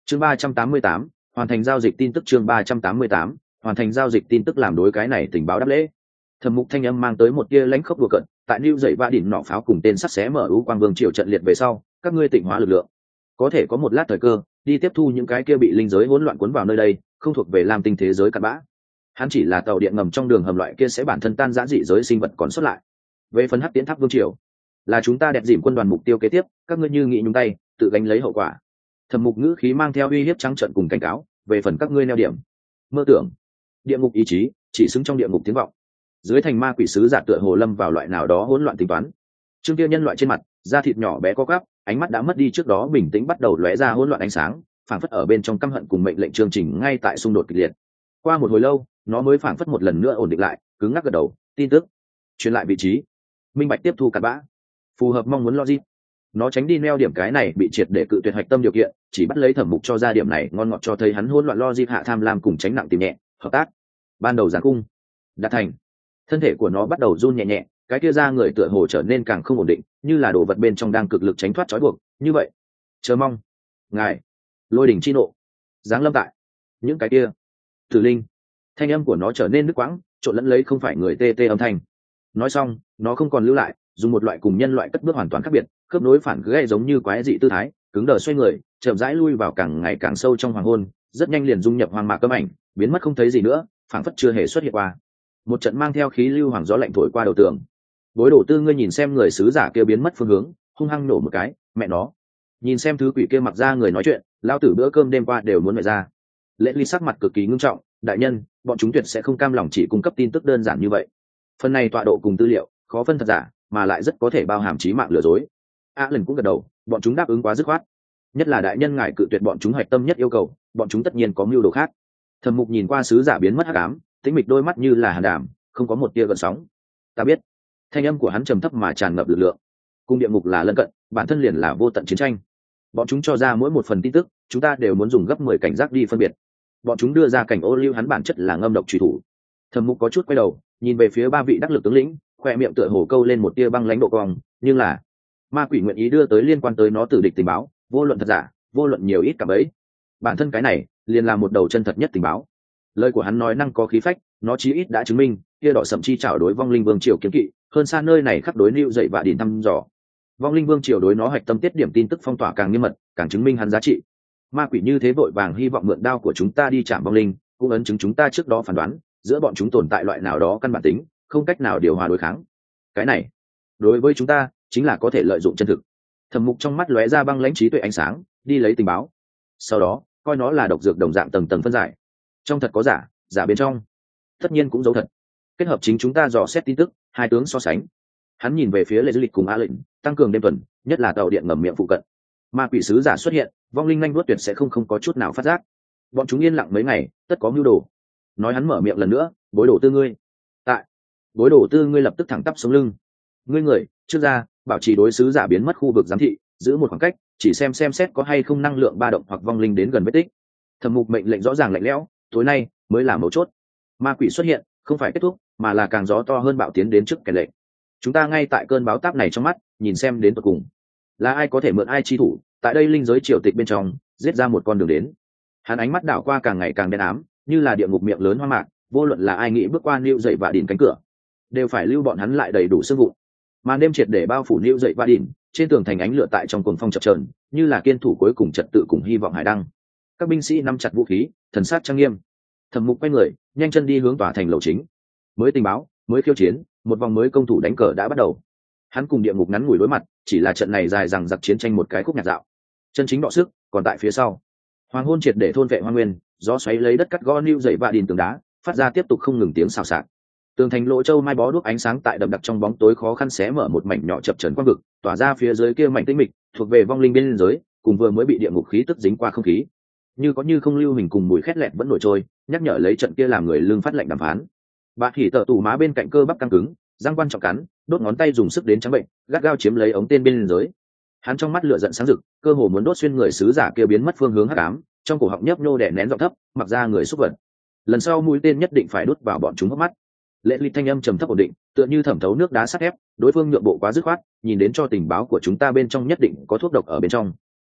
chương 388, hoàn thành giao dịch tin tức. chương 388, hoàn thành giao dịch tin tức. Làm đối cái này tình báo đáp lễ. Thẩm Mục thanh âm mang tới một tia lãnh khốc đùa cợt, tại New dậy va đỉnh nỏ pháo cùng tên sắt xé mở ưu quang vương triều trận liệt về sau, các ngươi tịnh hóa lực lượng, có thể có một lát thời cơ đi tiếp thu những cái kia bị linh giới hỗn loạn cuốn vào nơi đây, không thuộc về Lam Tinh thế giới cặn bã. Hắn chỉ là tàu điện ngầm trong đường hầm loại kia sẽ bản thân tan rã dị giới sinh vật còn xuất lại. Về phần Hắc Tiễn Tháp vương triều, là chúng ta đẹp dìm quân đoàn mục tiêu kế tiếp, các ngươi như nghị nhúng tay, tự gánh lấy hậu quả. Thẩm Mục ngữ khí mang theo uy hiếp trắng trợn cùng cảnh cáo, về phần các ngươi neo điểm, mơ tưởng. Địa ngục ý chí chỉ xứng trong địa ngục tiếng vọng. Dưới thành ma quỷ sứ giả tựa hồ lâm vào loại nào đó hỗn loạn tính toán. Trương kia nhân loại trên mặt, da thịt nhỏ bé co quắp, ánh mắt đã mất đi trước đó bình tĩnh, bắt đầu lóe ra hỗn loạn ánh sáng, phảng phất ở bên trong căm hận cùng mệnh lệnh chương trình ngay tại xung đột kịch liệt. Qua một hồi lâu, nó mới phảng phất một lần nữa ổn định lại, cứng ngắc gật đầu, tin tức truyền lại vị trí, minh bạch tiếp thu cặn bã, phù hợp mong muốn logic. Nó tránh đi neo điểm cái này bị triệt để cự tuyệt hoạch tâm điều kiện, chỉ bắt lấy Thẩm Mục cho ra điểm này ngon ngọt, cho thấy hắn hỗn loạn logic hạ tham lam cùng tránh nặng tìm nhẹ, hợp tác. Ban đầu giáng cung đạt thành. Thân thể của nó bắt đầu run nhẹ nhẹ, cái kia ra người tựa hồ trở nên càng không ổn định, như là đồ vật bên trong đang cực lực tránh thoát trói buộc. Như vậy, chờ mong ngài lôi đỉnh chi nộ giáng lâm tại những cái kia tử linh. Thanh âm của nó trở nên nước quãng, trộn lẫn lấy không phải người tê tê âm thanh. Nói xong, nó không còn lưu lại, dùng một loại cùng nhân loại cất bước hoàn toàn khác biệt, khớp nối phản gây giống như quái dị tư thái, cứng đờ xoay người, chậm rãi lui vào càng ngày càng sâu trong hoàng hôn, rất nhanh liền dung nhập hoang mạc cấm ảnh, biến mất không thấy gì nữa, phảng phất chưa hề xuất hiện qua. Một trận mang theo khí lưu hoàng gió lạnh thổi qua đầu tường. Bối đổ tư ngươi nhìn xem người sứ giả kia biến mất phương hướng, hung hăng nổ một cái, mẹ nó. Nhìn xem thứ quỷ kia mặc ra người nói chuyện, lão tử bữa cơm đêm qua đều muốn mẹ ra. Lễ ly sắc mặt cực kỳ ngưng trọng, đại nhân, bọn chúng tuyệt sẽ không cam lòng chỉ cung cấp tin tức đơn giản như vậy. Phần này tọa độ cùng tư liệu, khó phân thật giả, mà lại rất có thể bao hàm chí mạng lừa dối. Lần cũng gật đầu, bọn chúng đáp ứng quá dứt khoát. Nhất là đại nhân ngài cự tuyệt bọn chúng hoạch tâm nhất yêu cầu, bọn chúng tất nhiên có mưu đồ khác. Thẩm Mục nhìn qua sứ giả biến mất hắc ám, tĩnh mịch đôi mắt như là hàn đàm, không có một tia gợn sóng. Ta biết. Thanh âm của hắn trầm thấp mà tràn ngập lực lượng. Cung địa ngục là lân cận, bản thân liền là vô tận chiến tranh. Bọn chúng cho ra mỗi một phần tin tức, chúng ta đều muốn dùng gấp 10 cảnh giác đi phân biệt. Bọn chúng đưa ra cảnh ô liu hắn bản chất là ngâm độc truy thủ. Thẩm Mục có chút quay đầu, nhìn về phía ba vị đắc lực tướng lĩnh, khoe miệng tựa hồ câu lên một tia băng lãnh độ cong, nhưng là ma quỷ nguyện ý đưa tới liên quan tới nó tử địch tình báo, vô luận thật giả, vô luận nhiều ít cả bấy. Bản thân cái này liền là một đầu chân thật nhất tình báo. Lời của hắn nói năng có khí phách, nó chí ít đã chứng minh kia đỏ sậm chi trảo đối vong linh vương triều kiếm kỵ hơn xa nơi này khắc đối lưu dậy và điển thăm dò. Vong linh vương triều đối nó hoạch tâm tiết điểm tin tức phong tỏa càng nghiêm mật, càng chứng minh hắn giá trị. Ma quỷ như thế vội vàng hy vọng mượn đao của chúng ta đi chạm vong linh, cũng ấn chứng chúng ta trước đó phán đoán giữa bọn chúng tồn tại loại nào đó căn bản tính, không cách nào điều hòa đối kháng. Cái này đối với chúng ta chính là có thể lợi dụng chân thực. Thẩm Mục trong mắt lóe ra băng lãnh trí tuệ ánh sáng, đi lấy tình báo, sau đó coi nó là độc dược đồng dạng tầng tầng phân giải. Trong thật có giả, giả bên trong tất nhiên cũng giấu thật. Kết hợp chính chúng ta dò xét tin tức, hai tướng so sánh. Hắn nhìn về phía Lệ Du Lịch cùng A Lệnh, tăng cường đêm tuần, nhất là tàu điện ngầm miệng phụ cận. Ma quỷ sứ giả xuất hiện, vong linh nhanh đuốt tuyệt sẽ không có chút nào phát giác. Bọn chúng yên lặng mấy ngày, tất có mưu đồ. Nói hắn mở miệng lần nữa, bối đổ tư ngươi. Tại bối đổ tư ngươi lập tức thẳng tắp sống lưng. Ngươi người trước ra, bảo trì đối sứ giả biến mất khu vực giám thị, giữ một khoảng cách, chỉ xem xét có hay không năng lượng ba động hoặc vong linh đến gần vết tích. Thẩm Mục mệnh lệnh rõ ràng lạnh lẽo, tối nay mới là mấu chốt. Ma quỷ xuất hiện, không phải kết thúc, mà là càng gió to hơn bạo tiến đến trước kẻ lệnh. Chúng ta ngay tại cơn báo táp này trong mắt, nhìn xem đến tận cùng là ai có thể mượn ai chi thủ, tại đây linh giới triều tịch bên trong giết ra một con đường đến. Hắn ánh mắt đảo qua càng ngày càng đen ám, như là địa ngục miệng lớn hoa mạc, vô luận là ai nghĩ bước qua Lưu dậy và đỉnh cánh cửa, đều phải lưu bọn hắn lại đầy đủ sức vụ. Màn đêm triệt để bao phủ Lưu dậy và đỉnh, trên tường thành ánh lửa tại trong cuồng phong chập chờn, như là kiên thủ cuối cùng trật tự cùng hy vọng hải đăng. Các binh sĩ nắm chặt vũ khí, thần sắc trang nghiêm. Thẩm Mục quay người, nhanh chân đi hướng tòa thành lầu chính. Mới tình báo, mới khiêu chiến, một vòng mới công thủ đánh cờ đã bắt đầu. Hắn cùng địa ngục ngắn ngủi đối mặt, chỉ là trận này dài dằng dặc chiến tranh một cái khúc nhạc dạo. Chân chính đọ sức còn tại phía sau. Hoàng hôn triệt để thôn vệ hoang nguyên, gió xoáy lấy đất cắt gõ Lưu dậy và đìn tường đá, phát ra tiếp tục không ngừng tiếng xào xạc. Tường thành lỗ châu mai bó đuốc ánh sáng tại đậm đặc trong bóng tối khó khăn xé mở một mảnh nhỏ chập chờn quang vực, tỏa ra phía dưới kia mảnh tĩnh mịch, thuộc về vong linh biên giới, cùng vừa mới bị địa ngục khí tức dính qua không khí. Như có như không lưu hình cùng mùi khét lẹt vẫn nổi trôi, nhắc nhở lấy trận kia làm người lương phát lệnh đàm phán. Bạt Hỉ tở tủ má bên cạnh cơ bắp căng cứng, răng quan trọng cắn, đốt ngón tay dùng sức đến trắng bệnh, gắt gao chiếm lấy ống tên biên giới. Hắn trong mắt lửa giận sáng rực, cơ hồ muốn đốt xuyên người sứ giả kia biến mất phương hướng hắc ám, trong cổ họng nhấp nhô đè nén giọng thấp, mặc ra người xúc vật. Lần sau mũi tên nhất định phải đốt vào bọn chúng hốc mắt. Lệ Ly thanh âm trầm thấp ổn định, tựa như thẩm thấu nước đá sắt thép, đối phương nhượng bộ quá dứt khoát, nhìn đến cho tình báo của chúng ta bên trong nhất định có thuốc độc ở bên trong.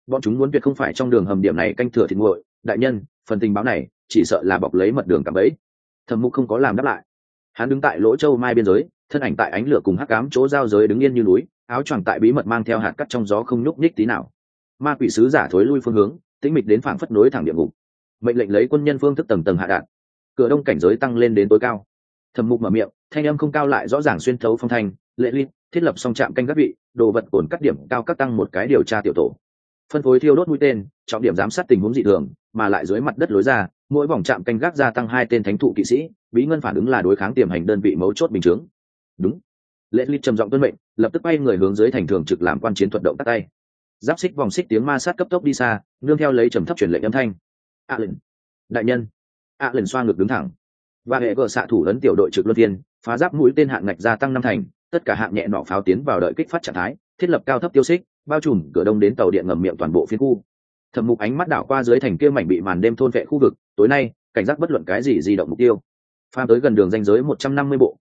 bọn chúng muốn tuyệt không phải trong đường hầm điểm này canh thừa thịt nguội. Đại nhân, phần tình báo này chỉ sợ là bọc lấy mật đường cả bấy. Thẩm Mục không có làm đáp lại. Hắn đứng tại lỗ châu mai biên giới, thân ảnh tại ánh lửa cùng hắc ám chỗ giao giới đứng yên như núi, áo choàng tại bí mật mang theo hạt cắt trong gió không nhúc nhích tí nào. Ma quỷ sứ giả thối lui phương hướng, tĩnh mịch đến phảng phất nối thẳng địa ngục. Mệnh lệnh lấy quân nhân phương thức tầng tầng hạ đạn. Cửa đông cảnh giới tăng lên đến tối cao. Thẩm Mục mở miệng, thanh âm không cao lại rõ ràng xuyên thấu phong thanh, lệ ly thiết lập xong trạm canh gác vị, đồ vật cồn cắt điểm cao các tăng một cái điều tra tiểu tổ. Phân phối thiêu đốt mũi tên, trọng điểm giám sát tình huống dị thường, mà lại dưới mặt đất lối ra, mỗi vòng trạm canh gác gia tăng 2 tên thánh thụ kỵ sĩ, bí ngân phản ứng là đối kháng tiềm hành đơn vị mấu chốt bình chướng. Đúng. Lệ ly trầm giọng tuân mệnh, lập tức bay người hướng dưới thành thường trực làm quan chiến thuật động tác tay. Giáp xích vòng xích tiếng ma sát cấp tốc đi xa, nương theo lấy trầm thấp truyền lệnh âm thanh. Lệnh. Đại nhân. Lệnh xoa ngực đứng thẳng. Và hệ gờ xạ thủ lớn tiểu đội trực luân viên, phá giáp mũi tên hạng ngạch gia tăng 5 thành, tất cả hạng nhẹ nỏ pháo tiến vào đợi kích phát trạng thái, thiết lập cao thấp tiêu xích, bao trùm cửa đông đến tàu điện ngầm miệng toàn bộ phiến khu. Thẩm Mục ánh mắt đảo qua dưới thành kia mảnh bị màn đêm thôn vệ khu vực, tối nay cảnh giác bất luận cái gì di động mục tiêu. Pha tới gần đường ranh giới 150 bộ,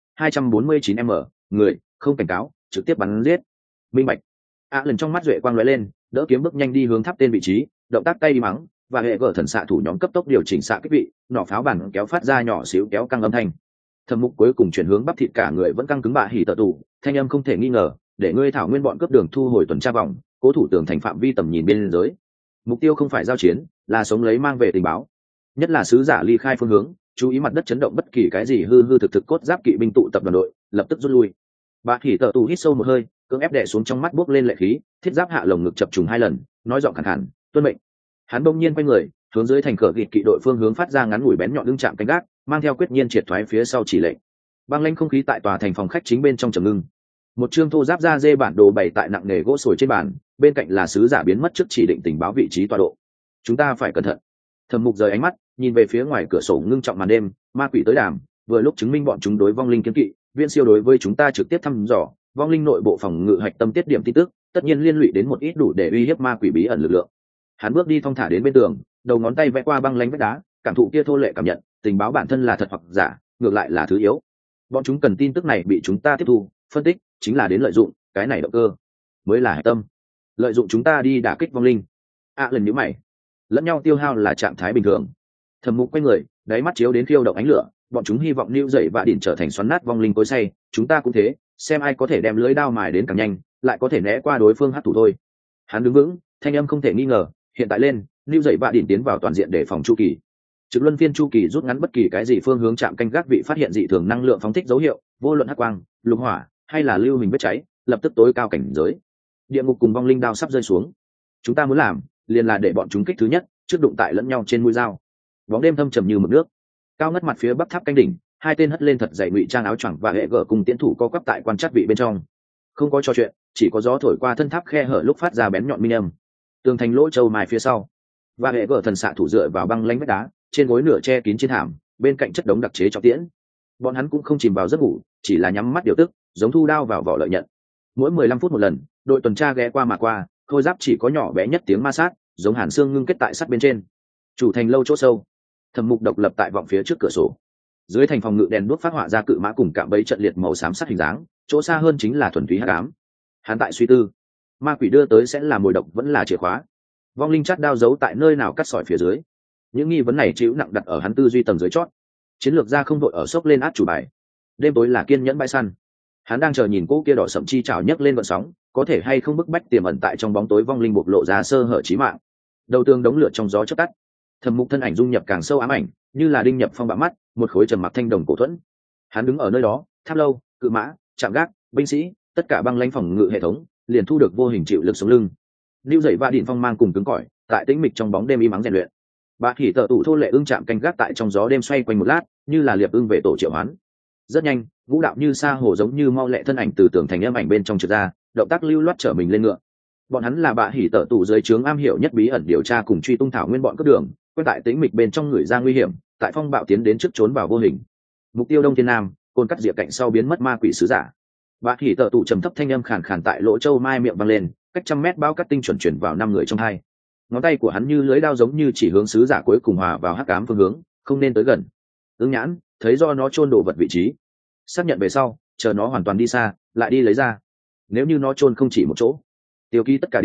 249m, người không cảnh cáo, trực tiếp bắn giết. Minh bạch. Lần trong mắt duệ quang lóe lên, đỡ kiếm bước nhanh đi hướng tháp tên vị trí, động tác tay đi mắng, và hệ gở thần xạ thủ nhóm cấp tốc điều chỉnh xạ kích vị, nỏ pháo bản kéo phát ra nhỏ xíu kéo căng âm thanh. Thẩm Mục cuối cùng chuyển hướng bắp thịt cả người vẫn căng cứng bạ hỉ tợ tủ, thanh âm không thể nghi ngờ, để ngươi thảo nguyên bọn cướp đường thu hồi tuần tra vòng, cố thủ tường thành phạm vi tầm nhìn biên giới. Mục tiêu không phải giao chiến, là sống lấy mang về tình báo. Nhất là sứ giả ly khai phương hướng, chú ý mặt đất chấn động bất kỳ cái gì hư hư thực thực cốt giáp kỵ binh tụ tập đoàn đội, lập tức rút lui. Bạ hỉ tợ tủ hít sâu một hơi, cưỡng ép đè xuống trong mắt bốc lên lệ khí, thiết giáp hạ lồng ngực chập trùng 2 lần, nói giọng khàn khàn, tuân mệnh. Hắn bỗng nhiên quay người, hướng dưới thành cửa gịt kỵ đội phương hướng phát ra ngắn ngủi bén nhọn lưng chạm canh gác, mang theo quyết nhiên triệt thoái phía sau chỉ lệnh. Băng lãnh không khí tại tòa thành phòng khách chính bên trong trầm ngưng. Một chương thô giáp da dê bản đồ bày tại nặng nề gỗ sồi trên bàn, bên cạnh là sứ giả biến mất trước chỉ định tình báo vị trí tọa độ. Chúng ta phải cẩn thận. Thẩm Mục rời ánh mắt, nhìn về phía ngoài cửa sổ ngưng trọng màn đêm, ma quỷ tới đàm, vừa lúc chứng minh bọn chúng đối vong linh kiên kỵ, viên siêu đối với chúng ta trực tiếp thăm dò, vong linh nội bộ phòng ngự hạch tâm tiết điểm tin tức, tất nhiên liên lụy đến một ít đủ để uy hiếp ma quỷ bí ẩn lực lượng. Hắn bước đi thong thả đến bên tường, đầu ngón tay vẽ qua băng lãnh vách đá, cảm thụ kia thô lệ cảm nhận, tình báo bản thân là thật hoặc giả, ngược lại là thứ yếu. Bọn chúng cần tin tức này bị chúng ta tiếp thu, phân tích, chính là đến lợi dụng, cái này động cơ mới là hạch tâm. Lợi dụng chúng ta đi đả kích vong linh. Lần nhíu mày. Lẫn nhau tiêu hao là trạng thái bình thường. Thẩm Mục quay người, đáy mắt chiếu đến khiêu động ánh lửa, bọn chúng hy vọng lưu dậy và đỉnh trở thành xoắn nát vong linh cối xay, chúng ta cũng thế, xem ai có thể đem lưới đao mài đến càng nhanh, lại có thể né qua đối phương hắc thủ thôi. Hắn đứng vững, thanh âm không thể nghi ngờ, hiện tại lên, lưu dậy và đỉnh tiến vào toàn diện để phòng chu kỳ. Trực luân phiên chu kỳ rút ngắn bất kỳ cái gì phương hướng chạm canh gác vị phát hiện dị thường năng lượng phóng thích dấu hiệu, vô luận hắc quang, lục hỏa hay là lưu hình vết cháy, lập tức tối cao cảnh giới. Địa ngục cùng vong linh đao sắp rơi xuống. Chúng ta muốn làm, liền là để bọn chúng kích thứ nhất, trước đụng tại lẫn nhau trên mũi dao. Bóng đêm thâm trầm như mực nước. Cao ngất mặt phía bắc tháp canh đỉnh, 2 tên hất lên thật dày ngụy trang áo choàng và hệ gở cùng tiến thủ co quắp tại quan sát vị bên trong. Không có trò chuyện, chỉ có gió thổi qua thân tháp khe hở lúc phát ra bén nhọn minh âm. Tường thành lỗ châu mài phía sau, và hệ gở thần xạ thủ dựa vào băng lánh vách đá, trên gối nửa che kín trên thảm, bên cạnh chất đống đặc chế cho tiễn. Bọn hắn cũng không chìm vào giấc ngủ, chỉ là nhắm mắt điều tức, giống thu đao vào vỏ lợi nhận. Mỗi 15 phút một lần, đội tuần tra ghé qua mà qua, khôi giáp chỉ có nhỏ bé nhất tiếng ma sát, giống hàn xương ngưng kết tại sắt bên trên. Chủ thành lâu chỗ sâu, Thẩm Mục độc lập tại vọng phía trước cửa sổ. Dưới thành phòng ngự đèn đuốc phát họa ra cự mã cùng cạm bẫy trận liệt màu xám sắt hình dáng, chỗ xa hơn chính là thuần túy hắc ám. Hắn tại suy tư, ma quỷ đưa tới sẽ là mồi độc vẫn là chìa khóa. Vong linh chát đao giấu tại nơi nào cắt sỏi phía dưới. Những nghi vấn này chịu nặng đặt ở hắn tư duy tầng dưới chót. Chiến lược ra không đội ở sốc lên át chủ bài. Đêm tối là kiên nhẫn bãi săn. Hắn đang chờ nhìn cỗ kia đỏ sậm chi trào nhấc lên vận sóng, có thể hay không bức bách tiềm ẩn tại trong bóng tối vong linh bộc lộ ra sơ hở chí mạng. Đầu tường đống lửa trong gió chớp tắt. Thẩm Mục thân ảnh dung nhập càng sâu ám ảnh, như là đinh nhập phong bạo mắt, một khối trầm mặc thanh đồng cổ thuẫn. Hắn đứng ở nơi đó, tháp lâu, cự mã, trạm gác, binh sĩ, tất cả băng lãnh phòng ngự hệ thống, liền thu được vô hình chịu lực sống lưng. Lưu dậy va điện phong mang cùng cứng cỏi, tại tĩnh mịch trong bóng đêm im ắng rèn luyện. Bà hỉ tợ tủ thô lệ ưng chạm canh gác tại trong gió đêm xoay quanh một lát, như là liệp ưng về tổ triệu hoán. Rất nhanh, vũ đạo như sa hồ giống như mau lẹ thân ảnh từ tường thành âm ảnh bên trong trượt ra, động tác lưu loát trở mình lên ngựa. Bọn hắn là bà hỉ tợ tủ dưới trướng am hiểu nhất bí ẩn điều tra cùng truy tung thảo nguyên bọn cướp đường, quen tại tĩnh mịch bên trong người ra nguy hiểm, tại phong bạo tiến đến trước trốn vào vô hình. Mục tiêu đông thiên nam, côn cắt rìa cạnh sau biến mất ma quỷ sứ giả. Bà hỉ tợ tủ trầm thấp thanh âm khàn khàn tại lỗ châu mai miệng vang lên, cách 100 mét bao cắt tinh chuẩn chuyển vào 5 người trong hai. Ngón tay của hắn như lưới đao giống như chỉ hướng sứ giả cuối cùng hòa vào hắc ám phương hướng, không nên tới gần. Ứng nhãn thấy do nó chôn đồ vật vị trí, xác nhận về sau, chờ nó hoàn toàn đi xa, lại đi lấy ra. Nếu như nó chôn không chỉ một chỗ, tiêu ký tất cả điểm,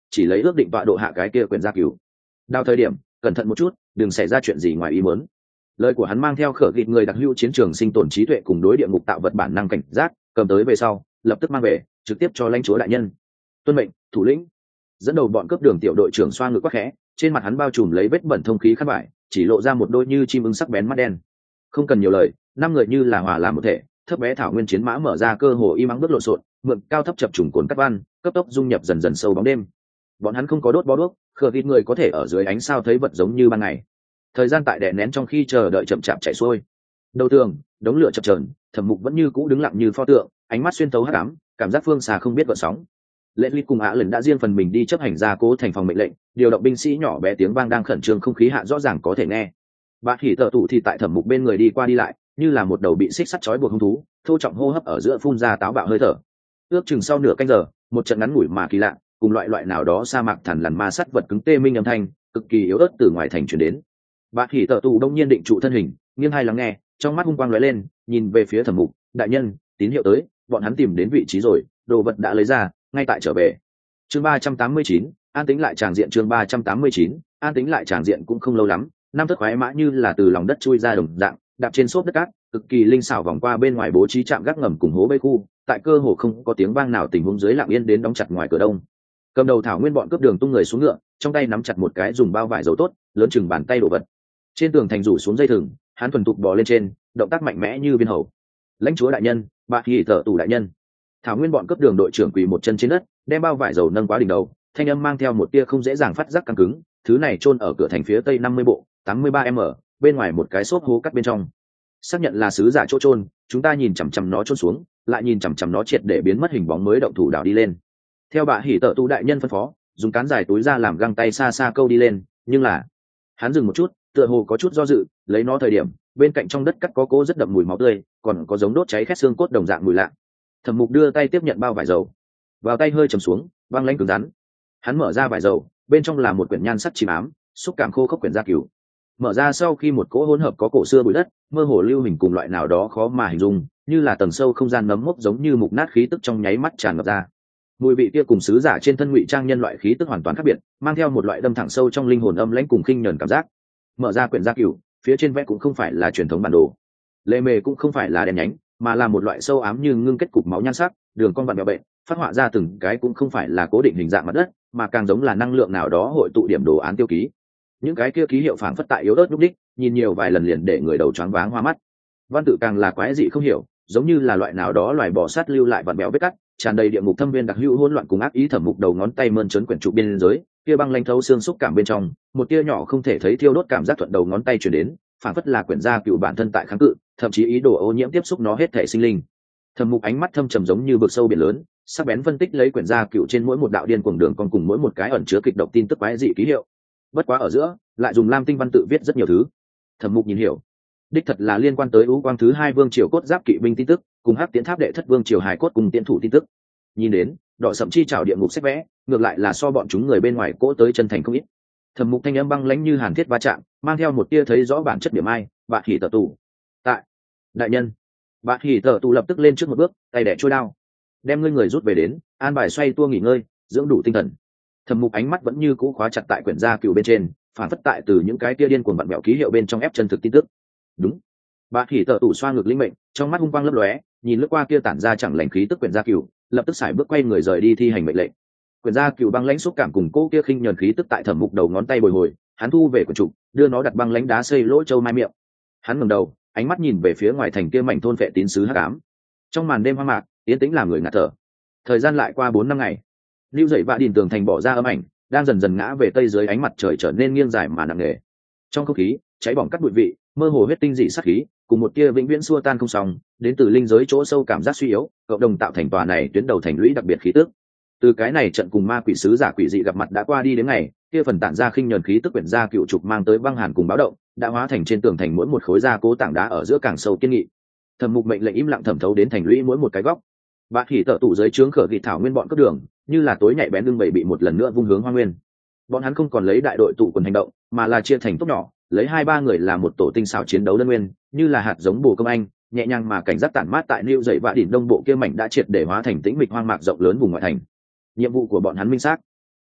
chỉ lấy ước định tọa độ hạ cái kia quyển gia cửu. Đào thời điểm cẩn thận một chút, đừng xảy ra chuyện gì ngoài ý muốn. Lời của hắn mang theo khở gịt người đặc hữu chiến trường sinh tồn trí tuệ cùng đối địa ngục tạo vật bản năng cảnh giác, cầm tới về sau lập tức mang về trực tiếp cho lãnh chúa đại nhân. Tuân mệnh, thủ lĩnh. Dẫn đầu bọn cướp đường tiểu đội trưởng xoa ngực quắc khẽ, trên mặt hắn bao trùm lấy vết bẩn thông khí khát vải, chỉ lộ ra một đôi như chim ưng sắc bén mắt đen. Không cần nhiều lời, năm người như là hòa làm một thể, thấp bé thảo nguyên chiến mã mở ra cơ hồ im ắng bước lộn xộn, mượn cao thấp chập trùng cồn cắt văn, cấp tốc dung nhập dần dần sâu bóng đêm. Bọn hắn không có đốt bó đuốc, khờ ít người có thể ở dưới ánh sao thấy vật giống như ban ngày. Thời gian tại đè nén trong khi chờ đợi chậm chạp chạy xuôi. Đầu tường, đống lửa chập chờn, Thẩm Mục vẫn như cũ đứng lặng như pho tượng, ánh mắt xuyên thấu hắc ám, cảm giác phương xa không biết gợn sóng. Lệ Ly cùng Á Lần đã riêng phần mình đi chấp hành gia cố thành phòng mệnh lệnh, điều động binh sĩ nhỏ bé tiếng vang đang khẩn trương không khí hạ rõ ràng có thể nghe. Bạ Hỉ Tở Tụ thì tại Thẩm Mục bên người đi qua đi lại, như là một đầu bị xích sắt trói buộc hung thú, thô trọng hô hấp ở giữa phun ra táo bạo hơi thở. Ước chừng sau nửa canh giờ, một trận ngắn ngủi mà kỳ lạ, cùng loại nào đó sa mạc thằn lằn ma sắt vật cứng tê minh âm thanh, cực kỳ yếu ớt từ ngoài thành truyền đến. Bạ Hỉ Tở Tụ đông nhiên định trụ thân hình, nghiêng hai lắng nghe, trong mắt hung quang lóe lên, nhìn về phía Thẩm Mục, đại nhân, tín hiệu tới, bọn hắn tìm đến vị trí rồi, đồ vật đã lấy ra, ngay tại trở về. Chương 389, an tính lại tràng diện. Chương 389, an tính lại tràng diện cũng không lâu lắm, năm thất khoái mã như là từ lòng đất chui ra đồng dạng, đạp trên xốp đất cát, cực kỳ linh xảo vòng qua bên ngoài bố trí trạm gác ngầm cùng hố bê khu, tại cơ hồ không có tiếng vang nào tình huống dưới lặng yên đến đóng chặt ngoài cửa đông. Cầm đầu thảo nguyên bọn cướp đường tung người xuống ngựa, trong tay nắm chặt một cái dùng bao vải dầu tốt, lớn chừng bàn tay đồ vật. Trên tường thành rủ xuống dây thừng, hắn thuần thục bò lên trên, động tác mạnh mẽ như viên hầu. Lãnh chúa đại nhân, Bạ Hỉ Tở Tụ đại nhân. Thảo nguyên bọn cướp đường đội trưởng quỳ một chân trên đất, đem bao vải dầu nâng quá đỉnh đầu, thanh âm mang theo một tia không dễ dàng phát giác căng cứng, thứ này chôn ở cửa thành phía tây 50 bộ, 83m, bên ngoài một cái xốp hố cắt bên trong. Xác nhận là sứ giả chỗ chôn, chúng ta nhìn chằm chằm nó chôn xuống, lại nhìn chằm chằm nó triệt để biến mất hình bóng mới động thủ đào đi lên. Theo Bạ Hỉ Tở Tụ đại nhân phân phó, dùng cán dài túi ra làm găng tay xa xa câu đi lên, nhưng là hắn dừng một chút, tựa hồ có chút do dự, lấy nó thời điểm, bên cạnh trong đất cắt có cố rất đậm mùi máu tươi, còn có giống đốt cháy khét xương cốt đồng dạng mùi lạ. Thẩm Mục đưa tay tiếp nhận bao vải dầu, vào tay hơi trầm xuống, băng lãnh cứng rắn. Hắn mở ra vải dầu, bên trong là một quyển nhan sắc chìm ám, xúc cảm khô khốc quyển gia cửu. Mở ra sau khi một cỗ hỗn hợp có cổ xưa bụi đất, mơ hồ lưu hình cùng loại nào đó khó mà hình dung, như là tầng sâu không gian nấm mốc giống như mục nát khí tức trong nháy mắt tràn ngập ra. Mùi vị kia cùng sứ giả trên thân ngụy trang nhân loại khí tức hoàn toàn khác biệt, mang theo một loại đâm thẳng sâu trong linh hồn âm lãnh cùng khinh nhẫn cảm giác. Mở ra quyển gia cửu, phía trên vẽ cũng không phải là truyền thống bản đồ, lề mề cũng không phải là đen nhánh, mà là một loại sâu ám như ngưng kết cục máu nhan sắc, đường cong vặn vẹo bệnh, phát họa ra từng cái cũng không phải là cố định hình dạng mặt đất, mà càng giống là năng lượng nào đó hội tụ điểm đồ án tiêu ký. Những cái kia ký hiệu phảng phất tại yếu ớt lúc đích, nhìn nhiều vài lần liền để người đầu choáng váng hoa mắt. Văn tự càng là quái dị không hiểu, giống như là loại nào đó loài bò sát lưu lại vặn vẹo vết cắt, tràn đầy địa ngục thâm viên đặc hữu hỗn loạn cùng ác ý. Thẩm Mục đầu ngón tay mơn trớn quyển trục biên giới, kia băng lanh thấu xương xúc cảm bên trong, một tia nhỏ không thể thấy thiêu đốt cảm giác thuận đầu ngón tay truyền đến, phảng phất là quyển gia cựu bản thân tại kháng cự, thậm chí ý đồ ô nhiễm tiếp xúc nó hết thể sinh linh. Thẩm Mục ánh mắt thâm trầm giống như vực sâu biển lớn, sắc bén phân tích lấy quyển gia cựu trên mỗi một đạo điên cuồng đường còn cùng mỗi một cái ẩn chứa kịch độc tin tức quái dị ký hiệu. Bất quá ở giữa, lại dùng lam tinh văn tự viết rất nhiều thứ. Thẩm Mục nhìn hiểu, đích thật là liên quan tới Ú Quang thứ hai vương triều cốt giáp kỵ binh tin tức, cùng Hắc Tiễn Tháp đệ thất vương triều hài cốt cùng tiễn thủ tin tức. Nhìn đến, đỏ sậm chi trảo địa ngục sách vẽ, ngược lại là so bọn chúng người bên ngoài cỗ tới chân thành không ít. Thẩm Mục thanh âm băng lãnh như hàn thiết va chạm, mang theo một tia thấy rõ bản chất điểm ai. Bạ Hỉ Tở Tụ tại đại nhân. Bạ Hỉ Tở Tụ lập tức lên trước một bước, tay đẻ trôi đao, đem ngươi người rút về đến, an bài xoay tua nghỉ ngơi, dưỡng đủ tinh thần. Thẩm Mục ánh mắt vẫn như cũ khóa chặt tại quyển gia cựu bên trên, phản phất tại từ những cái tia điên cuồng vặn mẹo ký hiệu bên trong ép chân thực tin tức. Đúng. Bạ Hỉ Tở Tụ xoa ngược linh mệnh, trong mắt hung quang lấp lóe, nhìn lướt qua kia tản ra chẳng lành khí tức quyển gia cựu, lập tức xài bước quay người rời đi thi hành mệnh lệnh. Quyển gia cựu băng lãnh xúc cảm cùng cô kia khinh nhờn khí tức tại Thẩm Mục đầu ngón tay bồi hồi, hắn thu về quyển trục, đưa nó đặt băng lãnh đá xây lỗ châu mai miệng. Hắn ngẩng đầu, ánh mắt nhìn về phía ngoài thành kia mảnh thôn vệ tín sứ hắc ám. Trong màn đêm hoang mạc, yên tĩnh làm người ngạt thở. Thời gian lại qua 4 năm ngày, lưu dậy vạ đỉnh tường thành bỏ ra âm ảnh, đang dần dần ngã về tây dưới ánh mặt trời trở nên nghiêng dài mà nặng nề. Trong không khí cháy bỏng cắt bụi vị, mơ hồ huyết tinh dị sát khí, cùng một tia vĩnh viễn xua tan không xong, đến từ linh giới chỗ sâu cảm giác suy yếu, cộng đồng tạo thành tòa này tuyến đầu thành lũy đặc biệt khí tức. Từ cái này trận cùng ma quỷ sứ giả quỷ dị gặp mặt đã qua đi đến ngày, kia phần tản ra khinh nhờn khí tức quyển gia cựu trục mang tới băng hàn cùng báo động, đã hóa thành trên tường thành mỗi một khối gia cố tảng đá ở giữa càng sâu kiên nghị. Thẩm Mục mệnh lệnh im lặng thẩm thấu đến thành lũy mỗi một cái góc. Bạ Hỉ Tở Tụ dưới trướng khở gỉ thảo nguyên bọn cướp đường, như là tối nhạy bén đương bầy bị một lần nữa vung hướng hoang nguyên. Bọn hắn không còn lấy đại đội tụ quần hành động, mà là chia thành tốc nhỏ, lấy 2-3 người là một tổ tinh xảo chiến đấu đơn nguyên, như là hạt giống bồ công anh, nhẹ nhàng mà cảnh giác tản mát tại lưu dậy vạ đỉnh đông bộ kia mảnh đã triệt để hóa thành tĩnh mịch hoang mạc rộng lớn vùng ngoại thành. Nhiệm vụ của bọn hắn minh xác,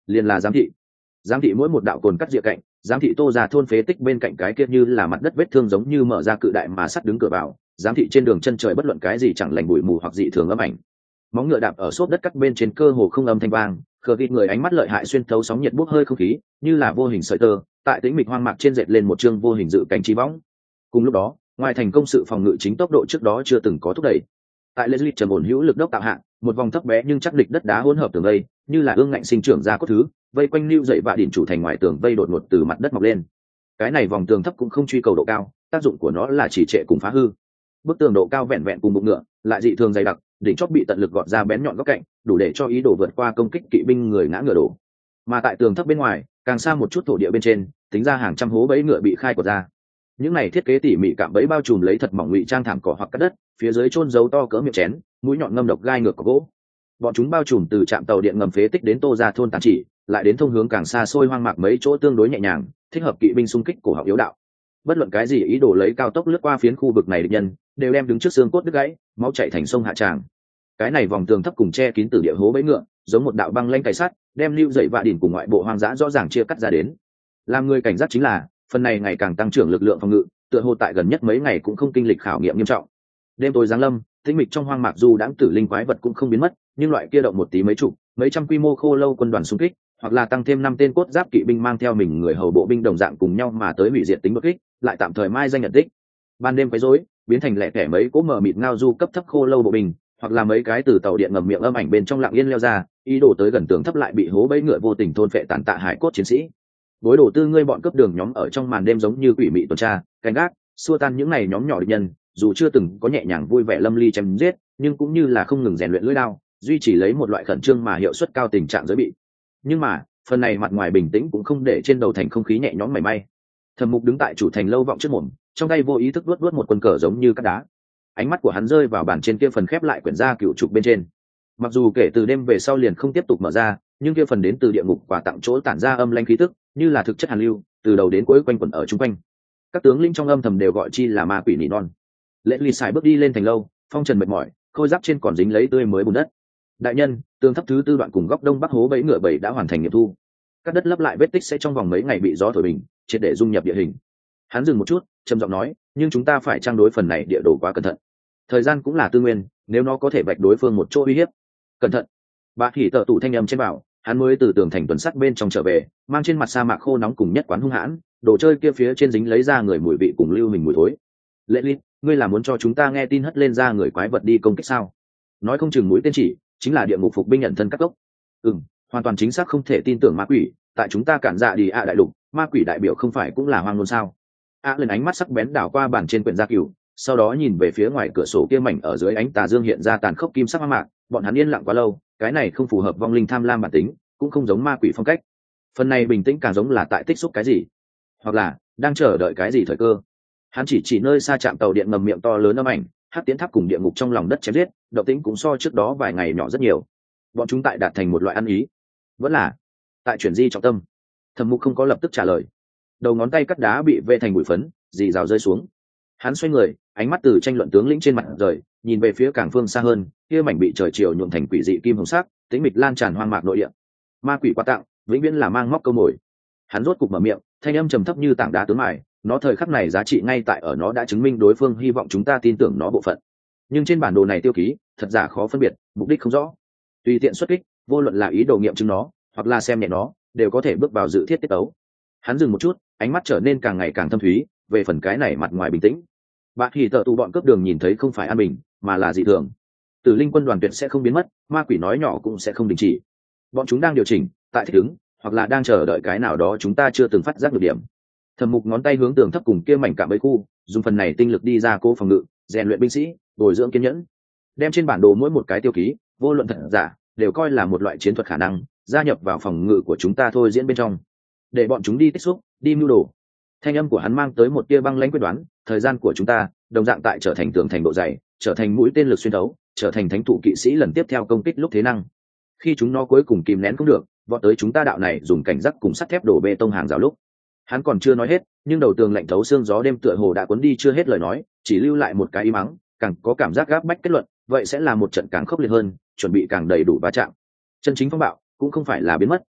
liền là giám thị mỗi một đạo cồn cắt rìa cạnh, giám thị Tô ra thôn phế tích bên cạnh cái kia như là mặt đất vết thương giống như mở ra cự đại mà sắt đứng cửa vào, giám thị trên đường chân trời bất luận cái gì chẳng lành bụi mù hoặc dị thường âm ảnh. Móng ngựa đạp ở xốp đất cắt bên trên cơ hồ không âm thanh vang, khờ ghi người ánh mắt lợi hại xuyên thấu sóng nhiệt bốc hơi không khí, như là vô hình sợi tơ, tại tĩnh mịch hoang mạc trên dệt lên một chương vô hình dự cảnh chi võng. Cùng lúc đó, ngoài thành công sự phòng ngự chính tốc độ trước đó chưa từng có thúc đẩy. Tại Leslie trầm ổn hữu lực đốc tạo hạng, một vòng thấp bé nhưng chắc địch đất đá hỗn hợp tường vây, như là ương ngạnh sinh trưởng ra cốt thứ, vây quanh lưu dậy vạ đỉnh chủ thành ngoài tường vây đột ngột từ mặt đất mọc lên. Cái này vòng tường thấp cũng không truy cầu độ cao, tác dụng của nó là chỉ trệ cùng phá hư. Bức tường độ cao vẹn vẹn cùng bụng ngựa, lại dị thường dày đặc, đỉnh chóp bị tận lực gọt ra bén nhọn góc cạnh, đủ để cho ý đồ vượt qua công kích kỵ binh người ngã ngựa đổ. Mà tại tường thấp bên ngoài, càng xa một chút thổ địa bên trên, tính ra hàng trăm hố bẫy ngựa bị khai quật ra. Những này thiết kế tỉ mỉ cạm bẫy bao trùm lấy thật mỏng ngụy trang thảm cỏ hoặc cắt đất, phía dưới chôn giấu to cỡ miệng chén, mũi nhọn ngâm độc gai ngược có gỗ. Bọn chúng bao trùm từ trạm tàu điện ngầm phế tích đến Tô ra thôn tàn chỉ, lại đến thông hướng càng xa xôi hoang mạc mấy chỗ tương đối nhẹ nhàng, thích hợp kỵ binh xung kích cổ họng yếu đạo. Bất luận cái gì ý đồ lấy cao tốc lướt qua phiến khu vực này địch nhân, đều đem đứng trước xương cốt đứt gãy, máu chảy thành sông hạ tràng. Cái này vòng tường thấp cùng che kín từ địa hố bẫy ngựa, giống một đạo băng lanh cày sắt, đem lưu dậy vạ đỉnh cùng ngoại bộ hoang dã rõ ràng chia cắt ra đến. Làm người cảnh giác chính là, phần này ngày càng tăng trưởng lực lượng phòng ngự, tựa hồ tại gần nhất mấy ngày cũng không kinh lịch khảo nghiệm nghiêm trọng. Đêm tối giáng lâm, tĩnh mịch trong hoang mạc dù đãng tử linh quái vật cũng không biến mất, nhưng loại kia động một tí mấy chục, mấy trăm quy mô khô lâu quân đoàn xung kích, hoặc là tăng thêm 5 tên cốt giáp kỵ binh mang theo mình người hầu bộ binh đồng dạng cùng nhau mà tới hủy diệt tính bất kích, lại tạm thời mai danh nhận tích. Ban đêm quấy rối, biến thành lẻ tẻ mấy cỗ mờ mịt ngao du cấp thấp khô lâu bộ binh, hoặc là mấy cái từ tàu điện ngầm miệng âm ảnh bên trong lặng yên leo ra, ý đồ tới gần tường thấp lại bị hố bẫy ngựa vô tình thôn phệ tàn tạ hải cốt chiến sĩ. Bối đồ tư ngươi bọn cướp đường nhóm ở trong màn đêm giống như quỷ mị tuần tra, canh gác, xua tan những này nhóm nhỏ địch nhân, dù chưa từng có nhẹ nhàng vui vẻ lâm ly chém giết, nhưng cũng như là không ngừng rèn luyện lưỡi đao, duy trì lấy một loại khẩn trương mà hiệu suất cao tình trạng giới bị. Nhưng mà, phần này mặt ngoài bình tĩnh cũng không để trên đầu thành không khí nhẹ nhõm mảy may. Thẩm Mục đứng tại chủ thành lâu vọng trước mồm, trong tay vô ý thức vuốt một quân cờ giống như cát đá. Ánh mắt của hắn rơi vào bàn trên kia phần khép lại quyển gia cựu trục bên trên. Mặc dù kể từ đêm về sau liền không tiếp tục mở ra, nhưng kia phần đến từ địa ngục quà tặng chỗ tản ra âm lãnh khí tức, như là thực chất hàn lưu, từ đầu đến cuối quanh quẩn ở chung quanh. Các tướng lĩnh trong âm thầm đều gọi chi là ma quỷ nỉ non. Lệ Ly xài bước đi lên thành lâu, phong trần mệt mỏi, khôi giáp trên còn dính lấy tươi mới bùn đất. Đại nhân, tường thấp thứ tư đoạn cùng góc đông bắc hố bẫy ngựa bảy đã hoàn thành nghiệm thu. Các đất lấp lại vết tích sẽ trong vòng mấy ngày bị gió thổi bình, triệt để dung nhập địa hình. Hắn dừng một chút, trầm giọng nói, nhưng chúng ta phải trang đối phần này địa đồ quá cẩn thận. Thời gian cũng là tư nguyên, nếu nó có thể vạch đối phương một chỗ uy hiếp. Cẩn thận. Bà Hỉ Tở tủ thanh âm trên bảo, hắn mới từ tường thành tuần sắt bên trong trở về, mang trên mặt sa mạc khô nóng cùng nhất quán hung hãn, đồ chơi kia phía trên dính lấy ra người mùi vị cùng lưu hình mùi thối. Lệ Ly, ngươi là muốn cho chúng ta nghe tin hất lên ra người quái vật đi công kích sao? Nói không chừng mũi tên chỉ chính là địa ngục phục binh nhận thân các gốc. Hoàn toàn chính xác không thể tin tưởng ma quỷ, tại chúng ta cản dạ đi đại lục, ma quỷ đại biểu không phải cũng là hoang ngôn sao? Lên ánh mắt sắc bén đảo qua bản trên quyển gia cửu, sau đó nhìn về phía ngoài cửa sổ kia mảnh ở dưới ánh tà dương hiện ra tàn khốc kim sắc hoang mạc, bọn hắn yên lặng quá lâu, cái này không phù hợp vong linh tham lam bản tính, cũng không giống ma quỷ phong cách. Phần này bình tĩnh càng giống là tại tích xúc cái gì, hoặc là đang chờ đợi cái gì thời cơ. Hắn chỉ nơi xa trạm tàu điện ngầm miệng to lớn âm ảnh, hắc tiến tháp cùng địa ngục trong lòng đất chém giết, động tĩnh cũng so trước đó vài ngày nhỏ rất nhiều. Bọn chúng tại đạt thành một loại ăn ý, vẫn là tại chuyển di trọng tâm. Thẩm Mục không có lập tức trả lời, đầu ngón tay cắt đá bị vê thành bụi phấn, dì rào rơi xuống. Hắn xoay người, ánh mắt từ tranh luận tướng lĩnh trên mặt rời, nhìn về phía cảng phương xa hơn, kia mảnh bị trời chiều nhuộm thành quỷ dị kim hồng sắc, tĩnh mịch lan tràn hoang mạc nội địa. Ma quỷ quà tặng, vĩnh viễn là mang móc câu mồi. Hắn rốt cục mở miệng, thanh âm trầm thấp như tảng đá tướng mài, nó thời khắc này giá trị ngay tại ở nó đã chứng minh đối phương hy vọng chúng ta tin tưởng nó bộ phận. Nhưng trên bản đồ này tiêu ký, thật giả khó phân biệt, mục đích không rõ. Tùy tiện xuất kích, vô luận là ý đồ nghiệm chứng nó, hoặc là xem nhẹ nó, đều có thể bước vào dự thiết tiết tấu. Hắn dừng một chút, ánh mắt trở nên càng ngày càng thâm thúy, về phần cái này mặt ngoài bình tĩnh. Bạn Hỉ Tở tụ bọn cướp đường nhìn thấy không phải an bình, mà là dị thường. Tử linh quân đoàn tuyệt sẽ không biến mất, ma quỷ nói nhỏ cũng sẽ không đình chỉ. Bọn chúng đang điều chỉnh, tại thích ứng, hoặc là đang chờ đợi cái nào đó chúng ta chưa từng phát giác được điểm. Thẩm Mục ngón tay hướng tường thấp cùng kia mảnh cạm bẫy khu, dùng phần này tinh lực đi ra cố phòng ngự, rèn luyện binh sĩ, bồi dưỡng kiên nhẫn. Đem trên bản đồ mỗi một cái tiêu ký, vô luận thật giả, đều coi là một loại chiến thuật khả năng, gia nhập vào phòng ngự của chúng ta thôi diễn bên trong. Để bọn chúng đi tích xúc, đi mưu đồ. Thanh âm của hắn mang tới một tia băng lãnh quyết đoán, thời gian của chúng ta, đồng dạng tại trở thành tường thành độ dày, trở thành mũi tên lực xuyên thấu, trở thành thánh thủ kỵ sĩ lần tiếp theo công kích lúc thế năng. Khi chúng nó cuối cùng kìm nén cũng được, vọt tới chúng ta đạo này dùng cảnh giác cùng sắt thép đổ bê tông hàng rào lúc. Hắn còn chưa nói hết, nhưng đầu tường lạnh thấu xương gió đêm tựa hồ đã cuốn đi chưa hết lời nói, chỉ lưu lại một cái ý mắng, càng có cảm giác gáp bách kết luận, vậy sẽ là một trận càng khốc liệt hơn, chuẩn bị càng đầy đủ va chạm. Chân chính phong bạo cũng không phải là biến mất,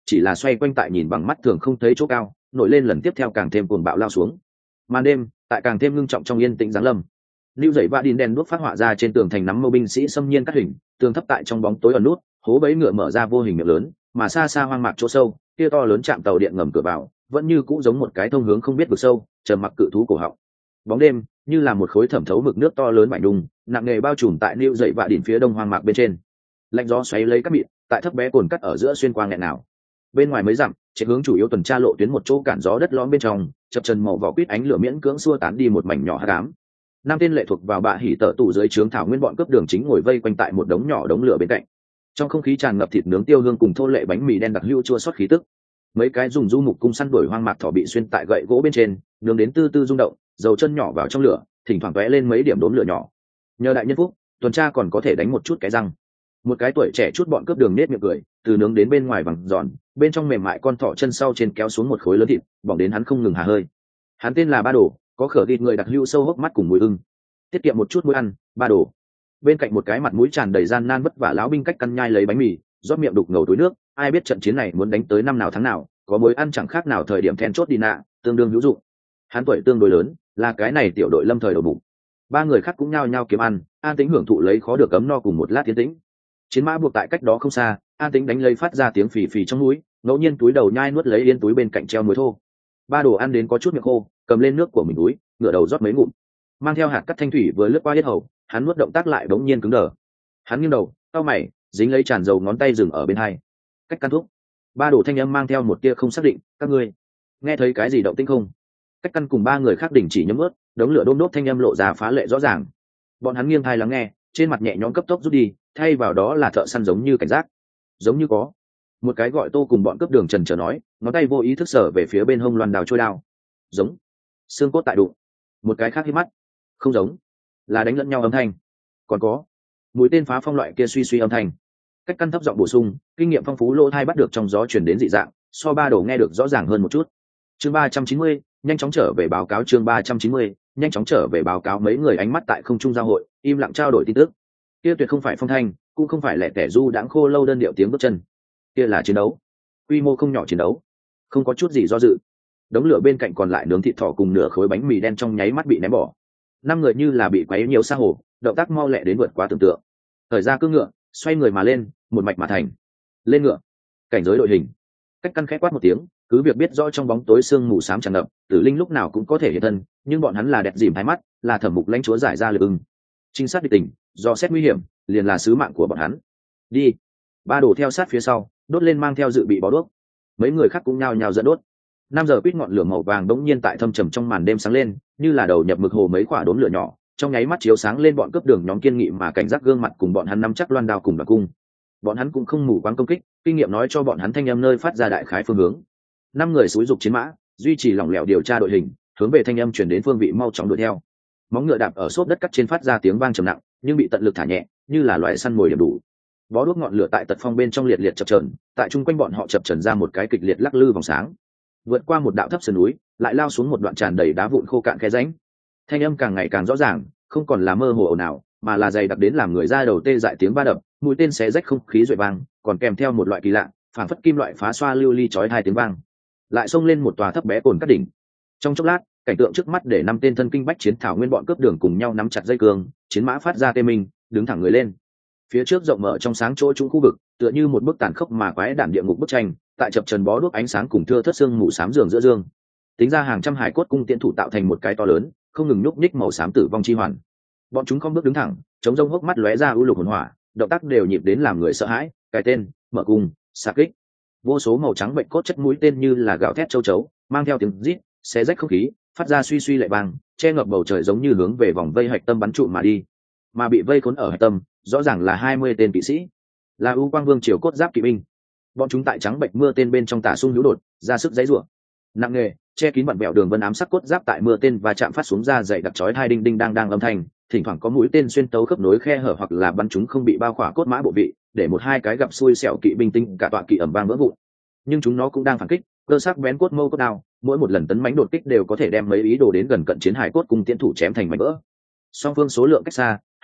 chỉ là xoay quanh tại nhìn bằng mắt thường không thấy chỗ cao, nổi lên lần tiếp theo càng thêm cuồng bạo lao xuống. Màn đêm tại càng thêm ngưng trọng trong yên tĩnh giáng lâm. Lưu dậy vạ đin đèn đuốc phát họa ra trên tường thành nắm mâu binh sĩ xâm nhiên cắt hình, tường thấp tại trong bóng tối ẩn nút, hố bẫy ngựa mở ra vô hình miệng lớn, mà xa xa hoang mạc chỗ sâu, kia to lớn chạm tàu điện ngầm cửa vào, vẫn như cũ giống một cái thông hướng không biết vực sâu, trầm mặc cự thú cổ họng. Bóng đêm như là một khối thẩm thấu mực nước to lớn mảnh đùng, nặng nề bao trùm tại Lưu dậy vạ đỉnh phía đông hoang mạc bên trên. Lạnh gió xoáy lấy các mịn, tại thấp bé cồn cắt ở giữa xuyên qua nghẹn nào. Bên ngoài mấy dặm, chạy hướng chủ yếu tuần tra lộ tuyến một chỗ cản gió đất lõm bên trong, chập trần màu vỏ quýt ánh lửa miễn cưỡng xua tán đi một mảnh nhỏ hắc ám. Năm tên lệ thuộc vào bạ hỉ tở tủ dưới trướng thảo nguyên bọn cướp đường chính ngồi vây quanh tại một đống nhỏ đống lửa bên cạnh. Trong không khí tràn ngập thịt nướng tiêu hương cùng thô lệ bánh mì đen đặc hữu chua xót khí tức. Mấy cái dùng du mục cung săn đuổi hoang mạc thỏ bị xuyên tại gậy gỗ bên trên, nướng đến tư tư rung động, dầu chân nhỏ vào trong lửa, thỉnh thoảng tóe lên mấy điểm đốm lửa nhỏ. Nhờ đại nhân phúc, tuần tra còn có thể đánh một chút cái răng. Một cái tuổi trẻ chút bọn cướp đường nết miệng cười, từ nướng đến bên ngoài vàng giòn, bên trong mềm mại con thỏ chân sau trên kéo xuống một khối lớn thịt, bỏng đến hắn không ngừng hà hơi. Hắn tên là Ba Đồ, có khở thịt người đặc hữu sâu hốc mắt cùng mùi ưng. Tiết kiệm một chút mũi ăn, Ba Đồ. Bên cạnh một cái mặt mũi tràn đầy gian nan vất vả lão binh cách căn nhai lấy bánh mì, rót miệng đục ngầu túi nước, ai biết trận chiến này muốn đánh tới năm nào tháng nào, có mối ăn chẳng khác nào thời điểm then chốt đi nạ, tương đương hữu dụng. Hắn tuổi tương đối lớn, là cái này tiểu đội lâm thời đầu bụng. Ba người khác cũng nhao nhao kiếm ăn, an tính hưởng thụ lấy khó được cấm no cùng một lát tiến tĩnh. Chiến mã buộc tại cách đó không xa, an tính đánh lấy phát ra tiếng phì phì trong núi, ngẫu nhiên túi đầu nhai nuốt lấy yên túi bên cạnh treo muối thô. Ba Đồ ăn đến có chút miệng khô, cầm lên nước của mình túi, ngửa đầu rót mấy ngụm, mang theo hạt cắt thanh thủy vừa lướt qua yết hầu, hắn nuốt động tác lại bỗng nhiên cứng đờ. Hắn nghiêng đầu, cau mày, dính lấy tràn dầu ngón tay dừng ở bên hai. Cách căn thuốc. Ba Đồ thanh âm mang theo một tia không xác định, các ngươi nghe thấy cái gì động tĩnh không? Cách căn cùng ba người khác đình chỉ nhấm ướt, đống lửa đôm đốt thanh âm lộ ra phá lệ rõ ràng. Bọn hắn nghiêng thai lắng nghe, trên mặt nhẹ nhõm cấp tốc rút đi, thay vào đó là thợ săn giống như cảnh giác. Giống như có một cái gọi Tô cùng bọn cướp đường trần trở nói, ngón tay vô ý thức sở về phía bên hông loan đào trôi đao. Giống, xương cốt tại đụng. Một cái khác hít mắt, không giống, là đánh lẫn nhau âm thanh. Còn có mũi tên phá phong loại kia suy suy âm thanh. Cách căn thấp giọng bổ sung, kinh nghiệm phong phú lỗ thai bắt được trong gió truyền đến dị dạng, so Ba Đồ nghe được rõ ràng hơn một chút. Chương 390, nhanh chóng trở về báo cáo. Chương 390, nhanh chóng trở về báo cáo. Mấy người ánh mắt tại không trung giao hội, im lặng trao đổi tin tức. Kia tuyệt không phải phong thanh, cũng không phải lẻ tẻ du đãng khô lâu đơn điệu tiếng bước chân. Kia là chiến đấu, quy mô không nhỏ chiến đấu, không có chút gì do dự. Đống lửa bên cạnh còn lại nướng thịt thỏ cùng nửa khối bánh mì đen trong nháy mắt bị ném bỏ. Năm người như là bị quấy nhiều sa hồ, động tác mau lẹ đến vượt quá tưởng tượng. Thời ra cưỡng ngựa, xoay người mà lên, một mạch mà thành. Lên ngựa, cảnh giới đội hình. Cách căn khẽ quát một tiếng, cứ việc biết rõ trong bóng tối sương mù xám tràn ngập, tử linh lúc nào cũng có thể hiện thân, nhưng bọn hắn là đẹp dìm thái mắt, là thẩm mục lãnh chúa giải ra lực ưng. Trinh sát địch tình, do xét nguy hiểm, liền là sứ mạng của bọn hắn. Đi. Ba Đồ theo sát phía sau, đốt lên mang theo dự bị bó đuốc. Mấy người khác cũng nhao nhao dẫn đốt. 5 giờ quýt ngọn lửa màu vàng đống nhiên tại thâm trầm trong màn đêm sáng lên, như là đầu nhập mực hồ mấy quả đốm lửa nhỏ, trong nháy mắt chiếu sáng lên bọn cướp đường nhóm kiên nghị mà cảnh giác gương mặt cùng bọn hắn nắm chắc loan đao cùng đoạt cung. Bọn hắn cũng không mù quáng công kích, kinh nghiệm nói cho bọn hắn thanh âm nơi phát ra đại khái phương hướng. 5 người xúi dục chiến mã, duy trì lỏng lẻo điều tra đội hình, hướng về thanh âm truyền đến phương vị mau chóng đuổi theo. Móng ngựa đạp ở xốp đất cắt trên phát ra tiếng vang trầm nặng, nhưng bị tận lực thả nhẹ, như là loại săn mồi điểm đủ. Bó đuốc ngọn lửa tại tật phong bên trong liệt liệt chập chờn, tại chung quanh bọn họ chập chờn ra một cái kịch liệt lắc lư vòng sáng. Vượt qua một đạo thấp sườn núi, lại lao xuống một đoạn tràn đầy đá vụn khô cạn khe rãnh. Thanh âm càng ngày càng rõ ràng, không còn là mơ hồ ồn ào, mà là dày đặc đến làm người ra đầu tê dại tiếng ba đập, mũi tên xé rách không khí duệ vang, còn kèm theo một loại kỳ lạ, phản phất kim loại phá xoa lưu ly chói hai tiếng vang. Lại xông lên một tòa thấp bé cồn cắt đỉnh. Trong chốc lát, cảnh tượng trước mắt để 5 tên thân kinh bách chiến thảo nguyên bọn cướp đường cùng nhau nắm chặt dây cương, chiến mã phát ra tê minh, đứng thẳng người lên. Phía trước rộng mở trong sáng chỗ trũng khu vực, tựa như một bức tàn khốc mà quái đản địa ngục bức tranh, tại chập trần bó đuốc ánh sáng cùng thưa thớt sương mù xám giường giữa dương. Tính ra hàng trăm hải cốt cung tiễn thủ tạo thành một cái to lớn, không ngừng nhúc nhích màu xám tử vong chi hoàn. Bọn chúng không bước đứng thẳng, chống rông hốc mắt lóe ra u lục hồn hỏa, động tác đều nhịp đến làm người sợ hãi, cài tên, mở cung, xạ kích. Vô số màu trắng bệnh cốt chất mũi tên như là gạo thét châu chấu, mang theo tiếng rít, xé rách không khí, phát ra suy suy lệ vang, che ngập bầu trời giống như hướng về vòng vây hạch tâm bắn trụ mà đi. Mà bị vây khốn ở hạch tâm, rõ ràng là 20 tên kỵ sĩ, là U Quang Vương triều cốt giáp kỵ binh. Bọn chúng tại trắng bệnh mưa tên bên trong tả sung hữu đột, ra sức giãy giụa. Nặng nề, che kín vặn vẹo đường vân ám sắc cốt giáp tại mưa tên và chạm phát xuống ra dày đặc chói hai đinh đinh đang âm thanh, thỉnh thoảng có mũi tên xuyên tấu khớp nối khe hở hoặc là bắn chúng không bị bao khỏa cốt mã bộ vị, để một hai cái gặp xui xẻo kỵ binh tinh cả tọa kỵ ầm vang vỡ vụn. Nhưng chúng nó cũng đang phản kích, cơ sắc bén cốt mâu cốt đao, mỗi một lần tấn mãnh đột kích đều có thể đem mấy ý đồ đến gần cận chiến hải cốt cùng tiến thủ chém thành mảnh vỡ. Song phương số lượng cách xa,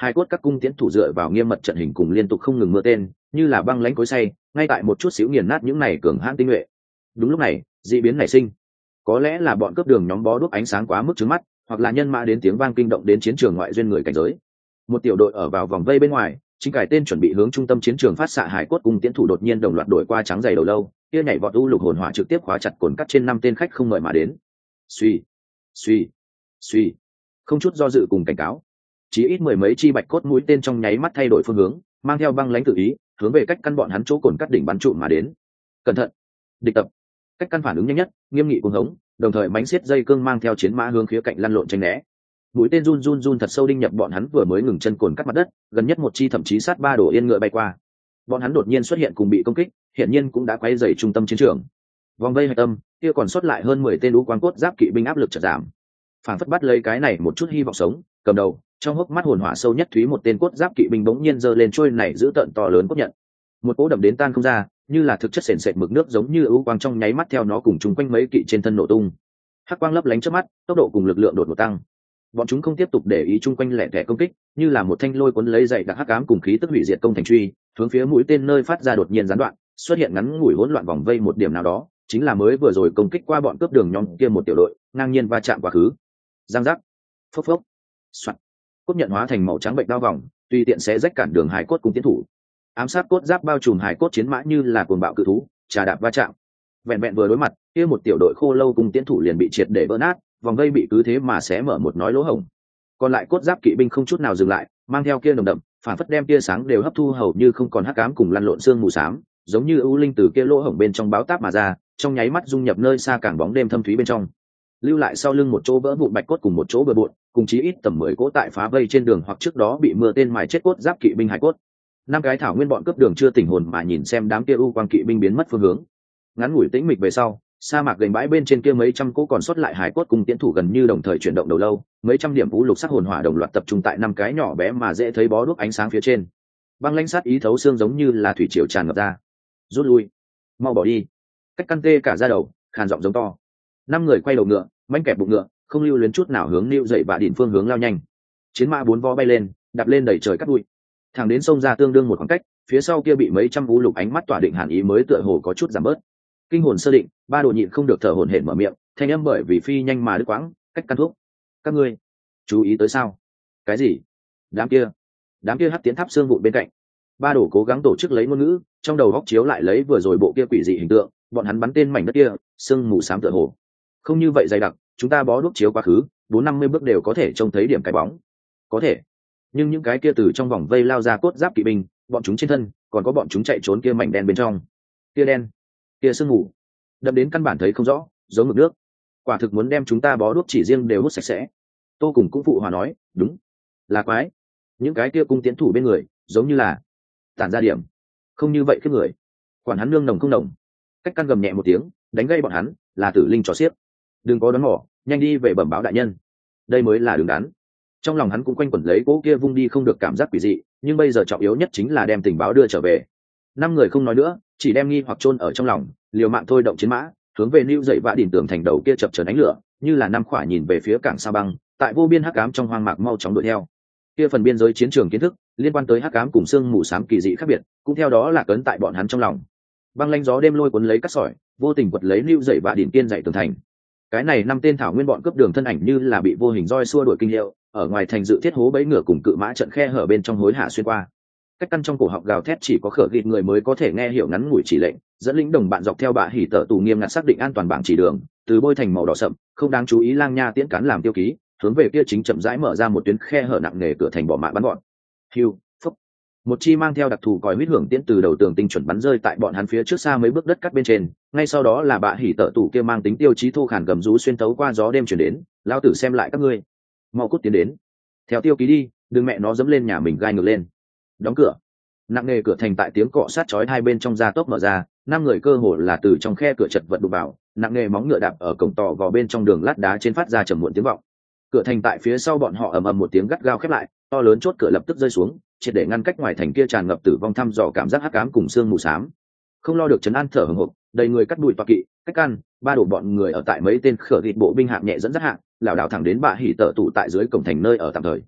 Hai cốt các cung tiễn thủ dựa vào nghiêm mật trận hình cùng liên tục không ngừng mưa tên, như là băng lãnh cối xay, ngay tại một chút xíu nghiền nát những này cường hãn tinh nhuệ. Đúng lúc này, dị biến nảy sinh. Có lẽ là bọn cướp đường nhóm bó đuốc ánh sáng quá mức trứng mắt, hoặc là nhân mã đến tiếng vang kinh động đến chiến trường ngoại duyên người cảnh giới. Một tiểu đội ở vào vòng vây bên ngoài, chính cải tên chuẩn bị hướng trung tâm chiến trường phát xạ hải cốt cung tiễn thủ đột nhiên đồng loạt đổi qua trắng dày đầu lâu, kia nhảy vọt u lục hồn hỏa trực tiếp khóa chặt cồn cắt trên 5 tên khách không mời mà đến. Suy, suy, suy, không chút do dự cùng cảnh cáo, chỉ ít mười mấy chi bạch cốt mũi tên trong nháy mắt thay đổi phương hướng, mang theo băng lãnh tự ý, hướng về cách căn bọn hắn chỗ cồn cắt đỉnh bắn trụ mà đến. Cẩn thận, địch tập. Cách căn phản ứng nhanh nhất, nghiêm nghị cuồng hống, đồng thời mánh xiết dây cương mang theo chiến mã hướng khía cạnh lăn lộn tránh né. Mũi tên run run run thật sâu đinh nhập bọn hắn vừa mới ngừng chân cồn cắt mặt đất, gần nhất một chi thậm chí sát ba đổ yên ngựa bay qua. Bọn hắn đột nhiên xuất hiện cùng bị công kích, hiển nhiên cũng đã quấy rầy trung tâm chiến trường. Vòng vây hạch tâm, kia còn sót lại hơn 10 tên đũ quang cốt giáp kỵ binh áp lực chợt giảm. Phản phất bắt lấy cái này một chút hy vọng sống, cầm đầu, trong hốc mắt hồn hỏa sâu nhất thúy một tên cốt giáp kỵ binh bỗng nhiên giơ lên trôi này giữ tận to lớn cốt nhận. Một cỗ đậm đến tan không ra, như là thực chất sền sệt mực nước giống như ưu quang trong nháy mắt theo nó cùng chung quanh mấy kỵ trên thân nổ tung. Hắc quang lấp lánh trước mắt, tốc độ cùng lực lượng đột ngột tăng. Bọn chúng không tiếp tục để ý chung quanh lẻ tẻ công kích, như là một thanh lôi cuốn lấy dậy đặc hắc ám cùng khí tức hủy diệt công thành truy, hướng phía mũi tên nơi phát ra đột nhiên gián đoạn, xuất hiện ngắn ngủi hỗn loạn vòng vây một điểm nào đó, chính là mới vừa rồi công kích qua bọn cướp đường nhóm kia một tiểu đội, ngang nhiên va chạm quá khứ. Giang giác, phốc phốc, soạt, cốt nhận hóa thành màu trắng bệnh đao vòng, tùy tiện sẽ rách cản đường hải cốt cùng tiến thủ. Ám sát cốt giáp bao trùm hải cốt chiến mã như là cuồng bạo cự thú, trà đạp va chạm. Vẹn vẹn vừa đối mặt, kia một tiểu đội khô lâu cùng tiến thủ liền bị triệt để vỡ nát, vòng vây bị cứ thế mà xé mở một nói lỗ hổng. Còn lại cốt giáp kỵ binh không chút nào dừng lại, mang theo kia nồng đậm, phản phất đem tia sáng đều hấp thu hầu như không còn hắc ám cùng lăn lộn xương mù xám, giống như ưu linh từ kia lỗ hổng bên trong báo táp mà ra, trong nháy mắt dung nhập nơi xa cảng bóng đêm thâm thúy bên trong, lưu lại sau lưng một chỗ vỡ vụn bạch cốt cùng một chỗ bừa bộn, cùng chí ít tầm 10 cỗ tại phá vây trên đường hoặc trước đó bị mưa tên mài chết cốt giáp kỵ binh hải cốt. Năm cái thảo nguyên bọn cướp đường chưa tỉnh hồn mà nhìn xem đám kia u quang kỵ binh biến mất phương hướng. Ngắn ngủi tĩnh mịch về sau, sa mạc gành bãi bên trên kia mấy trăm cỗ còn sót lại hải cốt cùng tiến thủ gần như đồng thời chuyển động đầu lâu, mấy trăm điểm vũ lục sắc hồn hỏa đồng loạt tập trung tại năm cái nhỏ bé mà dễ thấy bó đuốc ánh sáng phía trên. Băng lãnh sát ý thấu xương giống như là thủy triều tràn ngập ra. Rút lui, mau bỏ đi. Cách căn tê cả da đầu, khàn giọng giống to. Năm người quay đầu ngựa, manh kẹp bụng ngựa, không lưu luyến chút nào hướng nịu dậy và đỉnh phương hướng lao nhanh. Chiến mã bốn vó bay lên, đạp lên đẩy trời cắt bụi, thẳng đến sông ra tương đương một khoảng cách, phía sau kia bị mấy trăm vũ lục ánh mắt tỏa định hàn ý mới tựa hồ có chút giảm bớt. Kinh hồn sơ định, ba đồ nhịn không được thở hổn hển mở miệng, thanh âm bởi vì phi nhanh mà đứt quãng, cách căn thuốc. Các ngươi chú ý tới sao? Cái gì? Đám kia hắc tiến tháp xương vụn bên cạnh. Ba đồ cố gắng tổ chức lấy ngôn ngữ, trong đầu góc chiếu lại lấy vừa rồi bộ kia quỷ dị hình tượng, bọn hắn bắn tên mảnh đất kia, sương mù xám tựa hồ. Không như vậy dày đặc, chúng ta bó đuốc chiếu quá khứ, 450 bước đều có thể trông thấy điểm cái bóng. Có thể. Nhưng những cái kia từ trong vòng vây lao ra cốt giáp kỵ binh, bọn chúng trên thân, còn có bọn chúng chạy trốn kia mảnh đen bên trong. Kia đen, kia sương mù, đậm đến căn bản thấy không rõ, giống mực nước. Quả thực muốn đem chúng ta bó đuốc chỉ riêng đều hút sạch sẽ. Tô cùng cũng phụ hòa nói, đúng, là quái. Những cái kia cung tiến thủ bên người, giống như là tản ra điểm, không như vậy cái người. Quản hắn nương nồng không nồng. Cách căn gầm nhẹ một tiếng, đánh gây bọn hắn, là tử linh trò xiếc. Đừng có đoán mò, nhanh đi về bẩm báo đại nhân. Đây mới là đứng đắn. Trong lòng hắn cũng quanh quẩn lấy cỗ kia vung đi không được cảm giác quỷ dị, nhưng bây giờ trọng yếu nhất chính là đem tình báo đưa trở về. Năm người không nói nữa, chỉ đem nghi hoặc chôn ở trong lòng, liều mạng thôi động chiến mã, hướng về nưu dậy vã đỉnh tường thành đầu kia chập chờn ánh lửa, như là năm khỏa nhìn về phía cảng Sa Băng, tại vô biên hắc ám trong hoang mạc mau chóng đuổi theo. Kia phần biên giới chiến trường kiến thức, liên quan tới hắc ám cùng xương mù xám kỳ dị khác biệt, cũng theo đó là cấn tại bọn hắn trong lòng. Băng lanh gió đêm lôi cuốn lấy cát sỏi, vô tình quật lấy nưu dậy vã đỉnh kiên dậy tường thành. Cái này năm tên thảo nguyên bọn cướp đường thân ảnh như là bị vô hình roi xua đuổi kinh hiệu, ở ngoài thành dự thiết hố bẫy ngựa cùng cự mã trận khe hở bên trong hối hạ xuyên qua. Cách căn trong cổ họng gào thét chỉ có khở gịt người mới có thể nghe hiểu ngắn ngủi chỉ lệnh, dẫn lính đồng bạn dọc theo bạ hỉ tở tù nghiêm ngặt xác định an toàn bảng chỉ đường, từ bôi thành màu đỏ sậm, không đáng chú ý lang nha tiễn cán làm tiêu ký, hướng về kia chính chậm rãi mở ra một tuyến khe hở nặng nề cửa thành bỏ mạ bắn gọn. Hiu, phúc. Một chi mang theo đặc thù còi huýt hưởng tiễn từ đầu tường tinh chuẩn bắn rơi tại bọn hắn phía trước xa mấy bước đất cắt bên trên, ngay sau đó là bạ hỉ tở tù kia mang tính tiêu chí thô khản gầm rú xuyên tấu qua gió đêm truyền đến, lao tử xem lại các ngươi, mau cút tiến đến. Theo tiêu ký đi, đừng mẹ nó dẫm lên nhà mình gai ngược lên. Đóng cửa. Nặng nề cửa thành tại tiếng cọ sát chói hai bên trong gia tốc mở ra, năm người cơ hồ là từ trong khe cửa chật vật đụng vào, nặng nề móng ngựa đạp ở cổng tò vò bên trong đường lát đá trên phát ra trầm muộn tiếng vọng. Cửa thành tại phía sau bọn họ ầm ầm một tiếng gắt gao khép lại, to lớn chốt cửa lập tức rơi xuống, triệt để ngăn cách ngoài thành kia tràn ngập tử vong thăm dò cảm giác hắc ám cùng xương mù xám. Không lo được trấn an thở hổn hộc, đầy người cắt đùi toạc kỵ, cách ăn, ba đổ bọn người ở tại mấy tên khở gịt bộ binh hạng nhẹ dẫn dắt hạng, lảo đảo thẳng đến bạ hỉ tở tụ tại dưới cổng thành nơi ở tạm thời.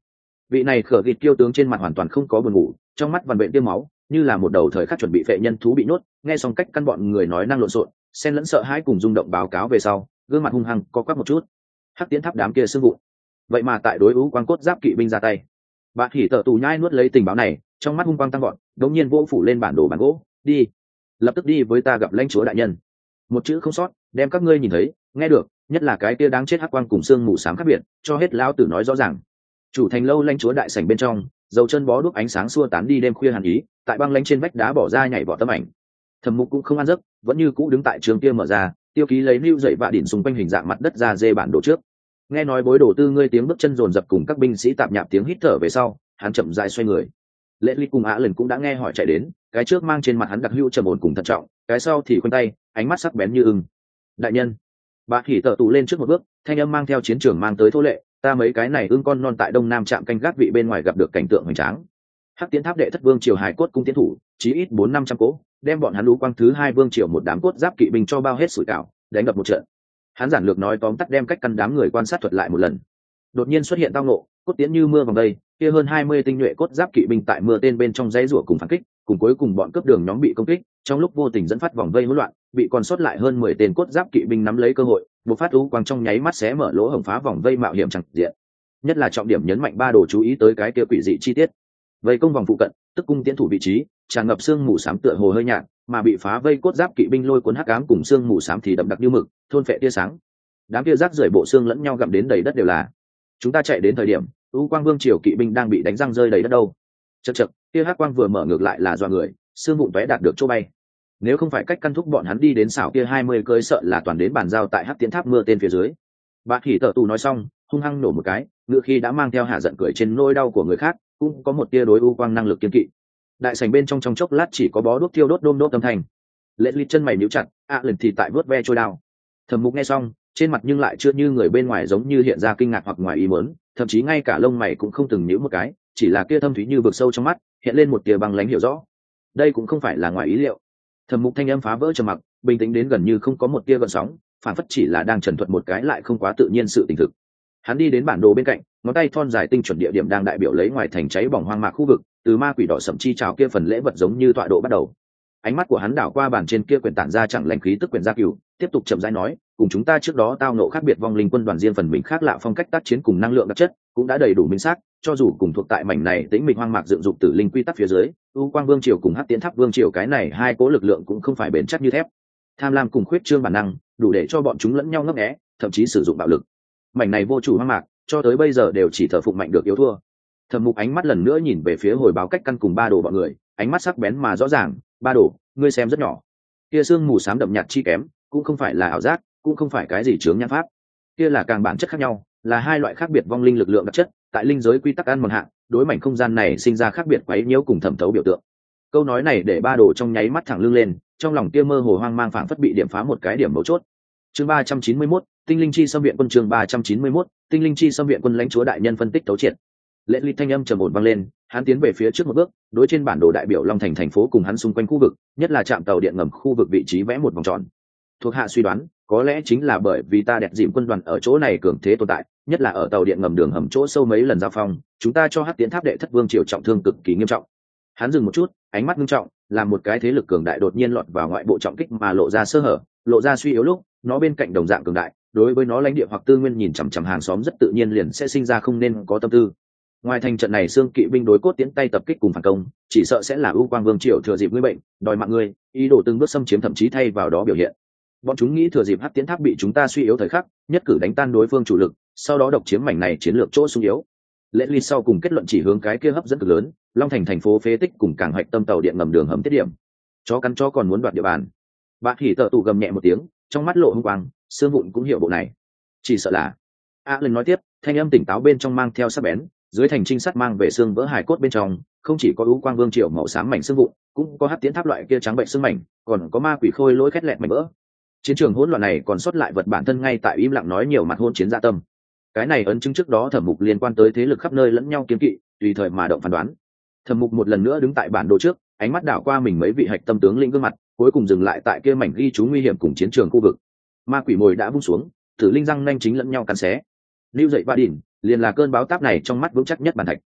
Vị này khở gịt kiêu tướng trên mặt hoàn toàn không có buồn ngủ, trong mắt vằn vện tiêm máu, như là một đầu thời khắc chuẩn bị phệ nhân thú bị nhốt. Nghe xong cách căn bọn người nói năng lộn xộn, xen lẫn sợ hãi cùng rung động báo cáo về sau, gương mặt hung hăng co quắp một chút. Hắc tiến tháp đám kia sưng vụn, vậy mà tại đối ưu quang cốt giáp kỵ binh ra tay. Bạt Hỉ Tở Tù nhai nuốt lấy tình báo này, trong mắt hung quang tăng vọt, đống nhiên vỗ phủ lên bản đồ bản gỗ, đi, lập tức đi với ta gặp lãnh chúa đại nhân. Một chữ không sót, đem các ngươi nhìn thấy, nghe được, nhất là cái kia đáng chết hắc quang cùng xương mù xám khác biệt, cho hết lão tử nói rõ ràng. Chủ thành lâu lãnh chúa đại sảnh bên trong, dầu chân bó đuốc ánh sáng xua tán đi đêm khuya hàn ý, tại băng lãnh trên vách đá bỏ ra nhảy vọt tấm ảnh. Thẩm Mục cũng không ăn giấc, vẫn như cũ đứng tại trường kia mở ra, tiêu ký lấy lưu dậy vạ đỉnh xung quanh hình dạng mặt đất ra dê bản đồ trước. Nghe nói bối đồ tư ngươi tiếng bước chân rồn rập cùng các binh sĩ tạp nhạp tiếng hít thở về sau, hắn chậm rãi xoay người. Lệ Ly cùng Á lần cũng đã nghe hỏi chạy đến, cái trước mang trên mặt hắn đặc hữu trầm ổn cùng thận trọng, cái sau thì khoanh tay, ánh mắt sắc bén như ưng. Đại nhân, bà Hỉ Tở Tù lên trước một bước, thanh âm mang theo chiến trường mang tới thô lệ, ta mấy cái này ưng con non tại đông nam trạm canh gác vị bên ngoài gặp được cảnh tượng hoành tráng. Hắc tiến tháp đệ thất vương triều hải cốt cung tiến thủ, chí ít 400-500 cỗ, đem bọn hắn lũ quang thứ hai vương triều một đám cốt giáp kỵ binh cho bao hết sủi cảo, đánh ngập một trận. Hắn giản lược nói tóm tắt đem cách căn đám người quan sát thuật lại một lần. Đột nhiên xuất hiện tao ngộ, cốt tiến như mưa vòng đây, kia hơn 20 tinh nhuệ cốt giáp kỵ binh tại mưa tên bên trong dãy rủa cùng phản kích, cùng cuối cùng bọn cướp đường nhóm bị công kích, trong lúc vô tình dẫn phát vòng vây hỗn loạn, bị còn sót lại hơn 10 tên cốt giáp kỵ binh nắm lấy cơ hội, bộc phát u quang trong nháy mắt xé mở lỗ hổng phá vòng vây mạo hiểm chẳng diện. Nhất là trọng điểm nhấn mạnh ba đồ chú ý tới cái kia quỷ dị chi tiết. Vây công vòng phụ cận, tức cung tiến thủ vị trí, tràn ngập xương mù xám tựa hồ hơi nhạt, mà bị phá vây cốt giáp kỵ binh lôi cuốn hắc ám cùng xương mù xám thì đậm đặc như mực, thôn phệ tia sáng. Đám kia rác rưởi bộ xương lẫn nhau gặm đến đầy đất đều là. Chúng ta chạy đến thời điểm, u quang vương triều kỵ binh đang bị đánh răng rơi đầy đất đâu. Chậc chậc, kia hắc quang vừa mở ngược lại là dọa người, xương vụn tóe đạt được chỗ bay. Nếu không phải cách căn thúc bọn hắn đi đến xảo kia 20 cưới sợ là toàn đến bàn giao tại hắc tiến tháp mưa tên phía dưới. Bạt Hỉ Tở Tù nói xong, hung hăng nổ một cái, ngựa khi đã mang theo hạ giận cười trên nỗi đau của người khác, cũng có một tia đối u quang năng lực kiên kỵ. Đại sảnh bên trong chốc lát chỉ có bó đuốc thiêu đốt đôm đốt âm thanh. Lệ Ly chân mày nhíu chặt, lần thì tại vớt ve trôi đao. Thẩm Mục nghe xong, trên mặt nhưng lại chưa như người bên ngoài giống như hiện ra kinh ngạc hoặc ngoài ý muốn, thậm chí ngay cả lông mày cũng không từng nhíu một cái, chỉ là kia thâm thúy như vực sâu trong mắt, hiện lên một tia băng lãnh hiểu rõ. Đây cũng không phải là ngoài ý liệu. Thẩm Mục thanh âm phá vỡ trầm mặc, bình tĩnh đến gần như không có một tia gợn sóng, phản phất chỉ là đang trần thuật một cái lại không quá tự nhiên sự tình thực. Hắn đi đến bản đồ bên cạnh, ngón tay thon dài tinh chuẩn địa điểm đang đại biểu lấy ngoài thành cháy bỏng hoang mạc khu vực, từ ma quỷ đỏ sậm chi trào kia phần lễ vật giống như tọa độ bắt đầu. Ánh mắt của hắn đảo qua bản trên kia quyển tản ra chẳng lành khí tức quyển gia cửu, tiếp tục chậm rãi nói, cùng chúng ta trước đó tao nộ khác biệt vong linh quân đoàn riêng phần mình khác lạ phong cách tác chiến cùng năng lượng đặc chất, cũng đã đầy đủ minh xác, cho dù cùng thuộc tại mảnh này tĩnh mịch hoang mạc dựng dục tử linh quy tắc phía dưới, u quang vương triều cùng hắc tiến tháp vương triều cái này hai cố lực lượng cũng không phải bền chắc như thép. Tham lam cùng khuyết trương bản năng, đủ để cho bọn chúng lẫn nhau ngấp nghé, thậm chí sử dụng bạo lực. Mảnh này vô chủ hoang mạc, cho tới bây giờ đều chỉ thờ phụng mạnh được yếu thua. Thẩm Mục ánh mắt lần nữa nhìn về phía hồi báo cách căn cùng ba đồ bọn người, ánh mắt sắc bén mà rõ ràng, ba đồ, ngươi xem rất nhỏ. Kia xương mù xám đậm nhạt chi kém, cũng không phải là ảo giác, cũng không phải cái gì chướng nhãn pháp. Kia là càng bản chất khác nhau, là hai loại khác biệt vong linh lực lượng đặc chất, tại linh giới quy tắc ăn mòn hạng, đối mảnh không gian này sinh ra khác biệt quấy nhiễu cùng thẩm thấu biểu tượng. Câu nói này để ba đồ trong nháy mắt thẳng lưng lên, trong lòng kia mơ hồ hoang mang phảng phất bị điểm phá một cái điểm mấu chốt. Chương 391, tinh linh chi xâm viện quân. Chương 391, tinh linh chi xâm viện quân. Lãnh chúa đại nhân phân tích tấu triệt. Lệ Ly thanh âm trầm ổn vang lên, hắn tiến về phía trước một bước, đối trên bản đồ đại biểu Long Thành thành phố cùng hắn xung quanh khu vực, nhất là trạm tàu điện ngầm khu vực vị trí vẽ một vòng tròn. Thuộc hạ suy đoán, có lẽ chính là bởi vì ta đẹp dịm quân đoàn ở chỗ này cường thế tồn tại, nhất là ở tàu điện ngầm đường hầm chỗ sâu mấy lần giao phong, chúng ta cho hắc tiến tháp đệ thất vương triều trọng thương cực kỳ nghiêm trọng. Hắn dừng một chút, ánh mắt nghiêm trọng, làm một cái thế lực cường đại đột nhiên lọt vào ngoại bộ trọng kích mà lộ ra sơ hở, lộ ra suy yếu lúc, nó bên cạnh đồng dạng cường đại, đối với nó lãnh địa hoặc tư nguyên nhìn chằm chằm hàng xóm rất tự nhiên liền sẽ sinh ra không nên có tâm tư. Ngoài thành trận này xương kỵ binh đối cốt tiến tay tập kích cùng phản công, chỉ sợ sẽ là ưu quang vương triều thừa dịp ngươi bệnh, đòi mạng ngươi, ý đồ từng bước xâm chiếm thậm chí thay vào đó biểu hiện. Bọn chúng nghĩ thừa dịp hắc tiến tháp bị chúng ta suy yếu thời khắc, nhất cử đánh tan đối phương chủ lực, sau đó độc chiếm mảnh này chiến lược chỗ sung yếu. Lệ Ly sau cùng kết luận chỉ hướng cái kia hấp dẫn cực lớn, Long Thành thành phố phế tích cùng cảng hoạch tâm tàu điện ngầm đường hầm tiết điểm. Chó cắn chó còn muốn đoạt địa bàn. Bạt Hỉ Tở Tù gầm nhẹ một tiếng, trong mắt lộ hung quang, xương vụn cũng hiểu bộ này. Chỉ sợ là. Lần nói tiếp, thanh âm tỉnh táo bên trong mang theo sắc bén, dưới thành trinh sát mang về xương vỡ hài cốt bên trong, không chỉ có ưu quang vương triều màu xám mảnh xương vụn, cũng có hắc tiến tháp loại kia trắng bệnh xương mảnh, còn có ma quỷ khôi lỗi khét lẹt mảnh vỡ. Chiến trường hỗn loạn này còn sót lại vật bản thân ngay tại im lặng nói nhiều mặt hôn chiến dạ tâm. Cái này ấn chứng trước đó Thẩm Mục liên quan tới thế lực khắp nơi lẫn nhau kiên kỵ, tùy thời mà động phán đoán. Thẩm Mục một lần nữa đứng tại bản đồ trước, ánh mắt đảo qua mình mấy vị hạch tâm tướng lĩnh gương mặt, cuối cùng dừng lại tại kia mảnh ghi chú nguy hiểm cùng chiến trường khu vực. Ma quỷ mồi đã buông xuống, tử linh răng nanh chính lẫn nhau cắn xé. Lưu dậy va đỉnh, liền là cơn báo táp này trong mắt vững chắc nhất bản thạch.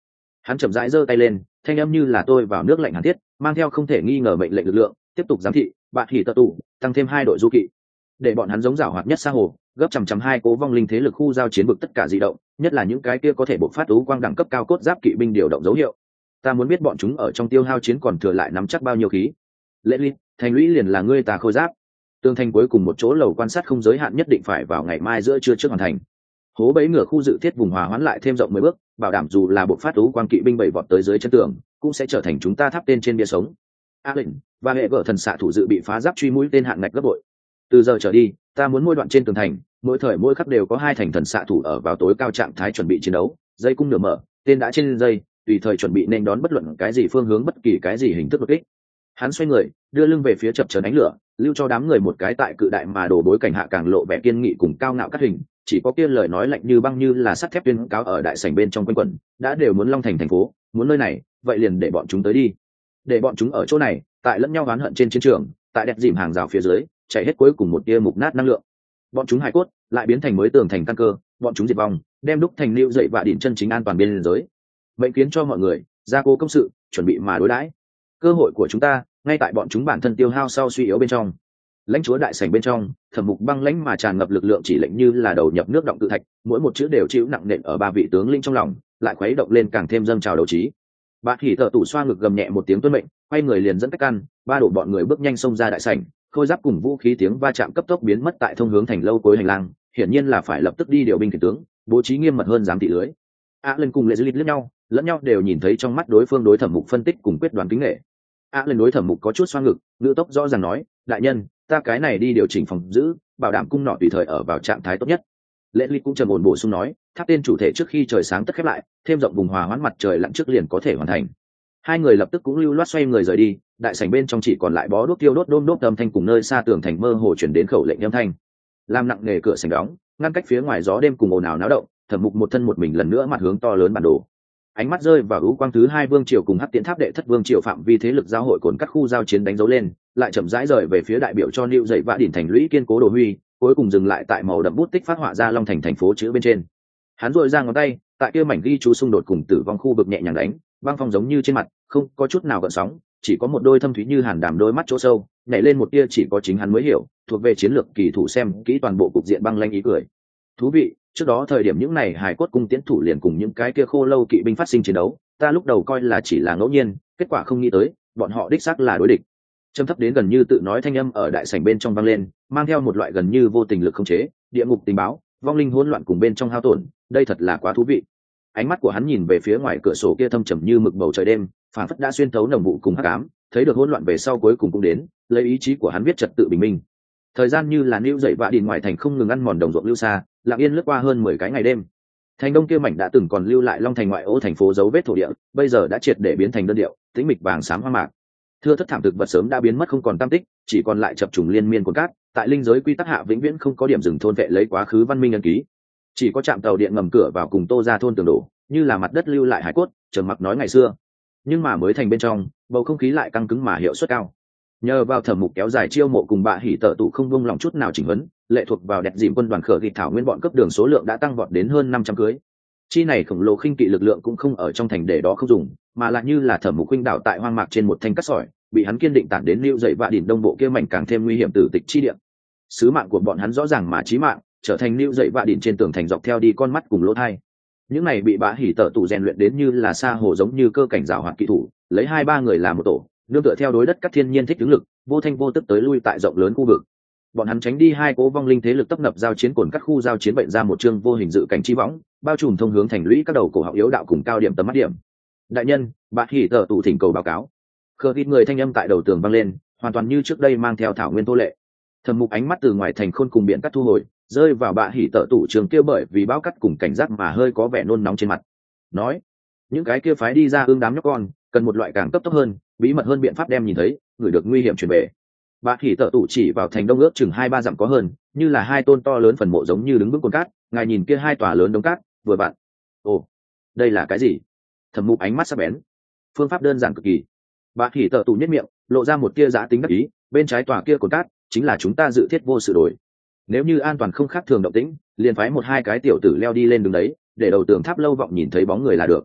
Hắn chậm rãi giơ tay lên, thanh âm như là tôi vào nước lạnh hàn thiết, mang theo không thể nghi ngờ mệnh lệnh lực lượng, tiếp tục giám thị, bạn hỉ tợ tụ, tăng thêm 2 đội du kỵ, để bọn hắn giống giảo hoạt nhất xa hồ, gấp chằm hai cố vong linh thế lực khu giao chiến vực tất cả di động, nhất là những cái kia có thể bộc phát ú quang đẳng cấp cao cốt giáp kỵ binh điều động dấu hiệu. Ta muốn biết bọn chúng ở trong tiêu hao chiến còn thừa lại nắm chắc bao nhiêu khí. Lệ Ly, thành lũy liền là ngươi ta khôi giáp. Tường thành cuối cùng một chỗ lầu quan sát không giới hạn nhất định phải vào ngày mai giữa trưa trước hoàn thành. Hố bẫy ngựa khu dự thiết vùng hòa hoãn lại thêm rộng 10 bước, bảo đảm dù là bộc phát ú quang kỵ binh bảy vọt tới dưới chân tường, cũng sẽ trở thành chúng ta tháp tên trên bia sống. Lệnh và hệ vợ thần xạ thủ dự bị phá giáp truy mũi tên hạng ngạch gấp bội. Từ giờ trở đi, ta muốn mỗi đoạn trên tường thành, mỗi thời mỗi khắc đều có 2 thành thần xạ thủ ở vào tối cao trạng thái chuẩn bị chiến đấu, dây cung nửa mở, tên đã trên dây, tùy thời chuẩn bị nên đón bất luận cái gì phương hướng, bất kỳ cái gì hình thức đột kích. Hắn xoay người, đưa lưng về phía chập chờn ánh lửa, lưu cho đám người một cái tại cự đại mà đổ bối cảnh hạ càng lộ vẻ kiên nghị cùng cao ngạo cắt hình, chỉ có kia lời nói lạnh như băng như là sắt thép tuyên cáo ở đại sảnh bên trong quanh quẩn, đã đều muốn Long Thành thành phố, muốn nơi này, vậy liền để bọn chúng tới đi. Để bọn chúng ở chỗ này, tại lẫn nhau oán hận trên chiến trường, tại đẹp dìm hàng rào phía dưới, chạy hết cuối cùng một tia mục nát năng lượng. Bọn chúng hài cốt lại biến thành mới tường thành căn cơ, bọn chúng diệt vong, đem đúc thành lưu dậy và đỉnh chân chính an toàn biên giới. Mệnh kiến cho mọi người, gia cố công sự, chuẩn bị mà đối đãi. Cơ hội của chúng ta, ngay tại bọn chúng bản thân tiêu hao sau suy yếu bên trong. Lãnh chúa đại sảnh bên trong, Thẩm Mục băng lãnh mà tràn ngập lực lượng chỉ lệnh như là đầu nhập nước động tự thạch, mỗi một chữ đều chịu nặng nện ở 3 vị tướng lĩnh trong lòng, lại khuấy động lên càng thêm dâng trào đấu trí. Bạt Hỉ Tở tủ xoa ngực gầm nhẹ một tiếng tuân mệnh, quay người liền dẫn cách căn, 3 đội bọn người bước nhanh xông ra đại sảnh, khôi giáp cùng vũ khí tiếng va chạm cấp tốc biến mất tại thông hướng thành lâu cuối hành lang, hiển nhiên là phải lập tức đi điều binh khiển tướng, bố trí nghiêm mật hơn giám thị lưới. Lên cùng Lệ Dư Lịch liếc nhau, lẫn nhau đều nhìn thấy trong mắt đối phương đối Thẩm Mục phân tích cùng quyết đoán kính nghệ. Lên đối Thẩm Mục có chút xoa ngực, ngữ tốc rõ ràng nói, đại nhân, ta cái này đi điều chỉnh phòng giữ, bảo đảm cung nọ tùy thời ở vào trạng thái tốt nhất. Lệ Lịch cũng trầm ổn bổ sung nói, tháp tên chủ thể trước khi trời sáng tất khép lại, thêm rộng vùng hòa hoãn mặt trời lặn trước liền có thể hoàn thành. 2 người lập tức cũng lưu loát xoay người rời đi, đại sảnh bên trong chỉ còn lại bó đuốc tiêu đốt đôm đốt âm thanh cùng nơi xa tường thành mơ hồ chuyển đến khẩu lệnh âm thanh. Làm nặng nề cửa sảnh đóng, ngăn cách phía ngoài gió đêm cùng ồn ào náo động, Thẩm Mục một thân một mình lần nữa mặt hướng to lớn bản đồ. Ánh mắt rơi vào ưu quang thứ 2 vương triều cùng hắc tiễn tháp đệ thất vương triều phạm vi thế lực giao hội cồn các khu giao chiến đánh dấu lên, lại chậm rãi rời về phía đại biểu cho Lưu Dậy Vã Đỉnh thành lũy kiên cố đồ huy, cuối cùng dừng lại tại màu đậm bút tích phát họa ra Long Thành thành phố chữ bên trên. Hắn duỗi ra ngón tay, tại kia mảnh ghi chú xung đột cùng tử vong khu vực nhẹ nhàng đánh, băng phong giống như trên mặt, không có chút nào gợn sóng, chỉ có một đôi thâm thúy như hàn đàm đôi mắt chỗ sâu, nhảy lên một tia chỉ có chính hắn mới hiểu, thuộc về chiến lược kỳ thủ xem kỹ toàn bộ cục diện băng lanh ý cười. Thú vị, trước đó thời điểm những này hài cốt cung tiễn thủ liền cùng những cái kia khô lâu kỵ binh phát sinh chiến đấu, ta lúc đầu coi là chỉ là ngẫu nhiên, kết quả không nghĩ tới, bọn họ đích xác là đối địch. Trầm thấp đến gần như tự nói thanh âm ở đại sảnh bên trong vang lên, mang theo một loại gần như vô tình lực khống chế, địa ngục tình báo, vong linh hỗn loạn cùng bên trong hao tổn, đây thật là quá thú vị. Ánh mắt của hắn nhìn về phía ngoài cửa sổ kia thâm trầm như mực bầu trời đêm, phảng phất đã xuyên thấu nồng vụ cùng hắc ám, thấy được hỗn loạn về sau cuối cùng cũng đến, lấy ý chí của hắn viết trật tự bình minh. Thời gian như là níu dậy vạ đìn ngoài thành không ngừng ăn mòn đồng ruộng lưu xa, lặng yên lướt qua hơn 10 cái ngày đêm. Thành đông kia mảnh đã từng còn lưu lại Long Thành ngoại ô thành phố dấu vết thổ địa, bây giờ đã triệt để biến thành đơn điệu, tĩnh mịch vàng xám hoa mạc. Thưa thất thảm thực vật sớm đã biến mất không còn tăm tích, chỉ còn lại chập trùng liên miên cồn cát, tại linh giới quy tắc hạ vĩnh viễn không có điểm dừng thôn vệ lấy quá khứ văn minh ấn ký. Chỉ có trạm tàu điện ngầm cửa vào cùng Tô ra thôn tường đổ, như là mặt đất lưu lại hải cốt, trầm mặc nói ngày xưa. Nhưng mà mới thành bên trong, bầu không khí lại căng cứng mà hiệu suất cao. Nhờ vào Thẩm Mục kéo dài chiêu mộ cùng Bạ Hỉ Tở tụ không buông lòng chút nào chỉnh huấn, lệ thuộc vào đẹp dìm quân đoàn khở gịt thảo nguyên bọn cấp đường số lượng đã tăng vọt đến hơn 500 cưới. Chi này khổng lồ khinh kỵ lực lượng cũng không ở trong thành để đó không dùng, mà lại như là Thẩm Mục huynh đảo tại hoang mạc trên một thanh cắt sỏi, bị hắn kiên định tản đến lưu dậy vạ đỉnh đông bộ kia mảnh càng thêm nguy hiểm tử tịch chi địa. Sứ mạng của bọn hắn rõ ràng mà chí mạng, trở thành lưu dậy vạ đỉnh trên tường thành dọc theo đi con mắt cùng lỗ tai. Những này bị Bạ Hỉ Tở tụ rèn luyện đến như là sa hồ giống như cơ cảnh giảo hoạt kỹ thủ, lấy 2-3 người làm một tổ, nương tựa theo đối đất các thiên nhiên thích ứng lực, vô thanh vô tức tới lui tại rộng lớn khu vực. Bọn hắn tránh đi 2 cố vong linh thế lực tấp nập giao chiến cồn các khu giao chiến bệnh ra một chương vô hình dự cảnh chi võng, bao trùm thông hướng thành lũy các đầu cổ họng yếu đạo cùng cao điểm tầm mắt điểm. Đại nhân, Bạ Hỉ Tở tụ thỉnh cầu báo cáo. Khờ ít người thanh âm tại đầu tường vang lên, hoàn toàn như trước đây mang theo thảo nguyên tô lệ. Thẩm Mục ánh mắt từ ngoài thành khôn cùng biển cắt thu hồi, rơi vào Bạ Hỉ Tở tụ trường kia bởi vì bão cắt cùng cảnh giác mà hơi có vẻ nôn nóng trên mặt. Nói, những cái kia phái đi ra ương đám nhóc con, cần một loại càng cấp tốc hơn, bí mật hơn biện pháp đem nhìn thấy, người được nguy hiểm truyền về. Bạ Hỉ Tở tụ chỉ vào thành đông ước chừng 2-3 dặm có hơn, như là 2 tôn to lớn phần mộ giống như đứng vững cồn cát, ngài nhìn kia 2 tòa lớn đống cát, vừa bạn. Ồ, đây là cái gì? Thẩm Mục ánh mắt sắc bén. Phương pháp đơn giản cực kỳ. Bạ Hỉ Tở tụ nhếch miệng, lộ ra một tia giá tính đắc ý, bên trái tòa kia cồn cát, chính là chúng ta dự thiết vô sự đổi. Nếu như an toàn không khác thường động tĩnh, liền phái 1-2 cái tiểu tử leo đi lên đường đấy, để đầu tường tháp lâu vọng nhìn thấy bóng người là được.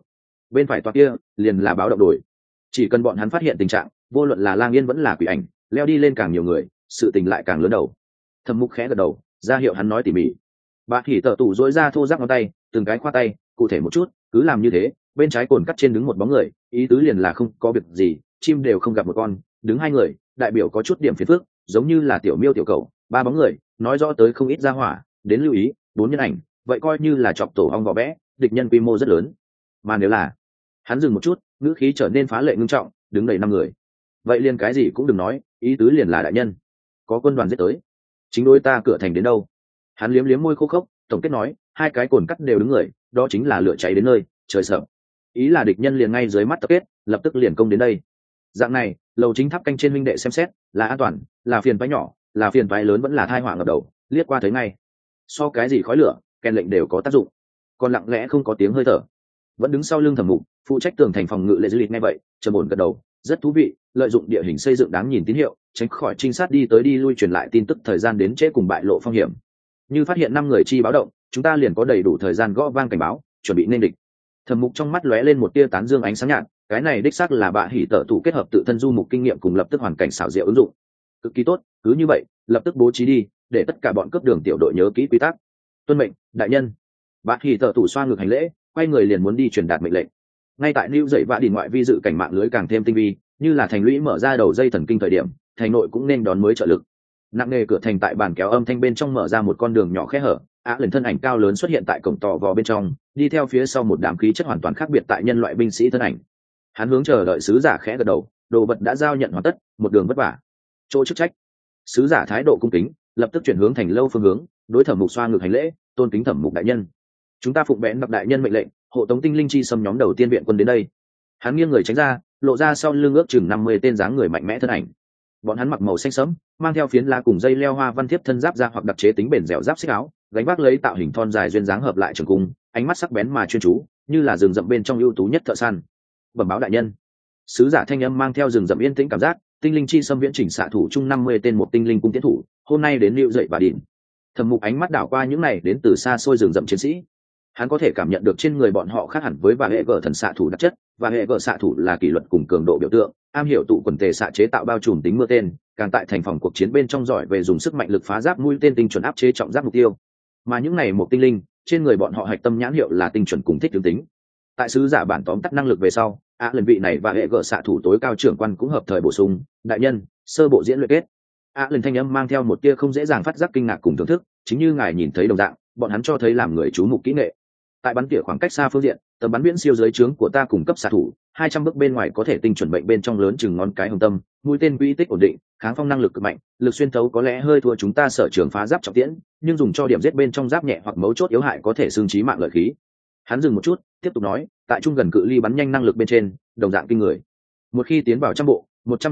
bên phải toa kia liền là báo động đổi. Chỉ cần bọn hắn phát hiện tình trạng, vô luận là lang yên vẫn là quỷ ảnh, leo đi lên càng nhiều người, sự tình lại càng lớn đầu. Thẩm Mục khẽ gật đầu, ra hiệu hắn nói tỉ mỉ. Bà Hỉ Tở Tụ dỗi ra thô ráp ngón tay, từng cái khoa tay, cụ thể một chút, cứ làm như thế. Bên trái cồn cắt trên đứng một bóng người, ý tứ liền là không có việc gì, chim đều không gặp một con, đứng hai người, đại biểu có chút điểm phiền phức, giống như là tiểu miêu tiểu cầu. Ba bóng người, nói rõ tới không ít gia hỏa, đến lưu ý, bốn nhân ảnh, vậy coi như là chọc tổ ong vỏ vẽ, địch nhân quy mô rất lớn. Mà nếu là, hắn dừng một chút, ngữ khí trở nên phá lệ ngưng trọng, đứng đầy năm người. Vậy liền cái gì cũng đừng nói, ý tứ liền là đại nhân, có quân đoàn giết tới, chính đối ta cửa thành đến đâu. Hắn liếm liếm môi khô khốc, tổng kết nói, hai cái cồn cắt đều đứng người, đó chính là lửa cháy đến nơi, trời sợ. Ý là địch nhân liền ngay dưới mắt tập kết, lập tức liền công đến đây. Dạng này, lầu chính tháp canh trên minh đệ xem xét, là an toàn, là phiền toái nhỏ, là phiền toái lớn vẫn là tai họa ngập đầu, liếc qua thấy ngay. So cái gì khói lửa, kèn lệnh đều có tác dụng. Còn lặng lẽ không có tiếng hơi thở. Vẫn đứng sau lưng Thẩm Mục, phụ trách tường thành phòng ngự lệ dư lịch ngay vậy, trầm ổn gật đầu, rất thú vị, lợi dụng địa hình xây dựng đáng nhìn tín hiệu, tránh khỏi trinh sát đi tới đi lui truyền lại tin tức thời gian đến trễ cùng bại lộ phong hiểm. Như phát hiện 5 người chi báo động, chúng ta liền có đầy đủ thời gian gõ vang cảnh báo, chuẩn bị nên địch. Thẩm Mục trong mắt lóe lên một tia tán dương ánh sáng nhạt, cái này đích xác là Bạ Hỉ Tở Tụ kết hợp tự thân du mục kinh nghiệm cùng lập tức hoàn cảnh xảo diệu ứng dụng. Cực kỳ tốt, cứ như vậy, lập tức bố trí đi, để tất cả bọn cướp đường tiểu đội nhớ kỹ quy tắc. Tuân mệnh, đại nhân. Bạ Hỉ Tở Tụ xoa ngược hành lễ, quay người liền muốn đi truyền đạt mệnh lệnh. Ngay tại Lưu dậy vạ đỉnh ngoại vi dự cảnh mạng lưới càng thêm tinh vi, như là thành lũy mở ra đầu dây thần kinh thời điểm, thành nội cũng nên đón mới trợ lực. Nặng nề cửa thành tại bàn kéo âm thanh bên trong mở ra một con đường nhỏ khe hở, lần thân ảnh cao lớn xuất hiện tại cổng tò vò bên trong, đi theo phía sau một đám khí chất hoàn toàn khác biệt tại nhân loại binh sĩ thân ảnh. Hắn hướng chờ đợi sứ giả khẽ gật đầu, đồ vật đã giao nhận hoàn tất, một đường vất vả. Chỗ chức trách. Sứ giả thái độ cung kính, lập tức chuyển hướng thành lâu phương hướng, đối Thẩm Mục xoa ngược hành lễ, tôn kính Thẩm Mục đại nhân. Chúng ta phụng bén đặc đại nhân mệnh lệnh, hộ tống tinh linh chi xâm nhóm đầu tiên viện quân đến đây. Hắn nghiêng người tránh ra, lộ ra sau lưng ước chừng 50 tên dáng người mạnh mẽ thân ảnh. Bọn hắn mặc màu xanh sẫm, mang theo phiến lá cùng dây leo hoa văn thiếp thân giáp ra hoặc đặc chế tính bền dẻo giáp xích áo, gánh vác lấy tạo hình thon dài duyên dáng hợp lại trường cung, ánh mắt sắc bén mà chuyên chú, như là rừng rậm bên trong ưu tú nhất thợ săn. Bẩm báo đại nhân. Sứ giả thanh âm mang theo rừng rậm yên tĩnh cảm giác, tinh linh chi xâm viễn chỉnh xạ thủ chung 50 tên một tinh linh cung tiến thủ, hôm nay đến Lưu dậy và đỉnh. Thẩm Mục ánh mắt đảo qua những này đến từ xa xôi rừng rậm chiến sĩ. Hắn có thể cảm nhận được trên người bọn họ khác hẳn với và hệ gở thần xạ thủ đặc chất, và hệ gở xạ thủ là kỷ luật cùng cường độ biểu tượng, am hiểu tụ quần tề xạ chế tạo bao trùm tính mưa tên, càng tại thành phòng cuộc chiến bên trong giỏi về dùng sức mạnh lực phá giáp mũi tên tinh chuẩn áp chế trọng giáp mục tiêu. Mà những này một tinh linh, trên người bọn họ hạch tâm nhãn hiệu là tinh chuẩn cùng thích tướng tính. Tại sứ giả bản tóm tắt năng lực về sau, lần vị này và hệ gở xạ thủ tối cao trưởng quan cũng hợp thời bổ sung, đại nhân, sơ bộ diễn luyện kết. Lần thanh âm mang theo một tia không dễ dàng phát giác kinh ngạc cùng thưởng thức, chính như ngài nhìn thấy đồng dạng, bọn hắn cho thấy làm người chú mục kỹ nghệ. Tại bắn tỉa khoảng cách xa phương diện, tầm bắn viễn siêu dưới trướng của ta cung cấp xạ thủ 200 bước bên ngoài có thể tinh chuẩn mệnh bên trong lớn chừng ngón cái hồng tâm, mũi tên quỹ tích ổn định, kháng phong năng lực cực mạnh, lực xuyên thấu có lẽ hơi thua chúng ta sở trường phá giáp trọng tiễn, nhưng dùng cho điểm giết bên trong giáp nhẹ hoặc mấu chốt yếu hại có thể xương chí mạng lợi khí. Hắn dừng một chút, tiếp tục nói, tại trung gần cự ly bắn nhanh năng lực bên trên, đồng dạng kinh người. Một khi tiến vào trăm bộ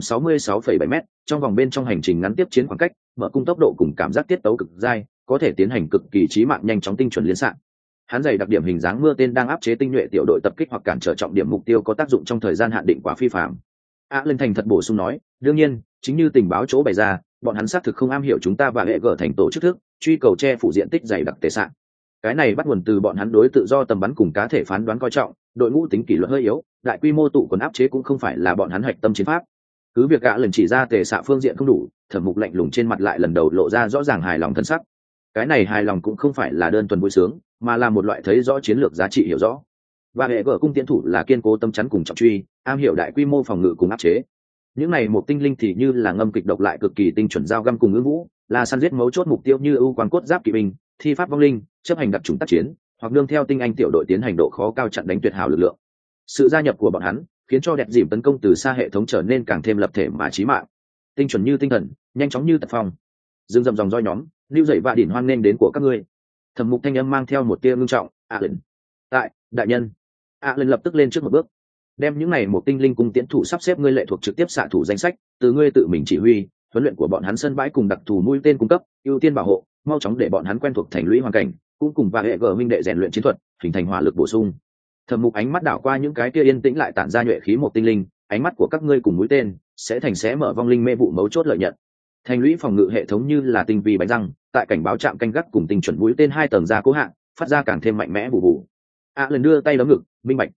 166,7 m, trong vòng bên trong hành trình ngắn tiếp chiến khoảng cách, mở cung tốc độ cùng cảm giác tiết tấu cực dai, có thể tiến hành cực kỳ chí mạng nhanh chóng tinh chuẩn liên xạ. Hắn dày đặc điểm hình dáng mưa tên đang áp chế tinh nhuệ tiểu đội tập kích hoặc cản trở trọng điểm mục tiêu có tác dụng trong thời gian hạn định quá phi phạm. Lên thành thật bổ sung nói, đương nhiên, chính như tình báo chỗ bày ra, bọn hắn xác thực không am hiểu chúng ta và hệ gở thành tổ chức thức, truy cầu che phủ diện tích dày đặc tệ sạn. Cái này bắt nguồn từ bọn hắn đối tự do tầm bắn cùng cá thể phán đoán coi trọng, đội ngũ tính kỷ luật hơi yếu, đại quy mô tụ quần áp chế cũng không phải là bọn hắn hạch tâm chiến pháp. Cứ việc lần chỉ ra tệ xạ phương diện không đủ, Thẩm Mục lạnh lùng trên mặt lại lần đầu lộ ra rõ ràng hài lòng thân sắc. Cái này hài lòng cũng không phải là đơn thuần vui sướng, mà là một loại thấy rõ chiến lược giá trị hiểu rõ. Và hệ gở cung tiến thủ là kiên cố tâm chắn cùng trọng truy, am hiểu đại quy mô phòng ngự cùng áp chế. Những này một tinh linh thì như là ngâm kịch độc lại cực kỳ tinh chuẩn giao găm cùng ứng vũ, là săn giết mấu chốt mục tiêu như ưu quang cốt giáp kỵ binh, thi pháp vong linh, chấp hành đặc trùng tác chiến, hoặc nương theo tinh anh tiểu đội tiến hành độ khó cao chặn đánh tuyệt hảo lực lượng. Sự gia nhập của bọn hắn khiến cho đẹp dìm tấn công từ xa hệ thống trở nên càng thêm lập thể mà chí mạng. Tinh chuẩn như tinh thần, nhanh chóng như tật phong. Dương dầm dòng roi nhóm, lưu dậy và đỉnh hoan nghênh đến của các ngươi. Thẩm Mục thanh âm mang theo một tia ngưng trọng, Allen. Tại, đại nhân. Allen lập tức lên trước một bước, đem những này một tinh linh cùng tiễn thủ sắp xếp ngươi lệ thuộc trực tiếp xạ thủ danh sách, từ ngươi tự mình chỉ huy, huấn luyện của bọn hắn sân bãi cùng đặc thù mũi tên cung cấp, ưu tiên bảo hộ, mau chóng để bọn hắn quen thuộc thành lũy hoàn cảnh, cũng cùng và hệ gở minh đệ rèn luyện chiến thuật, hình thành hỏa lực bổ sung. Thẩm Mục ánh mắt đảo qua những cái kia yên tĩnh lại tản ra nhuệ khí một tinh linh, ánh mắt của các ngươi cùng mũi tên sẽ mở vong linh mê vụ mấu chốt lợi nhận. Thành lũy phòng ngự hệ thống như là tinh vi bánh răng, tại cảnh báo trạm canh gác cùng tinh chuẩn mũi tên 2 tầng ra cố hạn, phát ra càng thêm mạnh mẽ bù bù. Lần đưa tay đấm ngực, minh bạch.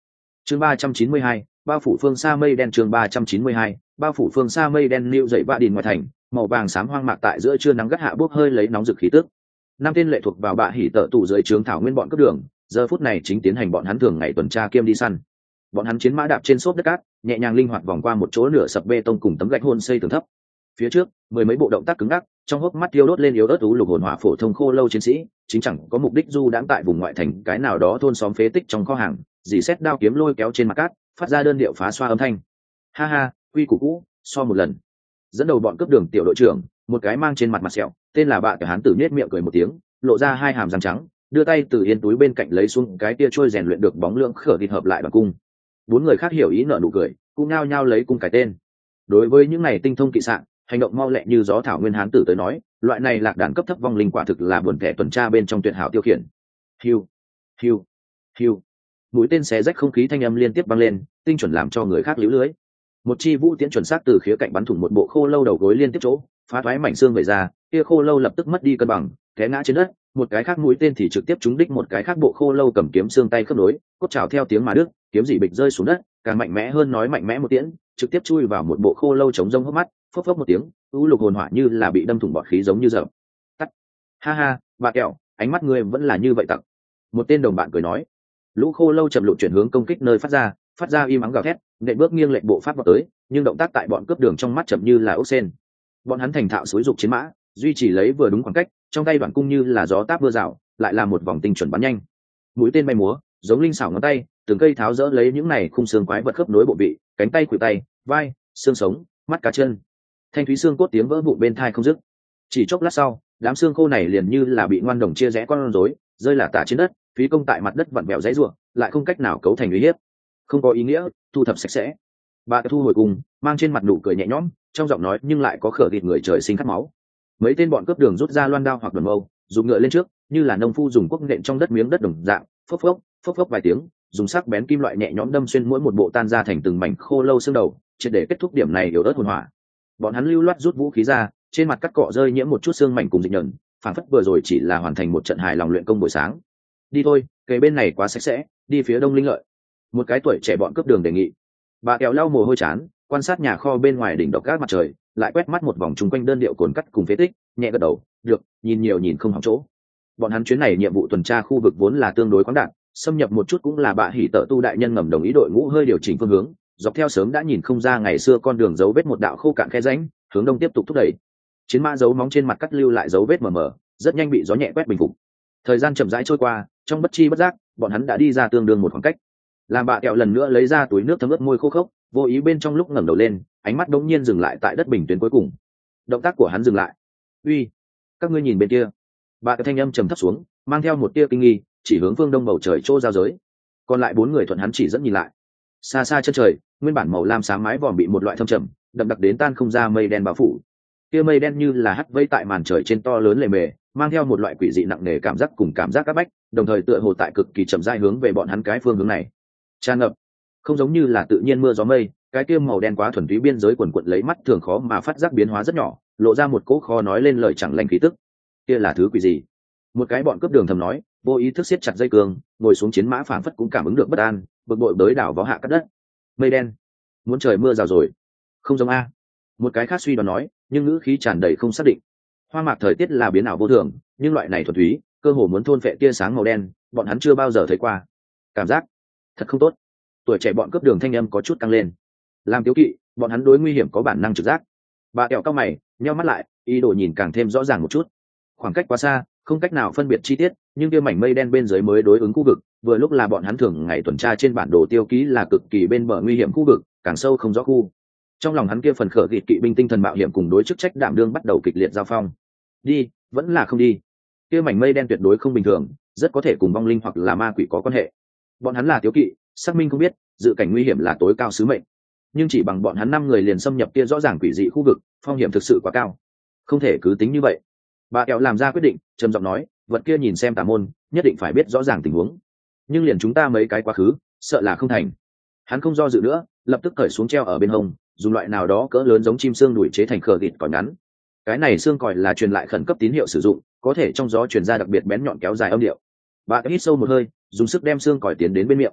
chương 392, bao phủ phương xa mây đen. chương 392, bao phủ phương xa mây đen. Lưu dậy vạ đình ngoài thành, màu vàng xám hoang mạc tại giữa trưa nắng gắt hạ bốc hơi lấy nóng rực khí tức. Năm tên lệ thuộc vào bạ hỉ tợ tụ dưới trướng thảo nguyên bọn cướp đường, giờ phút này chính tiến hành bọn hắn thường ngày tuần tra kiêm đi săn. Bọn hắn chiến mã đạp trên xốp đất cát, nhẹ nhàng linh hoạt vòng qua một chỗ nửa sập bê tông cùng tấm gạch hôn xây tường thấp. Phía trước, mười mấy bộ động tác cứng ngắc, trong hốc mắt thiêu đốt lên yếu ớt ú lục hồn hỏa phổ thông khô lâu chiến sĩ, chính chẳng có mục đích du đãng tại vùng ngoại thành cái nào đó thôn xóm phế tích trong kho hàng, dì xét đao kiếm lôi kéo trên mặt cát, phát ra đơn điệu phá xoa âm thanh. Ha ha, quy củ cũ, so một lần. Dẫn đầu bọn cướp đường tiểu đội trưởng, một cái mang trên mặt sẹo, tên là Bạ Tiểu Hán tử nhếch miệng cười một tiếng, lộ ra hai hàm răng trắng, đưa tay từ yên túi bên cạnh lấy xuống cái tia trôi rèn luyện được bóng lưỡng khở thịt hợp lại bằng cung. Bốn người khác hiểu ý nở nụ cười, cũng nhao nhao lấy cung cái tên. Đối với những này tinh thông kỵ sạn, hành động mau lẹ như gió thảo nguyên hán tử tới nói, loại này lạc đàn cấp thấp vong linh quả thực là buồn kẻ tuần tra bên trong tuyệt hảo tiêu khiển. Hiu, hiu, hiu. Mũi tên xé rách không khí thanh âm liên tiếp vang lên, tinh chuẩn làm cho người khác liễu lưới. Một chi vũ tiễn chuẩn xác từ khía cạnh bắn thủng một bộ khô lâu đầu gối liên tiếp chỗ, phá thoái mảnh xương về ra, kia khô lâu lập tức mất đi cân bằng, té ngã trên đất. Một cái khác mũi tên thì trực tiếp trúng đích một cái khác bộ khô lâu cầm kiếm xương tay khớp nối, cốt trào theo tiếng mà đứt, kiếm dị bịch rơi xuống đất, càng mạnh mẽ hơn nói mạnh mẽ một tiễn, trực tiếp chui vào một bộ khô lâu chống rông hốc mắt, phốc phốc một tiếng, u lục hồn hỏa như là bị đâm thủng bọt khí giống như dở. Tắt. Ha ha, bà kẹo, ánh mắt ngươi vẫn là như vậy tặng. Một tên đồng bạn cười nói. Lũ khô lâu chậm lụt chuyển hướng công kích nơi phát ra im ắng gào thét, nện bước nghiêng lệch bộ pháp vào tới, nhưng động tác tại bọn cướp đường trong mắt chậm như là ốc sen. Bọn hắn thành thạo xúi dục chiến mã, duy trì lấy vừa đúng khoảng cách, trong tay đoạn cung như là gió táp mưa rào, lại là một vòng tinh chuẩn bắn nhanh. Mũi tên bay múa, giống linh xảo ngón tay, từng cây tháo rỡ lấy những này khung xương quái vật khớp nối bộ vị, cánh tay khuỷu tay, vai, xương sống, mắt cá chân. Thanh thúy xương cốt tiếng vỡ vụn bên tai không dứt. Chỉ chốc lát sau, đám xương khô này liền như là bị ngoan đồng chia rẽ con rối, rơi là tả trên đất, phí công tại mặt đất vặn vẹo dãy rủa, lại không cách nào cấu thành uy hiếp. Không có ý nghĩa, thu thập sạch sẽ. Bà thu hồi cùng, mang trên mặt nụ cười nhẹ nhõm, trong giọng nói nhưng lại có khở thịt người trời sinh khát máu. Mấy tên bọn cướp đường rút ra loan đao hoặc đòn mâu, dùng ngựa lên trước, như là nông phu dùng cuốc nện trong đất miếng đất đồng dạng, phốc phốc vài tiếng, dùng sắc bén kim loại nhẹ nhõm đâm xuyên mỗi một bộ tan ra thành từng mảnh khô lâu xương đầu, triệt để kết thúc điểm này yếu ớt hồn hỏa. Bọn hắn lưu loát rút vũ khí ra, trên mặt cắt cọ rơi nhiễm một chút xương mảnh cùng dịch nhẫn, phản phất vừa rồi chỉ là hoàn thành một trận hài lòng luyện công buổi sáng. Đi thôi, kề bên này quá sạch sẽ, đi phía đông linh lợi. Một cái tuổi trẻ bọn cướp đường đề nghị. Bà kéo lau mồ hôi chán, quan sát nhà kho bên ngoài đỉnh độc gác mặt trời, lại quét mắt một vòng chung quanh đơn điệu cồn cắt cùng phế tích, nhẹ gật đầu, được, nhìn nhiều nhìn không hỏng chỗ. Bọn hắn chuyến này nhiệm vụ tuần tra khu vực vốn là tương đối khoáng đạt, xâm nhập một chút cũng là bạ hỉ tợ tu đại nhân ngầm đồng ý đội ngũ hơi điều chỉnh phương hướng, dọc theo sớm đã nhìn không ra ngày xưa con đường dấu vết một đạo khô cạn khe rãnh, hướng đông tiếp tục thúc đẩy. Chiến mã dấu móng trên mặt cắt lưu lại dấu vết mờ mờ, rất nhanh bị gió nhẹ quét bình phục. Thời gian chậm rãi trôi qua, trong bất chi bất giác, bọn hắn đã đi ra tương đương một khoảng cách. Làm bạ kẹo lần nữa lấy ra túi nước thấm ướt môi khô khốc, vô ý bên trong lúc ngẩng đầu lên, ánh mắt đống nhiên dừng lại tại đất bình tuyến cuối cùng. Động tác của hắn dừng lại. Uy, các ngươi nhìn bên kia. Bạ kẹo thanh âm trầm thấp xuống, mang theo một tia kinh nghi, chỉ hướng phương đông bầu trời chỗ giao giới. Còn lại bốn người thuận hắn chỉ dẫn nhìn lại. Xa xa chân trời, nguyên bản màu lam xám mái vòm bị một loại thâm trầm, đậm đặc đến tan không ra mây đen bao phủ. Kia mây đen như là hắt vây tại màn trời trên to lớn lề mề, mang theo một loại quỷ dị nặng nề cảm giác cùng cảm giác áp bách, đồng thời tựa hồ tại cực kỳ chậm rãi hướng về bọn hắn cái phương hướng này. Tràn ngập, không giống như là tự nhiên mưa gió mây, cái kia màu đen quá thuần túy biên giới quần quật lấy mắt thường khó mà phát giác biến hóa rất nhỏ, lộ ra một cỗ khó nói lên lời chẳng lành khí tức. Kia là thứ quỷ gì? Một cái bọn cướp đường thầm nói, vô ý thức siết chặt dây cương, ngồi xuống chiến mã phảng phất cũng cảm ứng được bất an, bực bội tới đảo vó hạ cắt đất. Mây đen, muốn trời mưa rào rồi. Không giống a. Một cái khác suy đoán nói, nhưng ngữ khí tràn đầy không xác định. Hoa mạc thời tiết là biến ảo vô thường, nhưng loại này thuần túy, cơ hồ muốn thôn phệ tia sáng màu đen, bọn hắn chưa bao giờ thấy qua. Cảm giác thật không tốt. Tuổi trẻ bọn cướp đường thanh âm có chút tăng lên. Làm thiếu kỵ, bọn hắn đối nguy hiểm có bản năng trực giác. Bà kẹo cao mày, nheo mắt lại, ý đồ nhìn càng thêm rõ ràng một chút. Khoảng cách quá xa, không cách nào phân biệt chi tiết, nhưng kia mảnh mây đen bên dưới mới đối ứng khu vực, vừa lúc là bọn hắn thường ngày tuần tra trên bản đồ tiêu ký là cực kỳ bên bờ nguy hiểm khu vực, càng sâu không rõ khu. Trong lòng hắn kia phần khở gịt kỵ binh tinh thần mạo hiểm cùng đối chức trách đảm đương bắt đầu kịch liệt giao phong. Đi, vẫn là không đi. Kia mảnh mây đen tuyệt đối không bình thường, rất có thể cùng vong linh hoặc là ma quỷ có quan hệ. Bọn hắn là thiếu kỵ, xác minh không biết, dự cảnh nguy hiểm là tối cao sứ mệnh. Nhưng chỉ bằng bọn hắn 5 người liền xâm nhập kia rõ ràng quỷ dị khu vực, phong hiểm thực sự quá cao. Không thể cứ tính như vậy. Bà kẹo làm ra quyết định, trầm giọng nói, vật kia nhìn xem tà môn, nhất định phải biết rõ ràng tình huống. Nhưng liền chúng ta mấy cái quá khứ, sợ là không thành. Hắn không do dự nữa, lập tức cởi xuống treo ở bên hông, dùng loại nào đó cỡ lớn giống chim xương đuổi chế thành khờ thịt còi ngắn. Cái này xương còi là truyền lại khẩn cấp tín hiệu sử dụng, có thể trong gió truyền ra đặc biệt bén nhọn kéo dài âm điệu. Bà hít sâu một hơi, dùng sức đem xương còi tiến đến bên miệng.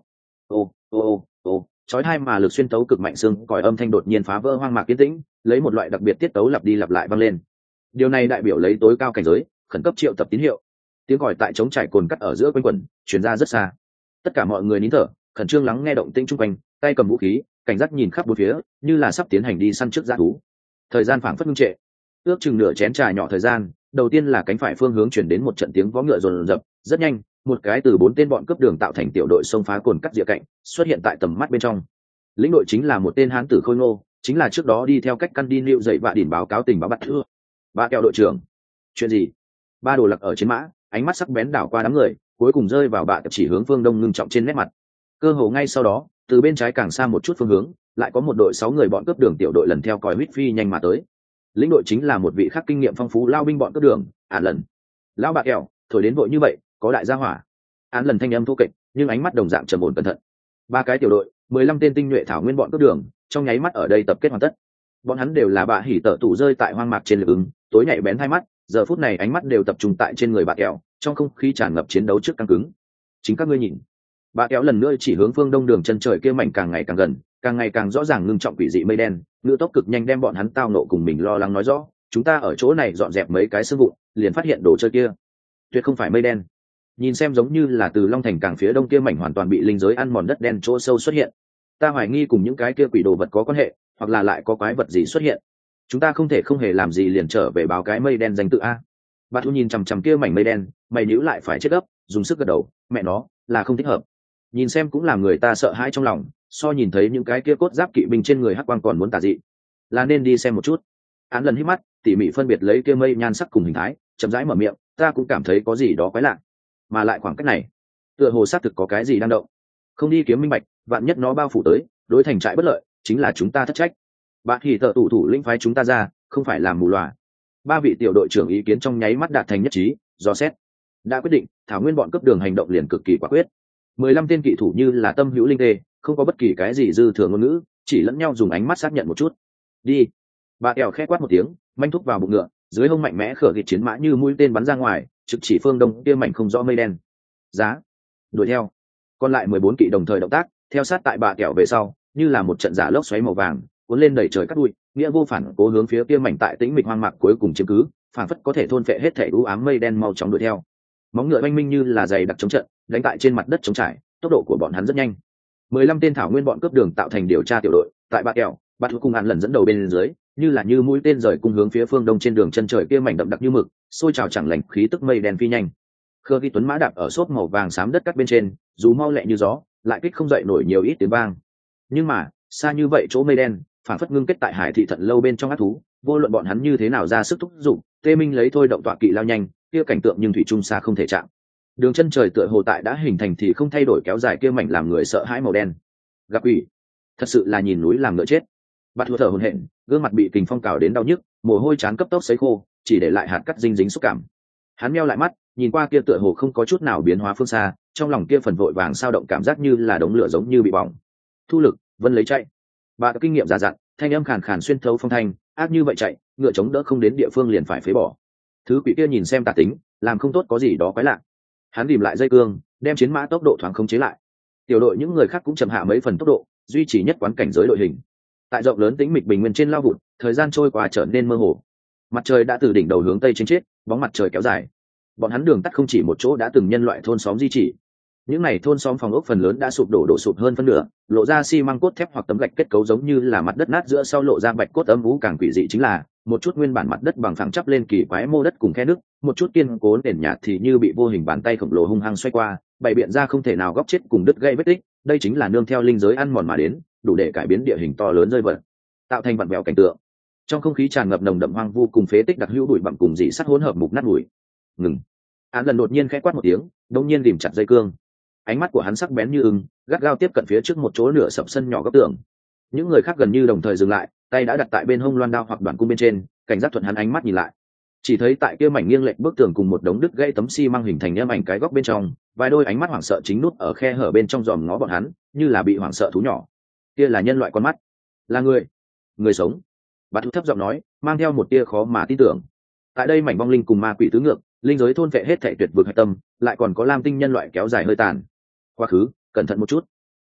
ô ô ô ô chói hai mà lực xuyên tấu cực mạnh xương còi âm thanh đột nhiên phá vỡ hoang mạc yên tĩnh, lấy một loại đặc biệt tiết tấu lặp đi lặp lại vang lên. Điều này đại biểu lấy tối cao cảnh giới, khẩn cấp triệu tập tín hiệu. Tiếng còi tại trống trải cồn cắt ở giữa quanh quẩn, truyền ra rất xa. Tất cả mọi người nín thở, khẩn trương lắng nghe động tĩnh xung quanh, tay cầm vũ khí, cảnh giác nhìn khắp bốn phía, như là sắp tiến hành đi săn trước dã thú. Thời gian phảng phất ngưng trệ, ước chừng nửa chén trà nhỏ thời gian, đầu tiên là cánh phải phương hướng chuyển đến một trận tiếng vó ngựa rồn rập, rất nhanh, một cái từ 4 tên bọn cướp đường tạo thành tiểu đội xông phá cồn cắt rìa cạnh, xuất hiện tại tầm mắt bên trong. Lĩnh đội chính là một tên hán tử khôi ngô, chính là trước đó đi theo cách căn đi liệu dậy vạ đỉnh báo cáo tình báo bắt thưa. Ba kẹo đội trưởng, chuyện gì? Ba đồ lặc ở trên mã, ánh mắt sắc bén đảo qua đám người, cuối cùng rơi vào bạ chỉ hướng phương đông ngưng trọng trên nét mặt. Cơ hồ ngay sau đó, từ bên trái càng xa một chút phương hướng, lại có một đội 6 người bọn cướp đường tiểu đội lần theo còi huýt phi nhanh mà tới. Lĩnh đội chính là một vị khác kinh nghiệm phong phú lao binh bọn cướp đường, Án Lần. Lão bạ kẹo, thổi đến vội như vậy, có đại gia hỏa. Án Lần thanh âm thô kệch, nhưng ánh mắt đồng dạng trầm ổn cẩn thận. Ba cái tiểu đội, 15 tên tinh nhuệ thảo nguyên bọn cướp đường, trong nháy mắt ở đây tập kết hoàn tất. Bọn hắn đều là bạ hỉ tở tủ rơi tại hoang mạc trên lực ứng, tối nhạy bén hai mắt, giờ phút này ánh mắt đều tập trung tại trên người bạ kẹo, trong không khí tràn ngập chiến đấu trước căng cứng. Chính các ngươi nhìn. Bạ kẹo lần nữa chỉ hướng phương đông đường chân trời kia mảnh càng ngày càng gần, càng ngày càng rõ ràng ngưng trọng quỷ dị mây đen, ngựa tốc cực nhanh đem bọn hắn tao nộ cùng mình lo lắng nói rõ, chúng ta ở chỗ này dọn dẹp mấy cái xương vụn, liền phát hiện đồ chơi kia. Tuyệt không phải mây đen. Nhìn xem giống như là từ Long Thành càng phía đông kia mảnh hoàn toàn bị linh giới ăn mòn đất đen chỗ sâu xuất hiện. Ta hoài nghi cùng những cái kia quỷ đồ vật có quan hệ, hoặc là lại có quái vật gì xuất hiện. Chúng ta không thể không hề làm gì liền trở về báo cái mây đen danh tự a. Bà Thu nhìn chằm chằm kia mảnh mây đen, mày nhíu lại phải chết gấp, dùng sức gật đầu, mẹ nó, là không thích hợp. Nhìn xem cũng làm người ta sợ hãi trong lòng, so nhìn thấy những cái kia cốt giáp kỵ binh trên người hắc quang còn muốn tà dị. Là nên đi xem một chút. Án Lần hít mắt, tỉ mỉ phân biệt lấy kia mây nhan sắc cùng hình thái, chậm rãi mở miệng, ta cũng cảm thấy có gì đó quái lạ. Mà lại khoảng cách này, tựa hồ xác thực có cái gì đang động. Không đi kiếm minh bạch, vạn nhất nó bao phủ tới, đối thành trại bất lợi, chính là chúng ta thất trách. Bạn thì tợ thủ lĩnh phái chúng ta ra, không phải làm mù lòa. Ba vị tiểu đội trưởng ý kiến trong nháy mắt đạt thành nhất trí, do xét đã quyết định, thảo nguyên bọn cấp đường hành động liền cực kỳ quả quyết. 15 tên kỵ thủ như là tâm hữu linh tê, không có bất kỳ cái gì dư thừa ngôn ngữ, chỉ lẫn nhau dùng ánh mắt xác nhận một chút. Đi. Bà kẹo khẽ quát một tiếng, manh thúc vào bụng ngựa, dưới hông mạnh mẽ khở kịch chiến mã như mũi tên bắn ra ngoài, trực chỉ phương đông kia mảnh không rõ mây đen. Giá. Đuổi theo. Còn lại 14 kỵ đồng thời động tác, theo sát tại bà kẹo về sau, như là một trận giả lốc xoáy màu vàng, cuốn lên đẩy trời cắt đuôi, nghĩa vô phản cố hướng phía kia mảnh tại tĩnh mịch hoang mạc cuối cùng chiếm cứ, phảng phất có thể thôn phệ hết thể u ám mây đen mau chóng đuổi theo. Móng ngựa oanh minh như là giày đặc chống trận, đánh tại trên mặt đất trống trải, tốc độ của bọn hắn rất nhanh. 15 tên thảo nguyên bọn cướp đường tạo thành điều tra tiểu đội, tại bà kẹo, bắt cùng Án Lần dẫn đầu bên dưới, như là như mũi tên rời cung hướng phía phương đông trên đường chân trời kia mảnh đậm đặc như mực, sôi trào chẳng lành khí tức mây đen phi nhanh. Khơ Ghi Tuấn mã đạp ở xốp màu vàng xám đất cắt bên trên, dù mau lẹ như gió, lại kích không dậy nổi nhiều ít tiếng vang. Nhưng mà, xa như vậy chỗ mây đen, phản phất ngưng kết tại hải thị thận lâu bên trong ác thú, vô luận bọn hắn như thế nào ra sức thúc giục, Tê Minh lấy thôi động tọa kỵ lao nhanh, kia cảnh tượng nhưng thủy chung xa không thể chạm. Đường chân trời tựa hồ tại đã hình thành thì không thay đổi kéo dài kia mảnh làm người sợ hãi màu đen. Gặp ủy, thật sự là nhìn núi làm ngựa chết. Bạt thua thở hổn hển, gương mặt bị kình phong cào đến đau nhức, mồ hôi trán cấp tốc sấy khô, chỉ để lại hạt cắt dinh dính xúc cảm. Hắn meo lại mắt, nhìn qua kia tựa hồ không có chút nào biến hóa phương xa, trong lòng kia phần vội vàng sao động cảm giác như là đống lửa giống như bị bỏng. Thu lực, Vân lấy chạy. Bà có kinh nghiệm già dặn, thanh âm khàn khàn xuyên thấu phong thanh, ác như vậy chạy, ngựa chống đỡ không đến địa phương liền phải phế bỏ. Thứ quỷ kia nhìn xem tà tính, làm không tốt có gì đó quái lạ. Hắn rìm lại dây cương, đem chiến mã tốc độ thoáng khống chế lại. Tiểu đội những người khác cũng chậm hạ mấy phần tốc độ, duy trì nhất quán cảnh giới đội hình. Tại rộng lớn tĩnh mịch bình nguyên trên lao vụt, thời gian trôi qua trở nên mơ hồ. Mặt trời đã từ đỉnh đầu hướng tây trên chết, bóng mặt trời kéo dài. Bọn hắn đường tắt không chỉ một chỗ đã từng nhân loại thôn xóm di chỉ. Những này thôn xóm phòng ốc phần lớn đã đổ sụp hơn phân nửa, lộ ra xi măng cốt thép hoặc tấm gạch kết cấu giống như là mặt đất nát giữa sau lộ ra bạch cốt âm vũ. Càng quỷ dị chính là một chút nguyên bản mặt đất bằng phẳng chắp lên kỳ quái mô đất cùng khe nước, một chút kiên cố nền nhạt thì như bị vô hình bàn tay khổng lồ hung hăng xoay qua, bày biện ra không thể nào góc chết cùng đứt gãy vết tích. Đây chính là nương theo linh giới ăn mòn mà đến, đủ để cải biến địa hình to lớn rơi vật, tạo thành vặn vẹo cảnh tượng. Trong không khí tràn ngập nồng đậm hoang vu cùng phế tích đặc hữu bụi bặm cùng dị sắt hỗn hợp mục nát bụi. Ngừng. Án Lần đột nhiên khẽ quát một tiếng, đột nhiên rìm chặt dây cương. Ánh mắt của hắn sắc bén như ưng, gắt gao tiếp cận phía trước một chỗ nửa sập sân nhỏ góc tường. Những người khác gần như đồng thời dừng lại, tay đã đặt tại bên hông loan đao hoặc đoạn cung bên trên, cảnh giác thuận hắn ánh mắt nhìn lại. Chỉ thấy tại kia mảnh nghiêng lệch bức tường cùng một đống đứt gãy tấm xi măng hình thành âm ảnh cái góc bên trong, vài đôi ánh mắt hoảng sợ chính nút ở khe hở bên trong dòm ngó bọn hắn, như là bị hoảng sợ thú nhỏ. Kia là nhân loại con mắt, là người sống. Bạt thú thấp giọng nói, mang theo một tia khó mà tin tưởng. Tại đây mảnh vong linh cùng ma quỷ tứ ngược, linh giới thôn vệ hết thảy tuyệt vực hạch tâm, lại còn có lam tinh nhân loại kéo dài hơi tàn. Quá khứ, cẩn thận một chút.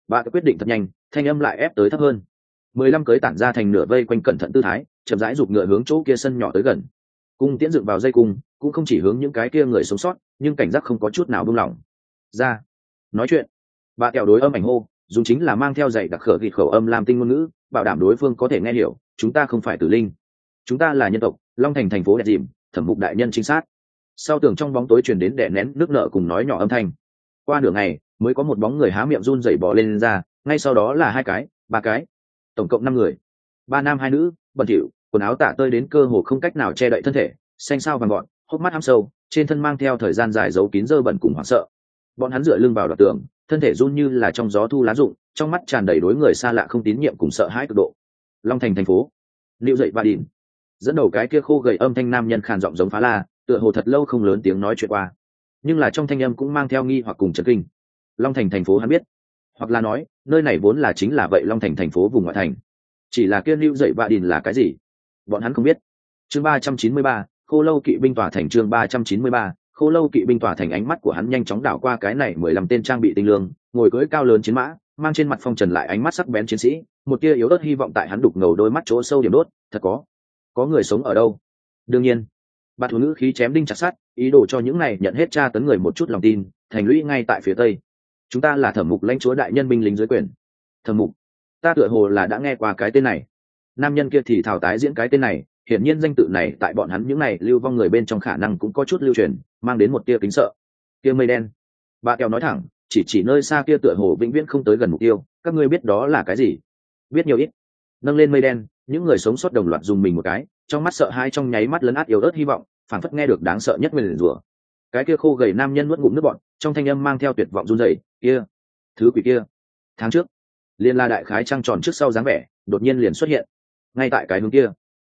Bà quyết định thật nhanh, thanh âm lại ép tới thấp hơn. 15 cưới tản ra thành nửa vây quanh cẩn thận tư thái, chậm rãi giục ngựa hướng chỗ kia sân nhỏ tới gần. Cung tiễn dựng vào dây cung, cũng không chỉ hướng những cái kia người sống sót, nhưng cảnh giác không có chút nào buông lỏng. Ra, nói chuyện. Bà kẹo đối âm ảnh hô, dùng chính là mang theo dạy đặc khở gịt khẩu âm làm tinh ngôn ngữ, bảo đảm đối phương có thể nghe hiểu. Chúng ta không phải tử linh, chúng ta là nhân tộc, Long Thành thành phố đẹp dìm, Thẩm Mục đại nhân chính sát. Sau tường trong bóng tối truyền đến đè nén nước nợ cùng nói nhỏ âm thanh. Qua nửa ngày mới có một bóng người há miệng run rẩy bò lên ra, ngay sau đó là 2 cái, 3 cái, tổng cộng 5 người, 3 nam 2 nữ, bẩn thỉu, quần áo tả tơi đến cơ hồ không cách nào che đậy thân thể, xanh xao vàng gọn, hốc mắt hăm sâu, trên thân mang theo thời gian dài giấu kín dơ bẩn cùng hoảng sợ. Bọn hắn dựa lưng vào đoạn tường, thân thể run như là trong gió thu lá rụng, trong mắt tràn đầy đối người xa lạ không tín nhiệm cùng sợ hãi cực độ. Long Thành thành phố, Lưu dậy và đỉnh, dẫn đầu cái kia khô gầy âm thanh nam nhân khàn giọng giống phá la, tựa hồ thật lâu không lớn tiếng nói chuyện qua, nhưng là trong thanh âm cũng mang theo nghi hoặc cùng chấn kinh. Long Thành thành phố hắn biết, hoặc là nói nơi này vốn là chính là vậy Long Thành thành phố vùng ngoại thành, chỉ là kia Lưu dậy và đỉnh là cái gì bọn hắn không biết. Chương 393, Khô Lâu kỵ binh tòa thành. Chương 393, Khô Lâu kỵ binh tòa thành. Ánh mắt của hắn nhanh chóng đảo qua cái này 15 tên trang bị tinh lương, ngồi cưỡi cao lớn chiến mã, mang trên mặt phong trần lại ánh mắt sắc bén chiến sĩ, một tia yếu ớt hy vọng tại hắn đục ngầu đôi mắt chỗ sâu điểm đốt. Thật có người sống ở đâu? Đương nhiên. Bạt thủ ngữ khí chém đinh chặt sắt, ý đồ cho những này nhận hết tra tấn người một chút lòng tin. Thành lũy ngay tại phía tây, chúng ta là Thẩm Mục lãnh chúa đại nhân binh lính dưới quyền. Thẩm Mục, ta tựa hồ là đã nghe qua cái tên này. Nam nhân kia thì thảo tái diễn cái tên này, hiển nhiên danh tự này tại bọn hắn những này lưu vong người bên trong khả năng cũng có chút lưu truyền, mang đến một tia kính sợ. Kia mây đen, bà kèo nói thẳng, chỉ nơi xa kia tựa hồ vĩnh viễn không tới gần mục tiêu, các ngươi biết đó là cái gì? Biết nhiều ít. Nâng lên mây đen, những người sống sót đồng loạt dùng mình một cái, trong mắt sợ hãi trong nháy mắt lấn át yếu ớt hy vọng, phảng phất nghe được đáng sợ nhất nguyền rủa. Cái kia khô gầy nam nhân nuốt ngụm nước bọt, trong thanh âm mang theo tuyệt vọng run rẩy, kia, thứ quỷ kia, tháng trước, liên la đại khái trăng tròn trước sau dáng vẻ, đột nhiên liền xuất hiện, ngay tại cái hướng kia,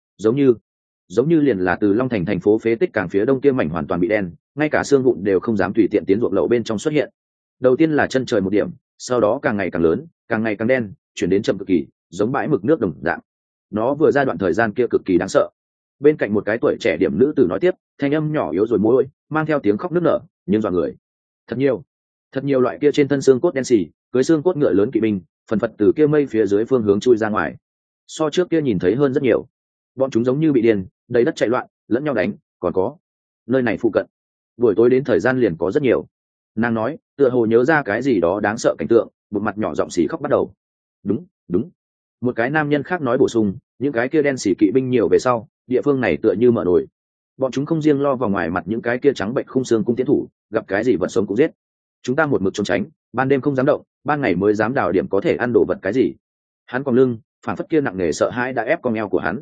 giống như liền là từ Long Thành thành phố phế tích càng phía đông kia mảnh hoàn toàn bị đen, ngay cả xương vụn đều không dám tùy tiện tiến ruộng lậu bên trong xuất hiện. Đầu tiên là chân trời một điểm, sau đó càng ngày càng lớn, càng ngày càng đen, chuyển đến chậm cực kỳ, giống bãi mực nước đồng dạng. Nó vừa ra đoạn thời gian kia cực kỳ đáng sợ. Bên cạnh một cái tuổi trẻ điểm nữ tử nói tiếp, thanh âm nhỏ yếu rồi môi, mang theo tiếng khóc nức nở, nhưng dọa người. Thật nhiều loại kia trên thân xương cốt đen xì, cưới xương cốt ngựa lớn kỵ binh, phần phật từ kia mây phía dưới phương hướng chui ra ngoài. So trước kia nhìn thấy hơn rất nhiều. Bọn chúng giống như bị điên, đầy đất chạy loạn, lẫn nhau đánh, còn có nơi này phụ cận, buổi tối đến thời gian liền có rất nhiều. Nàng nói, tựa hồ nhớ ra cái gì đó đáng sợ cảnh tượng, một mặt nhỏ giọng xì khóc bắt đầu. Đúng. Một cái nam nhân khác nói bổ sung, những cái kia đen xì kỵ binh nhiều về sau, địa phương này tựa như mở nồi. Bọn chúng không riêng lo vào ngoài mặt những cái kia trắng bệnh khung xương cung tiến thủ, gặp cái gì vật sống cũng giết. Chúng ta một mực trốn tránh, ban đêm không dám động, ban ngày mới dám đào điểm có thể ăn đồ vật cái gì. Hắn còn lưng, phản phất kia nặng nề sợ hãi đã ép con eo của hắn.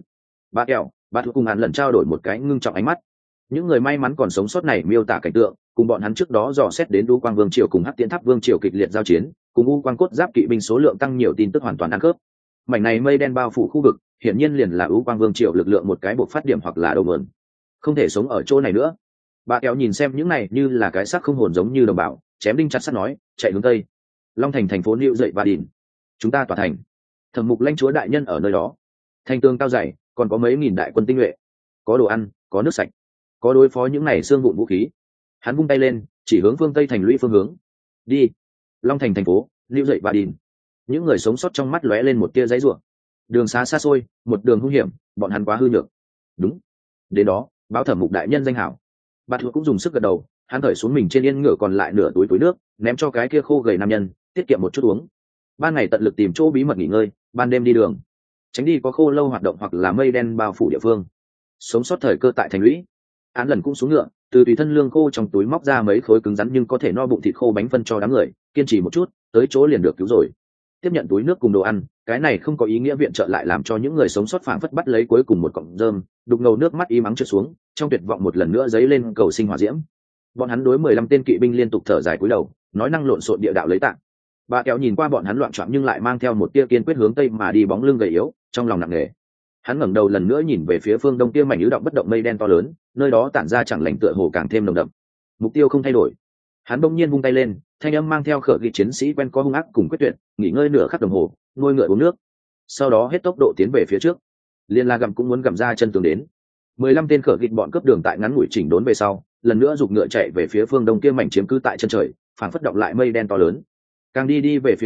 Bà thuộc cùng hắn lần trao đổi một cái ngưng trọng ánh mắt. Những người may mắn còn sống sót này miêu tả cảnh tượng, cùng bọn hắn trước đó dò xét đến U Quang Vương triều cùng Hắc Tiễn Tháp Vương triều kịch liệt giao chiến, cùng U Quang cốt giáp kỵ binh số lượng tăng nhiều tin tức hoàn toàn ăn khớp. Mảnh này mây đen bao phủ khu vực, hiển nhiên liền là U Quang Vương triều lực lượng một cái buộc phát điểm hoặc là đầu mượn. Không thể sống ở chỗ này nữa. Bà kéo nhìn xem những này như là cái xác không hồn giống như đồng bào, chém đinh chặt sắt nói, chạy hướng tây. Long Thành thành phố Lưu dậy và đỉnh. Chúng ta tỏa thành. Thẩm Mục lãnh chúa đại nhân ở nơi đó. Thành tường cao dày, còn có mấy nghìn đại quân tinh nhuệ, có đồ ăn, có nước sạch, có đối phó những này xương vụn vũ khí. Hắn vung tay lên, chỉ hướng phương tây thành lũy phương hướng. Đi. Long Thành thành phố, Lưu dậy và đỉnh. Những người sống sót trong mắt lóe lên một tia giấy rủa. Đường xá xa xôi, một đường hung hiểm, bọn hắn quá hư nhược. Đúng. Đến đó, báo Thẩm Mục đại nhân danh hảo. Bạt Thuộc cũng dùng sức gật đầu, hắn thởi xuống mình trên yên ngựa còn lại nửa túi nước, ném cho cái kia khô gầy nam nhân, tiết kiệm một chút uống. Ban ngày tận lực tìm chỗ bí mật nghỉ ngơi, ban đêm đi đường, tránh đi có khô lâu hoạt động hoặc là mây đen bao phủ địa phương. Sống sót thời cơ tại thành lũy. Án lần cũng xuống ngựa, từ tùy thân lương khô trong túi móc ra mấy khối cứng rắn nhưng có thể no bụng thịt khô bánh phân cho đám người, kiên trì một chút, tới chỗ liền được cứu rồi. Tiếp nhận túi nước cùng đồ ăn, cái này không có ý nghĩa viện trợ lại làm cho những người sống sót phảng phất bắt lấy cuối cùng một cọng rơm, đục ngầu nước mắt im ắng trượt xuống, trong tuyệt vọng một lần nữa dấy lên cầu sinh hỏa diễm. Bọn hắn đối 15 tên kỵ binh liên tục thở dài cúi đầu, nói năng lộn xộn địa đạo lấy tạng. Bà kéo nhìn qua bọn hắn loạn choạng nhưng lại mang theo một tia kiên quyết hướng tây mà đi, bóng lưng gầy yếu, trong lòng nặng nề. Hắn ngẩng đầu lần nữa nhìn về phía phương đông kia mảnh ứ động bất động mây đen to lớn, nơi đó tản ra chẳng lành tựa hồ càng thêm nồng đậm. Mục tiêu không thay đổi. Hắn bỗng nhiên vung tay lên, thanh âm mang theo khở ghi chiến sĩ quen có hung ác cùng quyết tuyệt, nghỉ ngơi nửa khắc đồng hồ, nuôi ngựa uống nước, sau đó hết tốc độ tiến về phía trước. Liên La gầm cũng muốn gầm ra chân tường đến. 15 tên khở gịt bọn cướp đường tại ngắn ngủi chỉnh đốn về sau, lần nữa giục ngựa chạy về phía phương đông kia mảnh chiếm cứ tại chân trời, phảng phất động lại mây đen to lớn. Càng đi về phía đông,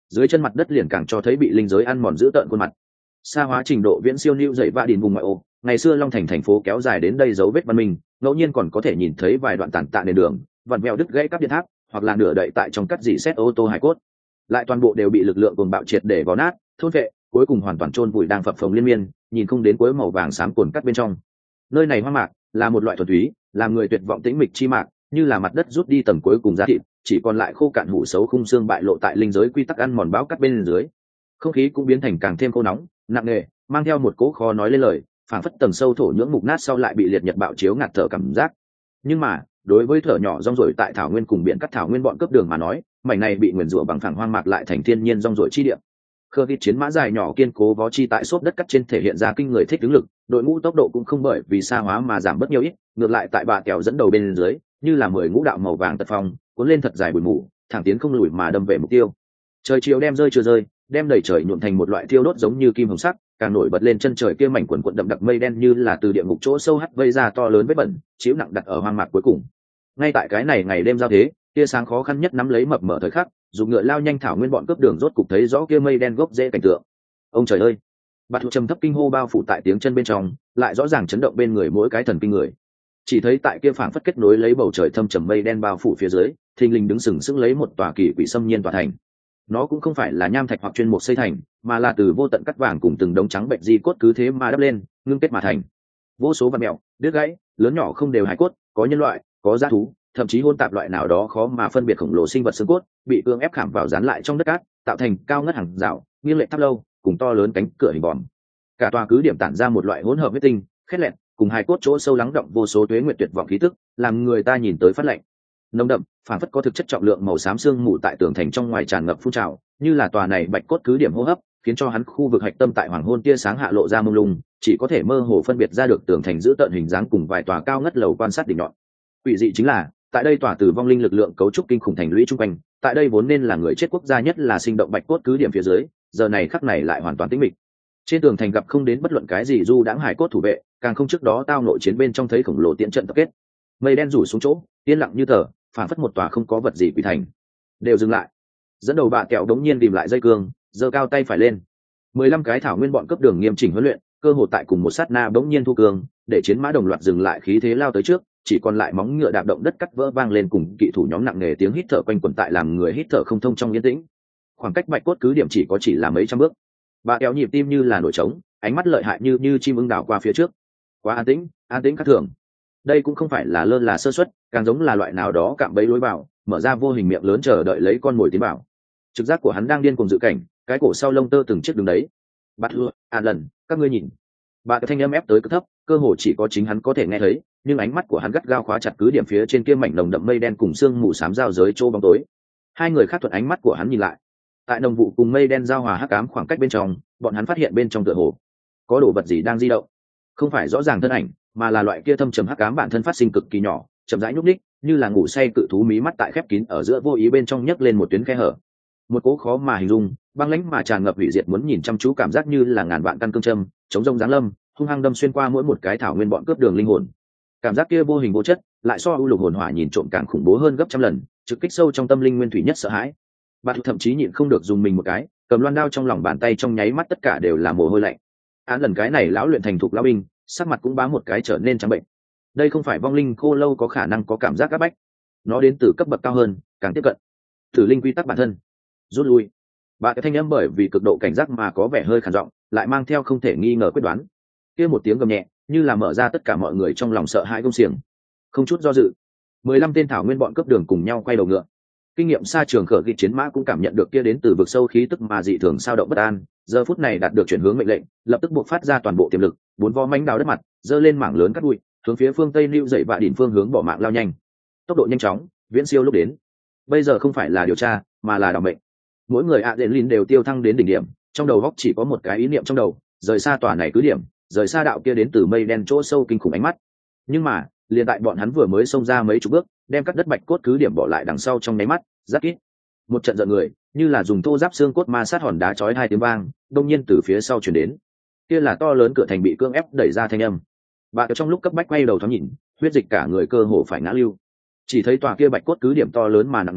dưới chân mặt đất liền càng cho thấy bị linh giới ăn mòn dữ tợn khuôn mặt. Xa hóa trình độ viễn siêu New dậy vạ đìn vùng ngoại ô, ngày xưa Long Thành thành phố kéo dài đến đây dấu vết văn minh, ngẫu nhiên còn có thể nhìn thấy vài đoạn tàn tạ nền đường, vặn vẹo đứt gãy các điện tháp, hoặc là nửa đậy tại trong cắt dỉ xét ô tô hải cốt. Lại toàn bộ đều bị lực lượng cuồng bạo triệt để vò nát, thôn vệ, cuối cùng hoàn toàn chôn vùi đang phập phồng liên miên, nhìn không đến cuối màu vàng xám cuồn cắt bên trong. Nơi này hoang mạc, là một loại thuần túy, làm người tuyệt vọng tĩnh mịch chi mạc, như là mặt đất rút đi tầng cuối cùng giá thịt, chỉ còn lại khô cạn hủ xấu khung xương bại lộ tại linh giới quy tắc ăn mòn báo cắt bên dưới. Không khí cũng biến thành càng thêm khô nóng, nặng nề, mang theo một cỗ khó nói lên lời, phảng phất tầng sâu thổ nhưỡng mục nát sau lại bị liệt nhật bạo chiếu ngạt thở cảm giác. Nhưng mà, đối với thở nhỏ rong ruổi tại thảo nguyên cùng biển cắt thảo nguyên bọn cướp đường mà nói, mảnh này bị nguyền rủa bằng phẳng hoang mạc lại thành thiên nhiên rong ruổi chi địa. Khơ Kít chiến mã dài nhỏ kiên cố vó chi tại xốp đất cắt trên thể hiện ra kinh người thích ứng lực, đội ngũ tốc độ cũng không bởi vì xa hóa mà giảm bớt nhiều ít, ngược lại tại bà kèo dẫn đầu bên dưới, như là 10 ngũ đạo màu vàng tật phong, cuốn lên thật dài bụi mù, thẳng tiến không lùi mà đâm về mục tiêu. Trời chiều đem rơi chưa rơi, đem đầy trời nhuộm thành một loại thiêu đốt giống như kim hồng sắc, càng nổi bật lên chân trời kia mảnh quần quần đậm đặc mây đen như là từ địa ngục chỗ sâu hắt vây ra to lớn vết bẩn, chiếu nặng đặt ở hoang mạc cuối cùng. Ngay tại cái này ngày đêm giao thế, tia sáng khó khăn nhất nắm lấy mập mờ thời khắc, dùng ngựa lao nhanh thảo nguyên bọn cướp đường rốt cục thấy rõ kia mây đen gốc rễ cảnh tượng. Ông trời ơi! Bạt Thủ trầm thấp kinh hô bao phủ tại tiếng chân bên trong, lại rõ ràng chấn động bên người mỗi cái thần kinh người. Chỉ thấy tại kia phảng phất kết nối lấy bầu trời thâm trầm mây đen bao phủ phía dưới, thình lình đứng sừng sững lấy một tòa kỳ quỷ xâm nhiên tòa thành. Nó cũng không phải là nham thạch hoặc chuyên mục xây thành, mà là từ vô tận cắt vàng cùng từng đống trắng bệnh di cốt cứ thế mà đắp lên, ngưng kết mà thành. Vô số vạn mèo, đứt gãy, lớn nhỏ không đều hài cốt, có nhân loại, có dã thú, thậm chí hôn tạp loại nào đó khó mà phân biệt khổng lồ sinh vật xương cốt, bị cưỡng ép khảm vào dán lại trong đất cát, tạo thành cao ngất hàng rào, nghiêng lệch tháp lâu, cùng to lớn cánh cửa hình bòm. Cả tòa cứ điểm tản ra một loại hỗn hợp huyết tinh, khét lẹn, cùng hài cốt chỗ sâu lắng động vô số tuế nguyệt tuyệt vọng khí tức, làm người ta nhìn tới phát lạnh. Nồng đậm, phản phất có thực chất trọng lượng màu xám xương mù tại tường thành trong ngoài tràn ngập phun trào, như là tòa này bạch cốt cứ điểm hô hấp, khiến cho hắn khu vực hạch tâm tại hoàng hôn tia sáng hạ lộ ra mông lung, chỉ có thể mơ hồ phân biệt ra được tường thành giữ tợn hình dáng cùng vài tòa cao ngất lầu quan sát đỉnh nhọn. Quỷ dị chính là, tại đây tòa từ vong linh lực lượng cấu trúc kinh khủng thành lũy trung quanh, tại đây vốn nên là người chết quốc gia nhất là sinh động bạch cốt cứ điểm phía dưới, giờ này khắc này lại hoàn toàn tĩnh mịch. Trên tường thành gặp không đến bất luận cái gì du đãng hải cốt thủ vệ, càng không trước đó tao nội chiến bên trong thấy khổng lồ tiễn trận tập kết. Mây đen rủ xuống chỗ, yên lặng như tờ, phản phất một tòa không có vật gì quỷ thành. Đều dừng lại. Dẫn đầu bà kẹo đống nhiên tìm lại dây cương, giơ cao tay phải lên. 15 cái thảo nguyên bọn cấp đường nghiêm chỉnh huấn luyện, cơ hội tại cùng một sát na đống nhiên thu cường, để chiến mã đồng loạt dừng lại khí thế lao tới trước, chỉ còn lại móng ngựa đạp động đất cắt vỡ vang lên cùng kỵ thủ nhóm nặng nề tiếng hít thở quanh quẩn tại làm người hít thở không thông trong yên tĩnh. Khoảng cách bạch cốt cứ điểm chỉ là mấy trăm bước. Bà kéo nhịp tim như là nổi trống, ánh mắt lợi hại như chim ưng đảo qua phía trước. Quá an tĩnh khác thường. Đây cũng không phải là lơ là sơ suất, càng giống là loại nào đó cạm bẫy lối vào, mở ra vô hình miệng lớn chờ đợi lấy con mồi tiến vào. Trực giác của hắn đang điên cuồng dự cảnh, cái cổ sau lông tơ từng chiếc đứng đấy. Bắt hứa, lần, các ngươi nhìn. Bà cái thanh âm ép tới cực thấp, cơ hồ chỉ có chính hắn có thể nghe thấy, nhưng ánh mắt của hắn gắt gao khóa chặt cứ điểm phía trên kia mảnh nồng đậm mây đen cùng sương mù xám giao giới chỗ bóng tối. Hai người khác thuận ánh mắt của hắn nhìn lại. Tại nồng vụ cùng mây đen giao hòa hắc ám khoảng cách bên trong, bọn hắn phát hiện bên trong tựa hồ có đồ vật gì đang di động. Không phải rõ ràng thân ảnh, mà là loại kia thâm trầm hắc ám bản thân phát sinh cực kỳ nhỏ, chậm rãi nhúc nhích, như là ngủ say cự thú mí mắt tại khép kín ở giữa vô ý bên trong nhấc lên một tuyến khe hở. Một cỗ khó mà hình dung, băng lãnh mà tràn ngập hủy diệt muốn nhìn chăm chú cảm giác như là ngàn vạn căn cương châm, chống rông giáng lâm, hung hăng đâm xuyên qua mỗi một cái thảo nguyên bọn cướp đường linh hồn. Cảm giác kia vô hình vô chất, lại so ưu lục hồn hỏa nhìn trộm càng khủng bố hơn gấp trăm lần, trực kích sâu trong tâm linh nguyên thủy nhất sợ hãi. Bạn thậm chí nhịn không được dùng mình một cái, cầm loan đao trong lòng bàn tay trong nháy mắt tất cả đều là mồ hôi lạnh. Án lần cái này lão luyện thành thục lão binh, sắc mặt cũng bám một cái trở nên trắng bệnh. Đây không phải vong linh khô lâu có khả năng có cảm giác áp bách, nó đến từ cấp bậc cao hơn, càng tiếp cận tử linh quy tắc bản thân. Rút lui. Bà cái thanh âm bởi vì cực độ cảnh giác mà có vẻ hơi khàn giọng, lại mang theo không thể nghi ngờ quyết đoán. Kia một tiếng gầm nhẹ, như là mở ra tất cả mọi người trong lòng sợ hãi gông xiềng. Không chút do dự, 15 tên thảo nguyên bọn cướp đường cùng nhau quay đầu ngựa. Kinh nghiệm xa trường khở ghi chiến mã cũng cảm nhận được kia đến từ vực sâu khí tức mà dị thường sao động bất an, giờ phút này đạt được chuyển hướng mệnh lệnh, lập tức buộc phát ra toàn bộ tiềm lực, bốn vó mánh đào đất mặt, giơ lên mảng lớn cắt bụi, hướng phía phương tây lưu dậy vạ đỉnh phương hướng bỏ mạng lao nhanh. Tốc độ nhanh chóng, viễn siêu lúc đến. Bây giờ không phải là điều tra, mà là đảm mệnh. Mỗi người Adeline đều tiêu thăng đến đỉnh điểm, trong đầu góc chỉ có một cái ý niệm trong đầu, rời xa tòa này cứ điểm, rời xa đạo kia đến từ mây đen chỗ sâu kinh khủng ánh mắt. Nhưng mà, liền tại bọn hắn vừa mới xông ra mấy chục bước, đem các đất bạch cốt cứ điểm bỏ lại đằng sau trong nháy mắt, rất kít. Một trận giận người, như là dùng thô giáp xương cốt ma sát hòn đá chói hai tiếng vang, đông nhiên từ phía sau truyền đến. Kia là to lớn cửa thành bị cưỡng ép đẩy ra thanh âm. Bà trong lúc cấp bách quay đầu thoáng nhìn, huyết dịch cả người cơ hồ phải ngã lưu. Chỉ thấy tòa kia bạch cốt cứ điểm to lớn mà nặng nề,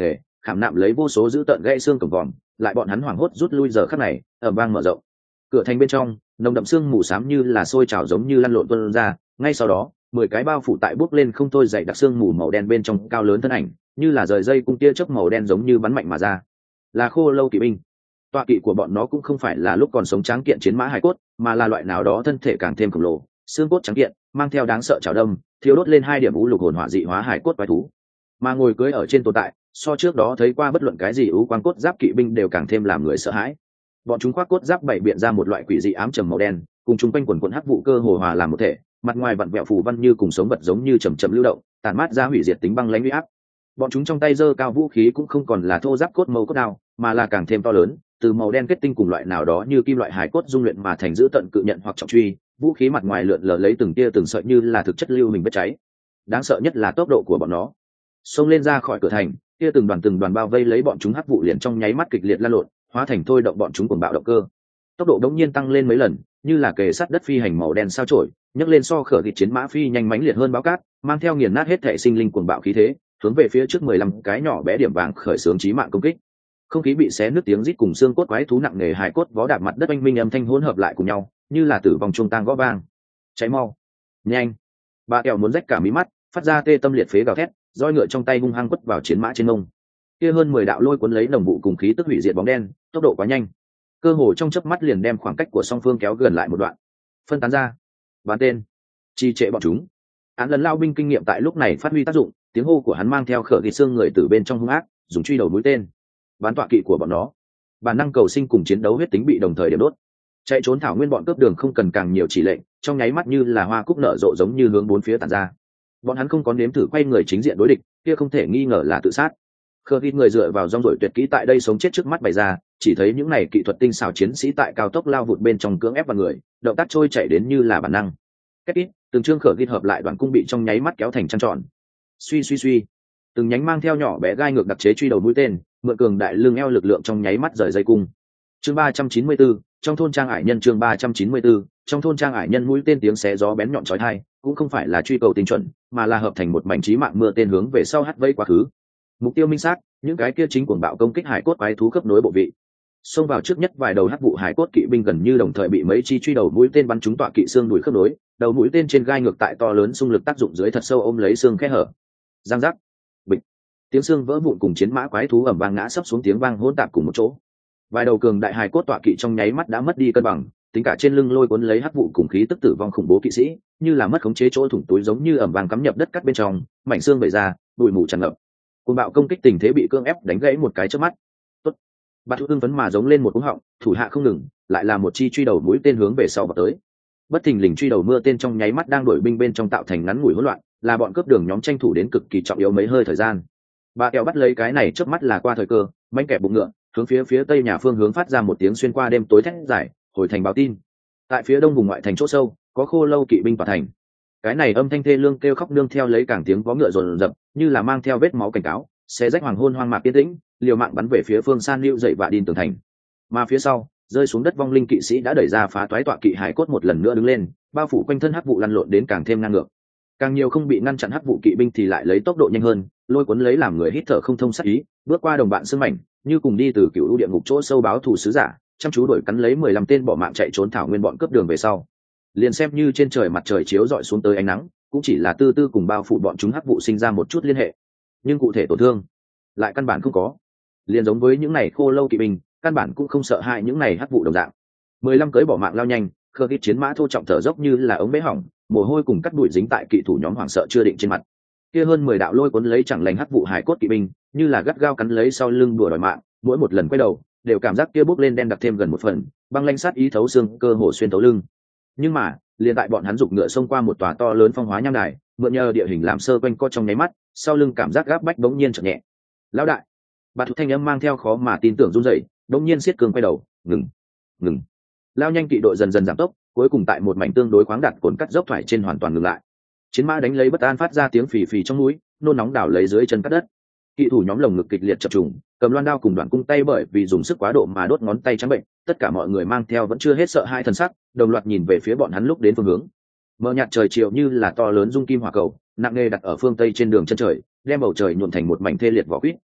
khảm nạm lấy vô số dữ tợn gãy xương cổng vòm, lại bọn hắn hoảng hốt rút lui giờ khắc này, ầm vang mở rộng. Cửa thành bên trong, nồng đậm xương mù xám như là sôi trào giống như lăn lộn tuôn ra, ngay sau đó, 10 cái bao phủ tại bốc lên không thôi dày đặc xương mù màu đen bên trong cao lớn thân ảnh, như là rời dây cung tia chớp màu đen giống như bắn mạnh mà ra. Là Khô Lâu kỵ binh. Tọa kỵ của bọn nó cũng không phải là lúc còn sống tráng kiện chiến mã hải cốt, mà là loại nào đó thân thể càng thêm khổng lồ, xương cốt trắng kiện, mang theo đáng sợ chảo đâm, thiếu đốt lên 2 điểm u lục hồn hỏa dị hóa hải cốt quái thú. Mà ngồi cưỡi ở trên tồn tại, so trước đó thấy qua bất luận cái gì u quang cốt giáp kỵ binh đều càng thêm làm người sợ hãi. Bọn chúng khoác cốt giáp bảy biện ra một loại quỷ dị ám trầm màu đen, cùng chúng quanh quần quần hắc vụ cơ hồ hòa làm một thể, mặt ngoài vặn vẹo phù văn như cùng sống vật giống như chầm chậm lưu động, tàn mát ra hủy diệt tính băng lãnh uy áp. Bọn chúng trong tay giơ cao vũ khí cũng không còn là thô giáp cốt màu cốt đao, mà là càng thêm to lớn, từ màu đen kết tinh cùng loại nào đó như kim loại hài cốt dung luyện mà thành giữ tận cự nhận hoặc trọng truy, vũ khí mặt ngoài lượn lờ lấy từng tia từng sợi như là thực chất lưu hình vết cháy. Đáng sợ nhất là tốc độ của bọn nó. Xông lên ra khỏi cửa thành, kia từng đoàn bao vây lấy bọn chúng hắc vụ liền trong nháy mắt kịch liệt lan lộn, hóa thành thôi động bọn chúng cuồng bạo động cơ. Tốc độ đống nhiên tăng lên mấy lần, như là kề sát đất phi hành màu đen sao chổi, nhấc lên so khở thịt chiến mã phi nhanh mãnh liệt hơn báo cát, mang theo nghiền nát hết thể sinh linh cuồng bạo khí thế, hướng về phía trước 15 cái nhỏ bé điểm vàng khởi xướng chí mạng công kích. Không khí bị xé nứt tiếng rít cùng xương cốt quái thú nặng nề hài cốt vó đạp mặt đất oanh minh âm thanh hỗn hợp lại cùng nhau, như là tử vong trung tang gõ vang. Cháy mau, nhanh! Bà kẹo muốn rách cả mí mắt, phát ra tê tâm liệt phế gào thét, roi ngựa trong tay hung hăng quất vào chiến mã trên mông. Kia hơn 10 đạo lôi cuốn lấy nồng vụ cùng khí tức hủy diệt bóng đen, tốc độ quá nhanh, cơ hồ trong chớp mắt liền đem khoảng cách của song phương kéo gần lại một đoạn. Phân tán ra, bắn tên, trì trệ bọn chúng. Án lần lao binh kinh nghiệm tại lúc này phát huy tác dụng, tiếng hô của hắn mang theo khở thịt xương người từ bên trong hung ác, dùng truy đầu mũi tên bắn tọa kỵ của bọn nó. Bản năng cầu sinh cùng chiến đấu huyết tính bị đồng thời điểm đốt. Chạy trốn thảo nguyên bọn cướp đường không cần càng nhiều chỉ lệnh, trong nháy mắt như là hoa cúc nở rộ giống như hướng bốn phía tản ra. Bọn hắn không có nếm thử quay người chính diện đối địch, kia không thể nghi ngờ là tự sát. Khở thịt người dựa vào rong ruổi tuyệt kỹ tại đây sống chết trước mắt bày ra, chỉ thấy những này kỹ thuật tinh xảo chiến sĩ tại cao tốc lao vụt bên trong cưỡng ép vào người, động tác trôi chảy đến như là bản năng. Kết ít, từng chương khở thịt hợp lại đoàn cung bị trong nháy mắt kéo thành trăng tròn. Suy suy suy, từng nhánh mang theo nhỏ bé gai ngược đặc chế truy đầu mũi tên, mượn cường đại lưng eo lực lượng trong nháy mắt rời dây cung. Chương 394, trong thôn trang ải nhân. Chương 394, trong thôn trang ải nhân. Mũi tên tiếng xé gió bén nhọn chói tai, cũng không phải là truy cầu tinh chuẩn, mà là hợp thành một mảnh chí mạng mưa tên hướng về sau hất vây quá khứ. Mục tiêu minh xác, những cái kia chính cuồng bạo công kích hải cốt quái thú cấp nối bộ vị. Xông vào trước nhất vài đầu hắc vụ hải cốt kỵ binh gần như đồng thời bị mấy chi truy đầu mũi tên bắn trúng tọa kỵ xương đùi khớp nối, đầu mũi tên trên gai ngược tại to lớn xung lực tác dụng dưới thật sâu ôm lấy xương khe hở. Giang giác, bịch, tiếng xương vỡ vụn cùng chiến mã quái thú ầm vang ngã sấp xuống tiếng vang hỗn tạp cùng một chỗ. Vài đầu cường đại hài cốt tọa kỵ trong nháy mắt đã mất đi cân bằng, tính cả trên lưng lôi cuốn lấy hắc vụ cùng khí tức tử vong khủng bố kỵ sĩ, như là mất khống chế chỗ thủng túi giống như ầm vang cắm nhập đất cắt bên trong, mảnh xương bể ra, bụi mù tràn ngập. Cuồng bạo công kích tình thế bị cưỡng ép đánh gãy một cái chớp mắt. Tốt. Bạt hưng phấn mà giống lên một cú họng, thủ hạ không ngừng, lại là một chi truy đầu mũi tên hướng về sau vào tới. Bất thình lình truy đầu mưa tên trong nháy mắt đang đuổi binh bên trong tạo thành ngắn ngủi hỗn loạn, là bọn cướp đường nhóm tranh thủ đến cực kỳ trọng yếu mấy hơi thời gian. Bà kẹo bắt lấy cái này chớp mắt là qua thời cơ, manh kẹp bụng ngựa, hướng phía tây nhà phương hướng phát ra một tiếng xuyên qua đêm tối thét giải, hồi thành báo tin. Tại phía đông vùng ngoại thành chỗ sâu, có Khô Lâu kỵ binh tỏa thành. Cái này âm thanh thê lương kêu khóc nương theo lấy càng tiếng vó ngựa rồn rập, như là mang theo vết máu cảnh cáo, xé rách hoàng hôn hoang mạc yên tĩnh, liều mạng bắn về phía phương san lưu dậy và đin tường thành. Mà phía sau, rơi xuống đất vong linh kỵ sĩ đã đẩy ra phá toái tọa kỵ hải cốt một lần nữa đứng lên, bao phủ quanh thân hắc vụ lăn lộn đến càng thêm ngang ngược. Càng nhiều không bị ngăn chặn hắc vụ kỵ binh thì lại lấy tốc độ nhanh hơn, lôi cuốn lấy làm người hít thở không thông sát ý, bước qua đồng bạn sương mảnh, như cùng đi từ cựu lũ địa ngục chỗ sâu báo thù sứ giả, chăm chú đuổi cắn lấy 15 tên bỏ mạng chạy trốn thảo nguyên bọn cướp đường về sau. Liền xem như trên trời mặt trời chiếu rọi xuống tới ánh nắng, cũng chỉ là tư tư cùng bao phủ bọn chúng hắc vụ sinh ra một chút liên hệ, nhưng cụ thể tổn thương lại căn bản không có. Liền giống với những này Khô Lâu kỵ binh, căn bản cũng không sợ hãi những này hắc vụ đồng dạng. 15 cưỡi bỏ mạng lao nhanh, khơ kít chiến mã thô trọng thở dốc như là ống bế hỏng, mồ hôi cùng cắt bụi dính tại kỵ thủ nhóm hoảng sợ chưa định trên mặt. Kia hơn 10 đạo lôi cuốn lấy chẳng lành hắc vụ hải cốt kỵ binh, như là gắt gao cắn lấy sau lưng đùa đòi mạng, mỗi một lần quay đầu, đều cảm giác kia bốc lên đen đặc thêm gần một phần, băng lãnh sát ý thấu xương, cơ hồ xuyên thấu lưng. Nhưng mà, liền tại bọn hắn giục ngựa xông qua một tòa to lớn phong hóa nham đài, mượn nhờ địa hình làm sơ quanh co trong nháy mắt, sau lưng cảm giác gáp bách bỗng nhiên chợt nhẹ. Lão đại, bà thủ thanh âm mang theo khó mà tin tưởng run rẩy, bỗng nhiên siết cường quay đầu, ngừng. Lao nhanh kỵ đội dần dần giảm tốc, cuối cùng tại một mảnh tương đối khoáng đạt cồn cắt dốc thoải trên hoàn toàn ngừng lại. Chiến mã đánh lấy bất an phát ra tiếng phì phì trong núi, nôn nóng đảo lấy dưới chân cắt đất. Kỵ thủ nhóm lồng ngực kịch liệt chập trùng, cầm loan đao cùng đoạn cung tay bởi vì dùng sức quá độ mà đốt ngón tay trắng bệnh. Tất cả mọi người mang theo vẫn chưa hết sợ hai thần sắc, đồng loạt nhìn về phía bọn hắn lúc đến phương hướng. Mờ nhạt trời chiều như là to lớn dung kim hỏa cầu, nặng nề đặt ở phương tây trên đường chân trời, đem bầu trời nhuộm thành một mảnh thê liệt vỏ quýt.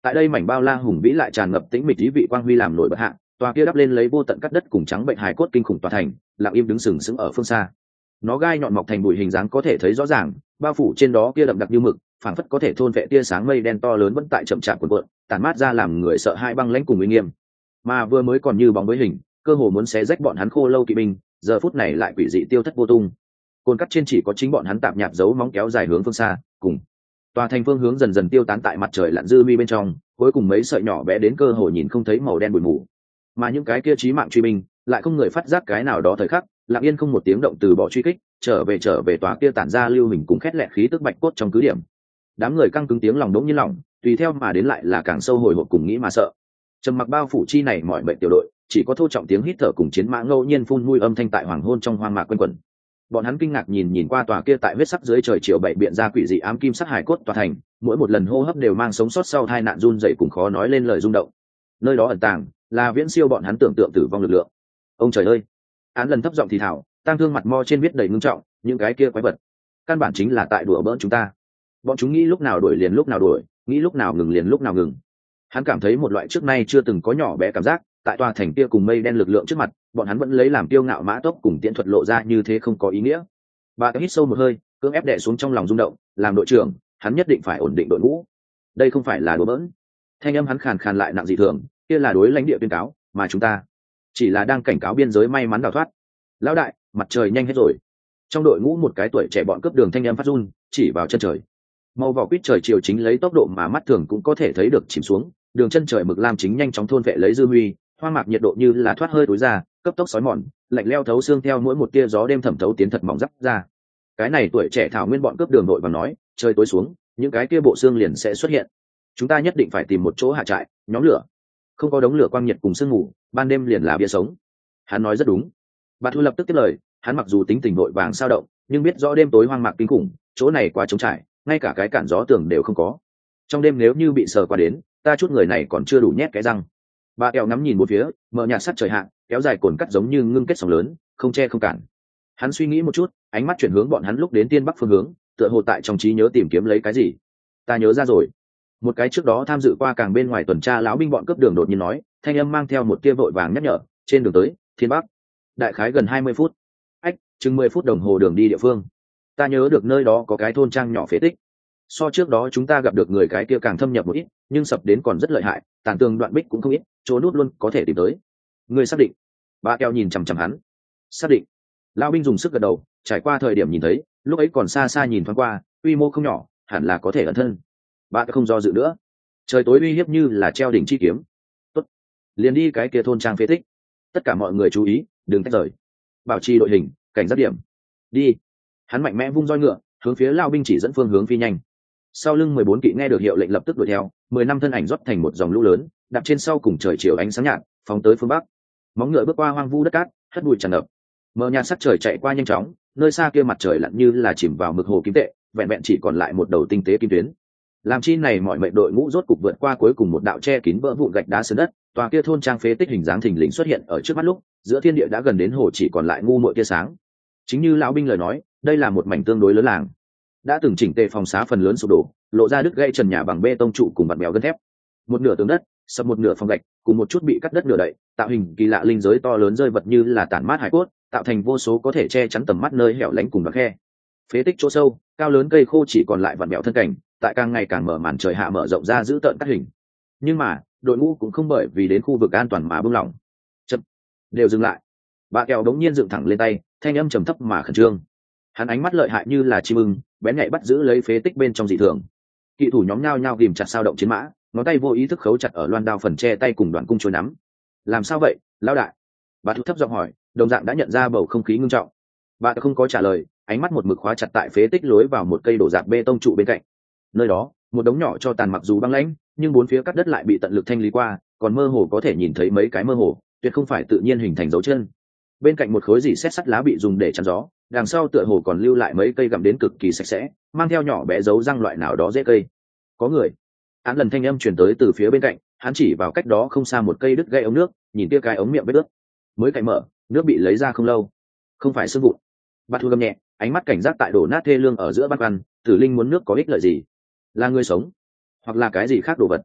Tại đây mảnh bao la hùng vĩ lại tràn ngập tĩnh mịch ý vị quang huy làm nổi bật hạ, tòa kia đắp lên lấy vô tận cắt đất cùng trắng bệnh hài cốt kinh khủng tòa thành, lặng im đứng sừng sững ở phương xa. Nó gai nhọn mọc thành bụi hình dáng có thể thấy rõ ràng, bao phủ trên đó kia đậm đặc như mực, phảng phất có thể thôn vệ tia sáng mây đen to lớn vẫn tại chậm chạp cuộn cuộn, tản mát ra làm người sợ hãi băng lãnh cùng uy nghiêm. Mà vừa mới còn như bóng với hình, cơ hồ muốn xé rách bọn hắn khô lâu kỵ binh, giờ phút này lại quỷ dị tiêu thất vô tung. Cồn cắt trên chỉ có chính bọn hắn tạm nhạp dấu móng kéo dài hướng phương xa, cùng tòa thành phương hướng dần dần tiêu tán tại mặt trời lặn dư mi bên trong, cuối cùng mấy sợi nhỏ bé đến cơ hồ nhìn không thấy màu đen bụi mù. Mà những cái kia chí mạng truy binh, lại không người phát giác cái nào đó thời khắc, lặng yên không một tiếng động từ bỏ truy kích, trở về tòa kia tản ra lưu hình cùng khét lẹt khí tức bạch cốt trong cứ điểm. Đám người căng cứng tiếng lòng đống như lòng, tùy theo mà đến lại là càng sâu hồi hộp cùng nghĩ mà sợ. Trầm mặc bao phủ chi này mọi bệnh tiểu đội, chỉ có thô trọng tiếng hít thở cùng chiến mã ngẫu nhiên phun mùi âm thanh tại hoàng hôn trong hoang mạc quanh quẩn. Bọn hắn kinh ngạc nhìn qua tòa kia tại huyết sắc dưới trời chiều bảy biện ra quỷ dị ám kim sắc hải cốt tòa thành, mỗi một lần hô hấp đều mang sống sót sau tai nạn run dậy cùng khó nói lên lời rung động. Nơi đó ẩn tàng là viễn siêu bọn hắn tưởng tượng tử vong lực lượng. Ông trời ơi! Án lần thấp giọng thì thảo, tang thương mặt mo trên viết đầy ngưng trọng, những cái kia quái vật, căn bản chính là tại đùa bỡn chúng ta. Bọn chúng nghĩ lúc nào đuổi liền lúc nào đuổi, nghĩ lúc nào ngừng liền lúc nào ngừng. Hắn cảm thấy một loại trước nay chưa từng có nhỏ bé cảm giác, tại tòa thành kia cùng mây đen lực lượng trước mặt, bọn hắn vẫn lấy làm kiêu ngạo mã tốc cùng tiễn thuật lộ ra như thế không có ý nghĩa. Bà hít sâu một hơi, cưỡng ép đè xuống trong lòng rung động, làm đội trưởng, hắn nhất định phải ổn định đội ngũ. Đây không phải là đùa bỡn. Thanh âm hắn khàn khàn lại nặng dị thường, kia là đối lãnh địa tuyên cáo, mà chúng ta chỉ là đang cảnh cáo biên giới may mắn đào thoát. Lão đại, mặt trời nhanh hết rồi. Trong đội ngũ một cái tuổi trẻ bọn cướp đường thanh âm phát run, chỉ vào chân trời. Màu vỏ quýt trời chiều chính lấy tốc độ mà mắt thường cũng có thể thấy được chìm xuống, đường chân trời mực lam chính nhanh chóng thôn vệ lấy dư huy, hoang mạc nhiệt độ như là thoát hơi tối ra, cấp tốc sói mòn, lạnh leo thấu xương theo mỗi một tia gió đêm thẩm thấu tiến thật mỏng rắc ra. Cái này tuổi trẻ thảo nguyên bọn cướp đường đội và nói, trời tối xuống, những cái kia bộ xương liền sẽ xuất hiện. Chúng ta nhất định phải tìm một chỗ hạ trại, nhóm lửa. Không có đống lửa quang nhiệt cùng sương mù, ban đêm liền là bia sống. Hắn nói rất đúng. Bà Thu lập tức tiếp lời, hắn mặc dù tính tình vội vàng sao động, nhưng biết rõ đêm tối hoang mạc kinh khủng, chỗ này quá trống trải, ngay cả cái cản gió tường đều không có. Trong đêm nếu như bị sờ qua đến, ta chút người này còn chưa đủ nhét cái răng. Bà kẹo ngắm nhìn một phía, mở nhạt sắt trời hạ, kéo dài cồn cắt giống như ngưng kết sóng lớn, không che không cản. Hắn suy nghĩ một chút, ánh mắt chuyển hướng bọn hắn lúc đến tiên bắc phương hướng, tựa hồ tại trong trí nhớ tìm kiếm lấy cái gì. Ta nhớ ra rồi. Một cái trước đó tham dự qua càng bên ngoài tuần tra lão binh bọn cướp đường đột nhiên nói, thanh âm mang theo một tia vội vàng nhắc nhở, trên đường tới thiên bắc, đại khái gần 20 phút. Ách, chừng 10 phút đồng hồ đường đi địa phương. Ta nhớ được nơi đó có cái thôn trang nhỏ phế tích. So trước đó chúng ta gặp được người cái kia càng thâm nhập một ít, nhưng sập đến còn rất lợi hại, tàn tường đoạn bích cũng không ít, chỗ nút luôn có thể tìm tới. Người xác định? Bà keo nhìn chằm chằm hắn. Xác định. Lão binh dùng sức gật đầu, trải qua thời điểm nhìn thấy, lúc ấy còn xa xa nhìn thoáng qua, quy mô không nhỏ, hẳn là có thể ẩn thân. Bà không do dự nữa. Trời tối uy hiếp như là treo đỉnh chi kiếm. Tốt, liền đi cái kia thôn trang phế tích. Tất cả mọi người chú ý, đừng tách rời. Bảo trì đội hình, cảnh giác điểm. Đi. Hắn mạnh mẽ vung roi ngựa, hướng phía Lão binh chỉ dẫn phương hướng phi nhanh. Sau lưng 14 kỵ nghe được hiệu lệnh lập tức đuổi theo, 10 năm thân ảnh rót thành một dòng lũ lớn, đạp trên sau cùng trời chiều ánh sáng nhạt, phóng tới phương bắc. Móng ngựa bước qua hoang vu đất cát, hất bụi tràn ngập. Mờ nhạt sắc trời chạy qua nhanh chóng, nơi xa kia mặt trời lặn như là chìm vào mực hồ kim tệ, vẹn vẹn chỉ còn lại một đầu tinh tế kim tuyến. Làm chi này mọi mệnh đội ngũ rốt cục vượt qua cuối cùng một đạo che kín vỡ vụn gạch đá sơn đất, tòa kia thôn trang phế tích hình dáng thình lình xuất hiện ở trước mắt lúc, giữa thiên địa đã gần đến hồ chỉ còn lại ngu muội tia sáng. Chính như lão binh lời nói, đây là một mảnh tương đối lớn làng. Đã từng chỉnh tề phòng xá phần lớn sụp đổ, lộ ra đứt gãy trần nhà bằng bê tông trụ cùng bạt bèo gân thép. Một nửa tường đất, sập một nửa phòng gạch, cùng một chút bị cắt đất nửa đậy, tạo hình kỳ lạ linh giới to lớn rơi vật như là tản mát hải cốt, tạo thành vô số có thể che chắn tầm mắt nơi hẻo lánh cùng đoạn khe. Phế tích chỗ sâu, cao lớn cây khô chỉ còn lại vặn bèo thân cảnh, tại càng ngày càng mở màn trời hạ mở rộng ra giữ tợn cắt hình. Nhưng mà, đội ngũ cũng không bởi vì đến khu vực an toàn mà buông lỏng. Chậm, đều dừng lại. Bà kèo đống nhiên dựng thẳng lên tay, thanh âm trầm thấp mà khẩn trương. Hắn ánh mắt lợi hại như là chim ưng, bén nhạy bắt giữ lấy phế tích bên trong dị thường. Kỵ thủ nhóm nhao nhao ghìm chặt sao động chiến mã, ngón tay vô ý thức khấu chặt ở loan đao phần che tay cùng đoạn cung chối nắm. Làm sao vậy, lão đại? Bà thúc thấp giọng hỏi, đồng dạng đã nhận ra bầu không khí ngưng trọng. Bà không có trả lời, ánh mắt một mực khóa chặt tại phế tích lối vào một cây đổ rạp bê tông trụ bên cạnh. Nơi đó, một đống nhỏ cho tàn mặc dù băng lãnh, nhưng bốn phía cắt đất lại bị tận lực thanh lý qua, còn mơ hồ có thể nhìn thấy mấy cái mơ hồ, tuyệt không phải tự nhiên hình thành dấu chân. Bên cạnh một khối dỉ sét sắt lá bị dùng để chắn gió, đằng sau tựa hồ còn lưu lại mấy cây gặm đến cực kỳ sạch sẽ, mang theo nhỏ bé dấu răng loại nào đó dễ cây. Có người. Án lần thanh âm truyền tới từ phía bên cạnh, hắn chỉ vào cách đó không xa một cây đứt gãy ống nước, nhìn kia cái ống miệng vết ướt. Mới cậy mở, nước bị lấy ra không lâu. Không phải sương vụn. Bạt Thu gầm nhẹ, ánh mắt cảnh giác tại đổ nát thê lương ở giữa bát văn, Tử Linh muốn nước có ích lợi gì? Là người sống, hoặc là cái gì khác đồ vật?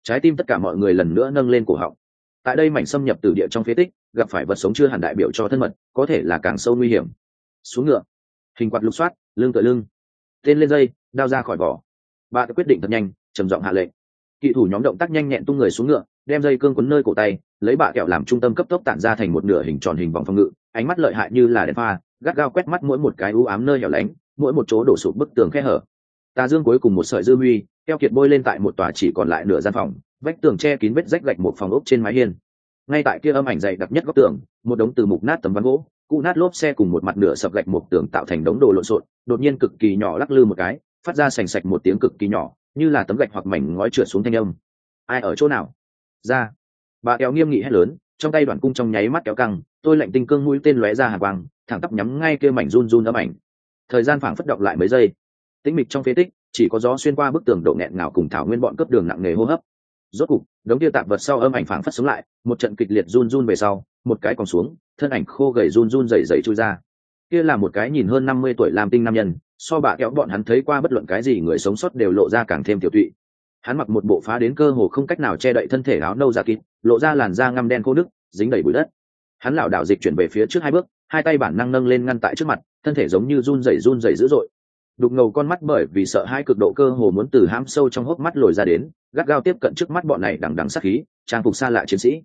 Trái tim tất cả mọi người lần nữa nâng lên cổ họng. Tại đây mảnh xâm nhập từ địa trong phế tích, gặp phải vật sống chưa hẳn đại biểu cho thân mật, có thể là càng sâu nguy hiểm. Xuống ngựa, hình quạt lục soát, lưng tựa lưng, tên lên dây, đao ra khỏi vỏ. Bà quyết định thật nhanh, trầm giọng hạ lệnh. Kỵ thủ nhóm động tác nhanh nhẹn tung người xuống ngựa, đem dây cương quấn nơi cổ tay, lấy bạ kẹo làm trung tâm cấp tốc tản ra thành một nửa hình tròn hình vòng phòng ngự, ánh mắt lợi hại như là đèn pha, gắt gao quét mắt mỗi một cái u ám nơi hẻo lánh, mỗi một chỗ đổ sụp bức tường khe hở. Tà dương cuối cùng một sợi dư huy, keo kiệt bôi lên tại một tòa chỉ còn lại nửa gian phòng, vách tường che kín vết rách gạch một phòng ốc trên mái hiên. Ngay tại kia âm ảnh dày đặc nhất góc tường, một đống từ mục nát tấm ván gỗ, cụ nát lốp xe cùng một mặt nửa sập gạch một tường tạo thành đống đồ lộn xộn, đột nhiên cực kỳ nhỏ lắc lư một cái, phát ra sành sạch một tiếng cực kỳ nhỏ, như là tấm gạch hoặc mảnh ngói trượt xuống thanh âm. Ai ở chỗ nào? Ra! Bà kéo nghiêm nghị hét lớn, trong tay đoạn cung trong nháy mắt kéo căng, tôi lạnh tinh cương mũi tên lóe ra hàn quang, thẳng tắp nhắm ngay kia mảnh run run âm ảnh. Thời gian phảng phất động lại mấy giây, tĩnh mịch trong phế tích, chỉ có gió xuyên qua bức tường độ nghẹn ngào cùng thảo nguyên bọn cướp đường nặng nề hô hấp. Rốt cục, đống kia tạp vật sau âm ảnh phảng phất sống lại, một trận kịch liệt run run về sau, một cái còn xuống, thân ảnh khô gầy run run rẩy rẩy chui ra. Kia là một cái nhìn hơn 50 tuổi làm tinh nam nhân, so bà kéo bọn hắn thấy qua bất luận cái gì người sống sót đều lộ ra càng thêm tiểu tụy. Hắn mặc một bộ phá đến cơ hồ không cách nào che đậy thân thể áo nâu da kín, lộ ra làn da ngăm đen khô nứt, dính đầy bụi đất. Hắn lảo đảo dịch chuyển về phía trước 2 bước, hai tay bản năng nâng lên ngăn tại trước mặt, thân thể giống như run rẩy dữ dội. Đục ngầu con mắt bởi vì sợ hai cực độ cơ hồ muốn từ hãm sâu trong hốc mắt lồi ra đến, gắt gao tiếp cận trước mắt bọn này đằng đằng sát khí, trang phục xa lạ chiến sĩ.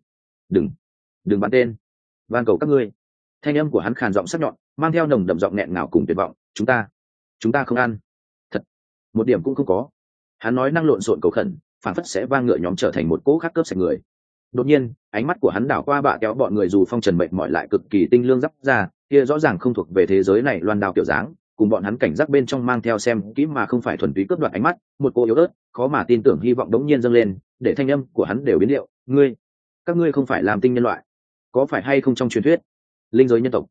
Đừng bắn tên, van cầu các ngươi. Thanh âm của hắn khàn giọng sắc nhọn, mang theo nồng đậm giọng nghẹn ngào cùng tuyệt vọng. Chúng ta không ăn, thật, một điểm cũng không có. Hắn nói năng lộn xộn cầu khẩn, phản phất sẽ vang ngựa nhóm trở thành một cỗ khác cướp sạch người. Đột nhiên, ánh mắt của hắn đảo qua bạ kéo bọn người dù phong trần mệt mỏi lại cực kỳ tinh lương giáp ra, kia rõ ràng không thuộc về thế giới này loan đao kiểu dáng, cùng bọn hắn cảnh giác bên trong mang theo xem kỹ mà không phải thuần túy cướp đoạt ánh mắt, một cô yếu ớt, khó mà tin tưởng hy vọng đống nhiên dâng lên, để thanh âm của hắn đều biến điệu. Các ngươi không phải làm tinh nhân loại, có phải hay không trong truyền thuyết linh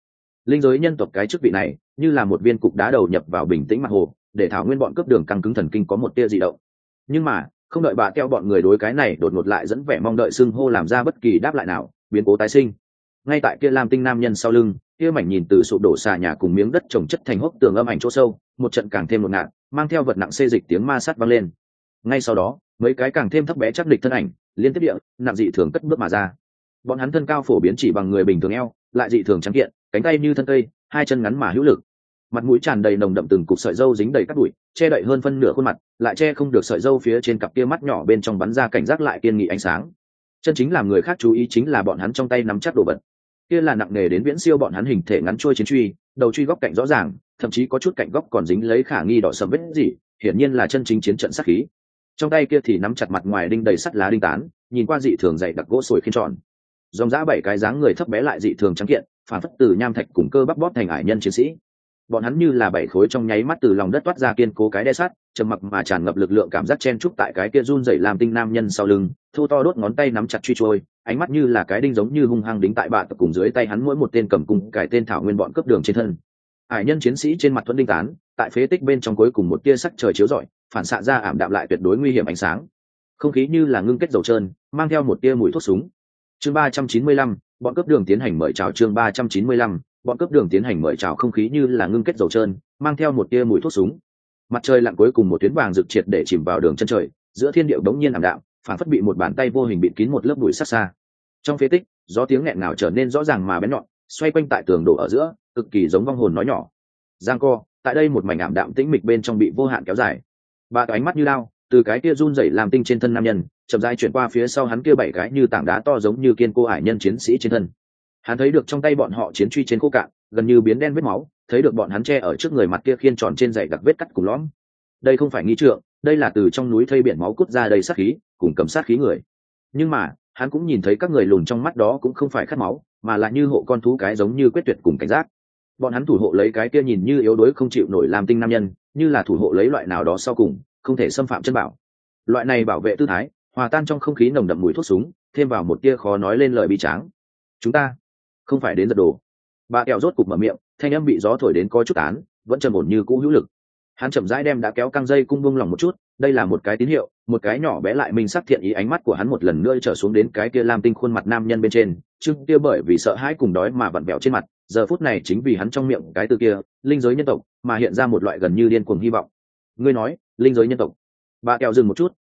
giới nhân tộc cái chức vị này như là một viên cục đá đầu nhập vào bình tĩnh mặt hồ, để thảo nguyên bọn cướp đường căng cứng thần kinh có một tia dị động. Nhưng mà không đợi bà keo bọn người đối cái này đột ngột lại dẫn vẻ mong đợi xưng hô làm ra bất kỳ đáp lại nào, biến cố tái sinh. Ngay tại kia lam tinh nam nhân sau lưng, kia mảnh nhìn từ sụp đổ xà nhà cùng miếng đất trồng chất thành hốc tường âm ảnh chỗ sâu, một trận càng thêm một ngạt, mang theo vật nặng xê dịch tiếng ma sát vang lên. Ngay sau đó, mấy cái càng thêm thấp bé chắc địch thân ảnh liên tiếp địa nặng dị thường cất bước mà ra. Bọn hắn thân cao phổ biến chỉ bằng người bình thường eo, lại dị thường trắng kiện, cánh tay như thân cây, hai chân ngắn mà hữu lực, mặt mũi tràn đầy nồng đậm từng cục sợi râu dính đầy cát bụi, che đậy hơn phân nửa khuôn mặt, lại che không được sợi râu phía trên cặp kia mắt nhỏ bên trong bắn ra cảnh giác lại kiên nghị ánh sáng. Chân chính làm người khác chú ý chính là bọn hắn trong tay nắm chắc đồ vật, kia là nặng nề đến viễn siêu bọn hắn hình thể ngắn trôi chiến truy, đầu truy góc cạnh rõ ràng, thậm chí có chút cạnh góc còn dính lấy khả nghi đỏ sầm vết gì, hiển nhiên là chân chính chiến trận sát khí. Trong tay kia thì nắm chặt mặt ngoài đinh đầy sắt lá đinh tán, nhìn qua dị thường dày đặc gỗ sồi khiên tròn. Dòng dã 7 cái dáng người thấp bé lại dị thường trắng kiện, phản phất từ nham thạch cùng cơ bắp bóp thành ải nhân chiến sĩ. Bọn hắn như là 7 khối trong nháy mắt từ lòng đất toát ra kiên cố cái đe sắt, trầm mặc mà tràn ngập lực lượng cảm giác chen trúc tại cái kia run rẩy làm tinh nam nhân sau lưng, thô to đốt ngón tay nắm chặt truy trôi, ánh mắt như là cái đinh giống như hung hăng đính tại bạ tập cùng dưới tay hắn mỗi một tên cầm cung cải tên thảo nguyên bọn cướp đường trên thân. Ải nhân chiến sĩ trên mặt thuẫn đinh tán, tại phế tích bên trong cuối cùng một tia sắc trời chiếu rọi, phản xạ ra ảm đạm lại tuyệt đối nguy hiểm ánh sáng. Không khí như là ngưng kết dầu trơn, mang theo một tia mùi thuốc súng. Chương 395, bọn cướp đường tiến hành mời chào. Chương 395, bọn cướp đường tiến hành mời chào. Không khí như là ngưng kết dầu trơn, mang theo một tia mùi thuốc súng. Mặt trời lặn cuối cùng một tuyến vàng rực triệt để chìm vào đường chân trời, giữa thiên địa đống nhiên ảm đạm, phản phất bị một bàn tay vô hình bịt kín một lớp bụi sát xa. Trong phế tích, gió tiếng nghẹn ngào trở nên rõ ràng mà bén nhọn, xoay quanh tại tường đổ ở giữa, cực kỳ giống vong hồn nói nhỏ. Giang co, tại đây một mảnh ảm đạm tĩnh mịch bên trong bị vô hạn kéo dài. Ba cái ánh mắt như lao, từ cái kia run rẩy làm tinh trên thân nam nhân, chậm rãi chuyển qua phía sau hắn kia 7 cái như tảng đá to giống như kiên cố ải nhân chiến sĩ trên thân. Hắn thấy được trong tay bọn họ chiến truy trên khô cạn, gần như biến đen vết máu, thấy được bọn hắn che ở trước người mặt kia khiên tròn trên dày đặc vết cắt cùng lõm. Đây không phải nghi trượng, đây là từ trong núi thây biển máu cút ra đầy sát khí, cùng cầm sát khí người. Nhưng mà, hắn cũng nhìn thấy các người lùn trong mắt đó cũng không phải khát máu, mà là như hộ con thú cái giống như quyết tuyệt cùng cảnh giác. Bọn hắn thủ hộ lấy cái kia nhìn như yếu đuối không chịu nổi làm tinh nam nhân, như là thủ hộ lấy loại nào đó sau cùng, không thể xâm phạm chân bảo. Loại này bảo vệ tư thái, hòa tan trong không khí nồng đậm mùi thuốc súng, thêm vào một tia khó nói lên lời bi tráng. Chúng ta không phải đến giật đồ. Bà kẹo rốt cục mở miệng, thanh âm bị gió thổi đến có chút tán, vẫn trầm ổn như cũ hữu lực. Hắn chậm rãi đem đã kéo căng dây cung buông lòng một chút, đây là một cái tín hiệu, một cái nhỏ bé lại minh sắc thiện ý. Ánh mắt của hắn một lần nữa trở xuống đến cái kia lam tinh khuôn mặt nam nhân bên trên, chương kia bởi vì sợ hãi cùng đói mà vặn vẹo trên mặt, giờ phút này chính vì hắn trong miệng cái từ kia, linh giới nhân tộc, mà hiện ra một loại gần như điên cuồng hy vọng. Ngươi nói, linh giới nhân tộc. Bà kẹo dừng một chút,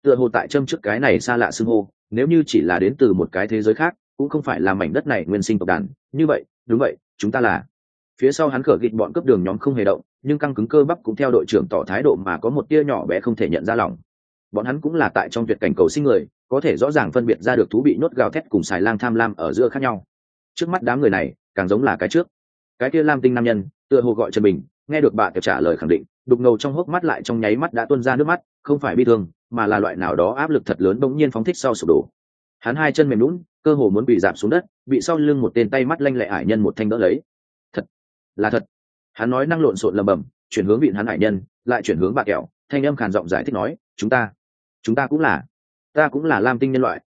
tựa hồ tại châm trước cái này xa lạ xưng hô, nếu như chỉ là đến từ một cái thế giới khác cũng không phải là mảnh đất này nguyên sinh tộc đàn. Như vậy đúng vậy, chúng ta là. Phía sau hắn khở gịt bọn cướp đường nhóm không hề động, nhưng căng cứng cơ bắp cũng theo đội trưởng tỏ thái độ mà có một tia nhỏ bé không thể nhận ra lòng. Bọn hắn cũng là tại trong tuyệt cảnh cầu sinh người, có thể rõ ràng phân biệt ra được thú bị nhốt gào thét cùng xài lang tham lam ở giữa khác nhau. Trước mắt đám người này càng giống là cái trước. Cái kia lam tinh nam nhân tựa hồ gọi Trần Bình, nghe được bà tiểu trả lời khẳng định, đục ngầu trong hốc mắt lại trong nháy mắt đã tuôn ra nước mắt, không phải bi thương mà là loại nào đó áp lực thật lớn bỗng nhiên phóng thích sau sụp đổ. Hắn hai chân mềm lún, cơ hồ muốn bị dạp xuống đất, bị sau lưng một tên tay mắt lanh lẹ ải nhân một thanh đỡ lấy. Thật là thật. Hắn nói năng lộn xộn lầm bầm, chuyển hướng vịn hắn ải nhân, lại chuyển hướng bà kẹo, thanh âm khàn giọng giải thích nói, chúng ta cũng là, ta cũng là lam tinh nhân loại,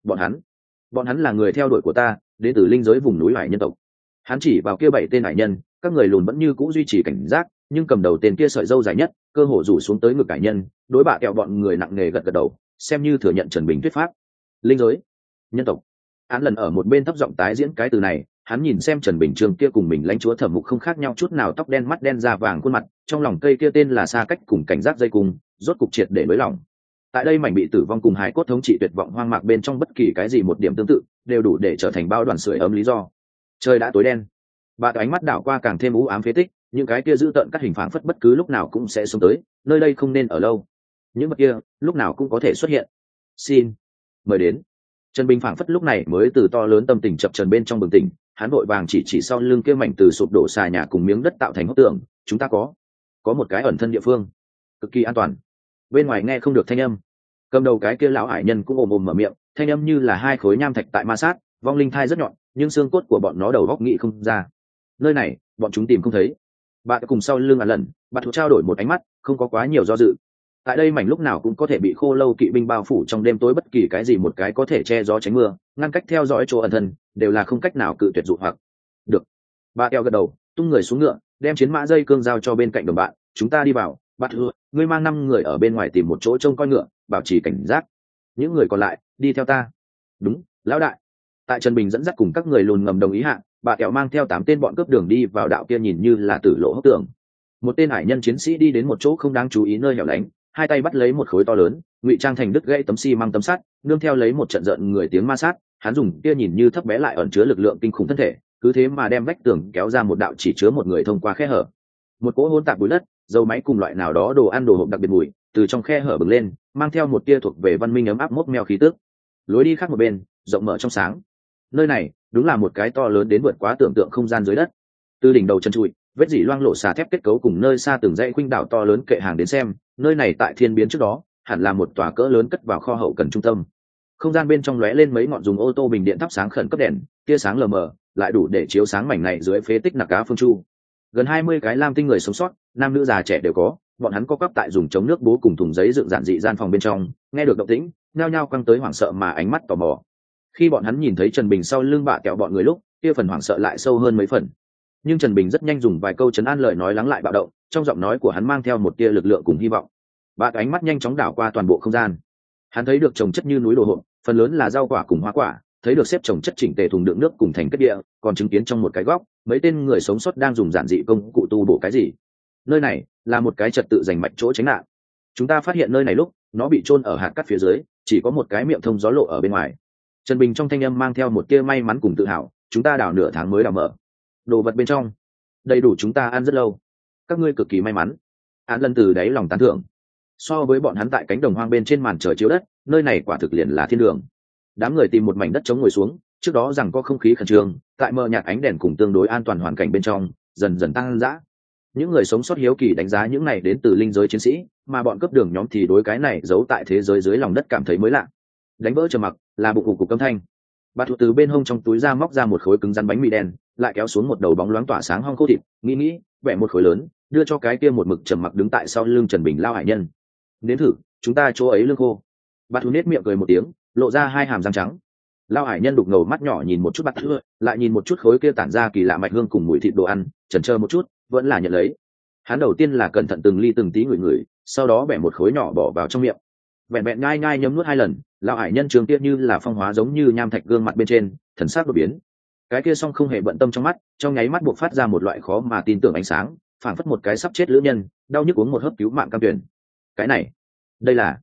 bọn hắn là người theo đuổi của ta, đến từ linh giới vùng núi hải nhân tộc. Hắn chỉ vào kia 7 tên ải nhân, các người lùn vẫn như cũ duy trì cảnh giác, nhưng cầm đầu tên kia sợi râu dài nhất, cơ hồ rủ xuống tới ngực ải nhân, đối bà kẹo bọn người nặng nề gật gật đầu, xem như thừa nhận Trần Bình thuyết pháp. Linh giới, nhân tộc. Hắn lần ở một bên thấp giọng tái diễn cái từ này, hắn nhìn xem Trần Bình Trường kia cùng mình lãnh chúa Thẩm Mục không khác nhau chút nào, tóc đen mắt đen da vàng khuôn mặt, trong lòng cây kia tên là xa cách cùng cảnh giác dây cùng, rốt cục triệt để nới lỏng. Tại đây mảnh bị tử vong cùng hài cốt thống trị tuyệt vọng hoang mạc bên trong bất kỳ cái gì một điểm tương tự, đều đủ để trở thành bao đoàn sưởi ấm lý do. Trời đã tối đen, bà ánh mắt đảo qua càng thêm u ám phế tích, những cái kia giữ tợn cắt hình phảng phất bất cứ lúc nào cũng sẽ xuống tới, nơi đây không nên ở lâu. Những vật kia lúc nào cũng có thể xuất hiện. Xin mời đến. Trần Bình phảng phất lúc này mới từ to lớn tâm tình chập chờn bên trong bừng tỉnh, hắn vội vàng chỉ sau lưng kia mảnh từ sụp đổ xà nhà cùng miếng đất tạo thành hốc tường, chúng ta có một cái ẩn thân địa phương, cực kỳ an toàn. Bên ngoài nghe không được thanh âm. Cầm đầu cái kia lão hải nhân cũng ồm ồm mở miệng, thanh âm như là hai khối nham thạch tại ma sát, vong linh thai rất nhọn, nhưng xương cốt của bọn nó đầu góc nghĩ không ra. Nơi này bọn chúng tìm không thấy. Bạn cùng sau lưng lần bạn thủ trao đổi một ánh mắt, không có quá nhiều do dự. Tại đây mảnh lúc nào cũng có thể bị khô lâu kỵ binh bao phủ trong đêm tối, bất kỳ cái gì một cái có thể che gió tránh mưa, ngăn cách theo dõi chỗ ẩn thân, đều là không cách nào cự tuyệt dụ hoặc. Được. Bà eo gật đầu, tung người xuống ngựa, đem chiến mã dây cương giao cho bên cạnh đồng bạn, chúng ta đi vào. Bạn thưa, ngươi mang 5 người ở bên ngoài tìm một chỗ trông coi ngựa, bảo trì cảnh giác. Những người còn lại đi theo ta. Đúng, lão đại. Tại Trần Bình dẫn dắt cùng các người lùn ngầm đồng ý hạ, bà kẹo mang theo 8 tên bọn cướp đường đi vào đạo kia nhìn như là tử lộ hốc tường. Một tên hải nhân chiến sĩ đi đến một chỗ không đáng chú ý nơi hẻo lánh, hai tay bắt lấy một khối to lớn, ngụy trang thành đứt gãy tấm xi măng tấm sắt, nương theo lấy một trận giận người tiếng ma sát, hắn dùng kia nhìn như thấp bé lại ẩn chứa lực lượng kinh khủng thân thể, cứ thế mà đem vách tường kéo ra một đạo chỉ chứa một người thông qua khe hở. Một cỗ hỗn tạp bụi đất, dầu máy cùng loại nào đó đồ ăn đồ hộp đặc biệt mùi, từ trong khe hở bừng lên, mang theo một tia thuộc về văn minh ấm áp mốt meo khí tức. Lối đi khác một bên, rộng mở trong sáng. Nơi này đúng là một cái to lớn đến vượt quá tưởng tượng không gian dưới đất. Từ đỉnh đầu chân trụi, vết dỉ loang lổ xà thép kết cấu cùng nơi xa từng dãy khuynh đảo to lớn kệ hàng đến xem, nơi này tại thiên biến trước đó hẳn là một tòa cỡ lớn cất vào kho hậu cần trung tâm. Không gian bên trong lóe lên mấy ngọn dùng ô tô bình điện thắp sáng khẩn cấp đèn, tia sáng lờ mờ lại đủ để chiếu sáng mảnh này dưới phế tích nạc cá phương chu. Gần 20 cái lam tinh người sống sót, nam nữ già trẻ đều có, bọn hắn co quắp tại dùng chống nước bố cùng thùng giấy dựng giản dị gian phòng bên trong, nghe được động tĩnh, nhao nhao quăng tới hoảng sợ mà ánh mắt tò mò. Khi bọn hắn nhìn thấy Trần Bình sau lưng bạ kẹo bọn người lúc, kia phần hoảng sợ lại sâu hơn mấy phần. Nhưng Trần Bình rất nhanh dùng vài câu trấn an lời nói lắng lại bạo động, trong giọng nói của hắn mang theo một tia lực lượng cùng hy vọng. Bạ ánh mắt nhanh chóng đảo qua toàn bộ không gian. Hắn thấy được trồng chất như núi đồ hộp, phần lớn là rau quả cùng hoa quả, thấy được xếp trồng chất chỉnh tề thùng đựng nước cùng thành kết địa, còn chứng kiến trong một cái góc, mấy tên người sống sót đang dùng giản dị công cụ tu bổ cái gì. Nơi này là một cái trật tự dành mạch chỗ tránh nạn. Chúng ta phát hiện nơi này lúc, nó bị chôn ở hạt cát phía dưới, chỉ có một cái miệng thông gió lộ ở bên ngoài. Trần Bình trong thanh âm mang theo một tia may mắn cùng tự hào, chúng ta đào nửa tháng mới đào mở. Đồ vật bên trong đầy đủ chúng ta ăn rất lâu. Các ngươi cực kỳ may mắn. Án lần từ đáy lòng tán thưởng. So với bọn hắn tại cánh đồng hoang bên trên màn trời chiếu đất, nơi này quả thực liền là thiên đường. Đám người tìm một mảnh đất trống ngồi xuống, trước đó rằng có không khí khẩn trương, tại mờ nhạt ánh đèn cùng tương đối an toàn hoàn cảnh bên trong, dần dần tăng dã. Những người sống sót hiếu kỳ đánh giá những này đến từ linh giới chiến sĩ, mà bọn cấp đường nhóm thì đối cái này giấu tại thế giới dưới lòng đất cảm thấy mới lạ. Đánh vỡ trầm mặc là bụng cục âm thanh. Bà thủ từ bên hông trong túi ra móc ra một khối cứng rắn bánh mì đen, lại kéo xuống một đầu bóng loáng tỏa sáng hong khô thịt, nghĩ vẽ một khối lớn, đưa cho cái kia một mực trầm mặc đứng tại sau lưng Trần Bình lao hải nhân. Nếm thử, chúng ta chỗ ấy lương khô. Bà thủ nết miệng cười một tiếng, lộ ra hai hàm răng trắng. Lao hải nhân đục ngầu mắt nhỏ nhìn một chút bát thưa, lại nhìn một chút khối kia tản ra kỳ lạ mạch hương cùng mùi thịt đồ ăn, chần chờ một chút, vẫn là nhận lấy. Hắn đầu tiên là cẩn thận từng ly từng tí ngửi, sau đó bẻ một khối nhỏ bỏ vào trong miệng. Vẹn nhai nhấm nuốt 2 lần, Lão hải nhân trường kia như là phong hóa giống như nham thạch gương mặt bên trên, thần sắc đột biến. Cái kia song không hề bận tâm trong mắt, trong nháy mắt buộc phát ra một loại khó mà tin tưởng ánh sáng, phảng phất một cái sắp chết lữ nhân, đau nhức uống một hớp cứu mạng cam tuyển. Cái này, đây là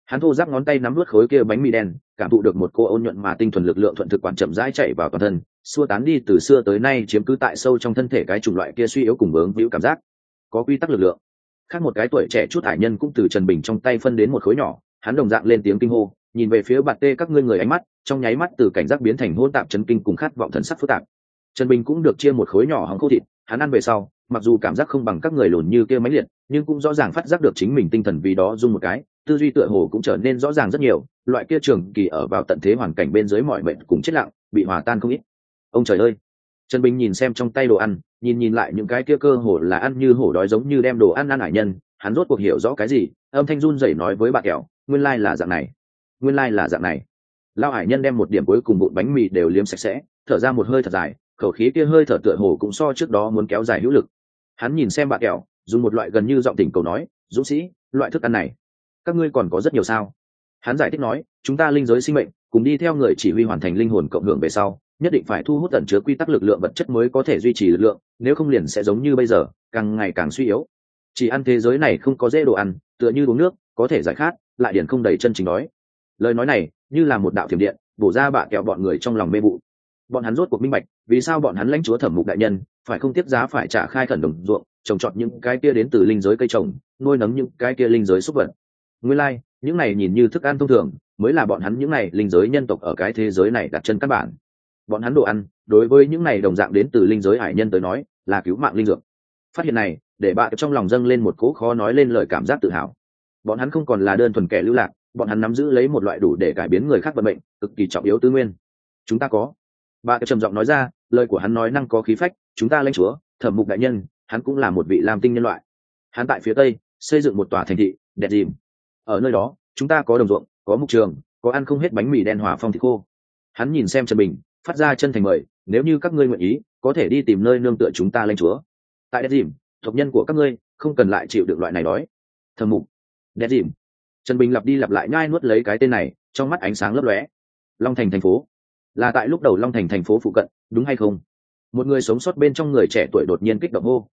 Hắn thô ráp ngón tay nắm nuốt khối kia bánh mì đen, cảm thụ được một cô ôn nhuận mà tinh thuần lực lượng thuận thực quản chậm rãi chạy vào toàn thân, xua tán đi từ xưa tới nay chiếm cứ tại sâu trong thân thể cái chủng loại kia suy yếu cùng vướng víu cảm giác. Có quy tắc lực lượng. Khác một cái tuổi trẻ chút hải nhân cũng từ Trần Bình trong tay phân đến một khối nhỏ, hắn đồng dạng lên tiếng kinh hô, nhìn về phía Bạt Tê các ngươi người ánh mắt, trong nháy mắt từ cảnh giác biến thành hỗn tạp chấn kinh cùng khát vọng thần sắc phức tạp. Trần Bình cũng được chia một khối nhỏ hóng khô thịt, hắn ăn về sau, mặc dù cảm giác không bằng các người lùn như kia mãnh liệt, nhưng cũng rõ ràng phát giác được chính mình tinh thần vì đó rung một cái, tư duy tựa hồ cũng trở nên rõ ràng rất nhiều, loại kia trường kỳ ở vào tận thế hoàn cảnh bên dưới mọi mệnh cùng chết lặng, bị hòa tan không ít. Ông trời ơi! Trần Bình nhìn xem trong tay đồ ăn, nhìn lại những cái kia cơ hồ là ăn như hổ đói giống như đem đồ ăn hải nhân, hắn rốt cuộc hiểu rõ cái gì, âm thanh run rẩy nói với bà kẹo, nguyên lai là dạng này, nguyên lai là dạng này. Lão hải nhân đem một điểm cuối cùng bụi bánh mì đều liếm sạch sẽ, thở ra một hơi thật dài, khẩu khí kia hơi thở tựa hồ cũng so trước đó muốn kéo dài hữu lực. Hắn nhìn xem bà kẹo, dùng một loại gần như giọng tỉnh cầu nói, dũng sĩ, loại thức ăn này các ngươi còn có rất nhiều sao? Hắn giải thích nói, chúng ta linh giới sinh mệnh cùng đi theo người chỉ huy hoàn thành linh hồn cộng hưởng về sau, nhất định phải thu hút ẩn chứa quy tắc lực lượng vật chất mới có thể duy trì lực lượng, nếu không liền sẽ giống như bây giờ, càng ngày càng suy yếu. Chỉ ăn thế giới này không có dễ đồ ăn, tựa như uống nước, có thể giải khát, lại điển không đầy chân chính đói. Lời nói này như là một đạo thiểm điện, bổ ra bạ kẹo bọn người trong lòng mê vụ. Bọn hắn rốt cuộc minh bạch, vì sao bọn hắn lãnh chúa Thẩm Mục đại nhân phải không tiếp giá phải trả khai khẩn đồng ruộng, trồng trọt những cái kia đến từ linh giới cây trồng, nuôi nấng những cái kia linh giới súc vật. Nguyên lai, những này nhìn như thức ăn thông thường, mới là bọn hắn những này linh giới nhân tộc ở cái thế giới này đặt chân căn bản. Bọn hắn đồ ăn, đối với những này đồng dạng đến từ linh giới hải nhân tới nói, là cứu mạng linh dược. Phát hiện này, để bạn trong lòng dâng lên một cỗ khó nói lên lời cảm giác tự hào. Bọn hắn không còn là đơn thuần kẻ lưu lạc, bọn hắn nắm giữ lấy một loại đủ để cải biến người khác vận mệnh, cực kỳ trọng yếu tư nguyên. Chúng ta có. Bạn trầm giọng nói ra, lời của hắn nói năng có khí phách, chúng ta lãnh chúa, Thẩm Mục đại nhân, hắn cũng là một vị lam tinh nhân loại. Hắn tại phía tây xây dựng một tòa thành thị, đẹp dìm. Ở nơi đó, chúng ta có đồng ruộng, có mục trường, có ăn không hết bánh mì đen hòa phong thịt khô. Hắn nhìn xem Trần Bình, phát ra chân thành mời, nếu như các ngươi nguyện ý, có thể đi tìm nơi nương tựa chúng ta lãnh chúa. Tại đẹp dìm, tộc nhân của các ngươi không cần lại chịu được loại này đói. Thẩm Mục, đẹp dìm. Trần Bình lặp đi lặp lại nhai nuốt lấy cái tên này, trong mắt ánh sáng lấp lóe. Long Thành thành phố, là tại lúc đầu Long Thành thành phố phụ cận, đúng hay không? Một người sống sót bên trong người trẻ tuổi đột nhiên kích động hô,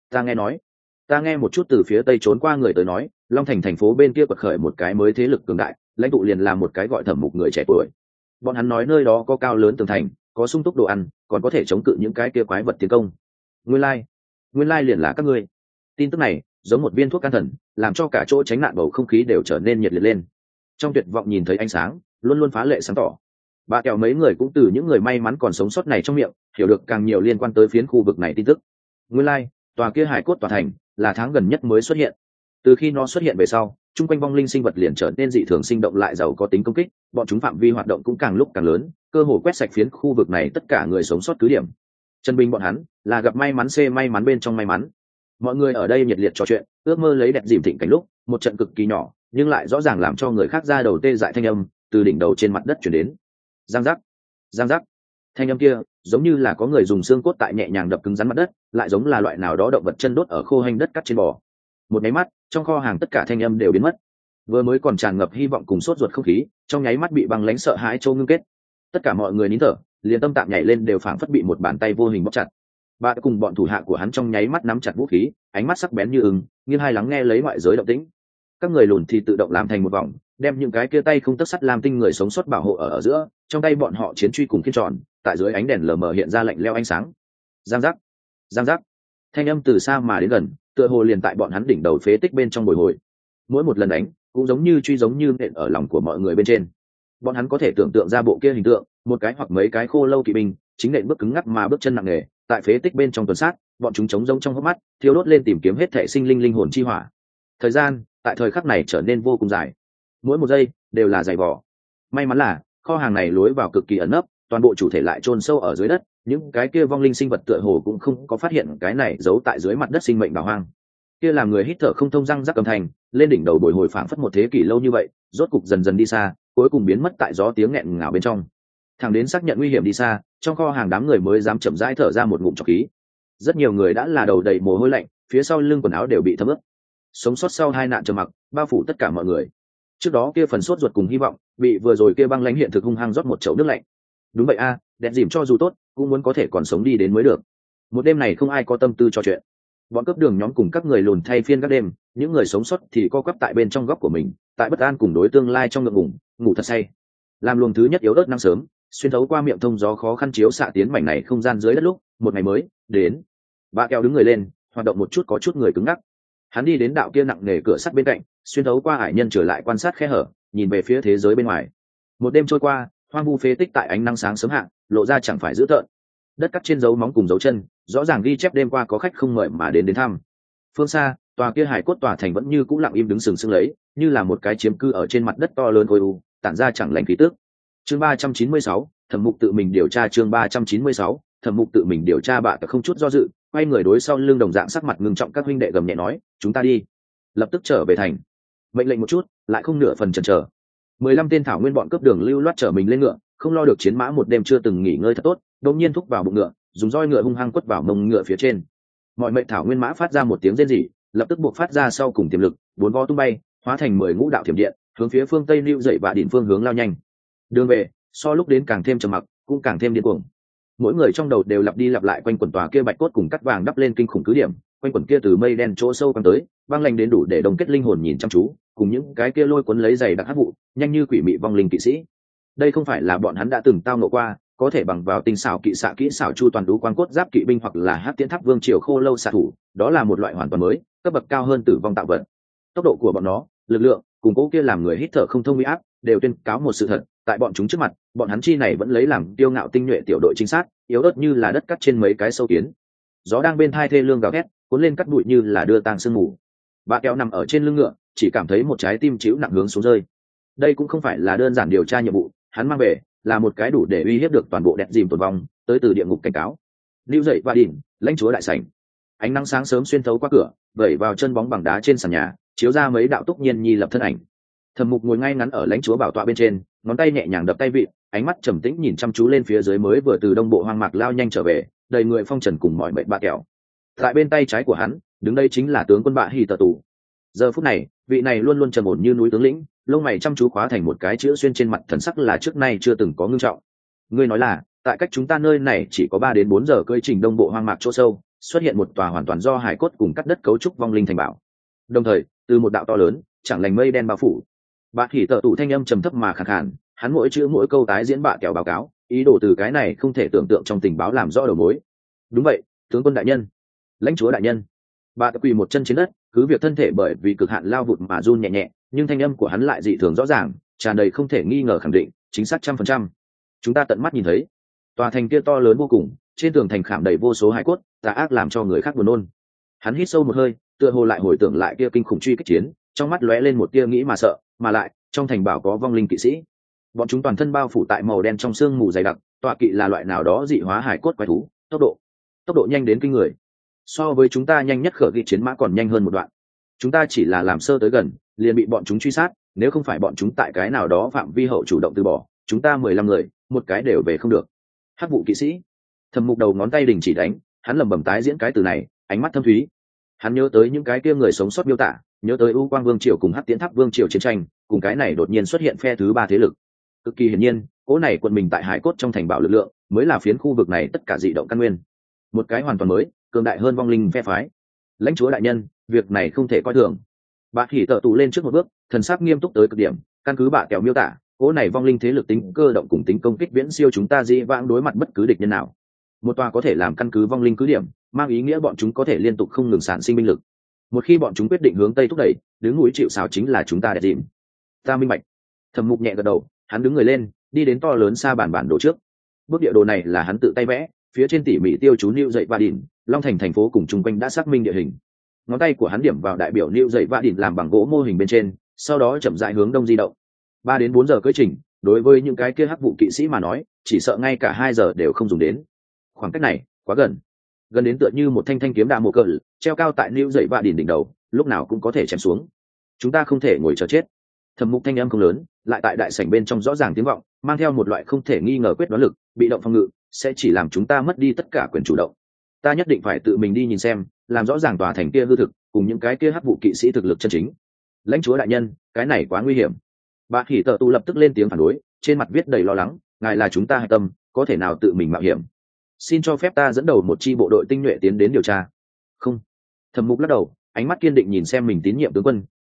ta nghe một chút từ phía tây trốn qua người tới nói, Long Thành thành phố bên kia quật khởi một cái mới thế lực cường đại, lãnh tụ liền là một cái gọi Thẩm Mục người trẻ tuổi. Bọn hắn nói nơi đó có cao lớn tường thành, có sung túc đồ ăn, còn có thể chống cự những cái kia quái vật tiến công. Nguyên lai liền là các ngươi. Tin tức này giống một viên thuốc can thần, làm cho cả chỗ tránh nạn bầu không khí đều trở nên nhiệt liệt lên. Trong tuyệt vọng nhìn thấy ánh sáng, luôn luôn phá lệ sáng tỏ. Bà kẹo mấy người cũng từ những người may mắn còn sống sót này trong miệng hiểu được càng nhiều liên quan tới phiến khu vực này tin tức. Nguyên lai, tòa kia hải cốt tòa thành là tháng gần nhất mới xuất hiện. Từ khi nó xuất hiện về sau, chung quanh vong linh sinh vật liền trở nên dị thường sinh động lại giàu có tính công kích, bọn chúng phạm vi hoạt động cũng càng lúc càng lớn, cơ hồ quét sạch phiến khu vực này tất cả người sống sót cứ điểm. Trần Bình bọn hắn là gặp may mắn may mắn bên trong may mắn. Mọi người ở đây nhiệt liệt trò chuyện, ước mơ lấy đẹp dìm thịnh cảnh lúc, một trận cực kỳ nhỏ, nhưng lại rõ ràng làm cho người khác ra đầu tê dại thanh âm từ đỉnh đầu trên mặt đất truyền đến. Giang giác, giang giác. Thanh âm kia giống như là có người dùng xương cốt tại nhẹ nhàng đập cứng rắn mặt đất, lại giống là loại nào đó động vật chân đốt ở khô hành đất cắt trên bò. Một nháy mắt, trong kho hàng tất cả thanh âm đều biến mất. Vừa mới còn tràn ngập hy vọng cùng sốt ruột không khí, trong nháy mắt bị băng lãnh sợ hãi trô ngưng kết. Tất cả mọi người nín thở, liền tâm tạm nhảy lên đều phảng phất bị một bàn tay vô hình bóp chặt. Bà cùng bọn thủ hạ của hắn trong nháy mắt nắm chặt vũ khí, ánh mắt sắc bén như ưng, nghiêng hai lắng nghe lấy ngoại giới động tĩnh. Các người lùn thì tự động làm thành một vòng, đem những cái kia tay không tấc sắt làm tinh người sống sót bảo hộ ở giữa, trong tay bọn họ chiến truy cùng khiên tròn, tại dưới ánh đèn lờ mờ hiện ra lạnh lẽo ánh sáng. Giang giác, giang giác. Thanh âm từ xa mà đến gần, tựa hồ liền tại bọn hắn đỉnh đầu phế tích bên trong bồi hồi. Mỗi một lần đánh, cũng giống như truy giống như nện ở lòng của mọi người bên trên. Bọn hắn có thể tưởng tượng ra bộ kia hình tượng, một cái hoặc mấy cái khô lâu kỵ binh, chính nện bước cứng ngắc mà bước chân nặng nề, tại phế tích bên trong tuần sát, bọn chúng chống rông trong hốc mắt, thiêu đốt lên tìm kiếm hết thể sinh linh linh hồn chi hỏa. Thời gian tại thời khắc này trở nên vô cùng dài, mỗi một giây đều là dày vò. May mắn là kho hàng này lối vào cực kỳ ẩn nấp, toàn bộ chủ thể lại chôn sâu ở dưới đất, những cái kia vong linh sinh vật tựa hồ cũng không có phát hiện cái này giấu tại dưới mặt đất sinh mệnh đào hoang. Kia làm người hít thở không thông răng rắc âm thanh, lên đỉnh đầu bồi hồi phảng phất một thế kỷ lâu như vậy, rốt cục dần dần đi xa, cuối cùng biến mất tại gió tiếng nghẹn ngào bên trong. Thẳng đến xác nhận nguy hiểm đi xa, trong kho hàng đám người mới dám chậm rãi thở ra một ngụm trọc khí. Rất nhiều người đã là đầu đầy mồ hôi lạnh, phía sau lưng quần áo đều bị thấm ướt. Sống sót sau hai nạn trầm mặc bao phủ tất cả mọi người. Trước đó kia phần sốt ruột cùng hy vọng bị vừa rồi kia băng lãnh hiện thực hung hăng rót một chậu nước lạnh. Đúng vậy a, đèn dìm cho dù tốt cũng muốn có thể còn sống đi đến mới được. Một đêm này không ai có tâm tư trò chuyện. Bọn cướp đường nhóm cùng các người lùn thay phiên các đêm, những người sống sót thì co quắp tại bên trong góc của mình, tại bất an cùng đối tương lai trong ngượng ngùng ngủ thật say. Làm luồng thứ nhất yếu ớt nắng sớm xuyên thấu qua miệng thông gió khó khăn chiếu xạ tiến mảnh này không gian dưới đất lúc một ngày mới đến. Bà kéo đứng người lên, hoạt động một chút có chút người cứng ngắc. Hắn đi đến đạo kia nặng nề cửa sắt bên cạnh, xuyên thấu qua ải nhân trở lại quan sát khe hở, nhìn về phía thế giới bên ngoài. Một đêm trôi qua, hoang vu phế tích tại ánh nắng sáng sớm hạ lộ ra chẳng phải dữ tợn. Đất cắt trên dấu móng cùng dấu chân rõ ràng ghi chép đêm qua có khách không mời mà đến thăm. Phương xa, tòa kia hải cốt tòa thành vẫn như cũ lặng im đứng sừng sững lấy, như là một cái chiếm cư ở trên mặt đất to lớn khối u, tản ra chẳng lành khí tức. Chương 396, Thẩm Mục tự mình điều tra. Chương 396, Thẩm Mục tự mình điều tra. Bạ không chút do dự, quay người đối sau lưng đồng dạng sắc mặt ngưng trọng các huynh đệ gầm nhẹ nói, chúng ta đi. Lập tức trở về thành. Mệnh lệnh một chút, lại không nửa phần chần chờ. 15 tên thảo nguyên bọn cướp đường lưu loát trở mình lên ngựa, không lo được chiến mã một đêm chưa từng nghỉ ngơi thật tốt, đột nhiên thúc vào bụng ngựa, dùng roi ngựa hung hăng quất vào mông ngựa phía trên. Mọi mệnh thảo nguyên mã phát ra một tiếng rên rỉ, lập tức buộc phát ra sau cùng tiềm lực, bốn vo tung bay, hóa thành 10 ngũ đạo thiểm điện, hướng phía phương tây lưu dậy và đỉnh phương hướng lao nhanh. Đường về, so lúc đến càng thêm trầm mặc, cũng càng thêm điên cuồng. Mỗi người trong đầu đều lặp đi lặp lại quanh quần tòa kia bạch cốt cùng cắt vàng đắp lên kinh khủng cứ điểm, quanh quần kia từ mây đen chỗ sâu quăng tới, băng lạnh đến đủ để đồng kết linh hồn nhìn chăm chú, cùng những cái kia lôi cuốn lấy giày đặc hắc vụ, nhanh như quỷ mị vong linh kỵ sĩ. Đây không phải là bọn hắn đã từng tao ngộ qua, có thể bằng vào tinh xảo kỵ xạ kỹ xảo chu toàn đú quang cốt giáp kỵ binh hoặc là hắc tiến tháp vương triều khô lâu xạ thủ, đó là một loại hoàn toàn mới, cấp bậc cao hơn tử vong tạo vật. Tốc độ của bọn nó, lực lượng, cùng cố kia làm người hít thở không thông uy áp, đều tuyên cáo một sự thật, tại bọn chúng trước mặt, bọn hắn chi này vẫn lấy làm tiêu ngạo tinh nhuệ tiểu đội chính xác, yếu ớt như là đất cắt trên mấy cái sâu kiến. Gió đang bên thai thê lương gào thét, cuốn lên cắt bụi như là đưa tang sương mù. Bà kéo nằm ở trên lưng ngựa, chỉ cảm thấy một trái tim chịu nặng hướng xuống rơi. Đây cũng không phải là đơn giản điều tra nhiệm vụ, hắn mang về là một cái đủ để uy hiếp được toàn bộ đẹp dìm tồn vong, tới từ địa ngục cảnh cáo. Lưu dậy và đỉnh, lãnh chúa đại sảnh. Ánh nắng sáng sớm xuyên thấu qua cửa, vẩy vào chân bóng bằng đá trên sàn nhà, chiếu ra mấy đạo túc nhiên nhi lập thân ảnh. Thẩm Mục ngồi ngay ngắn ở lãnh chúa bảo tọa bên trên, ngón tay nhẹ nhàng đập tay vịn, ánh mắt trầm tĩnh nhìn chăm chú lên phía dưới mới vừa từ đông bộ hoang mạc lao nhanh trở về, đầy người phong trần cùng mọi mệnh bạ kẹo. Tại bên tay trái của hắn, đứng đây chính là tướng quân Bạ Hỉ Tở Tù. Giờ phút này, vị này luôn luôn trầm ổn như núi tướng lĩnh, lông mày chăm chú khóa thành một cái chữ xuyên trên mặt, thần sắc là trước nay chưa từng có ngưng trọng. Ngươi nói là, tại cách chúng ta nơi này chỉ có 3 đến 4 giờ cưỡi trình đông bộ hoang mạc chỗ sâu, xuất hiện một tòa hoàn toàn do hải cốt cùng cắt đất cấu trúc vong linh thành bảo. Đồng thời, từ một đạo to lớn, chẳng lành mây đen bao phủ. Bạ Hỉ Tở Tù thanh âm trầm thấp mà khàn khàn, hắn mỗi chữ mỗi câu tái diễn bạ kẹo báo cáo, ý đồ từ cái này không thể tưởng tượng trong tình báo làm rõ đầu mối. Đúng vậy, tướng quân đại nhân, lãnh chúa đại nhân. Bà quỳ một chân trên đất, cứ việc thân thể bởi vì cực hạn lao vụt mà run nhẹ nhẹ, nhưng thanh âm của hắn lại dị thường rõ ràng, tràn đầy không thể nghi ngờ khẳng định, chính xác 100%. Chúng ta tận mắt nhìn thấy, tòa thành kia to lớn vô cùng, trên tường thành khảm đầy vô số hải cốt, tà ác làm cho người khác buồn nôn. Hắn hít sâu một hơi, tựa hồ lại hồi tưởng lại kia kinh khủng truy kích chiến, trong mắt lóe lên một tia nghĩ mà sợ, mà lại, trong thành bảo có vong linh kỵ sĩ. Bọn chúng toàn thân bao phủ tại màu đen trong sương mù dày đặc, tọa kỵ là loại nào đó dị hóa hải cốt quái thú, tốc độ nhanh đến kinh người. So với chúng ta nhanh nhất khở ghi chiến mã còn nhanh hơn một đoạn. Chúng ta chỉ là làm sơ tới gần, liền bị bọn chúng truy sát, nếu không phải bọn chúng tại cái nào đó phạm vi hậu chủ động từ bỏ, chúng ta 15 người, một cái đều về không được. Hắc vụ kỵ sĩ. Thẩm Mục đầu ngón tay đình chỉ đánh, hắn lẩm bẩm tái diễn cái từ này, ánh mắt thâm thúy. Hắn nhớ tới những cái kia người sống sót miêu tả, nhớ tới U Quang Vương triều cùng Hắc Tiến Tháp Vương triều chiến tranh, cùng cái này đột nhiên xuất hiện phe thứ ba thế lực. Cực kỳ hiển nhiên, cỗ này quần mình tại hải cốt trong thành bảo lực lượng, mới là phiến khu vực này tất cả dị động căn nguyên. Một cái hoàn toàn mới, cường đại hơn vong linh phe phái. Lãnh chúa đại nhân, việc này không thể coi thường. Bạ Hỉ Tở Tù lên trước một bước, thần sắc nghiêm túc tới cực điểm, căn cứ bạ kẹo miêu tả, cỗ này vong linh thế lực tính cơ động cùng tính công kích viễn siêu chúng ta dĩ vãng đối mặt bất cứ địch nhân nào. Một tòa có thể làm căn cứ vong linh cứ điểm, mang ý nghĩa bọn chúng có thể liên tục không ngừng sản sinh binh lực. Một khi bọn chúng quyết định hướng tây thúc đẩy, đứng núi chịu sào chính là chúng ta đẹp dìm. Ta minh bạch. Thẩm Mục nhẹ gật đầu, hắn đứng người lên, đi đến to lớn xa bản đồ trước. Bức địa đồ này là hắn tự tay vẽ, phía trên tỉ mỉ tiêu chú New dậy và đỉnh, Long Thành thành phố cùng chung quanh đã xác minh địa hình. Ngón tay của hắn điểm vào đại biểu New dậy và đỉnh làm bằng gỗ mô hình bên trên, sau đó chậm rãi hướng đông di động. 3 đến 4 giờ cưỡi trình, đối với những cái kia hắc vụ kỵ sĩ mà nói, chỉ sợ ngay cả 2 giờ đều không dùng đến. Khoảng cách này quá gần đến tựa như một thanh thanh kiếm đạ mộ cờ treo cao tại New dậy và đỉnh đầu, lúc nào cũng có thể chém xuống. Chúng ta không thể ngồi chờ chết. Thẩm Mục thanh âm không lớn, lại tại đại sảnh bên trong rõ ràng tiếng vọng, mang theo một loại không thể nghi ngờ quyết đoán lực, bị động phòng ngự sẽ chỉ làm chúng ta mất đi tất cả quyền chủ động. Ta nhất định phải tự mình đi nhìn xem, làm rõ ràng tòa thành kia hư thực, cùng những cái kia hắc vụ kỵ sĩ thực lực chân chính. Lãnh chúa đại nhân, cái này quá nguy hiểm. Bạ Hỉ Tở Tù lập tức lên tiếng phản đối, trên mặt viết đầy lo lắng, ngài là chúng ta hạch tâm, có thể nào tự mình mạo hiểm? Xin cho phép ta dẫn đầu một chi bộ đội tinh nhuệ tiến đến điều tra. Không. Thẩm Mục lắc đầu, ánh mắt kiên định nhìn xem mình tín nhiệm tướng quân,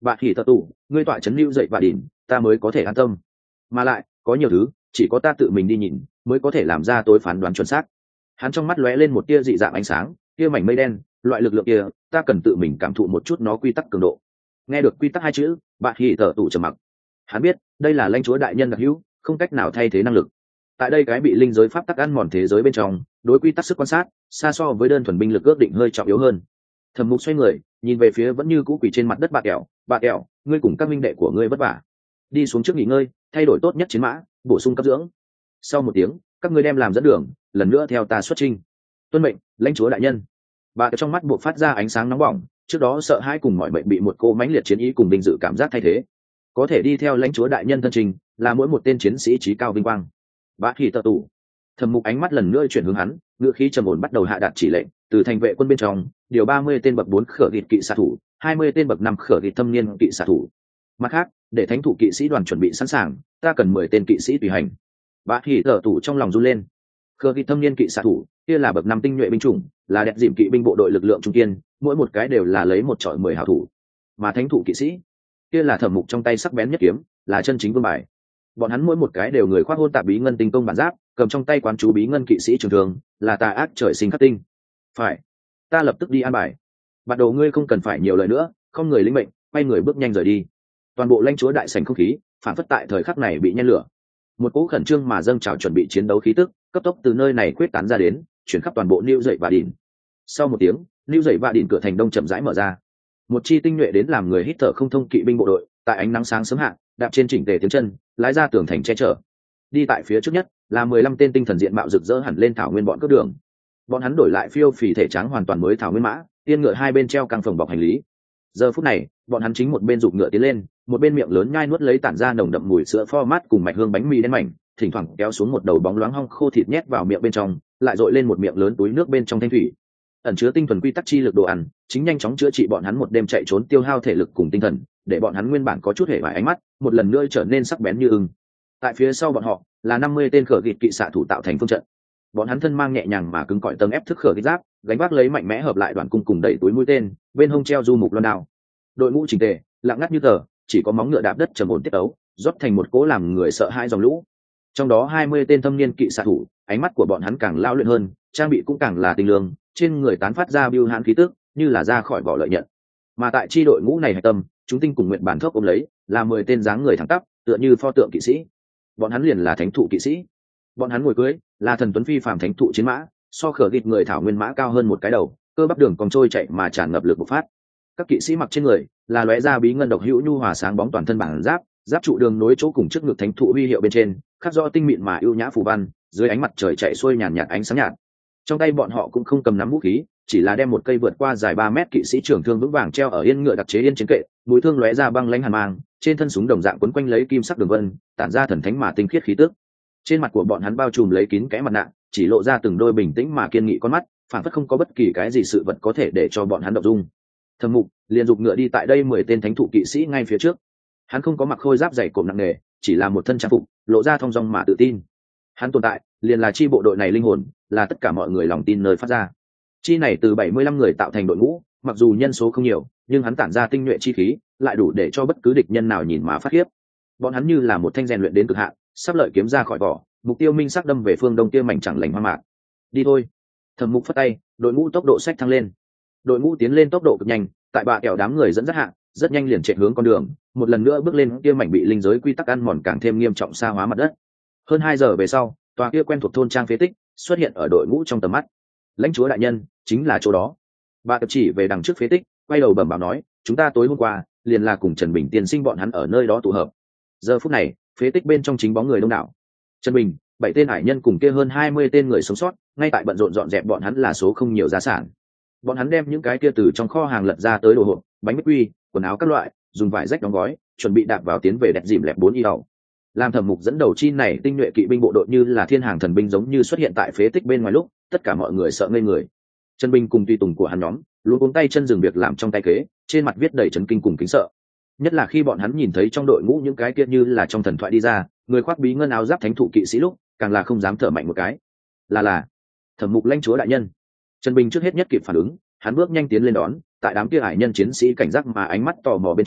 Bà hỉ tờ tù, ngươi tọa chấn lưu dậy và đỉnh, ta mới có thể an tâm. Mà lại có nhiều thứ chỉ có ta tự mình đi nhìn mới có thể làm ra tối phán đoán chuẩn xác. Hắn trong mắt lóe lên một tia dị dạng ánh sáng, tia mảnh mây đen, loại lực lượng kia ta cần tự mình cảm thụ một chút nó quy tắc cường độ. Nghe được quy tắc hai chữ, bà hỉ tờ tù trầm mặc. Hắn biết đây là lãnh chúa đại nhân đặc hữu, không cách nào thay thế năng lực. Tại đây cái bị linh giới pháp tắc ăn mòn thế giới bên trong, đối quy tắc sức quan sát xa so với đơn thuần binh lực ước định hơi trọng yếu hơn. Thẩm Mục xoay người nhìn về phía vẫn như cũ quỳ trên mặt đất bà kẹo, ngươi cùng các minh đệ của ngươi vất vả, đi xuống trước nghỉ ngơi, thay đổi tốt nhất chiến mã, bổ sung cấp dưỡng. Sau một tiếng, các ngươi đem làm dẫn đường, lần nữa theo ta xuất chinh. Tuân mệnh, lãnh chúa đại nhân. Bà trong mắt buộc phát ra ánh sáng nóng bỏng, trước đó sợ hãi cùng mọi mệnh bị một cô mãnh liệt chiến ý cùng vinh dự cảm giác thay thế. Có thể đi theo lãnh chúa đại nhân thân trình, là mỗi một tên chiến sĩ trí cao vinh quang. Bà thì tờ tủ. Thẩm Mục ánh mắt lần nữa chuyển hướng hắn, ngựa khí trầm ổn bắt đầu hạ đạt chỉ lệnh, từ thành vệ quân bên trong điều 30 tên bậc 4 khở gịt kỵ xạ thủ, 20 tên bậc 5 khở gịt thâm niên kỵ xạ thủ. Mặt khác, để thánh thủ kỵ sĩ đoàn chuẩn bị sẵn sàng, ta cần 10 tên kỵ sĩ tùy hành. Bà thì tờ tủ trong lòng run lên. Khở gịt thâm niên kỵ xạ thủ, kia là bậc 5 tinh nhuệ binh chủng, là đẹp dìm kỵ binh bộ đội lực lượng trung kiên, mỗi một cái đều là lấy một trọi 10 hảo thủ. Mà thánh thủ kỵ sĩ, kia là Thẩm Mục trong tay sắc bén nhất kiếm, là chân chính vương bài. Bọn hắn mỗi một cái đều người khoác hôn tạp bí ngân tinh công bản giáp, cầm trong tay quán chú bí ngân kỵ sĩ trường thường, là tà ác trời sinh khắc tinh. Phải, ta lập tức đi an bài. Bạn đồ ngươi không cần phải nhiều lời nữa, không người lĩnh mệnh, quay người bước nhanh rời đi. Toàn bộ lãnh chúa đại sảnh không khí phản phất tại thời khắc này bị nhen lửa, một cỗ khẩn trương mà dâng trào chuẩn bị chiến đấu khí tức cấp tốc từ nơi này quyết tán ra đến, chuyển khắp toàn bộ New Dậy và Đỉnh. Sau một tiếng, New Dậy và Đỉnh cửa thành đông chậm rãi mở ra, một chi tinh nhuệ đến làm người hít thở không thông kỵ binh bộ đội tại ánh nắng sáng sớm hạ đạp trên chỉnh tề tiếng chân lái ra tường thành che chở. Đi tại phía trước nhất là 15 tên tinh thần diện mạo rực rỡ hẳn lên thảo nguyên bọn cướp đường. Bọn hắn đổi lại phiêu phì thể trắng hoàn toàn mới thảo nguyên mã, tiên ngựa hai bên treo căng phòng bọc hành lý. Giờ phút này, bọn hắn chính một bên giục ngựa tiến lên, một bên miệng lớn nhai nuốt lấy tản ra nồng đậm mùi sữa pho mát cùng mạch hương bánh mì đen mảnh, thỉnh thoảng kéo xuống một đầu bóng loáng hong khô thịt nhét vào miệng bên trong, lại dội lên một miệng lớn túi nước bên trong thanh thủy. Ẩn chứa tinh thuần quy tắc chi lực đồ ăn, chính nhanh chóng chữa trị bọn hắn một đêm chạy trốn tiêu hao thể lực cùng tinh thần, để bọn hắn nguyên bản có chút hề vải ánh mắt, một lần nữa trở nên sắc bén như ưng. Tại phía sau bọn họ là 50 tên khở gịt kỵ xạ thủ tạo thành phương trận. Bọn hắn thân mang nhẹ nhàng mà cứng cỏi tầng ép thức khở gịt giáp, gánh vác lấy mạnh mẽ hợp lại đoàn cung cùng đẩy túi mũi tên, bên hông treo du mục loan đao. Đội ngũ chỉnh tề, lặng ngắt như tờ, chỉ có móng ngựa đạp đất trầm ổn tiết ấu, rót thành một cỗ làm người sợ hãi dòng lũ. Trong đó 20 tên thâm niên kỵ xạ thủ, ánh mắt của bọn hắn càng lao luyện hơn, trang bị cũng càng là tinh lương, trên người tán phát ra bưu hãn khí tức, như là ra khỏi vỏ lợi nhận. Mà tại chi đội ngũ này hạch tâm, chúng tinh cùng nguyện bản thốc ôm lấy, là 10 tên dáng người thẳng tắp, tựa như pho tượng kỵ sĩ. Bọn hắn liền là thánh thụ kỵ sĩ. Bọn hắn ngồi cưới, là thần tuấn phi phàm thánh thụ chiến mã, so khở gịt người thảo nguyên mã cao hơn một cái đầu, cơ bắp đường còn trôi chạy mà tràn ngập lực bộc phát. Các kỵ sĩ mặc trên người là lóe ra bí ngân độc hữu nhu hòa sáng bóng toàn thân bản giáp, giáp trụ đường nối chỗ cùng trước ngực thánh thụ huy hiệu bên trên, khắc rõ tinh mịn mà ưu nhã phù văn, dưới ánh mặt trời chạy xuôi nhàn nhạt ánh sáng nhạt. Trong tay bọn họ cũng không cầm nắm vũ khí, chỉ là đem một cây vượt qua dài 3 mét kỵ sĩ trường thương vững vàng treo ở yên ngựa đặc chế yên trên kệ, mũi thương lóe ra băng lãnh hàn mang, trên thân súng đồng dạng quấn quanh lấy kim sắc đường vân, tản ra thần thánh mà tinh khiết khí tức. Trên mặt của bọn hắn bao trùm lấy kín kẽ mặt nạ, chỉ lộ ra từng đôi bình tĩnh mà kiên nghị con mắt, phản phất không có bất kỳ cái gì sự vật có thể để cho bọn hắn động dung. Thẩm Mục liền giục ngựa đi tại đây 10 tên thánh thụ kỵ sĩ ngay phía trước. Hắn không có mặc khôi giáp dày cộm nặng nề, chỉ là một thân trang phục, lộ ra thong dong mà tự tin. Hắn tồn tại, liền là chi bộ đội này linh hồn, là tất cả mọi người lòng tin nơi phát ra. Chi này từ 75 người tạo thành đội ngũ, mặc dù nhân số không nhiều, nhưng hắn tản ra tinh nhuệ chi khí, lại đủ để cho bất cứ địch nhân nào nhìn mà phát khiếp. Bọn hắn như là một thanh rèn luyện đến cực hạn, sắp lợi kiếm ra khỏi vỏ, mục tiêu minh sắc đâm về phương đông kia mảnh chẳng lành hoang mạc. Đi thôi. Thẩm Mục phất tay, đội ngũ tốc độ sách thăng lên. Đội ngũ tiến lên tốc độ cực nhanh, tại bạ kẹo đám người dẫn dắt hạ, rất nhanh liền chạy hướng con đường, một lần nữa bước lên kia mảnh bị linh giới quy tắc ăn mòn càng thêm nghiêm trọng xa hóa mặt đất. Hơn 2 giờ về sau, tòa kia quen thuộc thôn trang phế tích xuất hiện ở đội ngũ trong tầm mắt. Lãnh chúa đại nhân, chính là chỗ đó. Bà tập chỉ về đằng trước phế tích, quay đầu bẩm báo nói, chúng ta tối hôm qua liền là cùng Trần Bình tiên sinh bọn hắn ở nơi đó tụ hợp. Giờ phút này, phế tích bên trong chính bóng người đông đảo. Trần Bình, 7 tên hải nhân cùng kia hơn 20 tên người sống sót, ngay tại bận rộn dọn dẹp bọn hắn là số không nhiều gia sản. Bọn hắn đem những cái kia từ trong kho hàng lật ra tới đồ hộp, bánh mứt quy, quần áo các loại, dùng vải rách đóng gói, chuẩn bị đạp vào tiến về đẹp dìm lẹp 4 y đầu. Làm Thẩm Mục dẫn đầu chi này tinh nhuệ kỵ binh bộ đội như là thiên hàng thần binh giống như xuất hiện tại phế tích bên ngoài lúc, tất cả mọi người sợ ngây người. Trần Bình cùng tùy tùng của hắn nhóm, luôn cuống tay chân dừng việc làm trong tay kế, trên mặt viết đầy chấn kinh cùng kính sợ. Nhất là khi bọn hắn nhìn thấy trong đội ngũ những cái kia như là trong thần thoại đi ra, người khoác bí ngân áo giáp thánh thụ kỵ sĩ lúc, càng là không dám thở mạnh một cái. Là Thẩm Mục lãnh chúa đại nhân. Trần Bình trước hết nhất kịp phản ứng, hắn bước nhanh tiến lên đón, tại đám kia hải nhân chiến sĩ cảnh giác mà ánh mắt tò mò bên trong,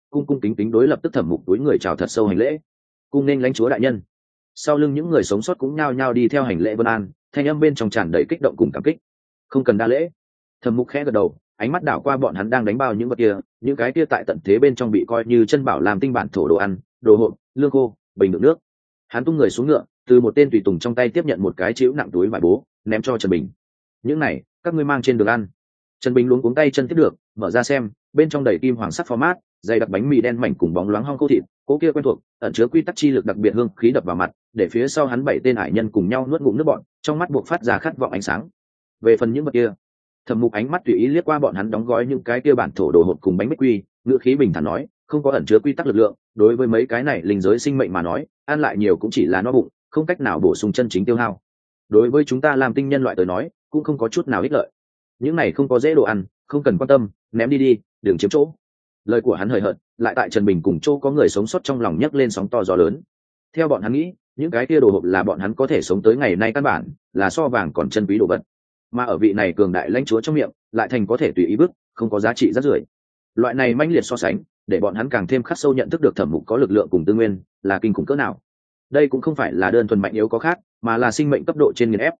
cung cung kính kính đối lập tức Thẩm Mục túi người chào thật sâu hành lễ. Cung nên lãnh chúa đại nhân. Sau lưng những người sống sót cũng nhao nhao đi theo hành lễ vân an, thanh âm bên trong tràn đầy kích động cùng cảm kích. Không cần đa lễ. Thẩm Mục khẽ gật đầu, ánh mắt đảo qua bọn hắn đang đánh bao những vật kia, những cái kia tại tận thế bên trong bị coi như chân bảo làm tinh bản thổ đồ ăn, đồ hộp, lương khô, bình đựng nước. Hắn tung người xuống ngựa, từ một tên tùy tùng trong tay tiếp nhận một cái chĩu nặng túi vải bố, ném cho Trần Bình. Những này, các ngươi mang trên đường ăn. Trần Bình luống cuống tay chân tiếp được, mở ra xem, bên trong đầy kim hoàng sắc format, dày đặc bánh mì đen mảnh cùng bóng loáng hong khô thịt, cố kia quen thuộc, ẩn chứa quy tắc chi lực đặc biệt hương khí đập vào mặt, để phía sau hắn 7 tên hải nhân cùng nhau nuốt ngụm nước bọt, trong mắt buộc phát ra khát vọng ánh sáng. Về phần những vật kia, Thẩm Mục ánh mắt tùy ý liếc qua bọn hắn đóng gói những cái kia bản thổ đồ hộp cùng bánh bích quy, ngữ khí bình thản nói, không có ẩn chứa quy tắc lực lượng, đối với mấy cái này linh giới sinh mệnh mà nói, ăn lại nhiều cũng chỉ là no bụng, không cách nào bổ sung chân chính tiêu hao. Đối với chúng ta làm tinh nhân loại tới nói, cũng không có chút nào ích lợi. Những này không có dễ đồ ăn, không cần quan tâm, ném đi đi, đừng chiếm chỗ. Lời của hắn hời hợt, lại tại Trần Bình cùng Châu có người sống sót trong lòng nhấc lên sóng to gió lớn. Theo bọn hắn nghĩ, những cái kia đồ hộp là bọn hắn có thể sống tới ngày nay căn bản, là so vàng còn chân quý đồ vật. Mà ở vị này cường đại lãnh chúa trong miệng, lại thành có thể tùy ý bước, không có giá trị rất rưởi. Loại này manh liệt so sánh, để bọn hắn càng thêm khắc sâu nhận thức được Thẩm Mục có lực lượng cùng tư nguyên, là kinh khủng cỡ nào. Đây cũng không phải là đơn thuần mạnh yếu có khác, mà là sinh mệnh cấp độ trên nghiền ép.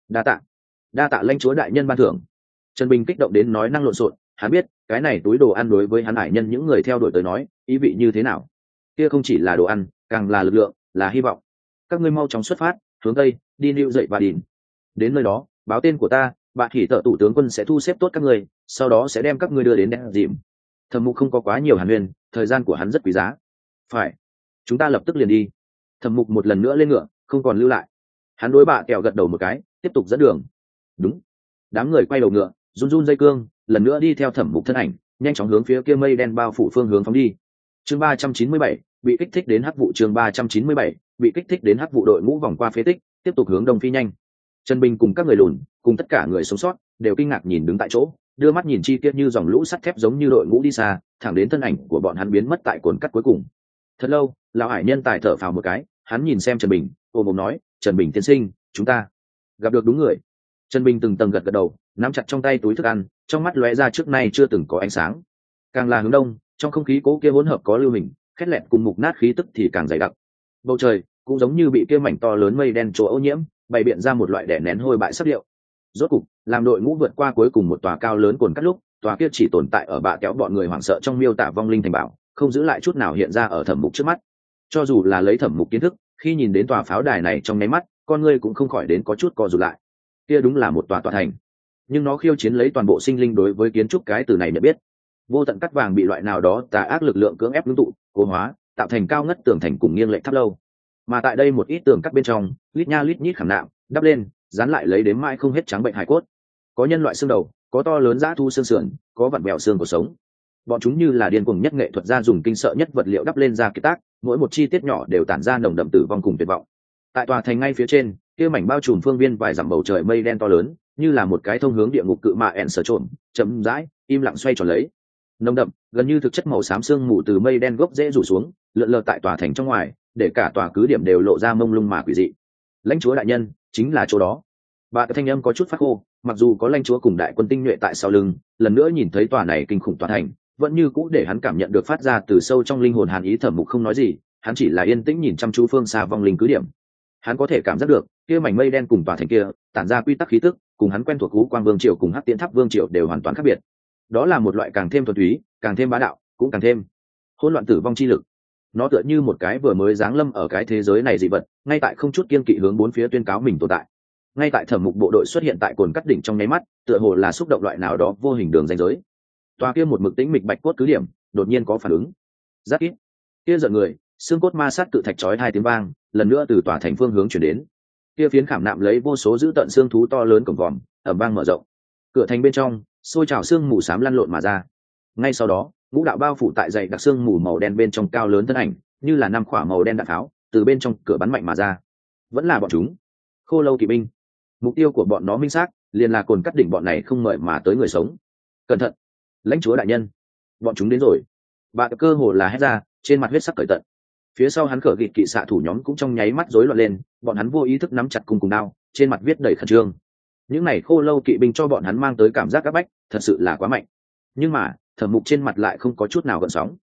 Đa tạ lãnh chúa đại nhân ban thưởng. Trần Bình kích động đến nói năng lộn xộn, hắn biết cái này túi đồ ăn đối với hắn hải nhân những người theo đuổi tới nói ý vị như thế nào. Kia không chỉ là đồ ăn, càng là lực lượng, là hy vọng. Các ngươi mau chóng xuất phát, hướng tây, đi Lưu Dậy và Đỉnh. Đến nơi đó, báo tên của ta, bạn Hỉ Tở tủ tướng quân sẽ thu xếp tốt các ngươi, sau đó sẽ đem các ngươi đưa đến đen dìm. Thẩm Mục không có quá nhiều hàn huyên, thời gian của hắn rất quý giá. Phải, chúng ta lập tức liền đi. Thẩm Mục một lần nữa lên ngựa, không còn lưu lại. Hắn đối bạ kẹo gật đầu một cái, tiếp tục dẫn đường. Đúng. Đám người quay đầu ngựa, run run dây cương, lần nữa đi theo Thẩm Mục thân ảnh, nhanh chóng hướng phía kia mây đen bao phủ phương hướng phóng đi. Chương 397, bị kích thích đến hắc vụ. Chương 397, bị kích thích đến hắc vụ. Đội ngũ vòng qua phế tích, tiếp tục hướng đông phi nhanh. Trần Bình cùng các người lùn, cùng tất cả người sống sót, đều kinh ngạc nhìn đứng tại chỗ, đưa mắt nhìn chi tiết như dòng lũ sắt thép giống như đội ngũ đi xa, thẳng đến thân ảnh của bọn hắn biến mất tại cồn cắt cuối cùng. Thật lâu, lão hải nhân tài thở phào một cái, hắn nhìn xem Trần Bình, ôm mồm nói, Trần Bình tiên sinh, chúng ta gặp được đúng người. Trần Bình từng tầng gật gật đầu, nắm chặt trong tay túi thức ăn, trong mắt lóe ra trước nay chưa từng có ánh sáng. Càng là hướng đông, trong không khí cố kia hỗn hợp có lưu hình, khét lẹt cùng mục nát khí tức thì càng dày đặc. Bầu trời cũng giống như bị kia mảnh to lớn mây đen chỗ ô nhiễm, bày biện ra một loại đè nén hôi bại sắc điệu. Rốt cục, làm đội ngũ vượt qua cuối cùng một tòa cao lớn cồn cắt lúc, tòa kia chỉ tồn tại ở bạ kéo bọn người hoảng sợ trong miêu tả vong linh thành bảo, không giữ lại chút nào hiện ra ở Thẩm Mục trước mắt. Cho dù là lấy Thẩm Mục kiến thức, khi nhìn đến tòa pháo đài này trong nháy mắt, con người cũng không khỏi đến có chút co rụt lại. Kia đúng là một tòa thành, nhưng nó khiêu chiến lấy toàn bộ sinh linh đối với kiến trúc cái từ này nhận biết. Vô tận cắt vàng bị loại nào đó tà ác lực lượng cưỡng ép ngưng tụ, cố hóa, tạo thành cao ngất tường thành cùng nghiêng lệch tháp lâu. Mà tại đây một ít tường cắt bên trong, lít nha lít nhít khảm nạm, đắp lên, dán lại lấy đến mãi không hết trắng bệnh hài cốt. Có nhân loại xương đầu, có to lớn dã thu xương sườn, có vặn vẹo xương của sống. Bọn chúng như là điên cuồng nhất nghệ thuật gia dùng kinh sợ nhất vật liệu đắp lên ra kiệt tác, mỗi một chi tiết nhỏ đều tản ra nồng đậm tử vong cùng tuyệt vọng. Tại tòa thành ngay phía trên, kia mảnh bao trùm phương viên vài dặm bầu trời mây đen to lớn, như là một cái thông hướng địa ngục cự mạ ẹn sở trộm, chậm rãi, im lặng xoay tròn lấy. Nồng đậm, gần như thực chất màu xám sương mù từ mây đen gốc rễ rủ xuống, lượn lờ tại tòa thành trong ngoài, để cả tòa cứ điểm đều lộ ra mông lung mà quỷ dị. Lãnh chúa đại nhân, chính là chỗ đó. Bà cái thanh âm có chút phát khô, mặc dù có lãnh chúa cùng đại quân tinh nhuệ tại sau lưng, lần nữa nhìn thấy tòa này kinh khủng tòa thành, vẫn như cũ để hắn cảm nhận được phát ra từ sâu trong linh hồn hàn ý. Thẩm Mục không nói gì, hắn chỉ là yên tĩnh nhìn chăm chú phương xa vong linh cứ điểm. Hắn có thể cảm giác được, kia mảnh mây đen cùng tòa thành kia, tản ra quy tắc khí tức, cùng hắn quen thuộc Cú Quang Vương triều cùng Hắc Tiễn Tháp Vương triều đều hoàn toàn khác biệt. Đó là một loại càng thêm thuần túy, càng thêm bá đạo, cũng càng thêm hỗn loạn tử vong chi lực. Nó tựa như một cái vừa mới giáng lâm ở cái thế giới này dị vật, ngay tại không chút kiên kỵ hướng bốn phía tuyên cáo mình tồn tại. Ngay tại Thẩm Mục bộ đội xuất hiện tại cồn cắt đỉnh trong nháy mắt, tựa hồ là xúc động loại nào đó vô hình đường ranh giới. Tòa kia một mực tĩnh mịch bạch cốt cứ điểm, đột nhiên có phản ứng. Rát ít. Kia giận người, xương cốt ma sát cự thạch chói hai tiếng vang, lần nữa từ tòa thành phương hướng chuyển đến. Kia phiến khảm nạm lấy vô số dữ tận xương thú to lớn cổng vòm, ầm vang mở rộng. Cửa thành bên trong, xôi trào xương mù xám lăn lộn mà ra. Ngay sau đó, ngũ đạo bao phủ tại dày đặc xương mù màu đen bên trong cao lớn thân ảnh, như là năm quả màu đen đạn pháo, từ bên trong cửa bắn mạnh mà ra. Vẫn là bọn chúng. Khô lâu kỵ binh. Mục tiêu của bọn nó minh xác, liền là cồn cắt đỉnh bọn này không mời mà tới người sống. Cẩn thận, lãnh chúa đại nhân, bọn chúng đến rồi. Bà cơ hồ là hét ra, trên mặt huyết sắc cởi tận. Phía sau hắn khở gịt kỵ xạ thủ nhóm cũng trong nháy mắt rối loạn lên, bọn hắn vô ý thức nắm chặt cung cùng đao, trên mặt viết đầy khẩn trương. Những này khô lâu kỵ binh cho bọn hắn mang tới cảm giác áp bách, thật sự là quá mạnh. Nhưng mà, Thẩm Mục trên mặt lại không có chút nào gợn sóng.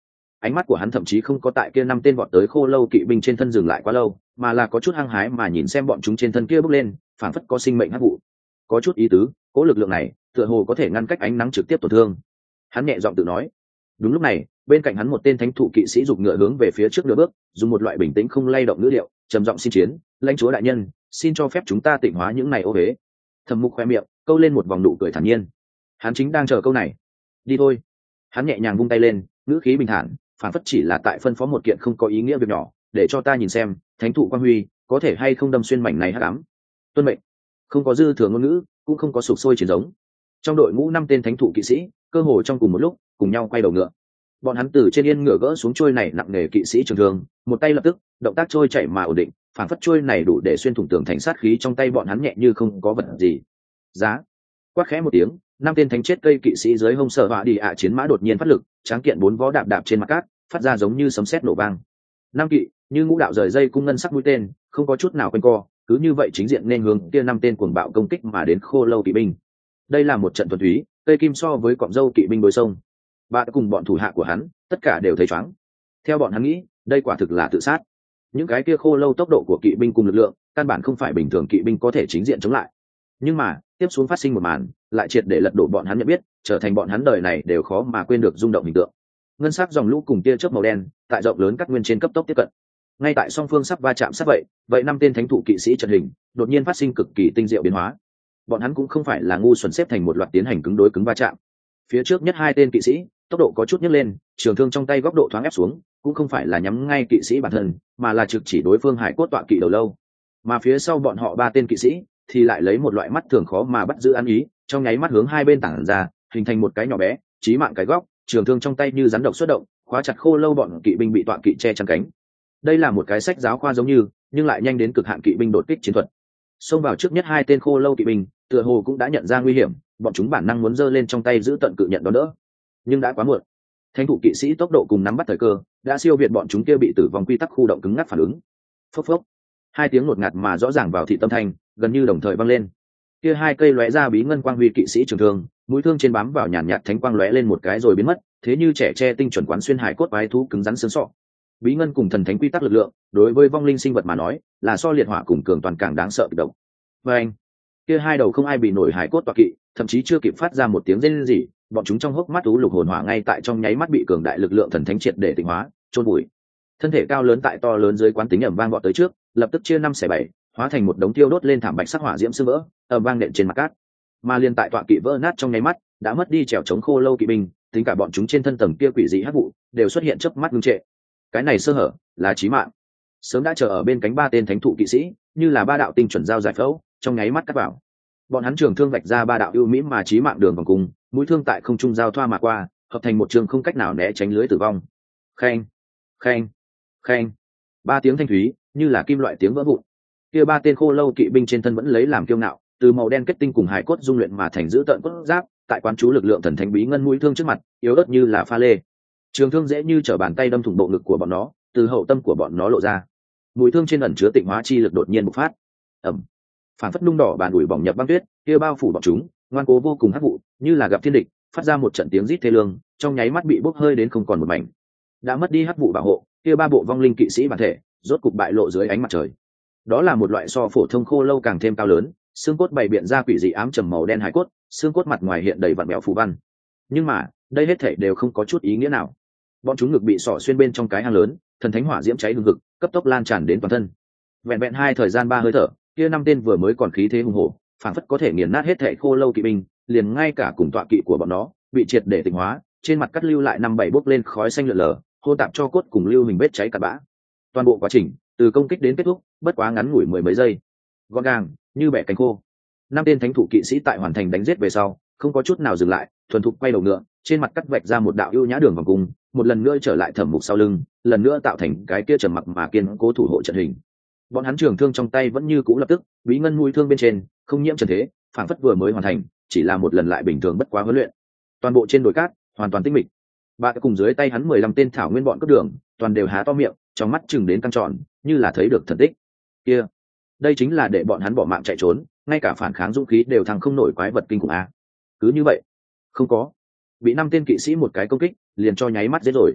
ánh mắt của hắn thậm chí không có tại kia 5 tên vọt tới khô lâu kỵ binh trên thân dừng lại quá lâu, mà là có chút hăng hái mà nhìn xem bọn chúng trên thân kia bốc lên phảng phất có sinh mệnh hắc vụ. Có chút ý tứ, cỗ lực lượng này tựa hồ có thể ngăn cách ánh nắng trực tiếp tổn thương. Hắn nhẹ giọng tự nói. Đúng lúc này, bên cạnh hắn một tên thánh thụ kỵ sĩ giục ngựa hướng về phía trước nửa bước, dùng một loại bình tĩnh không lay động ngữ điệu trầm giọng xin chiến: lãnh chúa đại nhân, xin cho phép chúng ta tịnh hóa những này ô huế. Thẩm Mục khoe miệng câu lên một vòng nụ cười thản nhiên. Hắn chính đang chờ câu này. Đi thôi. Hắn nhẹ nhàng vung tay lên, ngữ khí bình thản, phản phất chỉ là tại phân phó một kiện không có ý nghĩa việc nhỏ, để cho ta nhìn xem thánh thụ quang huy có thể hay không đâm xuyên mảnh này hắc ám. Tuân mệnh. Không có dư thừa ngôn ngữ, cũng không có sục sôi chiến giống. Trong đội ngũ 5 tên thánh thụ kỵ sĩ cơ hồ trong cùng một lúc cùng nhau quay đầu ngựa. Bọn hắn từ trên yên ngựa gỡ xuống trôi này nặng nề kỵ sĩ trường thương, một tay lập tức động tác trôi chảy mà ổn định, phản phất trôi này đủ để xuyên thủng tường thành, sát khí trong tay bọn hắn nhẹ như không có vật gì. Giá. Quát khẽ một tiếng, 5 tên thánh chết cây kỵ sĩ dưới hông sở họa đi ạ chiến mã đột nhiên phát lực, tráng kiện 4 vó đạp đạp trên mặt cát, phát ra giống như sấm sét nổ vang. 5 kỵ như ngũ đạo rời dây cung ngân sắc mũi tên, không có chút nào quanh co, cứ như vậy chính diện nên hướng kia 5 tên cuồng bạo công kích mà đến khô lâu kỵ binh. Đây là một trận thuần túy, cây kim so với cọm dâu kỵ binh đối sông. Bạn cùng bọn thủ hạ của hắn, tất cả đều thấy choáng. Theo bọn hắn nghĩ, đây quả thực là tự sát. Những cái kia khô lâu tốc độ của kỵ binh cùng lực lượng, căn bản không phải bình thường kỵ binh có thể chính diện chống lại. Nhưng mà, tiếp xuống phát sinh một màn, lại triệt để lật đổ bọn hắn nhận biết, trở thành bọn hắn đời này đều khó mà quên được rung động hình tượng. Ngân sắc dòng lũ cùng tia chớp màu đen, tại rộng lớn các nguyên trên cấp tốc tiếp cận. Ngay tại song phương sắp va chạm sát vậy 5 tên thánh thụ kỵ sĩ trận hình, đột nhiên phát sinh cực kỳ tinh diệu biến hóa. Bọn hắn cũng không phải là ngu xuẩn xếp thành một loạt tiến hành cứng đối cứng va chạm. Phía trước nhất 2 tên kỵ sĩ, tốc độ có chút nhấc lên, trường thương trong tay góc độ thoáng ép xuống, cũng không phải là nhắm ngay kỵ sĩ bản thân, mà là trực chỉ đối phương hải cốt tọa kỵ đầu lâu. Mà phía sau bọn họ 3 tên kỵ sĩ thì lại lấy một loại mắt thường khó mà bắt giữ ăn ý, trong nháy mắt hướng hai bên tản ra, hình thành một cái nhỏ bé, chí mạng cái góc, trường thương trong tay như rắn độc xuất động, khóa chặt khô lâu bọn kỵ binh bị tọa kỵ che chắn cánh. Đây là một cái sách giáo khoa giống như, nhưng lại nhanh đến cực hạn kỵ binh đột kích chiến thuật. Xông vào trước nhất 2 tên khô lâu kỵ binh, tựa hồ cũng đã nhận ra nguy hiểm, bọn chúng bản năng muốn giơ lên trong tay giữ tận cự nhận đón đỡ, nhưng đã quá muộn. Thánh thụ kỵ sĩ tốc độ cùng nắm bắt thời cơ đã siêu việt bọn chúng kia bị tử vong quy tắc khu động cứng ngắc phản ứng. Phốc phốc, 2 tiếng ngột ngạt mà rõ ràng vào thị tâm thanh, gần như đồng thời vang lên. Kia 2 cây lóe ra bí ngân quang huy kỵ sĩ trường thương, mũi thương trên bám vào nhàn nhạt thánh quang lóe lên một cái rồi biến mất, thế như trẻ tre tinh chuẩn quán xuyên hải cốt quái thú cứng rắn xương sọ. Bí ngân cùng thần thánh quy tắc lực lượng, đối với vong linh sinh vật mà nói, là so liệt hỏa cùng cường toàn càng đáng sợ kịch độc. Và anh, kia 2 đầu không ai bị nổi hải cốt tọa kỵ, thậm chí chưa kịp phát ra một tiếng rên rỉ, bọn chúng trong hốc mắt u lục hồn hỏa ngay tại trong nháy mắt bị cường đại lực lượng thần thánh triệt để tịnh hóa, chôn bụi. Thân thể cao lớn tại to lớn dưới quán tính ầm vang vọt tới trước, lập tức chia 5 xẻ 7, hóa thành một đống tiêu đốt lên thảm bạch sắc hỏa diễm sương vỡ, ầm vang nện trên mặt cát. Mà liên tại tọa kỵ vỡ nát trong nháy mắt, đã mất đi trèo chống khô lâu kỵ binh, tính cả bọn chúng trên thân tầng kia quỷ dị hắc vụ, đều xuất hiện chớp mắt ngưng trệ. Cái này sơ hở là chí mạng. Sớm đã chờ ở bên cánh 3 tên thánh thụ kỵ sĩ, như là 3 đạo tinh chuẩn giao giải phẫu, trong nháy mắt cắt vào. Bọn hắn trường thương vạch ra 3 đạo ưu mỹ mà chí mạng đường vòng cung, mũi thương tại không trung giao thoa mà qua, hợp thành một trường không cách nào né tránh lưới tử vong. Khen, khen, khen. 3 tiếng thanh thúy, như là kim loại tiếng vỡ vụn. Kia 3 tên khô lâu kỵ binh trên thân vẫn lấy làm kiêu ngạo, từ màu đen kết tinh cùng hải cốt dung luyện mà thành giữ tợn cốt giáp, tại quán chú lực lượng thần thánh bí ngân mũi thương trước mặt, yếu ớt như là pha lê. Trường thương dễ như trở bàn tay đâm thủng bộ ngực của bọn nó, từ hậu tâm của bọn nó lộ ra. Mũi thương trên ẩn chứa tịnh hóa chi lực đột nhiên bộc phát. Ầm. Phản phất nung đỏ bàn ủi bỏng nhập băng tuyết, kia bao phủ bọn chúng, ngoan cố vô cùng hắc vụ, như là gặp thiên địch, phát ra một trận tiếng rít thê lương, trong nháy mắt bị bốc hơi đến không còn một mảnh. Đã mất đi hắc vụ bảo hộ, kia 3 bộ vong linh kỵ sĩ bản thể, rốt cục bại lộ dưới ánh mặt trời. Đó là một loại so phổ thông khô lâu càng thêm cao lớn, xương cốt bày biện ra quỷ dị ám trầm màu đen hải cốt, xương cốt mặt ngoài hiện đầy vặn vẹo phù văn. Nhưng mà, đây hết thảy đều không có chút ý nghĩa nào. Bọn chúng ngực bị xỏ xuyên bên trong cái hang lớn, thần thánh hỏa diễm cháy hừng hực, cấp tốc lan tràn đến toàn thân. Vẹn vẹn 2 thời gian 3 hơi thở, kia 5 tên vừa mới còn khí thế hùng hổ, phảng phất có thể nghiền nát hết thảy khô lâu kỵ binh, liền ngay cả cùng tọa kỵ của bọn nó, bị triệt để tịnh hóa, trên mặt cắt lưu lại 5-7 bốc lên khói xanh lượn lờ, hô tạp cho cốt cùng lưu hình vết cháy cặn bã. Toàn bộ quá trình, từ công kích đến kết thúc, bất quá ngắn ngủi 10 mấy giây. Gọn gàng, như bẻ cánh khô. 5 tên thánh thủ kỵ sĩ tại hoàn thành đánh giết về sau, không có chút nào dừng lại, thuần thục quay đầu ngựa, trên mặt cắt vạch ra một đạo ưu nhã đường vòng cung, một lần nữa trở lại Thẩm Mục sau lưng, lần nữa tạo thành cái kia trầm mặc mà kiên cố thủ hộ trận hình. Bọn hắn trường thương trong tay vẫn như cũ lập tức, bí ngân mũi thương bên trên, không nhiễm trần thế, phảng phất vừa mới hoàn thành, chỉ là một lần lại bình thường bất quá huấn luyện. Toàn bộ trên đồi cát, hoàn toàn tĩnh mịch. Bạn cùng dưới tay hắn 15 tên thảo nguyên bọn cướp đường, toàn đều há to miệng, trong mắt chừng đến căng tròn, như là thấy được thần tích. Kia, đây chính là để bọn hắn bỏ mạng chạy trốn, ngay cả phản kháng dũng khí đều thăng không nổi quái vật kinh khủng a. Cứ như vậy, không có, bị 5 tên kỵ sĩ một cái công kích, liền cho nháy mắt giết rồi.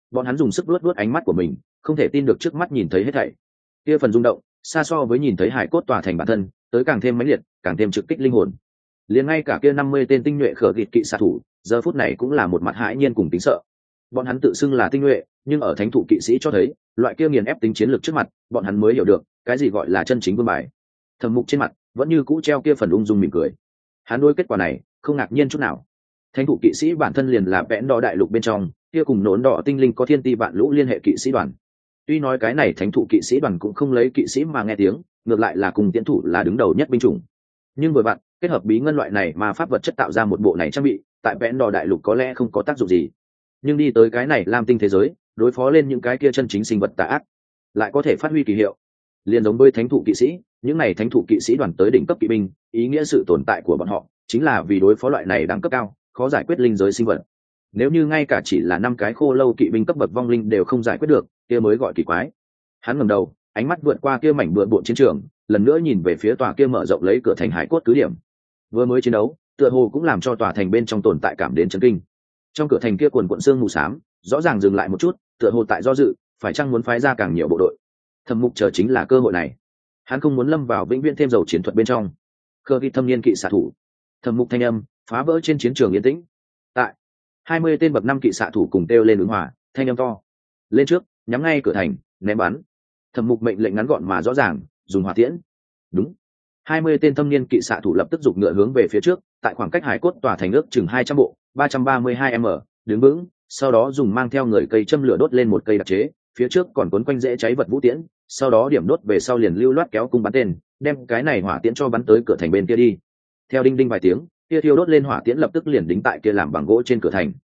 Bọn hắn dùng sức luốt luốt ánh mắt của mình, không thể tin được trước mắt nhìn thấy hết thảy. Kia phần rung động xa so với nhìn thấy hải cốt tòa thành bản thân tới càng thêm mãnh liệt, càng thêm trực kích linh hồn. Liền ngay cả kia 50 tên tinh nhuệ khở gịt kỵ xạ thủ giờ phút này cũng là một mặt hãi nhiên cùng tính sợ. Bọn hắn tự xưng là tinh nhuệ, nhưng ở thánh thụ kỵ sĩ cho thấy loại kia nghiền ép tính chiến lược trước mặt, bọn hắn mới hiểu được cái gì gọi là chân chính vương bài. Thẩm Mục trên mặt vẫn như cũ treo kia phần ung dung mỉm cười. Hắn đối kết quả này không ngạc nhiên chút nào. Thánh thụ kỵ sĩ bản thân liền là vẽn đỏ đại lục bên trong kia cùng nốn đỏ tinh linh có thiên ti vạn lũ liên hệ kỵ sĩ đoàn. Tuy nói cái này thánh thụ kỵ sĩ đoàn cũng không lấy kỵ sĩ mà nghe tiếng, ngược lại là cùng tiến thủ là đứng đầu nhất binh chủng. Nhưng vừa vặn kết hợp bí ngân loại này mà pháp vật chất tạo ra một bộ này trang bị, tại vẽn đỏ đại lục có lẽ không có tác dụng gì, nhưng đi tới cái này lam tinh thế giới đối phó lên những cái kia chân chính sinh vật tà ác lại có thể phát huy kỳ hiệu. Liên giống với thánh thụ kỵ sĩ, những này thánh thụ kỵ sĩ đoàn tới đỉnh cấp kỵ binh, ý nghĩa sự tồn tại của bọn họ chính là vì đối phó loại này đẳng cấp cao khó giải quyết linh giới sinh vật. Nếu như ngay cả chỉ là 5 cái khô lâu kỵ binh cấp bậc vong linh đều không giải quyết được, kia mới gọi kỳ quái. Hắn ngẩng đầu, ánh mắt vượt qua kia mảnh bừa bộn chiến trường, lần nữa nhìn về phía tòa kia mở rộng lấy cửa thành hải cốt cứ điểm. Vừa mới chiến đấu tựa hồ cũng làm cho tòa thành bên trong tồn tại cảm đến chấn kinh. Trong cửa thành kia quần quận xương mù xám rõ ràng dừng lại một chút, tựa hồ tại do dự phải chăng muốn phái ra càng nhiều bộ đội. Thẩm Mục chờ chính là cơ hội này, hắn không muốn lâm vào vĩnh viễn thêm dầu chiến thuật bên trong. Khơ ghi thâm niên kỵ xạ thủ, Thẩm Mục thanh âm phá vỡ trên chiến trường yên tĩnh. Tại 20 tên bậc 5 kỵ xạ thủ cùng kêu lên ứng hòa, thanh âm to lên trước, nhắm ngay cửa thành ném bắn. Thẩm Mục mệnh lệnh ngắn gọn mà rõ ràng, dùng hỏa tiễn. Đúng. 20 tên thâm niên kỵ xạ thủ lập tức giục ngựa hướng về phía trước, tại khoảng cách hải cốt tòa thành ước chừng 200 bộ, 332m, đứng vững, sau đó dùng mang theo người cây châm lửa đốt lên một cây đặc chế, phía trước còn cuốn quanh dễ cháy vật vũ tiễn, sau đó điểm đốt về sau liền lưu loát kéo cung bắn tên, đem cái này hỏa tiễn cho bắn tới cửa thành bên kia đi. Theo đinh đinh vài tiếng, kia thiêu đốt lên hỏa tiễn lập tức liền đính tại kia làm bằng gỗ trên cửa thành.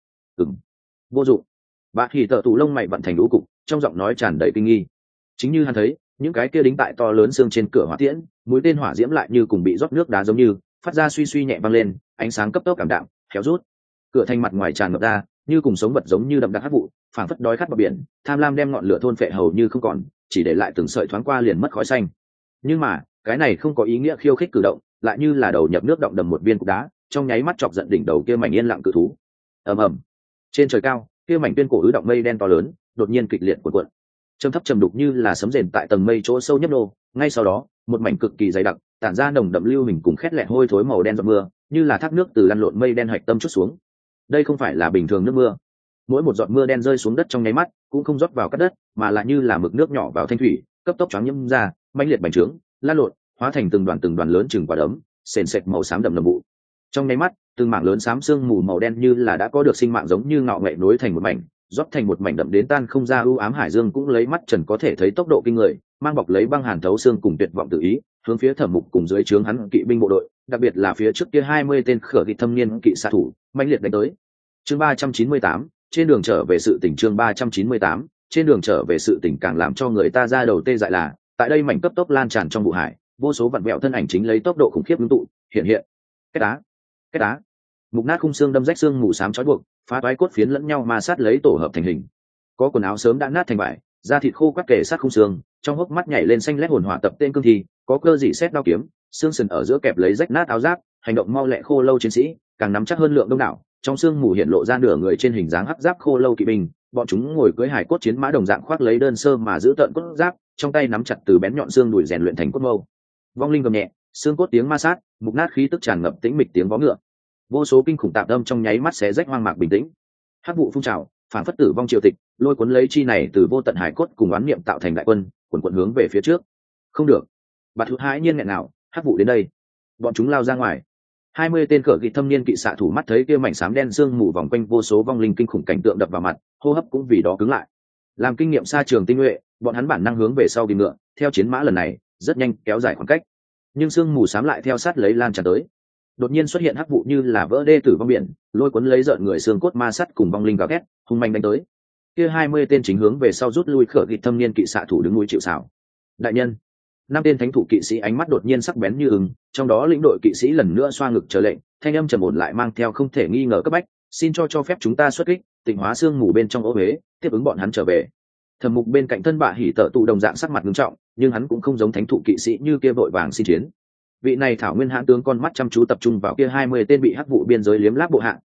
Vô dụng. Bạ Hỉ Tở tủ lông mày vận thành lũ cục, trong giọng nói tràn đầy kinh nghi. Chính như hắn thấy, những cái kia đính tại to lớn xương trên cửa hỏa tiễn, mũi tên hỏa diễm lại như cùng bị rót nước đá giống như, phát ra suy suy nhẹ vang lên, ánh sáng cấp tốc cảm đạm, khéo rút. Cửa thành mặt ngoài tràn ngập ra, như cùng sống vật giống như đậm đặc hắc vụ, phảng phất đói khát bờ biển, tham lam đem ngọn lửa thôn phệ hầu như không còn, chỉ để lại từng sợi thoáng qua liền mất khói xanh. Nhưng mà, cái này không có ý nghĩa khiêu khích cử động, lại như là đầu nhập nước động đầm một viên cục đá, trong nháy mắt chọc giận đỉnh đầu kia mảnh yên lặng cự thú. Ầm ầm. Trên trời cao, kia mảnh tuyên cổ ứ động mây đen to lớn, đột nhiên kịch liệt cuộn cuộn. Trầm thấp trầm đục như là sấm rền tại tầng mây chỗ sâu nhấp nô, ngay sau đó, một mảnh cực kỳ dày đặc, tản ra nồng đậm lưu hình cùng khét lẹt hôi thối màu đen giọt mưa, như là thác nước từ lăn lộn mây đen hạch tâm chút xuống. Đây không phải là bình thường nước mưa. Mỗi một giọt mưa đen rơi xuống đất trong nháy mắt, cũng không rót vào cát đất, mà là như là mực nước nhỏ vào thanh thủy, cấp tốc choáng nhiễm ra, mãnh liệt bành trướng, lan lộn, hóa thành từng đoàn lớn chừng quả đấm, sền sệt màu xám đậm đầm bụ. Trong nháy mắt, từng mảng lớn xám sương mù màu đen như là đã có được sinh mạng giống như ngạo nghệ nối thành một mảnh, rót thành một mảnh đậm đến tan không ra u ám hải dương cũng lấy mắt trần có thể thấy tốc độ kinh người, mang bọc lấy băng hàn thấu xương cùng tuyệt vọng tự ý, hướng phía Thẩm Mục cùng dưới trướng hắn kỵ binh bộ đội, đặc biệt là phía trước kia 20 tên khở kỵ thâm niên kỵ xạ thủ, mãnh liệt đánh tới. Chương 398, trên đường trở về sự tỉnh chương 398, trên đường trở về sự tỉnh càng làm cho người ta ra đầu tê dại là, tại đây mảnh cấp tốc lan tràn trong vụ hải, vô số vặn vẹo thân ảnh chính lấy tốc độ khủng khiếp ngưng tụ, hiện. Cái đá. Mục nát khung xương đâm rách xương mù xám trói buộc, phá toái cốt phiến lẫn nhau ma sát lấy tổ hợp thành hình. Có quần áo sớm đã nát thành bại, da thịt khô quắt kề sát khung xương, trong hốc mắt nhảy lên xanh lét hồn hỏa tập tên cương thi, có cơ dị xét đao kiếm, xương sườn ở giữa kẹp lấy rách nát áo giáp, hành động mau lẹ khô lâu chiến sĩ, càng nắm chắc hơn lượng đông đảo, trong xương mù hiện lộ ra nửa người trên hình dáng hắc giáp khô lâu kỵ binh, bọn chúng ngồi cưỡi hải cốt chiến mã đồng dạng khoác lấy đơn sơ mà giữ tợn cốt giáp, trong tay nắm chặt từ bén nhọn xương đùi rèn luyện thành cốt mâu. Vong linh gầm nhẹ, xương cốt tiếng ma sát, mục nát khí tức tràn ngập tĩnh mịch tiếng vó ngựa. Vô số kinh khủng tạp âm trong nháy mắt xé rách hoang mạc bình tĩnh. Hắc vụ phun trào, phản phất tử vong triều tịch, lôi cuốn lấy chi này từ vô tận hải cốt cùng oán niệm tạo thành đại quân, quần quần hướng về phía trước. Không được. Bạt Hữu hãi nhiên nghẹn nào, hắc vụ đến đây. Bọn chúng lao ra ngoài. 20 tên cờ kỵ thâm niên kỵ xạ thủ mắt thấy kia mảnh xám đen sương mù vòng quanh vô số vong linh kinh khủng cảnh tượng đập vào mặt, hô hấp cũng vì đó cứng lại. Làm kinh nghiệm xa trường tinh nhuệ, bọn hắn bản năng hướng về sau tìm ngựa, theo chiến mã lần này, rất nhanh kéo dài khoảng cách. Nhưng sương mù xám lại theo sát lấy lan tràn tới. Đột nhiên xuất hiện hắc vụ như là vỡ đê tử vong biển, lôi cuốn lấy rợn người xương cốt ma sắt cùng vong linh gào thét, hung manh đánh tới. Kia 20 tên chính hướng về sau rút lui khở kỵ thâm niên kỵ xạ thủ đứng núi chịu sào. Đại nhân, 5 tên thánh thủ kỵ sĩ ánh mắt đột nhiên sắc bén như ưng, trong đó lĩnh đội kỵ sĩ lần nữa xoa ngực chờ lệnh, thanh âm trầm ổn lại mang theo không thể nghi ngờ cấp bách, xin cho phép chúng ta xuất kích, tịnh hóa xương mù bên trong ô huế, tiếp ứng bọn hắn trở về. Thẩm Mục bên cạnh thân Bạ Hỉ Tở tụ đồng dạng sắc mặt nghiêm trọng, nhưng hắn cũng không giống thánh thủ kỵ sĩ như kia vội vàng xin chiến. Vị này thảo nguyên hãn tướng con mắt chăm chú tập trung vào kia 20 tên bị hắc vụ biên giới liếm láp bộ hạ,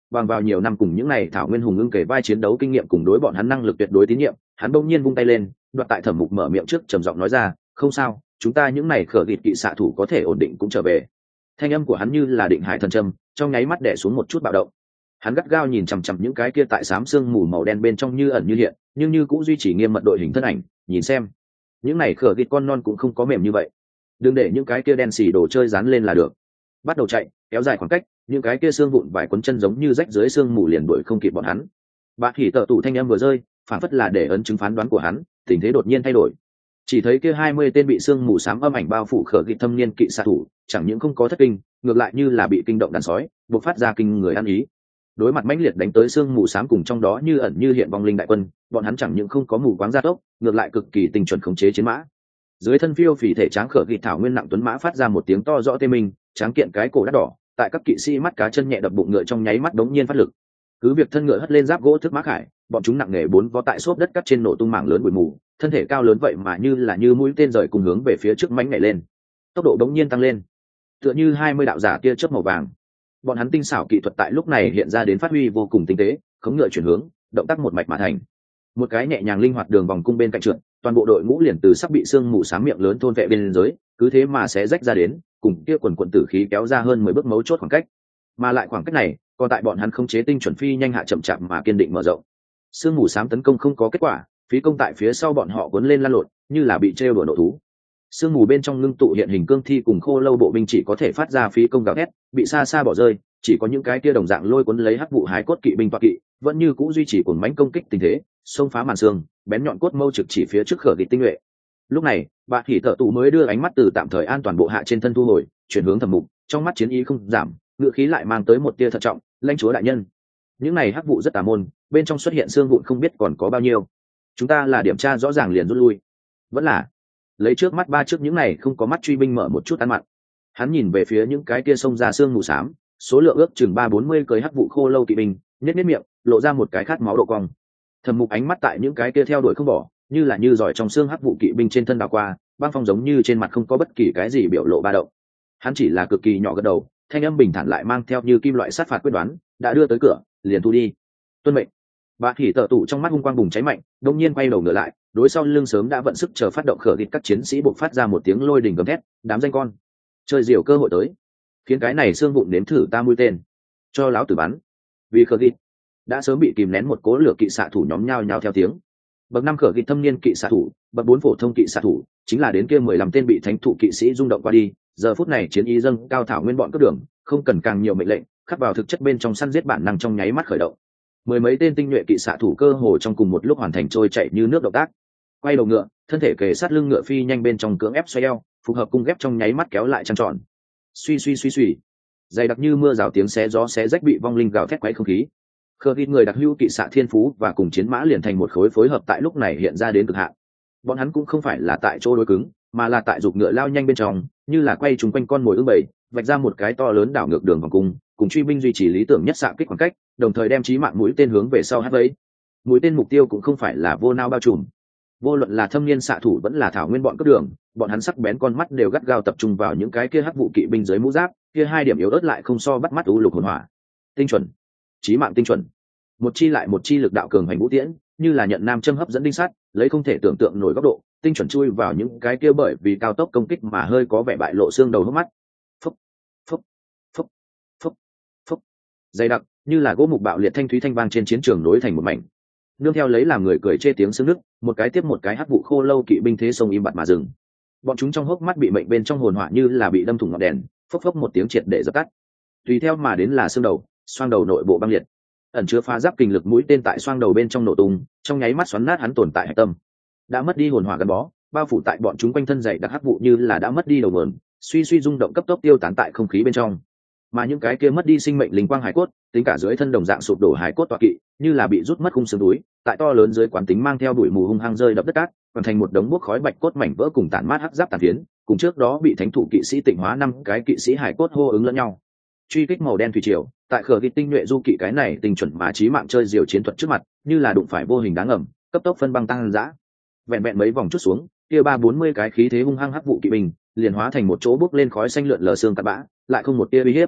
bằng vào nhiều năm cùng những này thảo nguyên hùng ưng kể vai chiến đấu kinh nghiệm cùng đối bọn hắn năng lực tuyệt đối tín nhiệm, hắn bỗng nhiên vung tay lên, đoạt tại Thẩm Mục mở miệng trước trầm giọng nói ra, không sao, chúng ta những này khở gịt kỵ xạ thủ có thể ổn định cũng trở về. Thanh âm của hắn như là định hải thần châm, trong nháy mắt đè xuống một chút bạo động. Hắn gắt gao nhìn chằm chằm những cái kia tại xám xương mù màu đen bên trong như ẩn như hiện, nhưng như cũng duy trì nghiêm mật đội hình thân ảnh, nhìn xem, những này khở gịt con non cũng không có mềm như vậy. Đừng để những cái kia đen xì đồ chơi dán lên là được. Bắt đầu chạy, kéo dài khoảng cách, những cái kia xương vụn vài cuốn chân giống như rách dưới xương mù liền đuổi không kịp bọn hắn. Bạt Hỉ Tở Tụ thanh âm vừa rơi, phản phất là để ấn chứng phán đoán của hắn, tình thế đột nhiên thay đổi. Chỉ thấy kia 20 tên bị xương mù xám âm ảnh bao phủ khở gịt thâm niên kỵ xạ thủ, chẳng những không có thất kinh, ngược lại như là bị kinh động đàn sói, bộc phát ra kinh người ăn ý. Đối mặt mãnh liệt đánh tới xương mù xám cùng trong đó như ẩn như hiện vong linh đại quân, bọn hắn chẳng những không có mù quáng gia tốc, ngược lại cực kỳ tinh chuẩn khống chế chiến mã. Dưới thân phiêu phì thể tráng khở gịt thảo nguyên nặng tuấn mã phát ra một tiếng to rõ tê minh, tráng kiện cái cổ đắt đỏ, tại các kỵ sĩ mắt cá chân nhẹ đập bụng ngựa trong nháy mắt đống nhiên phát lực. Cứ việc thân ngựa hất lên giáp gỗ thức mã khải, bọn chúng nặng nề bốn vó tại xốp đất cắt trên nổ tung mảng lớn bụi mù, thân thể cao lớn vậy mà như mũi tên rời cùng hướng về phía trước mánh nhảy lên, tốc độ đống nhiên tăng lên, tựa như 20 đạo giả tia chớp màu vàng. Bọn hắn tinh xảo kỹ thuật tại lúc này hiện ra đến phát huy vô cùng tinh tế, khống ngựa chuyển hướng, động tác một mạch mà thành. Một cái nhẹ nhàng linh hoạt đường vòng cung bên cạnh trượt, toàn bộ đội ngũ liền từ sắp bị sương mù xám miệng lớn thôn vệ bên dưới, cứ thế mà sẽ rách ra đến, cùng kia quần quần tử khí kéo ra hơn 10 bước mấu chốt khoảng cách. Mà lại khoảng cách này, còn tại bọn hắn không chế tinh chuẩn phi nhanh hạ chậm chạp mà kiên định mở rộng. Sương mù xám tấn công không có kết quả, phí công tại phía sau bọn họ cuốn lên lăn lộn, như là bị trêu đùa nổ thú. Sương mù bên trong ngưng tụ hiện hình cương thi cùng khô lâu bộ binh chỉ có thể phát ra phí công gào thét, bị xa xa bỏ rơi, chỉ có những cái kia đồng dạng lôi cuốn lấy hắc vụ hải cốt kỵ binh toa kỵ, vẫn như cũ duy trì cuồng mãnh công kích tình thế, xông phá màn xương, bén nhọn cốt mâu trực chỉ phía trước khở gịt tinh nhuệ. Lúc này, Bạt Hỉ Tở Tụ mới đưa ánh mắt từ tạm thời an toàn bộ hạ trên thân thu hồi, chuyển hướng Thẩm Mục, trong mắt chiến ý không giảm, ngựa khí lại mang tới một tia thận trọng, lãnh chúa đại nhân. Những này hắc vụ rất tà môn, bên trong xuất hiện xương vụn không biết còn có bao nhiêu. Chúng ta là điểm tra rõ ràng liền rút lui. Vẫn là lấy trước mắt ba trước những này không có mắt truy binh mở một chút ăn mặn. Hắn nhìn về phía những cái kia xông ra xương mù xám, số lượng ước chừng 340 cơi hắc vụ khô lâu kỵ binh, nhếch miệng, lộ ra một cái khát máu độ cong. Thẩm Mục ánh mắt tại những cái kia theo đuổi không bỏ, như là như giỏi trong xương hắc vụ kỵ binh trên thân đảo qua, băng phong giống như trên mặt không có bất kỳ cái gì biểu lộ ba động. Hắn chỉ là cực kỳ nhỏ gật đầu, thanh âm bình thản lại mang theo như kim loại sát phạt quyết đoán, đã đưa tới cửa, liền thu đi. Tuân mệnh. Bạt Hỉ Tở Tụ trong mắt hung quang bùng cháy mạnh, đột nhiên quay đầu ngửa lại, đối sau lưng sớm đã vận sức chờ phát động khở thịt các chiến sĩ buộc phát ra một tiếng lôi đình gầm thét, đám danh con, chơi diều cơ hội tới, khiến cái này xương vụn nếm thử ta mũi tên, cho láo tử bắn. Vì khở thịt đã sớm bị kìm nén một cố lửa kỵ xạ thủ nhóm nhao nhao theo tiếng. Bậc 5 khở thịt thâm niên kỵ xạ thủ, bậc 4 phổ thông kỵ xạ thủ, chính là đến kia 15 tên bị thánh thụ kỵ sĩ rung động qua đi, giờ phút này chiến ý dâng cao thảo nguyên bọn cướp đường, không cần càng nhiều mệnh lệnh, khắc vào thực chất bên trong săn giết bản năng trong nháy mắt khởi động. Mười mấy tên tinh nhuệ kỵ xạ thủ cơ hồ trong cùng một lúc hoàn thành trôi chạy như nước động tác, quay đầu ngựa, thân thể kề sát lưng ngựa phi nhanh bên trong cưỡng ép xoay eo, phù hợp cung ghép trong nháy mắt kéo lại trăng tròn. Suy suy suy suy, dày đặc như mưa rào tiếng xé gió xé rách bị vong linh gào thét quấy không khí. Khờ ít người đặc hữu kỵ xạ thiên phú và cùng chiến mã liền thành một khối phối hợp tại lúc này hiện ra đến cực hạn. Bọn hắn cũng không phải là tại chỗ đối cứng, mà là tại dục ngựa lao nhanh bên trong, như là quay trúng quanh con mồi ương bầy, vạch ra một cái to lớn đảo ngược đường vòng cung, cùng truy binh duy trì lý tưởng nhất xạ kích khoảng cách, đồng thời đem chí mạng mũi tên hướng về sau hất vấy. Mũi tên mục tiêu cũng không phải là vô nao bao trùm. Vô luận là thâm niên xạ thủ vẫn là thảo nguyên bọn cướp đường, bọn hắn sắc bén con mắt đều gắt gao tập trung vào những cái kia hắc vụ kỵ binh dưới mũ giáp, kia hai điểm yếu ớt lại không so bắt mắt u lục hồn hỏa. Tinh chuẩn, chí mạng tinh chuẩn. Một chi lại một chi lực đạo cường hành vũ tiễn, như là nhận nam châm hấp dẫn đinh sắt, lấy không thể tưởng tượng nổi góc độ, tinh chuẩn chui vào những cái kia bởi vì cao tốc công kích mà hơi có vẻ bại lộ xương đầu hốc mắt. Phốc, phốc, phốc, phốc, phốc. Dày đặc, như là gỗ mục bạo liệt thanh thúy thanh vang trên chiến trường nối thành một mảnh. Nương theo lấy làm người cười chê tiếng xương nứt, một cái tiếp một cái hắc vụ khô lâu kỵ binh thế sông im bặt mà dừng. Bọn chúng trong hốc mắt bị mệnh bên trong hồn hỏa như là bị đâm thủng ngọn đèn, phốc phốc một tiếng triệt để dập tắt. Tùy theo mà đến là xương đầu, xoang đầu nội bộ băng liệt, ẩn chứa phá giáp kinh lực mũi tên tại xoang đầu bên trong nổ tung, trong nháy mắt xoắn nát hắn tồn tại hải tâm. Đã mất đi hồn hỏa gắn bó, bao phủ tại bọn chúng quanh thân dày đặc hắc vụ như là đã mất đi đầu nguồn, suy suy rung động cấp tốc tiêu tán tại không khí bên trong. Mà những cái kia mất đi sinh mệnh linh quang hải cốt, tính cả dưới thân đồng dạng sụp đổ hải cốt tọa kỵ, như là bị rút mất khung xương núi, tại to lớn dưới quán tính mang theo bụi mù hung hăng rơi đập đất cát, còn thành một đống bốc khói bạch cốt mảnh vỡ cùng tản mát hắc giáp tàn phiến, cùng trước đó bị thánh thủ kỵ sĩ tịnh hóa năm cái kỵ sĩ hải cốt hô ứng lẫn nhau. Truy kích màu đen thủy triều, tại khở kỵ tinh nhuệ du kỵ cái này tình chuẩn mà chí mạng chơi diều chiến thuật trước mặt, như là đụng phải vô hình đáng ngầm, cấp tốc phân băng tăng dã. Vẹn vẹn mấy vòng chút xuống, kia 340 cái khí thế hung hăng hắc vụ kỵ binh, liền hóa thành một chỗ bốc lên khói xanh lượn lờ xương cát bã, lại không một tia uy hiếp.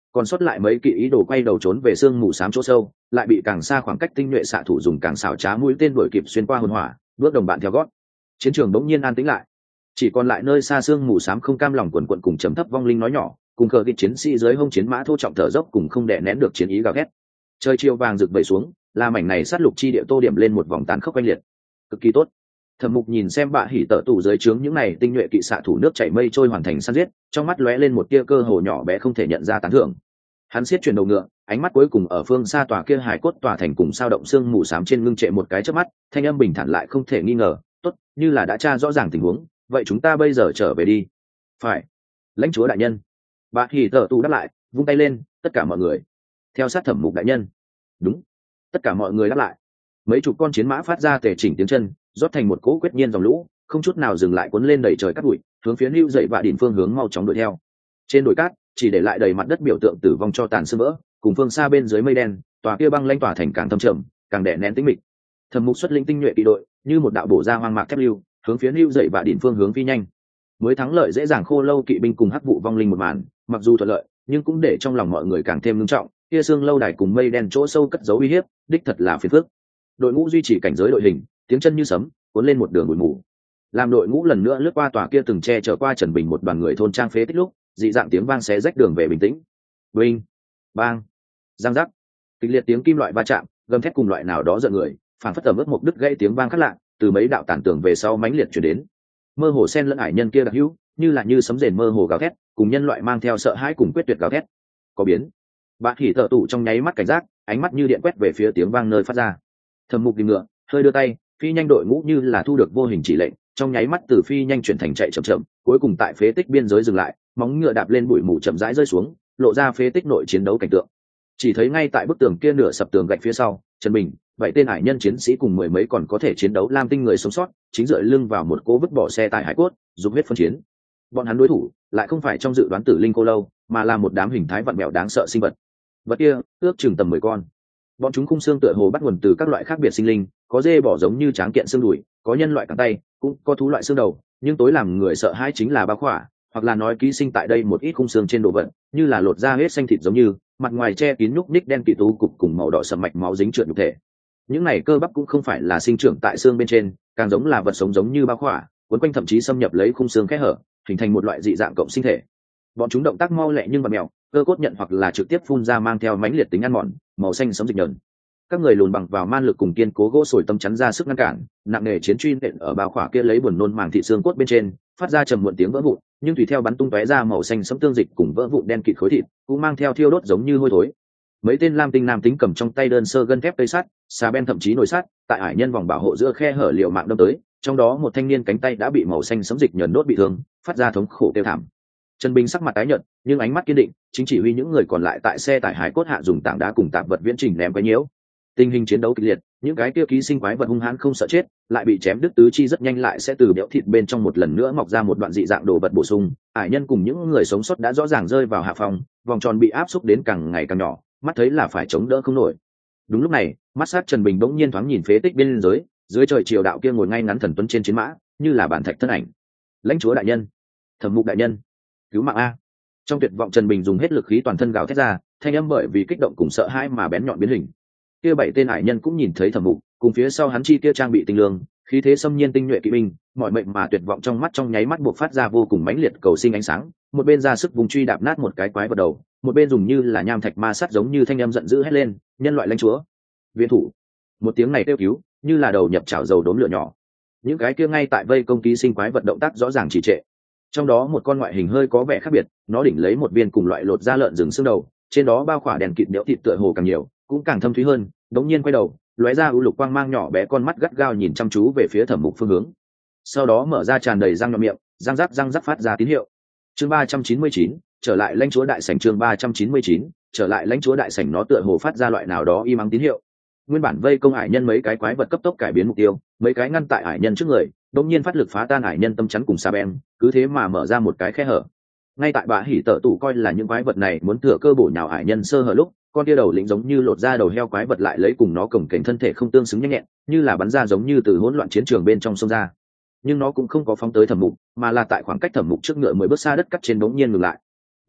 còn sót lại mấy kỵ ý đồ quay đầu trốn về sương mù xám chỗ sâu, lại bị càng xa khoảng cách tinh nhuệ xạ thủ dùng càng xảo trá mũi tên đuổi kịp xuyên qua hồn hỏa, bước đồng bạn theo gót. Chiến trường bỗng nhiên an tĩnh lại, chỉ còn lại nơi xa sương mù xám không cam lòng quần quận cùng chấm thấp vong linh nói nhỏ, cùng cờ kỵ chiến sĩ dưới hông chiến mã thô trọng thở dốc cùng không đè nén được chiến ý gào thét. Trời chiều vàng rực vẩy xuống, là mảnh này sát lục chi địa tô điểm lên một vòng tàn khốc oanh liệt, cực kỳ tốt. Thẩm Mục nhìn xem bạ hỉ tở tù dưới trướng những này tinh nhuệ kỵ xạ thủ nước chảy mây trôi hoàn thành săn giết, trong mắt lóe lên một tia cơ hồ nhỏ bé không thể nhận ra tán thưởng. Hắn siết chuyển đầu ngựa, ánh mắt cuối cùng ở phương xa tòa kia hải cốt tòa thành cùng sao động xương mù xám trên ngưng trệ một cái chớp mắt, thanh âm bình thản lại không thể nghi ngờ, tốt, như là đã tra rõ ràng tình huống, vậy chúng ta bây giờ trở về đi. Phải, lãnh chúa đại nhân. Bạ hỉ tở tù đáp lại, vung tay lên, tất cả mọi người theo sát Thẩm Mục đại nhân. Đúng, tất cả mọi người đáp lại. Mấy chục con chiến mã phát ra tề chỉnh tiếng chân, rót thành một cỗ quyết nhiên dòng lũ, không chút nào dừng lại cuốn lên đẩy trời cát bụi, hướng phía Lưu Dậy và đỉnh phương hướng mau chóng đuổi theo. Trên đồi cát chỉ để lại đầy mặt đất biểu tượng tử vong cho tàn sương vỡ, cùng phương xa bên dưới mây đen, tòa kia băng lãnh tòa thành càng thâm trầm, càng đè nén tĩnh mịch. Thẩm Mục xuất lĩnh tinh nhuệ kỵ đội, như một đạo bổ ra hoang mạc thép lưu, hướng phía Lưu Dậy và đỉnh phương hướng phi nhanh. Mới thắng lợi dễ dàng khô lâu kỵ binh cùng hắc vụ vong linh một màn, mặc dù thuận lợi, nhưng cũng để trong lòng mọi người càng thêm nghiêm trọng. Kia xương lâu đài cùng mây đen chỗ sâu cất giấu uy hiếp, đích thật là phiền phức. Đội ngũ duy trì cảnh giới đội hình, tiếng chân như sấm, cuốn lên một đường bụi mù. Làm đội ngũ lần nữa lướt qua tòa kia từng che chở qua Trần Bình một đoàn người thôn trang phế tích lúc, dị dạng tiếng vang xé rách đường về bình tĩnh. Binh, bang, giang giác, kịch liệt tiếng kim loại va chạm, gầm thét cùng loại nào đó giận người, phản phất tầm ướt một đứt gãy tiếng vang khác lạ, từ mấy đạo tản tường về sau mãnh liệt truyền đến. Mơ hồ xen lẫn ải nhân kia đặc hữu, như là như sấm rền mơ hồ gào thét, cùng nhân loại mang theo sợ hãi cùng quyết tuyệt gào thét. Có biến. Bạ Hỉ Tở Tụ trong nháy mắt cảnh giác, ánh mắt như điện quét về phía tiếng vang nơi phát ra. Thẩm Mục dừng ngựa, hơi đưa tay, phi nhanh đội ngũ như là thu được vô hình chỉ lệnh, trong nháy mắt từ phi nhanh chuyển thành chạy chậm chậm, cuối cùng tại phế tích biên giới dừng lại, móng ngựa đạp lên bụi mù chậm rãi rơi xuống, lộ ra phế tích nội chiến đấu cảnh tượng. Chỉ thấy ngay tại bức tường kia nửa sập tường gạch phía sau, Trần Bình, bảy tên hải nhân chiến sĩ cùng mười mấy còn có thể chiến đấu lam tinh người sống sót, chính dựa lưng vào một cố vứt bỏ xe tải hải cốt, dùng huyết phân chiến. Bọn hắn đối thủ lại không phải trong dự đoán tử linh cô lâu, mà là một đám hình thái vặn vẹo đáng sợ sinh vật. Vật kia ước chừng tầm 10 con. Bọn chúng khung xương tựa hồ bắt nguồn từ các loại khác biệt sinh linh, có dê bỏ giống như tráng kiện xương đùi, có nhân loại cẳng tay, cũng có thú loại xương đầu, nhưng tối làm người sợ hãi chính là bao khỏa, hoặc là nói ký sinh tại đây một ít khung xương trên đồ vật, như là lột da hết xanh thịt giống như, mặt ngoài che kín nhúc ních đen kịt tú cục cùng màu đỏ sẫm mạch máu dính trượt nhục thể. Những này cơ bắp cũng không phải là sinh trưởng tại xương bên trên, càng giống là vật sống giống như bao khỏa, quấn quanh thậm chí xâm nhập lấy khung xương kẽ hở, hình thành một loại dị dạng cộng sinh thể. Bọn chúng động tác mau lẹ nhưng bật mèo, cơ cốt nhận hoặc là trực tiếp phun ra mang theo mãnh liệt tính ăn mòn, màu xanh sẫm dịch nhờn. Các người lùn bằng vào man lực cùng kiên cố gỗ sồi tâm chắn ra sức ngăn cản, nặng nề chiến truy nện ở bao khỏa kia lấy buồn nôn màng thị xương cốt bên trên, phát ra trầm muộn tiếng vỡ vụn, nhưng tùy theo bắn tung tóe ra màu xanh sẫm tương dịch cùng vỡ vụn đen kịt khối thịt, cũng mang theo thiêu đốt giống như hôi thối. Mấy tên lam tinh nam tính cầm trong tay đơn sơ gân thép cây sắt, xà ben thậm chí nồi sắt, tại ải nhân vòng bảo hộ giữa khe hở liệu mạng đâm tới, trong đó một thanh niên cánh tay đã bị màu xanh sẫm dịch nhờn đốt bị thương, phát ra thống khổ kêu thảm. Trần Bình sắc mặt tái nhợt, nhưng ánh mắt kiên định, chính chỉ huy những người còn lại tại xe tải hải cốt hạ dùng tảng đá cùng tạp vật viễn trình ném quấy nhiễu. Tình hình chiến đấu kịch liệt, những cái kia ký sinh quái vật hung hãn không sợ chết, lại bị chém đứt tứ chi rất nhanh lại sẽ từ béo thịt bên trong một lần nữa mọc ra một đoạn dị dạng đồ vật bổ sung. Ải nhân cùng những người sống sót đã rõ ràng rơi vào hạ phòng, vòng tròn bị áp xúc đến càng ngày càng nhỏ, mắt thấy là phải chống đỡ không nổi. Đúng lúc này, mắt sát Trần Bình bỗng nhiên thoáng nhìn phế tích bên dưới, dưới trời chiều đạo kia ngồi ngay ngắn thần tuấn trên chiến mã, như là bản thạch thân ảnh. Lãnh chúa đại nhân, Thẩm Mục đại nhân, cứu mạng a! Trong tuyệt vọng Trần Bình dùng hết lực khí toàn thân gào thét ra, thanh âm bởi vì kích động cùng sợ hãi mà bén nhọn biến hình. Kia bảy tên hải nhân cũng nhìn thấy Thẩm Mục, cùng phía sau hắn chi kia trang bị tinh lương, khí thế xâm nhiên tinh nhuệ kỵ binh, mọi mệnh mà tuyệt vọng trong mắt trong nháy mắt buộc phát ra vô cùng mãnh liệt cầu sinh ánh sáng, một bên ra sức vùng truy đạp nát một cái quái vật đầu, một bên dùng như là nham thạch ma sắt giống như thanh âm giận dữ hét lên, nhân loại lãnh chúa, viện thủ. Một tiếng này kêu cứu, như là đầu nhập chảo dầu đốm lửa nhỏ. Những cái kia ngay tại vây công ký sinh quái vật động tác rõ ràng trì trệ. Trong đó một con ngoại hình hơi có vẻ khác biệt, nó đỉnh lấy một viên cùng loại lột da lợn rừng xương đầu, trên đó bao khỏa đèn kịt béo thịt tựa hồ càng nhiều, cũng càng thâm thúy hơn, đống nhiên quay đầu, lóe ra ưu lục quang mang nhỏ bé con mắt gắt gao nhìn chăm chú về phía Thẩm Mục phương hướng. Sau đó mở ra tràn đầy răng nhọn miệng, răng rắc phát ra tín hiệu. Chương 399, trở lại lãnh chúa đại sảnh. Chương 399, trở lại lãnh chúa đại sảnh. Nó tựa hồ phát ra loại nào đó im ắng tín hiệu. Nguyên bản vây công ải nhân mấy cái quái vật cấp tốc cải biến mục tiêu, mấy cái ngăn tại ải nhân trước người, đột nhiên phát lực phá tan ải nhân tâm chắn cùng sa ben, cứ thế mà mở ra một cái khe hở. Ngay tại Bạ Hỉ Tở Tụ coi là những quái vật này muốn thừa cơ bổ nhào ải nhân sơ hở lúc, con tia đầu lĩnh giống như lột ra đầu heo quái vật lại lấy cùng nó cồng kềnh thân thể không tương xứng nhanh nhẹn, như là bắn ra giống như từ hỗn loạn chiến trường bên trong sông ra. Nhưng nó cũng không có phóng tới Thẩm Mục, mà là tại khoảng cách Thẩm Mục trước ngựa 10 bước xa đất cắt trên bỗng nhiên ngừng lại.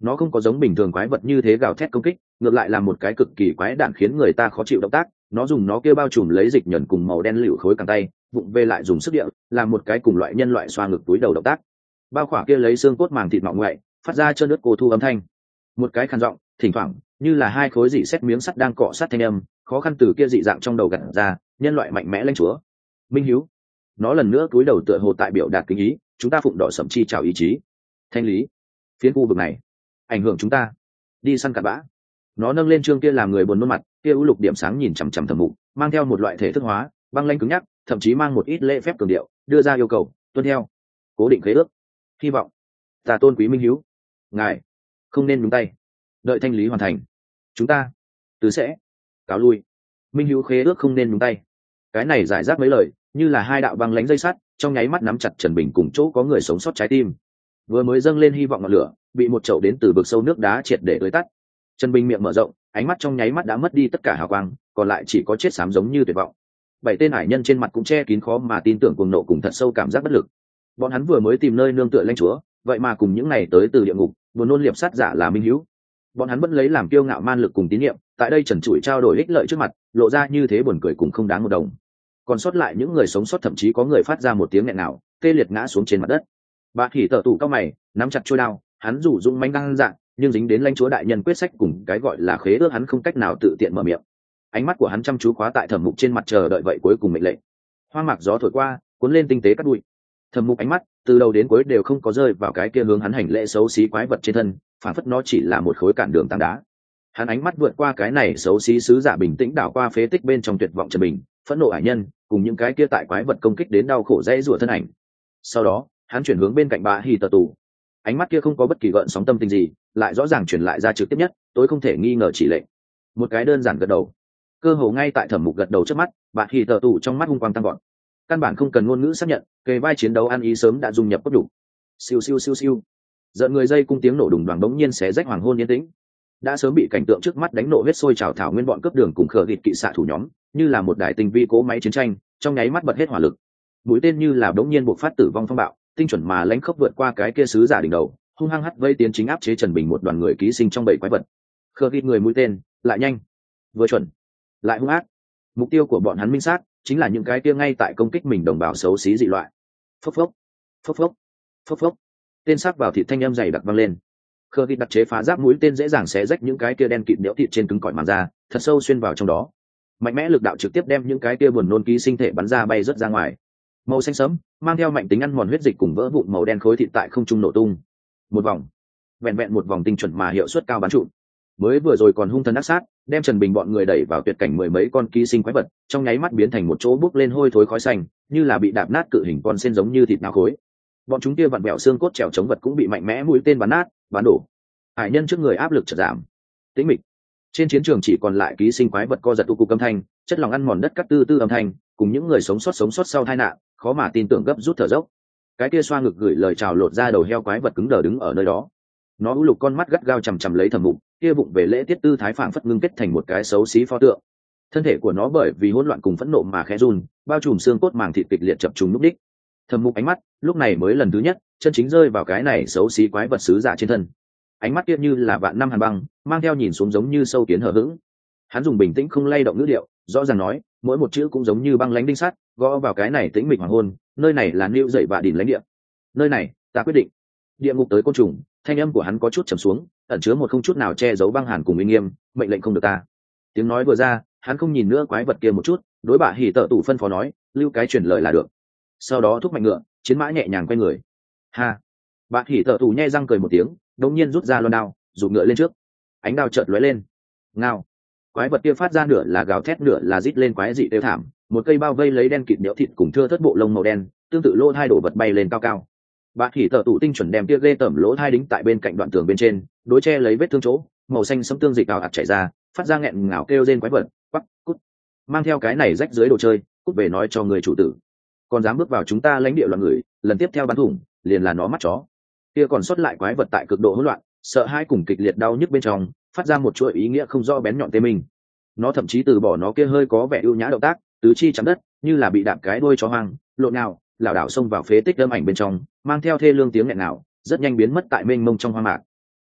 Nó không có giống bình thường quái vật như thế gào thét công kích, ngược lại là một cái cực kỳ quái đản khiến người ta khó chịu động tác. Nó dùng nó kia bao trùm lấy dịch nhẫn cùng màu đen lựu khối càng tay, vụng về lại dùng sức địa làm một cái cùng loại nhân loại xoa ngực túi đầu động tác. Bao khỏa kia lấy xương cốt màng thịt mọng ngoại, phát ra trơn nước cô thu âm thanh. Một cái khàn giọng, thỉnh thoảng như là hai khối dị xét miếng sắt đang cọ sát thanh âm, khó khăn từ kia dị dạng trong đầu gặt ra, nhân loại mạnh mẽ lãnh chúa. Minh hiếu. Nó lần nữa cúi đầu tựa hồ tại biểu đạt kính ý, chúng ta phụng đỏ sẩm chi chào ý chí. Thanh lý. Phiến khu vực này ảnh hưởng chúng ta, đi săn cặn bã. Nó nâng lên trương kia làm người buồn nôn mặt, kia u lục điểm sáng nhìn chằm chằm Thẩm Mục, mang theo một loại thể thức hóa băng lãnh cứng nhắc, thậm chí mang một ít lễ phép cường điệu, đưa ra yêu cầu tuân theo cố định khế ước. Hy vọng ta tôn quý Minh hiếu, ngài không nên nhúng tay, đợi thanh lý hoàn thành chúng ta từ sẽ cáo lui. Minh hiếu khế ước không nên nhúng tay. Cái này giải rác mấy lời như là hai đạo băng lãnh dây sắt, trong nháy mắt nắm chặt Trần Bình cùng chỗ có người sống sót trái tim. Vừa mới dâng lên hy vọng ngọn lửa bị một chậu đến từ vực sâu nước đá triệt để tưới tắt. Trần Bình miệng mở rộng, ánh mắt trong nháy mắt đã mất đi tất cả hào quang, còn lại chỉ có chết xám giống như tuyệt vọng. Bảy tên hải nhân trên mặt cũng che kín khó mà tin tưởng cuồng nộ cùng thật sâu cảm giác bất lực. Bọn hắn vừa mới tìm nơi nương tựa lãnh chúa, vậy mà cùng những này tới từ địa ngục buồn nôn liệp sát giả là Minh hiếu. Bọn hắn vẫn lấy làm kiêu ngạo man lực cùng tín nhiệm, tại đây trần trụi trao đổi ích lợi trước mặt, lộ ra như thế buồn cười cùng không đáng một đồng. Còn sót lại những người sống sót thậm chí có người phát ra một tiếng nghẹn nào, tê liệt ngã xuống trên mặt đất. Bà Hỉ Tở tủ cao mày, nắm chặt chuôi đao, hắn rủ rung manh đang dạng, nhưng dính đến lãnh chúa đại nhân quyết sách cùng cái gọi là khế ước hắn không cách nào tự tiện mở miệng. Ánh mắt của hắn chăm chú khóa tại Thẩm Mục trên mặt chờ đợi vậy cuối cùng mệnh lệnh. Hoa mạc gió thổi qua, cuốn lên tinh tế cắt bụi. Thẩm Mục ánh mắt từ đầu đến cuối đều không có rơi vào cái kia hướng hắn hành lễ xấu xí quái vật trên thân, phản phất nó chỉ là một khối cản đường tảng đá. Hắn ánh mắt vượt qua cái này xấu xí sứ giả bình tĩnh đảo qua phế tích bên trong tuyệt vọng Trần Bình, phẫn nộ hải nhân, cùng những cái kia tại quái vật công kích đến đau khổ dãy rủa thân ảnh. Sau đó, hắn chuyển hướng bên cạnh Bá Hỉ Tở tủ. Ánh mắt kia không có bất kỳ gợn sóng tâm tình gì, lại rõ ràng truyền lại ra trực tiếp nhất, tối không thể nghi ngờ chỉ lệnh. Một cái đơn giản gật đầu. Cơ hồ ngay tại Thẩm Mục gật đầu trước mắt, Bá Hỉ Tở tủ trong mắt hung quang tăng vọt. Căn bản không cần ngôn ngữ xác nhận, kề vai chiến đấu ăn ý sớm đã dung nhập cốt đủ. Siêu siêu siêu siêu. Giận người dây cung tiếng nổ đùng đoàng bỗng nhiên xé rách hoàng hôn yên tĩnh. Đã sớm bị cảnh tượng trước mắt đánh nộ huyết sôi trào thảo nguyên bọn cướp đường cùng khở gịt kỵ xạ thủ nhóm, như là một đại tinh vi cỗ máy chiến tranh, trong nháy mắt bật hết hỏa lực. Mũi tên như là bỗng nhiên bộc phát tử vong phong bạo, tinh chuẩn mà lãnh khốc vượt qua cái kia sứ giả đỉnh đầu, hung hăng hất vây tiến chính áp chế Trần Bình một đoàn người ký sinh trong bầy quái vật. Khở gịt người mũi tên, lại nhanh, vừa chuẩn, lại hung ác. Mục tiêu của bọn hắn minh sát, chính là những cái kia ngay tại công kích mình đồng bào xấu xí dị loại. Phốc phốc, phốc phốc, phốc phốc. Tên sắc vào thịt thanh âm dày đặc vang lên. Khở gịt đặc chế phá giáp mũi tên dễ dàng xé rách những cái kia đen kịt nhỡ thịt trên cứng cỏi màng ra, thật sâu xuyên vào trong đó. Mạnh mẽ lực đạo trực tiếp đem những cái kia buồn nôn ký sinh thể bắn ra bay rớt ra ngoài. Màu xanh sẫm, mang theo mạnh tính ăn mòn huyết dịch cùng vỡ vụn màu đen khối thịt tại không trung nổ tung. Một vòng, vẹn vẹn một vòng tinh chuẩn mà hiệu suất cao bắn trụm. Mới vừa rồi còn hung thần ác sát, đem Trần Bình bọn người đẩy vào tuyệt cảnh mười mấy con ký sinh quái vật, trong nháy mắt biến thành một chỗ bốc lên hôi thối khói xanh, như là bị đạp nát cự hình con sen giống như thịt nao khối. Bọn chúng kia vặn vẹo xương cốt trèo chống vật cũng bị mạnh mẽ mũi tên bắn nát, bắn đổ. Hải nhân trước người áp lực chợt giảm. Tĩnh mịch. Trên chiến trường chỉ còn lại ký sinh quái vật co giật u cục âm thanh, chất lỏng ăn mòn đất cắt tư tư âm thanh, cùng những người sống sót sau tai nạn, khó mà tin tưởng gấp rút thở dốc. Cái kia xoa ngực gửi lời chào lột ra đầu heo quái vật cứng đờ đứng ở nơi đó. Nó u lục con mắt gắt gao chằm chằm lấy Thẩm Mục, kia bụng về lễ tiết tư thái phảng phất ngưng kết thành một cái xấu xí pho tượng. Thân thể của nó bởi vì hỗn loạn cùng phẫn nộ mà khẽ run, bao trùm xương cốt màng thịt kịch liệt chập trùng lúc đích. Thẩm Mục ánh mắt lúc này mới lần thứ nhất chân chính rơi vào cái này xấu xí quái vật sứ giả trên thân. Ánh mắt kia như là vạn năm hàn băng, mang theo nhìn xuống giống như sâu kiến hờ hững. Hắn dùng bình tĩnh không lay động ngữ điệu, rõ ràng nói, mỗi một chữ cũng giống như băng lãnh đinh sắt, gõ vào cái này tĩnh mịch hoàng hôn, nơi này là Nưu dậy và đỉnh lãnh địa. Nơi này, ta quyết định. Địa ngục tới côn trùng, thanh âm của hắn có chút trầm xuống, ẩn chứa một không chút nào che giấu băng hàn cùng uy nghiêm, mệnh lệnh không được ta. Tiếng nói vừa ra, hắn không nhìn nữa quái vật kia một chút, đối Bá Hỉ Tở tủ phân phó nói, lưu cái truyền lời là được. Sau đó thúc mạnh ngựa, chiến mã nhẹ nhàng quay người. Ha! Bá Hỉ Tở tủ nhe răng cười một tiếng, đột nhiên rút ra loan đao, giục ngựa lên trước. Ánh đao chợt lóe lên. Ngao! Quái vật kia phát ra nửa là gào thét nửa là rít lên quái dị đều thảm, một cây bao vây lấy đen kịt nhỡ thịt cùng thưa thớt bộ lông màu đen, tương tự lỗ hai đổ vật bay lên cao cao. Bá Hỉ Tở tủ tinh chuẩn đem tia ghê tởm lỗ hai đính tại bên cạnh đoạn tường bên trên, đối che lấy vết thương chỗ, màu xanh sẫm tương dịch ảo ạt chảy ra, phát ra nghẹn ngào kêu rên quái vật, quắc, cút. Mang theo cái này rách dưới đồ chơi, cút về nói cho người chủ tử. Còn dám bước vào chúng ta lãnh địa loạn người, lần tiếp theo bắn thủng, liền là nó mắt chó. Kia còn sót lại quái vật tại cực độ hỗn loạn, sợ hãi cùng kịch liệt đau nhức bên trong, phát ra một chuỗi ý nghĩa không rõ bén nhọn tê mình. Nó thậm chí từ bỏ nó kia hơi có vẻ ưu nhã động tác, tứ chi chạm đất, như là bị đạp cái đuôi chó hoang, lộn nào, lảo đảo xông vào phế tích âm ảnh bên trong, mang theo thê lương tiếng nghẹn nào, rất nhanh biến mất tại mênh mông trong hoang mạc.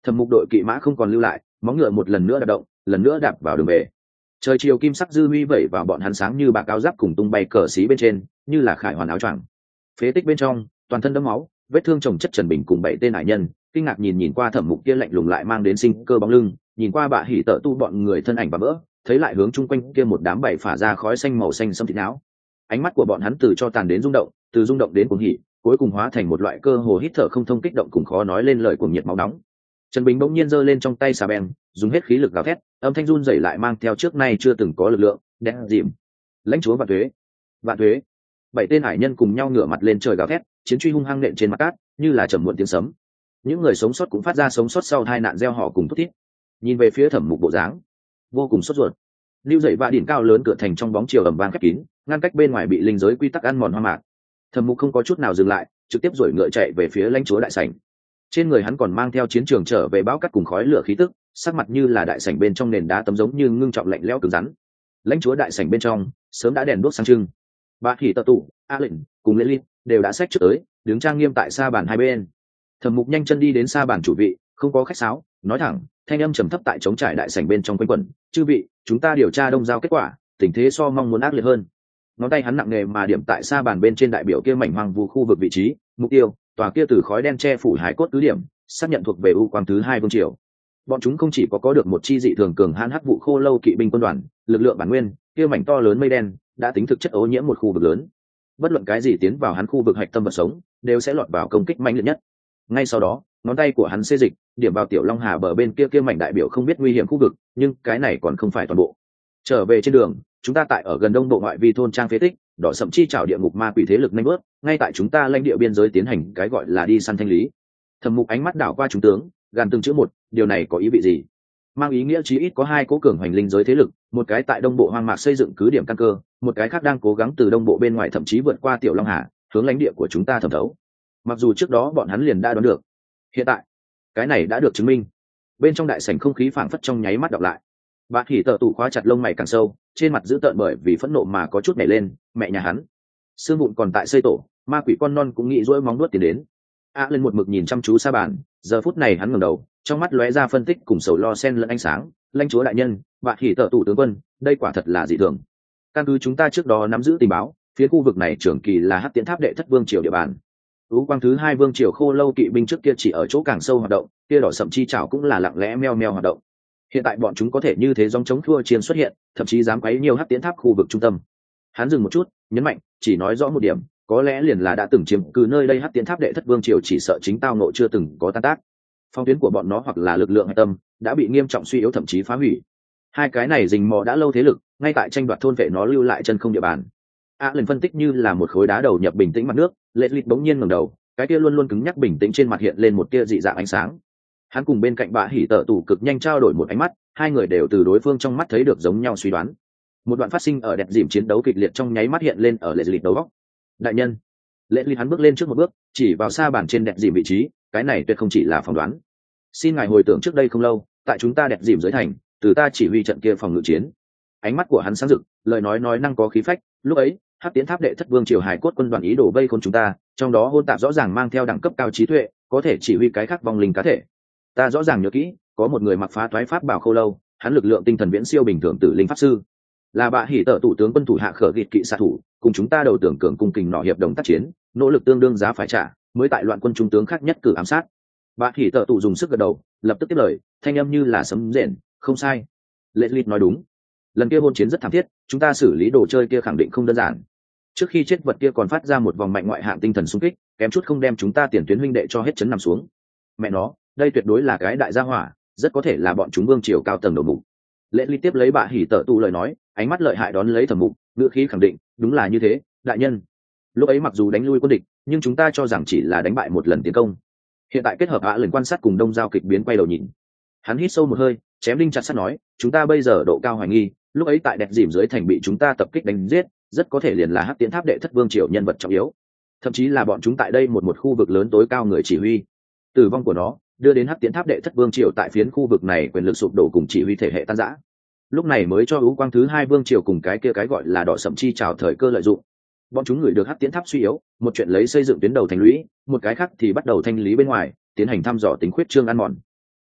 Thẩm Mục đội kỵ mã không còn lưu lại, móng ngựa một lần nữa đạp động, lần nữa đạp vào đường về. Trời chiều kim sắc dư huy vẩy vào bọn hắn sáng như bạc áo giáp cùng tung bay cờ xí bên trên, như là khải hoàn áo choàng. Phế tích bên trong, toàn thân đẫm máu, vết thương chồng chất Trần Bình cùng 7 tên hải nhân, kinh ngạc nhìn qua Thẩm Mục kia lạnh lùng lại mang đến sinh cơ bóng lưng, nhìn qua Bạ Hỉ Tở Tu bọn người thân ảnh và vỡ, thấy lại hướng chung quanh kia một đám bảy phả ra khói xanh màu xanh sẫm thịt não. Ánh mắt của bọn hắn từ cho tàn đến rung động, từ rung động đến cuồng hỉ, cuối cùng hóa thành một loại cơ hồ hít thở không thông kích động cùng khó nói lên lời cuồng nhiệt máu nóng. Trần Bình bỗng nhiên giơ lên trong tay xà beng, dùng hết khí lực gào thét, âm thanh run rẩy lại mang theo trước nay chưa từng có lực lượng, đen dịm. Lãnh chúa vạn thuế. 7 tên hải nhân cùng nhau ngửa mặt lên trời gào thét, chiến truy hung hăng nện trên mặt cát, như là trầm muộn tiếng sấm. Những người sống sót cũng phát ra sống sót sau tai nạn reo hò cùng thút thít. Nhìn về phía Thẩm Mục bộ dáng, vô cùng sốt ruột. Lưu dậy vạ đỉnh cao lớn cửa thành trong bóng chiều ầm vang khép kín, ngăn cách bên ngoài bị linh giới quy tắc ăn mòn hoang mạc. Thẩm Mục không có chút nào dừng lại, trực tiếp giổi ngựa chạy về phía lãnh chúa đại sảnh. Trên người hắn còn mang theo chiến trường trở về bão cát cùng khói lửa khí tức, sắc mặt như là đại sảnh bên trong nền đá tấm giống như ngưng trọng lạnh lẽo cứng rắn. Lãnh chúa đại sảnh bên trong sớm đã đèn đuốc sáng trưng. Bạ Hỉ Tở Tụ, A Lệnh cùng Lê Linh đều đã xách trước tới, đứng trang nghiêm tại sa bàn hai bên. Thẩm Mục nhanh chân đi đến sa bàn chủ vị, không có khách sáo, nói thẳng, thanh âm trầm thấp tại trống trải đại sảnh bên trong quanh quẩn, "Chư vị, chúng ta điều tra đông giao kết quả, tình thế so mong muốn ác liệt hơn." Ngón tay hắn nặng nề mà điểm tại sa bàn bên trên đại biểu kia mảnh hoang vu khu vực vị trí, mục tiêu, tòa kia từ khói đen che phủ hải cốt cứ điểm, xác nhận thuộc về U Quang thứ 2 vương triều. Bọn chúng không chỉ có được một chi dị thường cường hãn hắc vụ khô lâu kỵ binh quân đoàn, lực lượng bản nguyên, kia mảnh to lớn mây đen, đã tính thực chất ô nhiễm một khu vực lớn. Bất luận cái gì tiến vào hắn khu vực hạch tâm vật sống, đều sẽ lọt vào công kích mạnh liệt nhất. Ngay sau đó, ngón tay của hắn xê dịch, điểm vào tiểu long hà bờ bên kia kia mảnh đại biểu không biết nguy hiểm khu vực, nhưng cái này còn không phải toàn bộ. Trở về trên đường, chúng ta tại ở gần đông bộ ngoại vi thôn trang phế tích, đỏ sậm chi chảo địa ngục ma quỷ thế lực nhanh bước, ngay tại chúng ta lãnh địa biên giới tiến hành cái gọi là đi săn thanh lý. Thẩm Mục ánh mắt đảo qua chúng tướng, gàn từng chữ một, điều này có ý vị gì? Mang ý nghĩa chí ít có 2 cố cường hoành linh giới thế lực, một cái tại đông bộ hoang mạc xây dựng cứ điểm căn cơ, một cái khác đang cố gắng từ đông bộ bên ngoài thậm chí vượt qua tiểu long hà, hướng lãnh địa của chúng ta thẩm thấu. Mặc dù trước đó bọn hắn liền đã đoán được, hiện tại cái này đã được chứng minh. Bên trong đại sảnh không khí phảng phất trong nháy mắt đọc lại. Bạ Hỉ Tở Tụ khóa chặt lông mày càng sâu, trên mặt dữ tợn bởi vì phẫn nộ mà có chút nhảy lên, mẹ nhà hắn, xương vụn còn tại xây tổ, ma quỷ con non cũng nghĩ dỗi móng nuốt tiến đến. Lên một mực nhìn chăm chú sa bàn, giờ phút này hắn ngẩng đầu, trong mắt lóe ra phân tích cùng sầu lo xen lẫn ánh sáng. Lãnh chúa đại nhân, Bạ Hỉ Tở Tụ tướng quân, đây quả thật là dị thường. Căn cứ chúng ta trước đó nắm giữ tình báo, phía khu vực này trưởng kỳ là Hắc Tiễn Tháp đệ thất vương triều địa bàn. U Quang thứ 2 vương triều khô lâu kỵ binh trước kia chỉ ở chỗ càng sâu hoạt động, kia đỏ sậm chi chảo cũng là lặng lẽ meo meo hoạt động. Hiện tại bọn chúng có thể như thế dòng chống thua chiên xuất hiện, thậm chí dám quấy nhiều Hắc Tiễn Tháp khu vực trung tâm. Hắn dừng một chút, nhấn mạnh, chỉ nói rõ một điểm, có lẽ liền là đã từng chiếm cứ nơi đây Hắc Tiễn Tháp đệ thất vương triều chỉ sợ chính tao nộ chưa từng có tan tác. Phong tuyến của bọn nó hoặc là lực lượng hạch tâm đã bị nghiêm trọng suy yếu thậm chí phá hủy. 2 cái này rình mò đã lâu thế lực, ngay tại tranh đoạt thôn vệ nó lưu lại chân không địa bàn. Lần phân tích như là một khối đá đầu nhập bình tĩnh mặt nước, Lệ Lịch bỗng nhiên ngẩng đầu, cái kia luôn luôn cứng nhắc bình tĩnh trên mặt hiện lên một tia dị dạng ánh sáng. Hắn cùng bên cạnh Bạ Hỉ Tở Tụ cực nhanh trao đổi một ánh mắt, 2 người đều từ đối phương trong mắt thấy được giống nhau suy đoán. Một đoạn phát sinh ở đẹp dìm chiến đấu kịch liệt trong nháy mắt hiện lên ở Lệ Lịch đầu óc. Đại nhân, Lệ Lịch hắn bước lên trước một bước, chỉ vào sa bàn trên đẹp dìm vị trí, cái này tuyệt không chỉ là phỏng đoán. Xin ngài hồi tưởng trước đây không lâu, tại chúng ta đẹp dìm dưới thành, từ ta chỉ huy trận kia phòng ngự chiến. Ánh mắt của hắn sáng rực, lời nói năng có khí phách. Lúc ấy, Hắc Tiễn Tháp đệ thất vương triều hải cốt quân đoàn ý đồ vây khốn chúng ta, trong đó hôn tạp rõ ràng mang theo đẳng cấp cao trí tuệ, có thể chỉ huy cái khác vong linh cá thể. Ta rõ ràng nhớ kỹ, có một người mặc phá toái pháp bảo khô lâu, hắn lực lượng tinh thần viễn siêu bình thường tử linh pháp sư, là Bạ Hỉ Tở Tụ tướng quân thủ hạ khở gịt kỵ xạ thủ, cùng chúng ta đầu tưởng cường cung kình nọ hiệp đồng tác chiến, nỗ lực tương đương giá phải trả, mới tại loạn quân trung tướng khác nhất cử ám sát. Bạ Hỉ Tở Tụ dùng sức gật đầu, lập tức tiếp lời, thanh âm như là sấm rền, không sai. Lệ Lịch nói đúng, lần kia hôn chiến rất thảm thiết, chúng ta xử lý đồ chơi kia khẳng định không đơn giản. Trước khi chết vật kia còn phát ra một vòng mạnh ngoại hạng tinh thần xung kích, kém chút không đem chúng ta tiền tuyến huynh đệ cho hết chấn nằm xuống. Mẹ nó, đây tuyệt đối là cái đại gia hỏa, rất có thể là bọn chúng vương triều cao tầng đầu mục. Lệ Lịch tiếp lấy Bạ Hỉ Tở Tụ lời nói, ánh mắt lợi hại đón lấy Thẩm Mục, ngữ khí khẳng định, đúng là như thế, đại nhân. Lúc ấy mặc dù đánh lui quân địch, nhưng chúng ta cho rằng chỉ là đánh bại một lần tiến công. Hiện tại kết hợp lần quan sát cùng đông giao kịch biến quay đầu nhìn. Hắn hít sâu một hơi, chém đinh chặt sắt nói, chúng ta bây giờ độ cao hoài nghi, lúc ấy tại đẹp dìm dưới thành bị chúng ta tập kích đánh giết, rất có thể liền là Hắc Tiễn Tháp đệ thất vương triều nhân vật trọng yếu, thậm chí là bọn chúng tại đây một khu vực lớn tối cao người chỉ huy. Tử vong của nó đưa đến Hắc Tiễn Tháp đệ thất vương triều tại phiến khu vực này quyền lực sụp đổ cùng chỉ huy thể hệ tan rã. Lúc này mới cho U Quang thứ 2 vương triều cùng cái kia cái gọi là đỏ sậm chi trào thời cơ lợi dụng. Bọn chúng ngửi được Hắc Tiễn Tháp suy yếu, một chuyện lấy xây dựng tuyến đầu thành lũy, một cái khác thì bắt đầu thanh lý bên ngoài, tiến hành thăm dò tính khuyết trương ăn mòn.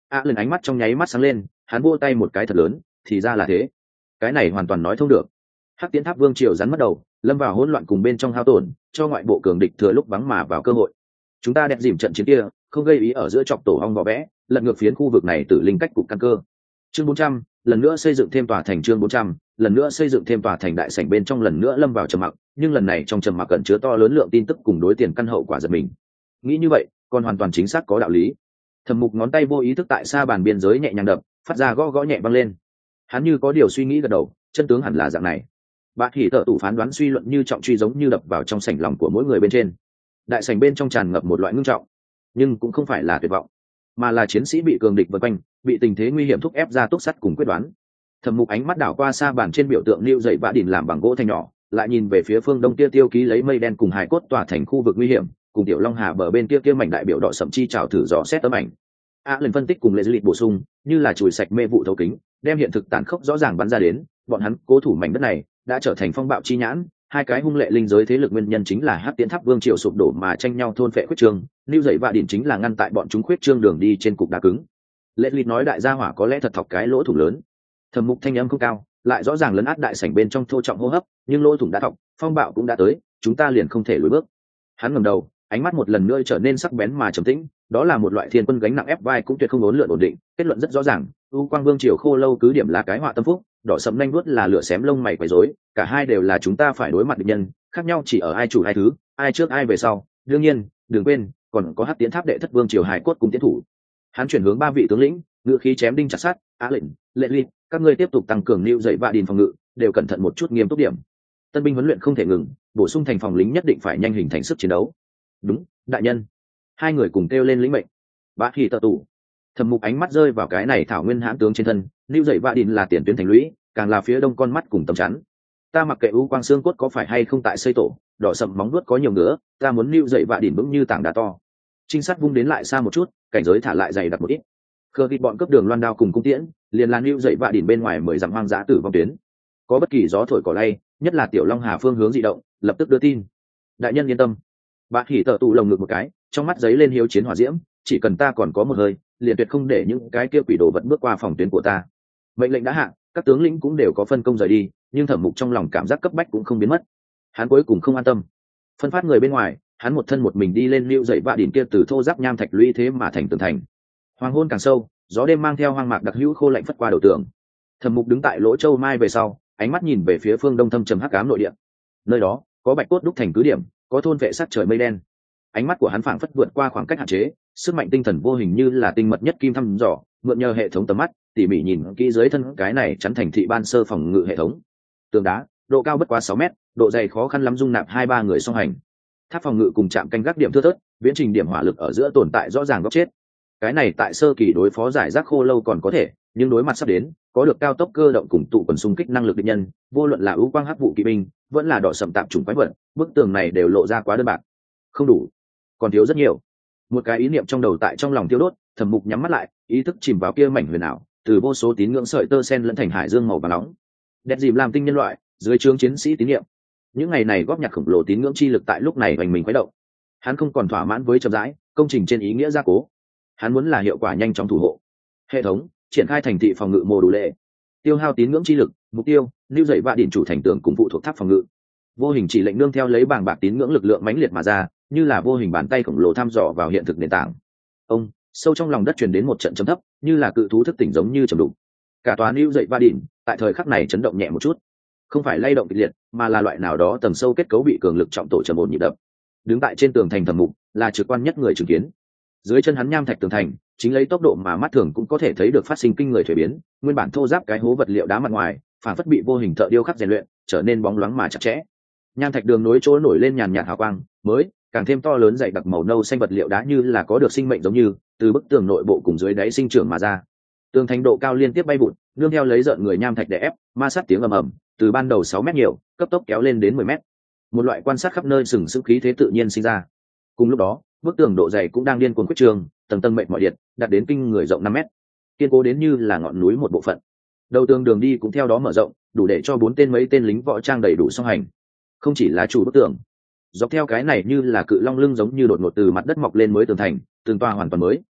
Lần ánh mắt trong nháy mắt sáng lên, hắn vô tay một cái thật lớn, thì ra là thế. Cái này hoàn toàn nói thông được. Hắc Tiến Tháp Vương triều rắn mất đầu, lâm vào hỗn loạn cùng bên trong hao tổn, cho ngoại bộ cường địch thừa lúc vắng mà vào cơ hội. Chúng ta đẹp dìm trận chiến kia, không gây ý ở giữa chọc tổ ong vỏ vẽ, lật ngược phiến khu vực này từ linh cách cục căn cơ. Chương 400, lần nữa xây dựng thêm tòa thành. Chương 400, lần nữa xây dựng thêm tòa thành. Đại sảnh bên trong lần nữa lâm vào trầm mặc, nhưng lần này trong trầm mặc cẩn chứa to lớn lượng tin tức cùng đối tiền căn hậu quả giật mình. Nghĩ như vậy, còn hoàn toàn chính xác có đạo lý. Thẩm Mục ngón tay vô ý thức tại xa bàn biên giới nhẹ nhàng đập, phát ra gõ gõ nhẹ vang lên. Hắn như có điều suy nghĩ gật đầu, chân tướng hẳn là dạng này. Bác Hỉ Tở tủ phán đoán suy luận như trọng truy giống như đập vào trong sảnh lòng của mỗi người bên trên. Đại sảnh bên trong tràn ngập một loại ngưng trọng, nhưng cũng không phải là tuyệt vọng, mà là chiến sĩ bị cường địch vây quanh, bị tình thế nguy hiểm thúc ép ra túc sắt cùng quyết đoán. Thẩm Mục ánh mắt đảo qua xa bàn trên biểu tượng nêu dậy vã đỉnh làm bằng gỗ thanh nhỏ, lại nhìn về phía phương đông kia tiêu ký lấy mây đen cùng hải cốt tỏa thành khu vực nguy hiểm, cùng tiểu Long Hà bờ bên kia mảnh đại biểu đỏ sậm chi trào thử dò xét tấm ảnh. Lần phân tích cùng lệ dữ lịch bổ sung, như là chùi sạch mê vụ thấu kính, đem hiện thực tàn khốc rõ ràng bắn ra đến. Bọn hắn cố thủ mảnh đất này đã trở thành phong bạo chi nhãn, hai cái hung lệ linh giới thế lực nguyên nhân chính là Hắc Tiến Tháp Vương triều sụp đổ mà tranh nhau thôn phệ khuyết trương, lưu dậy vạ đỉnh chính là ngăn tại bọn chúng khuyết trương đường đi trên cục đá cứng. Lệ lịch nói đại gia hỏa có lẽ thật thọc cái lỗ thủng lớn. Thẩm Mục thanh âm không cao, lại rõ ràng lấn át đại sảnh bên trong thô trọng hô hấp, nhưng lỗ thủng đã thọc, phong bạo cũng đã tới, chúng ta liền không thể lùi bước. Hắn ngẩng đầu, ánh mắt một lần nữa trở nên sắc bén mà trầm tĩnh, đó là một loại thiên quân gánh nặng ép vai cũng tuyệt không uốn lượn ổn định. Kết luận rất rõ ràng, U Quang Vương triều khô lâu cứ điểm là cái họa tâm phúc, đỏ sậm nhanh vuốt là lửa xém lông mày quấy rối, cả hai đều là chúng ta phải đối mặt địch nhân, khác nhau chỉ ở ai chủ ai thứ, ai trước ai về sau. Đương nhiên, đừng quên, còn có Hắc Tiến Tháp đệ thất vương triều hải cốt cùng tiến thủ. Hắn chuyển hướng ba vị tướng lĩnh, ngựa khí chém đinh chặt sắt, lệnh, lệ ly, các ngươi tiếp tục tăng cường lưu dậy vạ đìn phòng ngự, đều cẩn thận một chút, nghiêm túc điểm. Tân binh huấn luyện không thể ngừng, bổ sung thành phòng lính nhất định phải nhanh hình thành sức chiến đấu. Đúng, đại nhân. Hai người cùng kêu lên lĩnh mệnh. Bác Hỉ Tở tủ. Thẩm Mục ánh mắt rơi vào cái này thảo nguyên hãn tướng trên thân, lưu dậy vạ đìn là tiền tuyến thành lũy, càng là phía đông con mắt cùng tầm chắn. Ta mặc kệ U Quang xương cốt có phải hay không tại xây tổ, đỏ sậm móng vuốt có nhiều nữa, ta muốn lưu dậy vạ đìn vững như tảng đá to. Trinh sát vung đến lại xa một chút, cảnh giới thả lại dày đặc một ít. Khờ kịp bọn cấp đường loan đao cùng cung tiễn, liền lan lưu dậy vạ đìn bên ngoài 10 dặm hoang dã tử vong tuyến. Có bất kỳ gió thổi cỏ lay, nhất là tiểu Long Hà phương hướng dị động, lập tức đưa tin. Đại nhân yên tâm. Bác Hỉ Tở tụ lồng ngực một cái, trong mắt giấy lên hiếu chiến hỏa diễm, chỉ cần ta còn có một hơi, liền tuyệt không để những cái kia quỷ đồ vật bước qua phòng tuyến của ta. Mệnh lệnh đã hạ, các tướng lĩnh cũng đều có phân công rời đi, nhưng Thẩm Mục trong lòng cảm giác cấp bách cũng không biến mất. Hắn cuối cùng không an tâm, phân phát người bên ngoài, hắn một thân một mình đi lên lưu dậy vạ đỉnh kia từ thô giáp nham thạch lũy thế mà thành tường thành. Hoàng hôn càng sâu, gió đêm mang theo hoang mạc đặc hữu khô lạnh phất qua đầu tường. Thẩm Mục đứng tại lỗ châu mai về sau, ánh mắt nhìn về phía phương đông thâm trầm hắc ám nội địa. Nơi đó có bạch cốt đúc thành cứ điểm, có thôn vệ sát trời mây đen. Ánh mắt của hắn phảng phất vượt qua khoảng cách hạn chế, sức mạnh tinh thần vô hình như là tinh mật nhất kim thăm dò, mượn nhờ hệ thống tầm mắt, tỉ mỉ nhìn kỹ dưới thân cái này chắn thành thị ban sơ phòng ngự hệ thống. Tường đá, độ cao bất quá 6 mét, độ dày khó khăn lắm dung nạp 2-3 người song hành. Tháp phòng ngự cùng trạm canh gác điểm thưa thớt, viễn trình điểm hỏa lực ở giữa tồn tại rõ ràng góc chết. Cái này tại sơ kỳ đối phó giải rác khô lâu còn có thể, nhưng đối mặt sắp đến, có được cao tốc cơ động cùng tụ quần xung kích năng lực địch nhân, vô luận là ưu quang hắc vụ kỵ binh, vẫn là đỏ sậm tạp chủng quái vật, bức tường này đều lộ ra quá đơn bạc. Không đủ, còn thiếu rất nhiều. Một cái ý niệm trong đầu tại trong lòng tiêu đốt, Thẩm Mục nhắm mắt lại, ý thức chìm vào kia mảnh huyền ảo, từ vô số tín ngưỡng sợi tơ sen lẫn thành hải dương màu vàng nóng. Đẹp dìm làm tinh nhân loại, dưới trướng chiến sĩ tín niệm. Những ngày này góp nhặt khổng lồ tín ngưỡng chi lực tại lúc này hoành mình khuấy động. Hắn không còn thỏa mãn với chậm rãi công trình trên ý nghĩa gia cố, hắn muốn là hiệu quả nhanh chóng thủ hộ. Hệ thống triển khai thành thị phòng ngự mô đủ lệ, tiêu hao tín ngưỡng chi lực, mục tiêu lưu dậy vạ đỉnh chủ thành tường cùng phụ thuộc tháp phòng ngự. Vô hình chỉ lệnh nương theo lấy bảng bạc tín ngưỡng lực lượng mãnh liệt mà ra, như là vô hình bàn tay khổng lồ thăm dò vào hiện thực nền tảng. Ông sâu trong lòng đất truyền đến một trận trầm thấp, như là cự thú thức tỉnh giống như trầm đục. Cả tòa lưu dậy vạ đỉnh tại thời khắc này chấn động nhẹ một chút, không phải lay động kịch liệt, mà là loại nào đó tầng sâu kết cấu bị cường lực trọng tổ trầm ổn nhịp đập. Đứng tại trên tường thành Thẩm Mục là trực quan nhất người chứng kiến. Dưới chân hắn nham thạch tường thành chính lấy tốc độ mà mắt thường cũng có thể thấy được phát sinh kinh người thuế biến, nguyên bản thô ráp cái hố vật liệu đá mặt ngoài phản phất bị vô hình thợ điêu khắc rèn luyện, trở nên bóng loáng mà chặt chẽ. Nham thạch đường nối chỗ nổi lên nhàn nhạt hào quang mới, càng thêm to lớn dày đặc màu nâu xanh vật liệu đá như là có được sinh mệnh giống như từ bức tường nội bộ cùng dưới đáy sinh trưởng mà ra. Tường thành độ cao liên tiếp bay vụt, nương theo lấy rợn người nham thạch đè ép, ma sát tiếng ầm ầm, từ ban đầu 6 mét nhiều, cấp tốc kéo lên đến 10 mét. Một loại quan sát khắp nơi sừng sững khí thế tự nhiên sinh ra. Cùng lúc đó, bức tường độ dày cũng đang điên cuồng quyết trường, tầng tầng mệt mỏi điện, đạt đến kinh người rộng 5 mét, kiên cố đến như là ngọn núi một bộ phận. Đầu tường đường đi cũng theo đó mở rộng, đủ để cho 4 tên mấy tên lính võ trang đầy đủ song hành. Không chỉ là chủ bức tường, dọc theo cái này như là cự long lưng giống như đột ngột từ mặt đất mọc lên mới tường thành, từng toa hoàn toàn mới,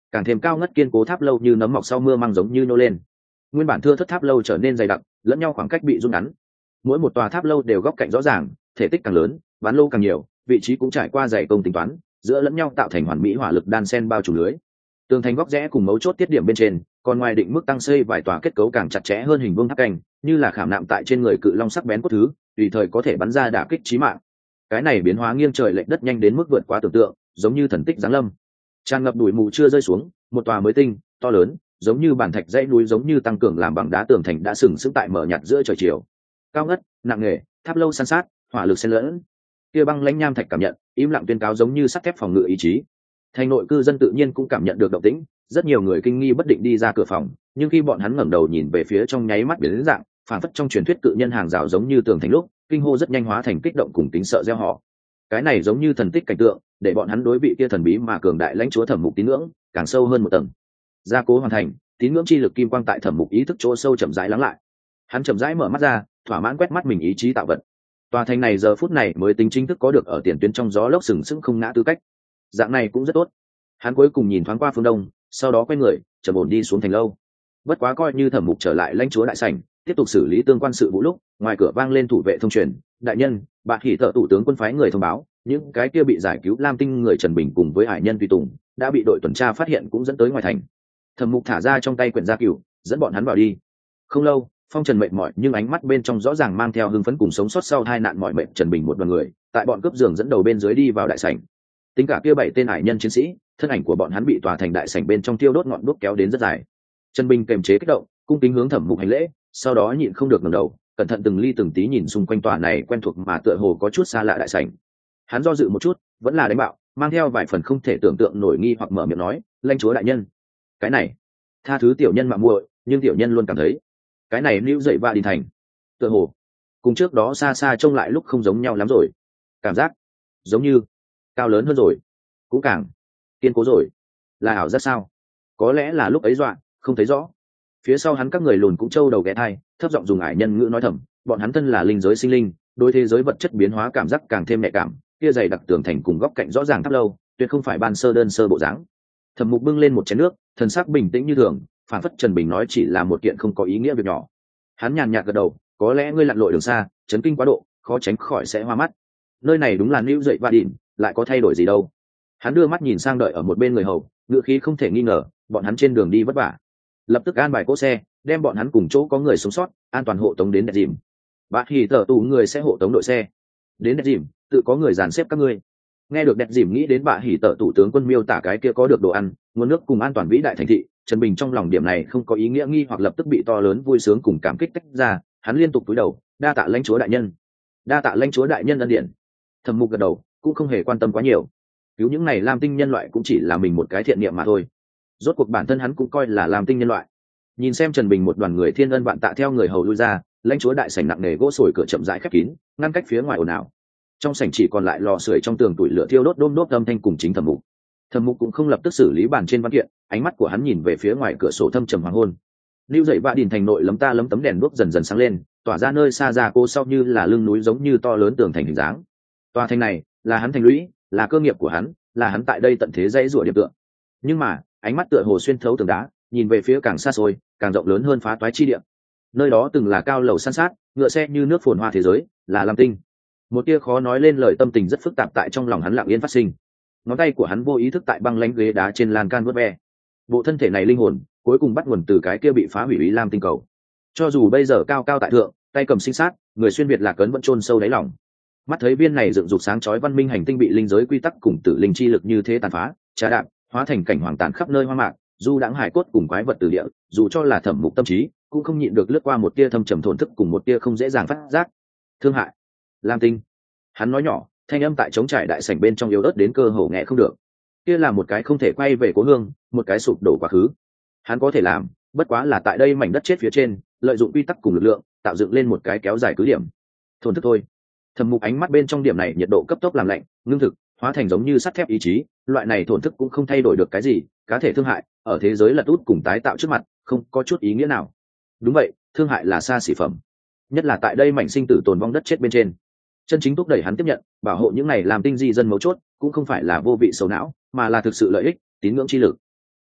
càng thêm cao ngất kiên cố tháp lâu như nấm mọc sau mưa mang giống như nô lên. Nguyên bản thưa thất tháp lâu trở nên dày đặc, lẫn nhau khoảng cách bị rút ngắn. Mỗi một tòa tháp lâu đều góc cạnh rõ ràng, thể tích càng lớn, ván lô càng nhiều, vị trí cũng trải qua dày công tính toán, giữa lẫn nhau tạo thành hoàn mỹ hỏa lực đan sen bao trùm lưới. Tường thành góc rẽ cùng mấu chốt tiết điểm bên trên, còn ngoài định mức tăng xây vài tòa kết cấu càng chặt chẽ hơn hình vuông tháp canh, như là khảm nạm tại trên người cự long sắc bén cốt thứ, tùy thời có thể bắn ra đả kích chí mạng. Cái này biến hóa nghiêng trời lệch đất nhanh đến mức vượt quá tưởng tượng, giống như thần tích giáng lâm. Tràn ngập bụi mù chưa rơi xuống, một tòa mới tinh, to lớn, giống như bản thạch dãy núi giống như tăng cường làm bằng đá tường thành đã sừng sững tại mở nhạt giữa trời chiều. Cao ngất, nặng nề, tháp lâu san sát, hỏa lực xen lẫn. Kia băng lãnh nham thạch cảm nhận, im lặng tuyên cáo giống như sắt thép phòng ngự ý chí. Thành nội cư dân tự nhiên cũng cảm nhận được động tĩnh, rất nhiều người kinh nghi bất định đi ra cửa phòng, nhưng khi bọn hắn ngẩng đầu nhìn về phía trong nháy mắt biến dạng, phản phất trong truyền thuyết cự nhân hàng rào giống như tường thành lúc, kinh hô rất nhanh hóa thành kích động cùng tính sợ gieo họ. Cái này giống như thần tích cảnh tượng, để bọn hắn đối vị kia thần bí mà cường đại lãnh chúa Thẩm Mục tín ngưỡng càng sâu hơn một tầng. Gia cố hoàn thành, tín ngưỡng chi lực kim quang tại Thẩm Mục ý thức chỗ sâu chậm rãi lắng lại. Hắn chậm rãi mở mắt ra, thỏa mãn quét mắt mình ý chí tạo vật. Tòa thành này giờ phút này mới tính chính thức có được ở tiền tuyến trong gió lốc sừng sững không ngã tư cách. Dạng này cũng rất tốt. Hắn cuối cùng nhìn thoáng qua phương đông, sau đó quay người trầm ổn đi xuống thành lâu. Bất quá coi như Thẩm Mục trở lại lãnh chúa đại sảnh, tiếp tục xử lý tương quan sự vụ lúc, ngoài cửa vang lên thủ vệ thông truyền, đại nhân, bạn hỉ thợ thủ tướng quân phái người thông báo, những cái kia bị giải cứu Lam Tinh người Trần Bình cùng với hải nhân tùy tùng đã bị đội tuần tra phát hiện cũng dẫn tới ngoài thành. Thẩm Mục thả ra trong tay quyển gia cửu, dẫn bọn hắn vào đi. Không lâu, Phong Trần mệt mỏi nhưng ánh mắt bên trong rõ ràng mang theo hưng phấn cùng sống sót sau hai nạn mỏi mệt Trần Bình một đoàn người, tại bọn cướp giường dẫn đầu bên dưới đi vào đại sảnh. Tính cả kia 7 tên hải nhân chiến sĩ, thân ảnh của bọn hắn bị tòa thành đại sảnh bên trong tiêu đốt ngọn đuốc kéo đến rất dài. Trần Bình kềm chế kích động, cung kính hướng Thẩm Mục hành lễ, sau đó nhịn không được ngẩng đầu, cẩn thận từng ly từng tí nhìn xung quanh tòa này quen thuộc mà tựa hồ có chút xa lạ đại sảnh. Hắn do dự một chút, vẫn là đánh bạo, mang theo vài phần không thể tưởng tượng nổi nghi hoặc mở miệng nói, lãnh chúa đại nhân, cái này, tha thứ tiểu nhân mạo muội, nhưng tiểu nhân luôn cảm thấy, cái này lưu dậy và đi thành, tựa hồ cùng trước đó xa xa trông lại lúc không giống nhau lắm rồi, cảm giác giống như cao lớn hơn rồi, cũng càng kiên cố rồi, là ảo giác sao? Có lẽ là lúc ấy dọa, không thấy rõ. Phía sau hắn các người lùn cũng trâu đầu ghé thai, thấp giọng dùng ải nhân ngữ nói thầm, bọn hắn thân là linh giới sinh linh, đối thế giới vật chất biến hóa cảm giác càng thêm nhạy cảm, kia dày đặc tường thành cùng góc cạnh rõ ràng thấp lâu, tuyệt không phải ban sơ đơn sơ bộ dáng. Thẩm Mục bưng lên một chén nước, thần sắc bình tĩnh như thường, phản phất Trần Bình nói chỉ là một kiện không có ý nghĩa việc nhỏ. Hắn nhàn nhạt gật đầu, có lẽ ngươi lặn lội đường xa, chấn kinh quá độ, khó tránh khỏi sẽ hoa mắt. Nơi này đúng là New dậy và đỉnh, lại có thay đổi gì đâu. Hắn đưa mắt nhìn sang đợi ở một bên người hầu, ngựa khí không thể nghi ngờ, bọn hắn trên đường đi vất vả. Lập tức an bài cỗ xe, đem bọn hắn cùng chỗ có người sống sót, an toàn hộ tống đến đẹp dìm. Bác Hỉ tở tù người sẽ hộ tống đội xe đến đẹp dìm, tự có người dàn xếp các ngươi. Nghe được đẹp dìm nghĩ đến Bạ Hỉ tở tù tướng quân miêu tả cái kia có được đồ ăn, nguồn nước cùng an toàn vĩ đại thành thị, Trần Bình trong lòng điểm này không có ý nghĩa nghi hoặc lập tức bị to lớn vui sướng cùng cảm kích tách ra, hắn liên tục cúi đầu, đa tạ lãnh chúa đại nhân, đa tạ lãnh chúa đại nhân ân điển. Thẩm Mục gật đầu, cũng không hề quan tâm quá nhiều, cứu những này Lam Tinh nhân loại cũng chỉ là mình một cái thiện niệm mà thôi. Rốt cuộc bản thân hắn cũng coi là Lam Tinh nhân loại. Nhìn xem Trần Bình một đoàn người thiên ân vạn tạ theo người hầu lui ra, lãnh chúa đại sảnh nặng nề gỗ sồi cửa chậm rãi khép kín, ngăn cách phía ngoài ồn ào. Trong sảnh chỉ còn lại lò sưởi trong tường tuổi lửa thiêu đốt đôm đốt âm thanh cùng chính Thẩm Mục. Thẩm Mục cũng không lập tức xử lý bàn trên văn kiện, ánh mắt của hắn nhìn về phía ngoài cửa sổ thâm trầm hoàng hôn. Lưu dậy vạ đỉnh thành nội lấm ta lấm tấm đèn đuốc dần dần sáng lên, tỏa ra nơi xa ra cô sau như là lưng núi giống như to lớn tường thành hình dáng. Tòa thành này là hắn thành lũy, là cơ nghiệp của hắn, là hắn tại đây tận thế dãy rủa điểm tượng. Nhưng mà ánh mắt tựa hồ xuyên thấu tường đá, nhìn về phía càng xa xôi, càng rộng lớn hơn phá toái chi địa. Nơi đó từng là cao lầu san sát, ngựa xe như nước phồn hoa thế giới, là Lam Tinh. Một tia khó nói lên lời tâm tình rất phức tạp tại trong lòng hắn lặng yên phát sinh. Ngón tay của hắn vô ý thức tại băng lãnh ghế đá trên lan can vuốt ve. Bộ thân thể này linh hồn, cuối cùng bắt nguồn từ cái kia bị phá hủy ý Lam Tinh cầu. Cho dù bây giờ cao cao tại thượng, tay cầm sinh sát, người xuyên việt lạc cấn vẫn chôn sâu đáy lòng. Mắt thấy viên này dựng dục sáng chói văn minh hành tinh bị linh giới quy tắc cùng tử linh chi lực như thế tàn phá, trà đạp, hóa thành cảnh hoàng tàn khắp nơi hoang mạc, du đãng hải cốt cùng quái vật từ địa, dù cho là Thẩm Mục tâm trí, cũng không nhịn được lướt qua một tia thâm trầm thổn thức cùng một tia không dễ dàng phát giác. Thương hại, Lam Tinh. Hắn nói nhỏ, thanh âm tại trống trải đại sảnh bên trong yếu ớt đến cơ hồ nghe không được. Kia là một cái không thể quay về cố hương, một cái sụp đổ quá khứ. Hắn có thể làm, bất quá là tại đây mảnh đất chết phía trên, lợi dụng quy tắc cùng lực lượng, tạo dựng lên một cái kéo dài cứ điểm. Thổn thức thôi. Thẩm Mục ánh mắt bên trong điểm này nhiệt độ cấp tốc làm lạnh, ngưng thực, hóa thành giống như sắt thép ý chí, loại này thổn thức cũng không thay đổi được cái gì, cá thể thương hại, ở thế giới lật út cùng tái tạo trước mặt, không có chút ý nghĩa nào. Đúng vậy, thương hại là xa xỉ phẩm, nhất là tại đây mảnh sinh tử tồn vong đất chết bên trên. Chân chính thúc đẩy hắn tiếp nhận, bảo hộ những này làm tinh di dân mấu chốt, cũng không phải là vô vị xấu não, mà là thực sự lợi ích, tín ngưỡng chi lực.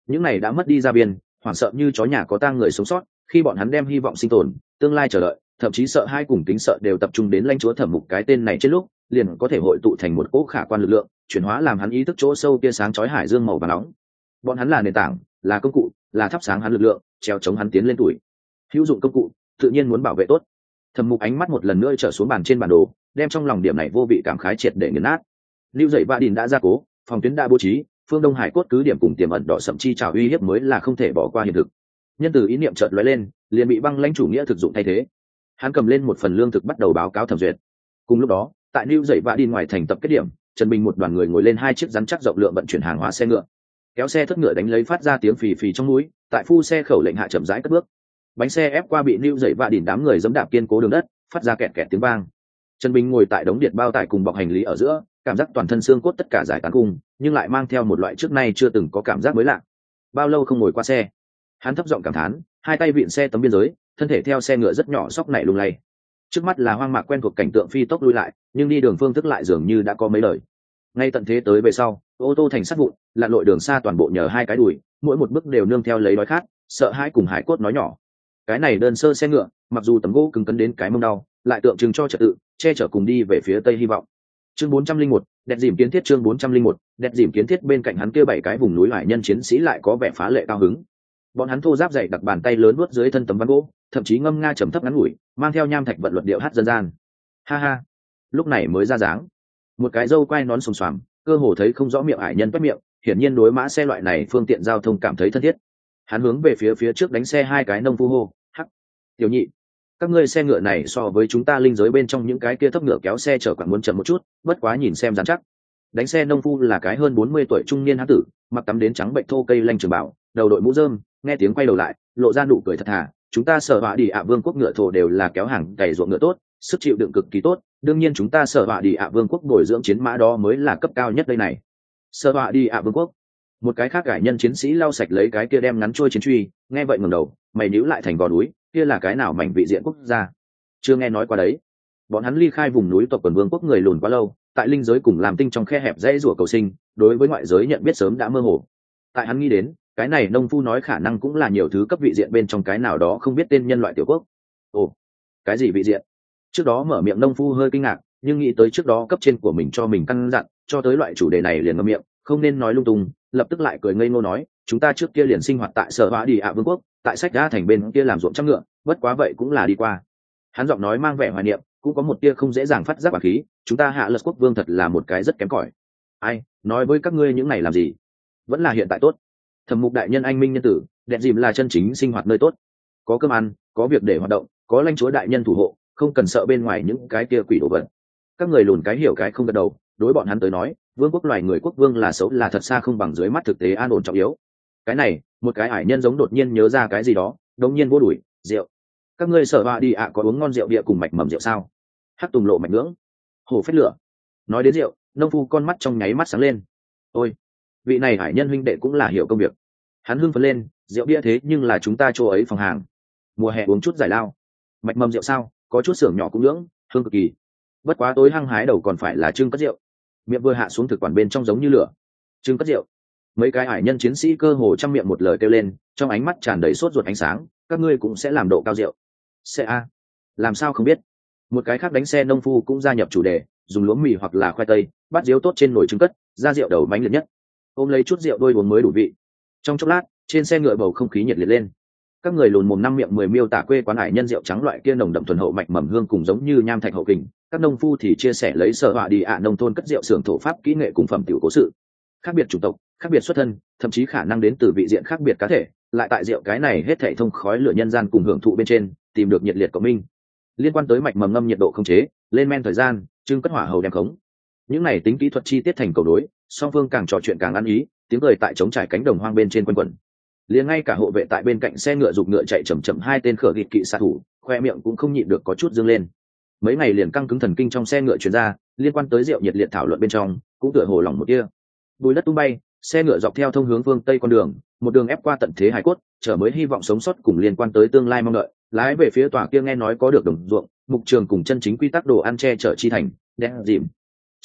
những này đã mất đi gia viên, hoảng sợ như chó nhà có tang người sống sót, khi bọn hắn đem hy vọng sinh tồn, tương lai chờ đợi, thậm chí sợ hai cùng kính sợ đều tập trung đến lãnh chúa Thẩm Mục cái tên này trên lúc, liền có thể hội tụ thành một cỗ khả quan lực lượng, chuyển hóa làm hắn ý thức chỗ sâu kia sáng chói hải dương màu vàng nóng. Bọn hắn là nền tảng, là công cụ, là thắp sáng hắn lực lượng, treo chống hắn tiến lên tuổi. Hữu dụng công cụ, tự nhiên muốn bảo vệ tốt. Thẩm Mục ánh mắt một lần nữa trở xuống bàn trên bản đồ, đem trong lòng điểm này vô vị cảm khái triệt để nghiền nát. Lưu dậy Vạ Đình đã gia cố, phòng tuyến đã bố trí, phương Đông Hải cốt cứ điểm cùng tiềm ẩn đỏ sậm chi trào uy hiếp mới là không thể bỏ qua hiện thực. Nhân từ ý niệm chợt lóe lên, liền bị băng lãnh chủ nghĩa thực dụng thay thế. Hắn cầm lên một phần lương thực bắt đầu báo cáo thẩm duyệt. Cùng lúc đó, tại Lưu dậy Vạ Đình ngoài thành tập kết điểm, Trần Bình một đoàn người ngồi lên hai chiếc rắn chắc rộng lượng vận chuyển hàng hóa xe ngựa, kéo xe thất ngựa đánh lấy phát ra tiếng phì phì trong núi, tại phu xe khẩu lệnh hạ chậm rãi cất bước. Bánh xe ép qua bị Lưu dậy Vạ Đình đám người giẫm đạp kiên cố đường đất, phát ra kẹt kẹt tiếng vang. Trần Bình ngồi tại đống điện bao tải cùng bọc hành lý ở giữa, cảm giác toàn thân xương cốt tất cả giải tán cung, nhưng lại mang theo một loại trước nay chưa từng có cảm giác mới lạ. Bao lâu không ngồi qua xe, hắn thấp giọng cảm thán, hai tay vịn xe tấm biên giới, thân thể theo xe ngựa rất nhỏ sóc nảy lung lay. Trước mắt là hoang mạc quen thuộc cảnh tượng phi tốc lui lại, nhưng đi đường phương thức lại dường như đã có mấy lời. Ngay tận thế tới về sau, ô tô thành sắt vụn, lặn lội đường xa toàn bộ nhờ hai cái đùi, mỗi một bước đều nương theo lấy đói khát, sợ hãi cùng hải cốt nói nhỏ. Cái này đơn sơ xe ngựa, mặc dù tấm gỗ cứng cấn đến cái mông đau, lại tượng trưng cho trật tự, che chở cùng đi về phía tây hy vọng. Chương 401, đẹp dìm kiến thiết. Chương 401, đẹp dìm kiến thiết. Bên cạnh hắn kia bảy cái vùng núi hải nhân chiến sĩ lại có vẻ phá lệ cao hứng. Bọn hắn thô giáp dày đặc bàn tay lớn nuốt dưới thân tấm ván gỗ, thậm chí ngâm nga trầm thấp ngắn ngủi, mang theo nham thạch vận luật điệu hát dân gian. Ha ha, lúc này mới ra dáng. Một cái râu quai nón xồm xoàm, cơ hồ thấy không rõ miệng hải nhân toét miệng, hiển nhiên đối mã xe loại này phương tiện giao thông cảm thấy thân thiết. Hắn hướng về phía trước đánh xe hai cái nông phu hô, hắc, tiểu nhị, các ngươi xe ngựa này so với chúng ta linh giới bên trong những cái kia thấp ngựa kéo xe chở quản muốn chậm một chút, bất quá nhìn xem dán chắc. Đánh xe nông phu là cái hơn 40 tuổi trung niên hán tử, mặc tắm đến trắng bệnh thô cây lanh trường bảo, đầu đội mũ rơm, nghe tiếng quay đầu lại, lộ ra nụ cười thật thà. Chúng ta Sở Họa Đi ạ Vương quốc ngựa thổ đều là kéo hàng cày ruộng ngựa tốt, sức chịu đựng cực kỳ tốt, đương nhiên chúng ta Sở Họa Đi ạ Vương quốc bồi dưỡng chiến mã đó mới là cấp cao nhất đây này. Sở Họa Đi ạ Vương quốc. Một cái khác cải nhân chiến sĩ lau sạch lấy cái kia đem ngắn trôi chiến truy, nghe vậy ngẩng đầu, mày nhíu lại thành gò núi, kia là cái nào mảnh vị diện quốc gia? Chưa nghe nói qua đấy. Bọn hắn ly khai vùng núi tộc quần vương quốc người lùn quá lâu, tại linh giới cùng làm tinh trong khe hẹp dãy rủa cầu sinh, đối với ngoại giới nhận biết sớm đã mơ hồ. Tại hắn nghĩ đến, cái này nông phu nói khả năng cũng là nhiều thứ cấp vị diện bên trong cái nào đó không biết tên nhân loại tiểu quốc. Ồ, cái gì vị diện? Trước đó mở miệng nông phu hơi kinh ngạc, nhưng nghĩ tới trước đó cấp trên của mình cho mình căn dặn, cho tới loại chủ đề này liền ngậm miệng, không nên nói lung tung, lập tức lại cười ngây ngô nói, chúng ta trước kia liền sinh hoạt tại Sở Họa Đi ạ Vương quốc, tại Sách Đa thành bên kia làm ruộng trăm ngựa, bất quá vậy cũng là đi qua. Hắn giọng nói mang vẻ hoài niệm, cũng có một tia không dễ dàng phát giác bá khí, chúng ta Hạ Lật quốc vương thật là một cái rất kém cỏi. Ai, nói với các ngươi những này làm gì? Vẫn là hiện tại tốt. Thẩm Mục đại nhân anh minh nhân tử, đẹp dìm là chân chính sinh hoạt nơi tốt. Có cơm ăn, có việc để hoạt động, có lãnh chúa đại nhân thủ hộ, không cần sợ bên ngoài những cái kia quỷ đồ vật. Các người lùn cái hiểu cái không gật đầu, đối bọn hắn tới nói, vương quốc loài người quốc vương là xấu là thật xa không bằng dưới mắt thực tế an ổn trọng yếu. Cái này, một cái ải nhân giống đột nhiên nhớ ra cái gì đó, đột nhiên vô đuổi, rượu. Các ngươi Sở Họa Đi ạ có uống ngon rượu bia cùng mạch mầm rượu sao? Hắc Tùng lộ mạch ngưỡng, hồ phết lửa. Nói đến rượu, nông phu con mắt trong nháy mắt sáng lên. Ôi, vị này hải nhân huynh đệ cũng là hiểu công việc. Hắn hưng phấn lên, rượu bia thế nhưng là chúng ta chỗ ấy phòng hàng. Mùa hè uống chút giải lao. Mạch mầm rượu sao? Có chút xưởng nhỏ cũng nhưỡng, hương cực kỳ. Bất quá tối hăng hái đầu còn phải là trưng cất rượu. Miệng vừa hạ xuống thực quản bên trong giống như lửa. Trưng cất rượu. Mấy cái hải nhân chiến sĩ cơ hồ trăm miệng một lời kêu lên, trong ánh mắt tràn đầy sốt ruột ánh sáng. Các ngươi cũng sẽ làm độ cao rượu. Sẽ a? Làm sao không biết? Một cái khác đánh xe nông phu cũng gia nhập chủ đề, dùng lúa mì hoặc là khoai tây, bát diếu tốt trên nồi trứng cất, ra rượu đầu bánh liệt nhất. Ôm lấy chút rượu đôi uống mới đủ vị. Trong chốc lát, trên xe ngựa bầu không khí nhiệt liệt lên. Các người lùn mồm năm miệng mười miêu tả quê quán hải nhân rượu trắng loại kia nồng đậm thuần hậu mạch mầm hương cùng giống như nham thạch hậu kình. Các nông phu thì chia sẻ lấy Sở Họa Đi ạ nông thôn cất rượu xưởng thổ pháp kỹ nghệ cùng phẩm tiểu cố sự. Khác biệt chủng tộc, khác biệt xuất thân, thậm chí khả năng đến từ vị diện khác biệt cá thể, lại tại rượu cái này hết thảy thông khói lửa nhân gian cùng hưởng thụ bên trên, tìm được nhiệt liệt cộng minh. Liên quan tới mạch mầm ngâm nhiệt độ không chế, lên men thời gian, trưng cất hỏa hầu đem khống. Những này tính kỹ thuật chi tiết thành cầu đối, song phương càng trò chuyện càng ăn ý, tiếng cười tại trống trải cánh đồng hoang bên trên quanh quẩn. Liền ngay cả hộ vệ tại bên cạnh xe ngựa giục ngựa chạy chậm chậm hai tên khở gịt kỵ xạ thủ, khoe miệng cũng không nhịn được có chút dương lên. Mấy ngày liền căng cứng thần kinh trong xe ngựa truyền ra, liên quan tới rượu nhiệt liệt thảo luận bên trong, cũng tựa hồ lòng một kia. Bùi đất tung bay, xe ngựa dọc theo thông hướng phương tây con đường, một đường ép qua tận thế hải cốt, chờ mới hy vọng sống sót cùng liên quan tới tương lai mong đợi, lái về phía tòa kia nghe nói có được đồng ruộng, mục trường cùng chân chính quy tắc đồ ăn che chở chi thành, đen dìm.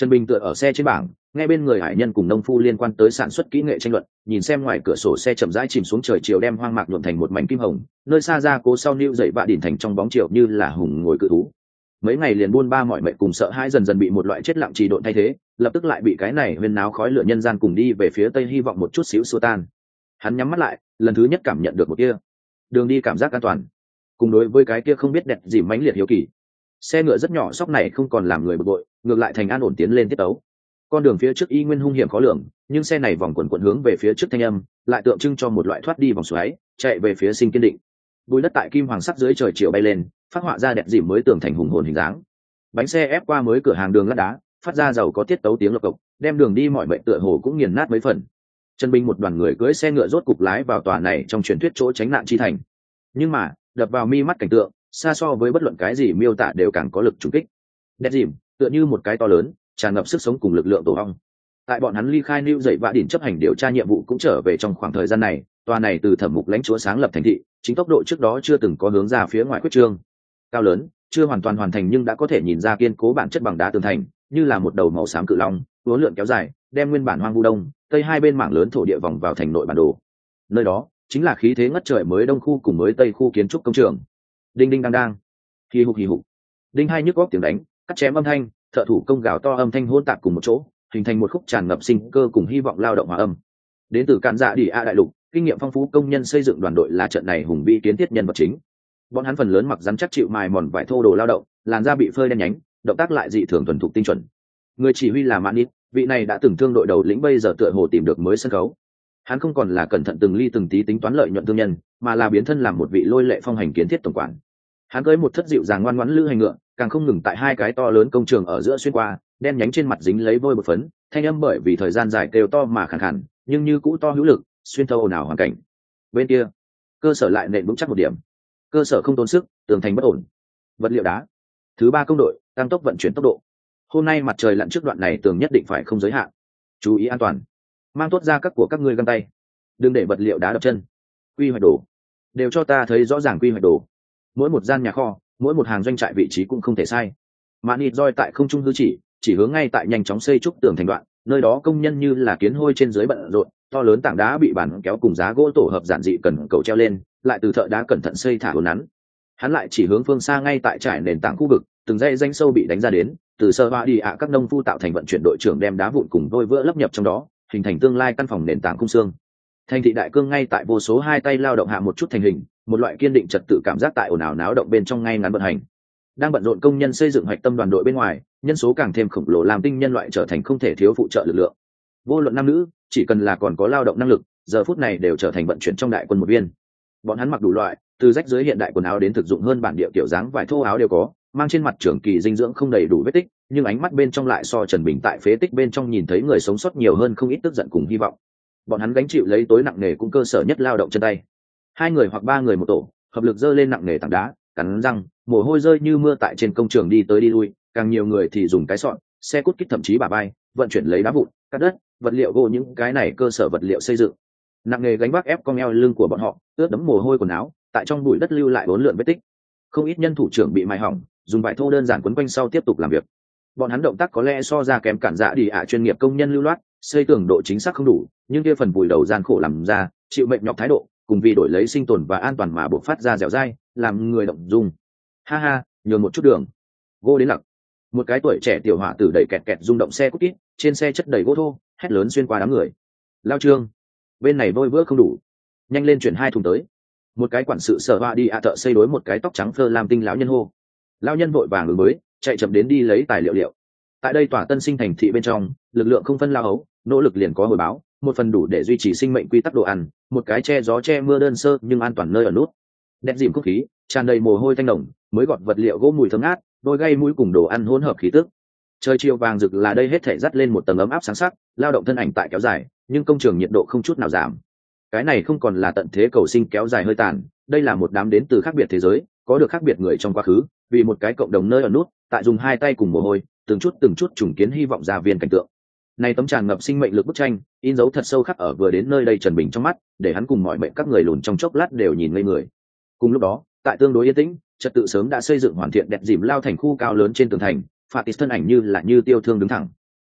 Trần Bình tựa ở xe trên bảng, nghe bên người hải nhân cùng nông phu liên quan tới sản xuất kỹ nghệ tranh luận, nhìn xem ngoài cửa sổ xe chậm rãi chìm xuống trời chiều đem hoang mạc nhuộm thành một mảnh kim hồng, nơi xa ra cố sau nữu dậy vạ đỉnh thành trong bóng chiều như là hùng ngồi cự thú. Mấy ngày liền buôn ba mọi mệnh cùng sợ hãi dần dần bị một loại chết lặng trì độn thay thế, lập tức lại bị cái này huyên náo khói lửa nhân gian cùng đi về phía tây hy vọng một chút xíu xua tan. Hắn nhắm mắt lại, lần thứ nhất cảm nhận được một kia đường đi cảm giác an toàn, cùng đối với cái kia không biết đẹp gì mãnh liệt hiếu kỳ. Xe ngựa rất nhỏ sóc này không còn làm người bực bội, ngược lại thành an ổn tiến lên tiết tấu. Con đường phía trước y nguyên hung hiểm khó lường, nhưng xe này vòng quần quận hướng về phía trước thanh âm lại tượng trưng cho một loại thoát đi vòng xoáy, chạy về phía sinh kiên định. Bùi đất tại kim hoàng sắc dưới trời chiều bay lên, phát họa ra đẹp dìm mới tường thành hùng hồn hình dáng. Bánh xe ép qua mới cửa hàng đường lát đá, phát ra giàu có tiết tấu tiếng lộc cộc, đem đường đi mọi mệnh tựa hồ cũng nghiền nát mấy phần. Trần Bình một đoàn người cưỡi xe ngựa rốt cục lái vào tòa này trong truyền thuyết chỗ tránh nạn chi thành. Nhưng mà đập vào mi mắt cảnh tượng xa so với bất luận cái gì miêu tả đều càng có lực trùng kích. Đẹp dìm tựa như một cái to lớn tràn ngập sức sống cùng lực lượng tổ ong. Tại bọn hắn ly khai New dậy vạ đỉnh chấp hành điều tra nhiệm vụ cũng trở về trong khoảng thời gian này, tòa này từ thẩm mục lãnh chúa sáng lập thành thị, chính tốc độ trước đó chưa từng có hướng ra phía ngoài quyết trương. Cao lớn, chưa hoàn toàn hoàn thành nhưng đã có thể nhìn ra kiên cố bản chất bằng đá tường thành, như là một đầu màu xám cự long, uốn lượn kéo dài, đem nguyên bản hoang vu đông, tây hai bên mảng lớn thổ địa vòng vào thành nội bản đồ. Nơi đó chính là khí thế ngất trời mới đông khu cùng mới tây khu kiến trúc công trường. Đinh đinh đang đang, hì hục, đinh hai nhức góc tiếng đánh, cắt chém âm thanh, thợ thủ công gào to âm thanh hỗn tạp cùng một chỗ, hình thành một khúc tràn ngập sinh cơ cùng hy vọng lao động hòa âm. Đến từ Cản Dạ Đi A đại lục, kinh nghiệm phong phú công nhân xây dựng đoàn đội là trận này hùng vĩ kiến thiết nhân vật chính. Bọn hắn phần lớn mặc rắn chắc chịu mài mòn vải thô đồ lao động, làn da bị phơi đen nhánh, động tác lại dị thường thuần thục tinh chuẩn. Người chỉ huy là Manit, vị này đã từng thương đội đầu lĩnh bây giờ tựa hồ tìm được mới sân khấu. Hắn không còn là cẩn thận từng ly từng tí tính toán lợi nhuận thương nhân, mà là biến thân làm một vị lôi lệ phong hành kiến thiết tổng quản. Hắn cưỡi một thất dịu dàng ngoan ngoãn lữ hành ngựa, càng không ngừng tại hai cái to lớn công trường ở giữa xuyên qua, đen nhánh trên mặt dính lấy vôi bột phấn, thanh âm bởi vì thời gian dài kêu to mà khàn khàn, nhưng như cũ to hữu lực, xuyên thấu ồn ào hoàn cảnh. Bên kia, cơ sở lại nện vững chắc một điểm. Cơ sở không tốn sức, tường thành bất ổn. Vật liệu đá. Thứ ba công đội, tăng tốc vận chuyển tốc độ. Hôm nay mặt trời lặn trước đoạn này tường nhất định phải không giới hạn. Chú ý an toàn. Mang tốt ra các của các ngươi găng tay. Đừng để vật liệu đá đập chân. Quy hoạch đồ. Đều cho ta thấy rõ ràng quy hoạch đồ. Mỗi một gian nhà kho, mỗi một hàng doanh trại vị trí cũng không thể sai. Manit roi tại không trung hư chỉ hướng ngay tại nhanh chóng xây trúc tường thành đoạn, nơi đó công nhân như là kiến hôi trên dưới bận rộn, to lớn tảng đá bị bản kéo cùng giá gỗ tổ hợp giản dị cần cầu treo lên, lại từ thợ đá cẩn thận xây thả uốn nắn. Hắn lại chỉ hướng phương xa ngay tại trải nền tảng khu vực, từng dãy danh sâu bị đánh ra đến, từ sơ hoa đi ạ các nông phu tạo thành vận chuyển đội trưởng đem đá vụn cùng vôi vữa lấp nhập trong đó, hình thành tương lai căn phòng nền tảng khung xương. Thành thị đại cương ngay tại vô số hai tay lao động hạ một chút thành hình, một loại kiên định trật tự cảm giác tại ồn ào náo động bên trong ngay ngắn vận hành. Đang bận rộn công nhân xây dựng hạch tâm đoàn đội bên ngoài, nhân số càng thêm khổng lồ làm tinh nhân loại trở thành không thể thiếu phụ trợ lực lượng. Vô luận nam nữ, chỉ cần là còn có lao động năng lực, giờ phút này đều trở thành vận chuyển trong đại quân một viên. Bọn hắn mặc đủ loại, từ rách dưới hiện đại quần áo đến thực dụng hơn bản địa kiểu dáng vải thô áo đều có, mang trên mặt trưởng kỳ dinh dưỡng không đầy đủ vết tích, nhưng ánh mắt bên trong lại so Trần Bình tại phế tích bên trong nhìn thấy người sống sót nhiều hơn không ít tức giận cùng hy vọng. Bọn hắn gánh chịu lấy tối nặng nề cũng cơ sở nhất lao động chân tay. Hai người hoặc ba người một tổ, hợp lực dơ lên nặng nề tảng đá, cắn răng, mồ hôi rơi như mưa tại trên công trường đi tới đi lui, càng nhiều người thì dùng cái sọn, xe cút kít thậm chí bả vai, vận chuyển lấy đá vụn, cát đất, vật liệu gỗ những cái này cơ sở vật liệu xây dựng. Nặng nề gánh vác ép cong eo lưng của bọn họ, ướt đẫm mồ hôi quần áo, tại trong bụi đất lưu lại bốn lượn vết tích. Không ít nhân thủ trưởng bị mài hỏng, dùng vải thô đơn giản quấn quanh sau tiếp tục làm việc. Bọn hắn động tác có lẽ so ra kém Cản Dạ Đi ạ chuyên nghiệp công nhân lưu loát, xây tường độ chính xác không đủ, nhưng kia phần vùi đầu gian khổ làm ra, chịu mệnh nhọc thái độ, cùng vì đổi lấy sinh tồn và an toàn mà buộc phát ra dẻo dai, làm người động dung. Ha ha, nhường một chút đường. Gỗ đến lặc. Một cái tuổi trẻ tiểu hỏa tử đẩy kẹt kẹt rung động xe cút kít, trên xe chất đầy gỗ thô, hét lớn xuyên qua đám người. Lao Trương, bên này vôi vữa không đủ, nhanh lên chuyển 2 thùng tới. Một cái quản sự sở hoa đi ạ thợ xây đối một cái tóc trắng phơ làm tinh lão nhân hô. Lão nhân vội vàng ứng mới, chạy chậm đến đi lấy tài liệu. Tại đây tòa tân sinh thành thị bên trong, lực lượng không phân lao ấu, nỗ lực liền có hồi báo, một phần đủ để duy trì sinh mệnh quy tắc đồ ăn, một cái che gió che mưa đơn sơ nhưng an toàn nơi ở nút. Đẹp dìm không khí, tràn đầy mồ hôi tanh nồng, mới gọt vật liệu gỗ mùi thơm ngát, đôi gây mũi cùng đồ ăn hỗn hợp khí tức. Trời chiều vàng rực là đây hết thể dắt lên một tầng ấm áp sáng sắc, lao động thân ảnh tại kéo dài, nhưng công trường nhiệt độ không chút nào giảm. Cái này không còn là tận thế cầu sinh kéo dài hơi tàn, đây là một đám đến từ khác biệt thế giới, có được khác biệt người trong quá khứ, vì một cái cộng đồng nơi ở nút, tại dùng hai tay cùng mồ hôi, từng chút trùng kiến hy vọng ra viên cảnh tượng. Này tấm tràn ngập sinh mệnh lực bức tranh, in dấu thật sâu khắc ở vừa đến nơi đây Trần Bình trong mắt, để hắn cùng mọi mệnh các người lùn trong chốc lát đều nhìn ngây người. Cùng lúc đó, tại tương đối yên tĩnh, trật tự sớm đã xây dựng hoàn thiện đẹp dìm lao thành khu cao lớn trên tường thành, Fatis thân ảnh như tiêu thương đứng thẳng.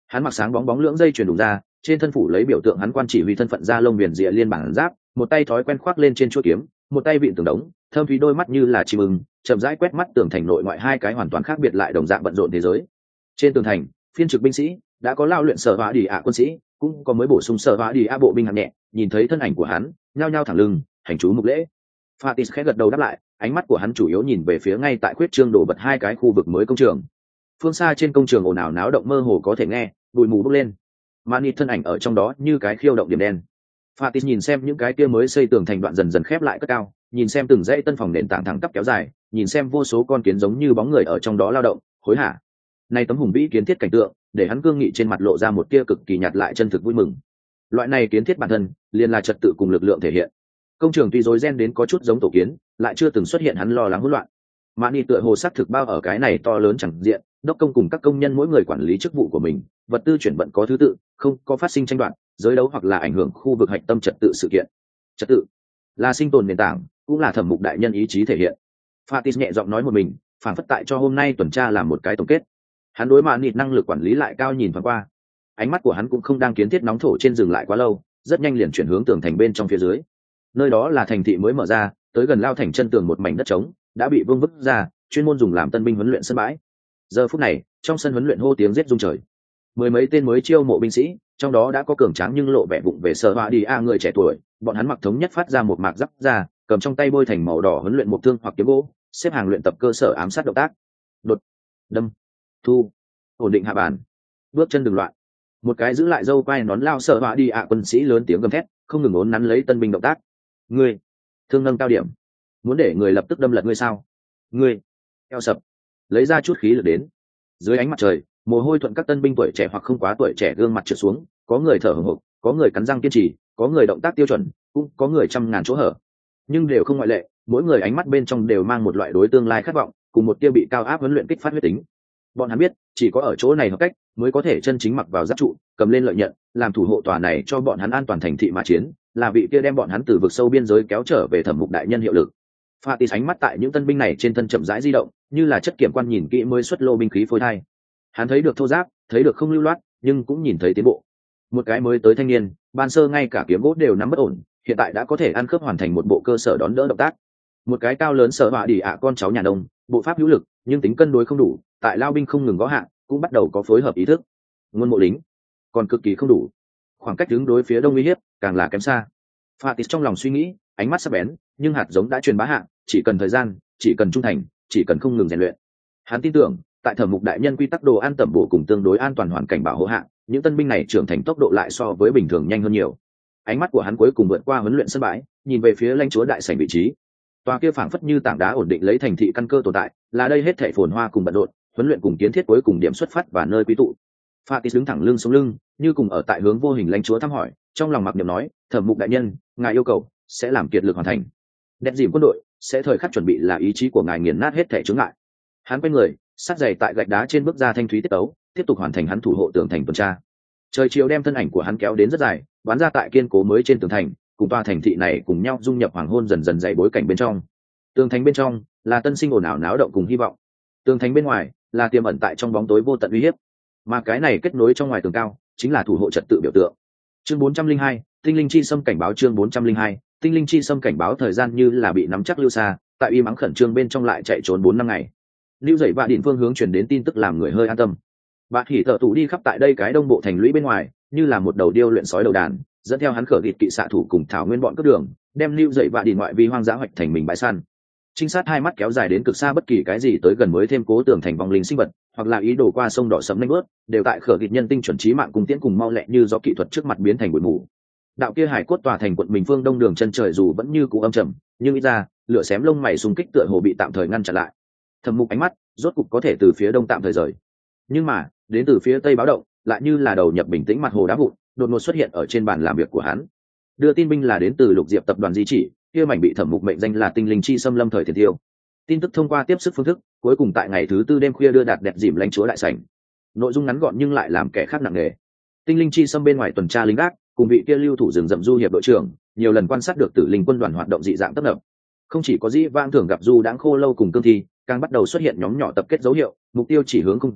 Hắn mặc sáng bóng bóng lưỡng dây chuyền đùng ra, trên thân phủ lấy biểu tượng hắn quan chỉ huy thân phận ra lông viền rìa liên bản giáp, một tay thói quen khoác lên trên chuôi kiếm, một tay vịn tường đống, thâm thúy đôi mắt như là chim ưng, chậm rãi quét mắt tường thành nội ngoại hai cái hoàn toàn khác biệt lại đồng dạng bận rộn thế giới. Trên tường thành, phiên trực binh sĩ đã có lao luyện sở hóa đi ạ quân sĩ, cũng có mới bổ sung sở hóa đi ạ bộ binh hạng nhẹ, nhìn thấy thân ảnh của hắn, nhao nhao thẳng lưng, hành chú mục lễ. Fatis khẽ gật đầu đáp lại, ánh mắt của hắn chủ yếu nhìn về phía ngay tại khuyết trương đổ bật hai cái khu vực mới công trường. Phương xa trên công trường ồn ào náo động mơ hồ có thể nghe, bụi mù bốc lên. Mani thân ảnh ở trong đó như cái khiêu động điểm đen. Fatis nhìn xem những cái kia mới xây tường thành đoạn dần dần khép lại cất cao, nhìn xem từng dãy tân phòng nền tảng thẳng tắp kéo dài, nhìn xem vô số con kiến giống như bóng người ở trong đó lao động, hối hả. Nay tấm hùng vĩ kiến thiết cảnh tượng, để hắn cương nghị trên mặt lộ ra một tia cực kỳ nhạt lại chân thực vui mừng. Loại này kiến thiết bản thân, liền là trật tự cùng lực lượng thể hiện. Công trường tuy rối ren đến có chút giống tổ kiến, lại chưa từng xuất hiện hắn lo lắng hỗn loạn. Mani tựa hồ xác thực bao ở cái này to lớn chẳng diện, đốc công cùng các công nhân mỗi người quản lý chức vụ của mình, vật tư chuyển vận có thứ tự, không có phát sinh tranh đoạt, giới đấu hoặc là ảnh hưởng khu vực hạch tâm trật tự sự kiện. Trật tự là sinh tồn nền tảng, cũng là thẩm mục đại nhân ý chí thể hiện. Fatis nhẹ giọng nói một mình, phản phất tại cho hôm nay tuần tra làm một cái tổng kết. Hắn đối Mani năng lực quản lý lại cao nhìn thoáng qua, ánh mắt của hắn cũng không đang kiến thiết nóng thổ trên dừng lại quá lâu, rất nhanh liền chuyển hướng tường thành bên trong phía dưới. Nơi đó là thành thị mới mở ra, tới gần lao thành chân tường một mảnh đất trống đã bị vương vức ra, chuyên môn dùng làm tân binh huấn luyện sân bãi. Giờ phút này, trong sân huấn luyện hô tiếng rết rung trời. Mười mấy tên mới chiêu mộ binh sĩ, trong đó đã có cường tráng nhưng lộ vẻ vụng về sở họa đi a người trẻ tuổi, bọn hắn mặc thống nhất phát ra một mạc giáp ra, cầm trong tay bôi thành màu đỏ huấn luyện một thương hoặc kiếm gỗ, xếp hàng luyện tập cơ sở ám sát động tác. Đột, đâm, thu, ổn định hạ bàn, bước chân đừng loạn. Một cái giữ lại dâu quai nón lao sở họa đi a quân sĩ lớn tiếng gầm thét, không ngừng ốn nắn lấy tân binh động tác. Ngươi, thương nâng cao điểm, muốn để người lập tức đâm lật ngươi sao? Ngươi, eo sập, lấy ra chút khí lực đến. Dưới ánh mặt trời, mồ hôi thuận các tân binh tuổi trẻ hoặc không quá tuổi trẻ gương mặt trượt xuống, có người thở hổn hộc, có người cắn răng kiên trì, có người động tác tiêu chuẩn, cũng có người trăm ngàn chỗ hở, nhưng đều không ngoại lệ. Mỗi người ánh mắt bên trong đều mang một loại đối tương lai khát vọng, cùng một tia bị cao áp huấn luyện kích phát huyết tính. Bọn hắn biết, chỉ có ở chỗ này hợp cách, mới có thể chân chính mặc vào giáp trụ, cầm lên lợi nhận, làm thủ hộ tòa này cho bọn hắn an toàn thành thị mà chiến, là vị kia đem bọn hắn từ vực sâu biên giới kéo trở về thẩm mục đại nhân hiệu lực. Fatis ánh mắt tại những tân binh này trên thân chậm rãi di động, như là chất kiểm quan nhìn kỹ mới xuất lô binh khí phôi thai. Hắn thấy được thô giáp, thấy được không lưu loát, nhưng cũng nhìn thấy tiến bộ. Một cái mới tới thanh niên, ban sơ ngay cả kiếm gỗ đều nắm bất ổn, hiện tại đã có thể ăn khớp hoàn thành một bộ cơ sở đón đỡ động tác. Một cái cao lớn sở họa đi ạ con cháu nhà nông, bộ pháp hữu lực, nhưng tính cân đối không đủ, tại lao binh không ngừng gõ hạ, cũng bắt đầu có phối hợp ý thức. Nguồn mộ lính còn cực kỳ không đủ, khoảng cách đứng đối phía đông uy hiếp càng là kém xa. Fatis trong lòng suy nghĩ, ánh mắt sắc bén, nhưng hạt giống đã truyền bá hạ, chỉ cần thời gian, chỉ cần trung thành, chỉ cần không ngừng rèn luyện. Hắn tin tưởng, tại thẩm mục đại nhân quy tắc đồ ăn tẩm bổ cùng tương đối an toàn hoàn cảnh bảo hộ hạ, những tân binh này trưởng thành tốc độ lại so với bình thường nhanh hơn nhiều. Ánh mắt của hắn cuối cùng vượt qua huấn luyện sân bãi, nhìn về phía lãnh chúa đại sảnh vị trí. Tòa kia phảng phất như tảng đá ổn định lấy thành thị căn cơ tồn tại, là đây hết thảy phồn hoa cùng bận rộn, huấn luyện cùng kiến thiết cuối cùng điểm xuất phát và nơi quy tụ. Fatis đứng thẳng lưng sống lưng, như cùng ở tại hướng vô hình lãnh chúa thăm hỏi, trong lòng mặc niệm nói, thẩm mục đại nhân, ngài yêu cầu sẽ làm kiệt lực hoàn thành. Đẹp dìm quân đội sẽ thời khắc chuẩn bị là ý chí của ngài nghiền nát hết thảy chướng ngại. Hắn quay người, sát giày tại gạch đá trên bước ra thanh thúy tiết tấu, tiếp tục hoàn thành hắn thủ hộ tường thành tuần tra. Trời chiều đem thân ảnh của hắn kéo đến rất dài, bắn ra tại kiên cố mới trên tường thành, cùng tòa thành thị này cùng nhau dung nhập hoàng hôn dần dần dày bối cảnh bên trong. Tường thành bên trong là tân sinh ồn ào náo động cùng hy vọng, tường thành bên ngoài là tiềm ẩn tại trong bóng tối vô tận uy hiếp, mà cái này kết nối trong ngoài tường cao chính là thủ hộ trật tự biểu tượng. Chương 402, tinh linh chi xâm cảnh báo. Chương 402, tinh linh chi xâm cảnh báo. Thời gian như là bị nắm chắc lưu xa, tại uy mắng khẩn trương bên trong lại chạy trốn 4 năm ngày. Lưu dậy vạ điện phương hướng truyền đến tin tức làm người hơi an tâm. Bà hỉ thợ tụ đi khắp tại đây cái đông bộ thành lũy bên ngoài, như là một đầu điêu luyện sói đầu đàn, dẫn theo hắn khở gịt kỵ xạ thủ cùng thảo nguyên bọn cướp đường, đem Lưu dậy vạ điện ngoại vi hoang dã hoạch thành mình bãi săn. Trinh sát hai mắt kéo dài đến cực xa, bất kỳ cái gì tới gần mới thêm cố tường thành vòng linh sinh vật, hoặc là ý đồ qua sông đỏ sẫm nanh bước, đều tại khở gịt nhân tinh chuẩn trí mạng cùng tiễn cùng mau lẹ như do kỹ thuật trước mặt biến thành bụi mù. Đạo kia hải cốt tòa thành quận Bình Phương đông đường chân trời dù vẫn như cũ âm trầm, nhưng ít ra lửa xém lông mày xung kích tựa hồ bị tạm thời ngăn chặn lại. Thẩm Mục ánh mắt rốt cục có thể từ phía đông tạm thời rời, nhưng mà đến từ phía tây báo động lại như là đầu nhập bình tĩnh mặt hồ đá vụn, đột ngột xuất hiện ở trên bàn làm việc của hắn. Đưa tin binh là đến từ Lục Diệp tập đoàn di chỉ, kia mảnh bị Thẩm Mục mệnh danh là tinh linh chi xâm lâm thời tiền tiêu. Tin tức thông qua tiếp sức phương thức, cuối cùng tại ngày thứ tư đêm khuya đưa đạt đẹp dìm lãnh chúa đại sảnh. Nội dung ngắn gọn nhưng lại làm kẻ khác nặng nề. Tinh linh chi xâm bên ngoài tuần tra lính gác, cùng vị kia lưu thủ rừng rậm du hiệp đội trưởng, nhiều lần quan sát được tử linh quân đoàn hoạt động dị dạng tấp nập. Không chỉ có dĩ vãng thường gặp du đãng khô lâu cùng cương thi, càng bắt đầu xuất hiện nhóm nhỏ tập kết dấu hiệu, mục tiêu chỉ hướng không rõ,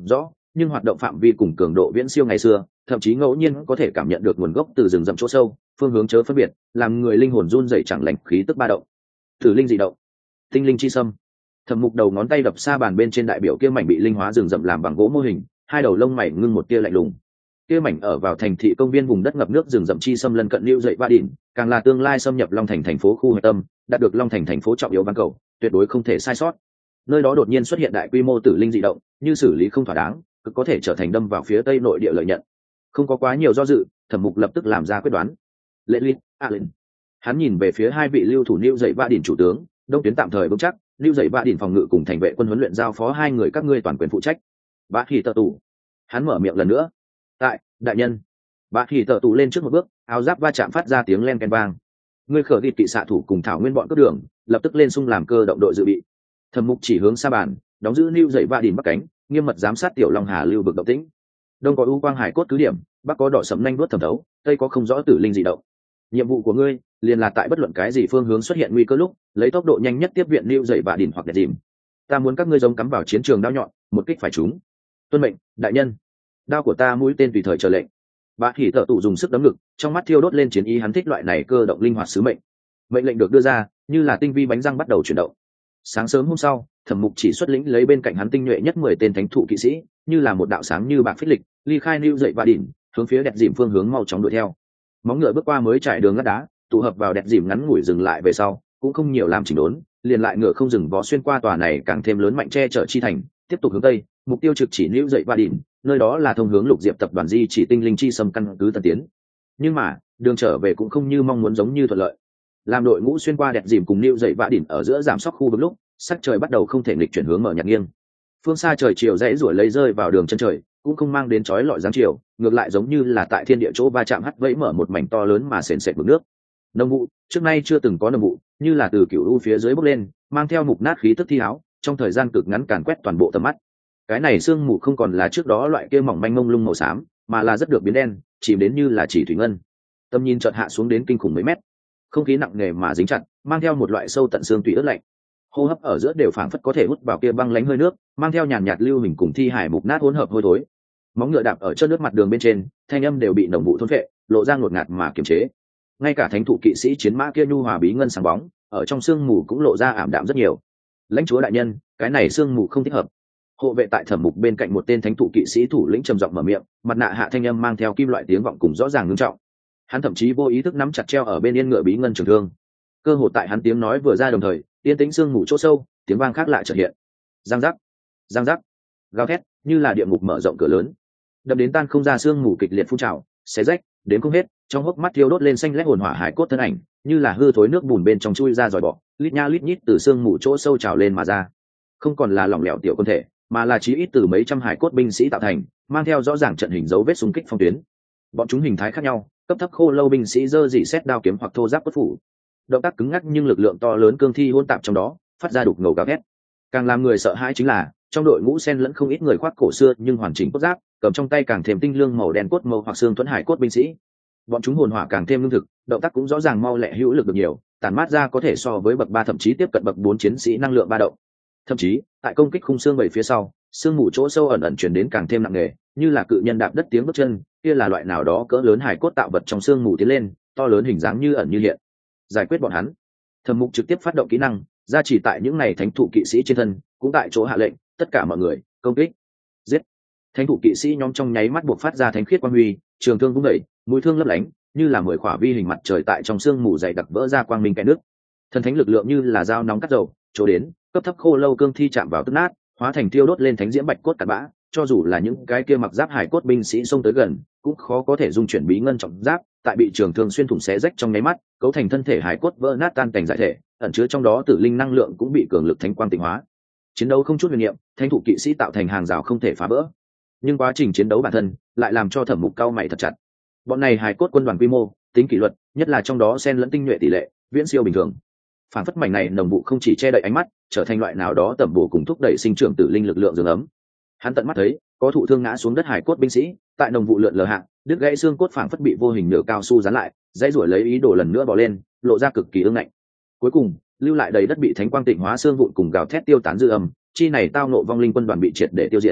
nhưng hoạt động phạm vi cùng cường độ viễn siêu ngày xưa, thậm chí ngẫu nhiên có thể cảm nhận được nguồn gốc từ rừng rậm chỗ sâu, phương hướng chớ phân biệt, làm người linh hồn run rẩy chẳng lành khí tức ba động. Tử linh dị động, tinh linh chi sâm. Thẩm Mục đầu ngón tay đập xa bàn bên trên đại biểu kia mảnh bị linh hóa rừng rậm làm bằng gỗ mô hình, hai đầu lông mày ngưng một tia lạnh lùng. Kia mảnh ở vào thành thị công viên vùng đất ngập nước rừng rậm chi sâm lân cận lưu dậy ba đỉnh, càng là tương lai xâm nhập Long Thành thành phố khu hệ tâm, đạt được Long Thành thành phố trọng yếu ban cầu, tuyệt đối không thể sai sót. Nơi đó đột nhiên xuất hiện đại quy mô tử linh dị động, như xử lý không thỏa đáng, cực có thể trở thành đâm vào phía tây nội địa lợi nhận. Không có quá nhiều do dự, Thẩm Mục lập tức làm ra quyết đoán. Lệ Linh, Allen. Hắn nhìn về phía hai vị lưu thủ lưu dậy ba đỉnh chủ tướng, đông tuyến tạm thời vững chắc, lưu dậy ba đỉnh phòng ngự cùng thành vệ quân huấn luyện giao phó hai người các ngươi toàn quyền phụ trách. Bá Hỉ Tở Tù. Hắn mở miệng lần nữa. Tại, đại nhân. Bá Hỉ Tở Tù lên trước một bước, áo giáp va chạm phát ra tiếng len ken vang. Ngươi khở gịt kỵ xạ thủ cùng thảo nguyên bọn cướp đường, lập tức lên xung làm cơ động đội dự bị. Thẩm Mục chỉ hướng xa bàn, đóng giữ lưu dậy ba đỉnh bắc cánh, nghiêm mật giám sát tiểu long hà lưu vực động tĩnh. Đông có u quang hải cốt cứ điểm, bắc có đỏ sẫm nhanh đuốt thẩm thấu, tây có không rõ tử linh dị động. Nhiệm vụ của ngươi liền là tại bất luận cái gì phương hướng xuất hiện nguy cơ lúc, lấy tốc độ nhanh nhất tiếp viện lưu dậy và đỉnh hoặc đẹp dìm. Ta muốn các ngươi giống cắm vào chiến trường đao nhọn, một kích phải trúng. Tuân mệnh, đại nhân. Đao của ta mũi tên tùy thời chờ lệnh. Bá Hỉ Tở Tù dùng sức đấm ngực, trong mắt thiêu đốt lên chiến ý, hắn thích loại này cơ động linh hoạt sứ mệnh. Mệnh lệnh được đưa ra, như là tinh vi bánh răng bắt đầu chuyển động. Sáng sớm hôm sau, Thẩm Mục chỉ xuất lĩnh lấy bên cạnh hắn tinh nhuệ nhất 10 tên thánh thụ kỵ sĩ, như là một đạo sáng như bạc phích lịch, ly khai lưu dậy và đỉnh, hướng phía đẹp dìm phương hướng mau chóng đuổi theo. Móng ngựa bước qua mới trải đường lát đá, tụ hợp vào đẹp dìm ngắn ngủi dừng lại về sau, cũng không nhiều làm chỉnh đốn, liền lại ngựa không dừng vó xuyên qua tòa này càng thêm lớn mạnh che chở chi thành, tiếp tục hướng tây, mục tiêu trực chỉ lưu dậy và đỉnh, nơi đó là thông hướng Lục Diệp tập đoàn di chỉ tinh linh chi xâm căn cứ tân tiến. Nhưng mà đường trở về cũng không như mong muốn giống như thuận lợi. Làm đội ngũ xuyên qua đẹp dìm cùng lưu dậy và đỉnh ở giữa giảm sóc khu vực lúc, sắc trời bắt đầu không thể nghịch chuyển hướng mở nhạt nghiêng. Phương xa trời chiều rẽ rủi lấy rơi vào đường chân trời, cũng không mang đến chói lọi dáng chiều, ngược lại giống như là tại thiên địa chỗ va chạm hắt vẫy mở một mảnh to lớn mà sền sệt mực nước. Nồng vụ, trước nay chưa từng có nồng vụ, như là từ cửu u phía dưới bốc lên, mang theo mục nát khí tức thi áo, trong thời gian cực ngắn càn quét toàn bộ tầm mắt. Cái này sương mù không còn là trước đó loại kia mỏng manh mông lung màu xám, mà là rất được biến đen, chìm đến như là chỉ thủy ngân. Tầm nhìn chợt hạ xuống đến kinh khủng mấy mét, không khí nặng nề mà dính chặt, mang theo một loại sâu tận xương tủy ướt lạnh. Hô hấp ở giữa đều phảng phất có thể hút vào kia băng lánh hơi nước, mang theo nhàn nhạt lưu hình cùng thi hải mục nát hỗn hợp hôi thối. Móng ngựa đạp ở chân nước mặt đường bên trên, thanh âm đều bị nồng vụ thôn phệ, lộ ra ngột ngạt mà kiềm chế. Ngay cả thánh thụ kỵ sĩ chiến mã kia nhu hòa bí ngân sáng bóng, ở trong sương mù cũng lộ ra ảm đạm rất nhiều. Lãnh chúa đại nhân, cái này sương mù không thích hợp. Hộ vệ tại Thẩm Mục bên cạnh một tên thánh thụ kỵ sĩ thủ lĩnh trầm giọng mở miệng, mặt nạ hạ thanh âm mang theo kim loại tiếng vọng cùng rõ ràng ngưng trọng. Hắn thậm chí vô ý thức nắm chặt treo ở bên yên ngựa bí ngân trường thương. Cơ hội tại hắn tiếng nói vừa ra đồng thời, yên tĩnh sương mù chỗ sâu, tiếng vang khác lại chợt hiện. Giang giác, giang giác, gào thét, như là địa ngục mở rộng cửa lớn. Đập đến tan không ra sương mù kịch liệt phun trào, xé rách, đến không hết, trong hốc mắt thiêu đốt lên xanh lét hồn hỏa hải cốt thân ảnh, như là hư thối nước bùn bên trong chui ra dòi bọ, lít nha lít nhít từ sương mù chỗ sâu trào lên mà ra. Không còn là lỏng lẻo tiểu quân thể, mà là chí ít từ mấy trăm hải cốt binh sĩ tạo thành, mang theo rõ ràng trận hình dấu vết xung kích phong tuyến. Bọn chúng hình thái khác nhau, cấp thấp khô lâu binh sĩ giơ dị xét đao kiếm hoặc thô giáp bất phủ. Động tác cứng ngắc nhưng lực lượng to lớn cương thi hỗn tạp trong đó, phát ra đục ngầu gào thét. Càng làm người sợ hãi chính là, trong đội ngũ xen lẫn không ít người khoác cổ xưa nhưng hoàn chỉnh cốt giáp, cầm trong tay càng thêm tinh lương màu đen cốt màu hoặc xương thuẫn hải cốt binh sĩ. Bọn chúng hồn hỏa càng thêm lương thực, động tác cũng rõ ràng mau lẹ hữu lực được nhiều, tản mát ra có thể so với bậc 3 thậm chí tiếp cận bậc 4 chiến sĩ năng lượng ba động. Thậm chí, tại công kích khung xương bảy phía sau, xương mù chỗ sâu ẩn ẩn truyền đến càng thêm nặng nề, như là cự nhân đạp đất tiếng bước chân, kia là loại nào đó cỡ lớn hải cốt tạo vật trong xương mù tiến lên, to lớn hình dáng như ẩn như hiện. Giải quyết bọn hắn. Thẩm Mục trực tiếp phát động kỹ năng, ra chỉ tại những này thánh thụ kỵ sĩ trên thân, cũng tại chỗ hạ lệnh, tất cả mọi người, công kích, giết. Thánh thụ kỵ sĩ nhóm trong nháy mắt buộc phát ra thánh khiết quang huy, trường thương vung dậy, mũi thương lấp lánh, như là 10 khỏa vi hình mặt trời tại trong sương mù dày đặc vỡ ra quang minh cái nước. Thần thánh lực lượng như là dao nóng cắt dầu, chỗ đến, cấp thấp khô lâu cương thi chạm vào tức nát, hóa thành tiêu đốt lên thánh diễm bạch cốt cặn bã, cho dù là những cái kia mặc giáp hải cốt binh sĩ xông tới gần, cũng khó có thể dung chuyển bí ngân trọng giáp, tại bị trường thương xuyên thủng xé rách trong nháy mắt, cấu thành thân thể hải cốt vỡ nát tan cảnh giải thể, ẩn chứa trong đó tử linh năng lượng cũng bị cường lực thánh quang tịnh hóa. Chiến đấu không chút huyền niệm, thánh thụ kỵ sĩ tạo thành hàng rào không thể phá vỡ. Nhưng quá trình chiến đấu bản thân lại làm cho Thẩm Mục cau mày thật chặt. Bọn này hải cốt quân đoàn quy mô, tính kỷ luật, nhất là trong đó xen lẫn tinh nhuệ tỷ lệ, viễn siêu bình thường. Phản phất mảnh này nồng vụ không chỉ che đậy ánh mắt, trở thành loại nào đó tẩm bổ cùng thúc đẩy sinh trưởng tử linh lực lượng dường ấm. Hắn tận mắt thấy, có thụ thương ngã xuống đất hải cốt binh sĩ, tại nồng vụ lượn lờ hạ, đứt gãy xương cốt phảng phất bị vô hình nửa cao su dán lại, dãy ruổi lấy ý đồ lần nữa bò lên, lộ ra cực kỳ ương ngạnh. Cuối cùng, lưu lại đầy đất bị thánh quang tịnh hóa xương vụn cùng gào thét tiêu tán dư âm, chi này tao nộ vong linh quân đoàn bị triệt để tiêu diệt.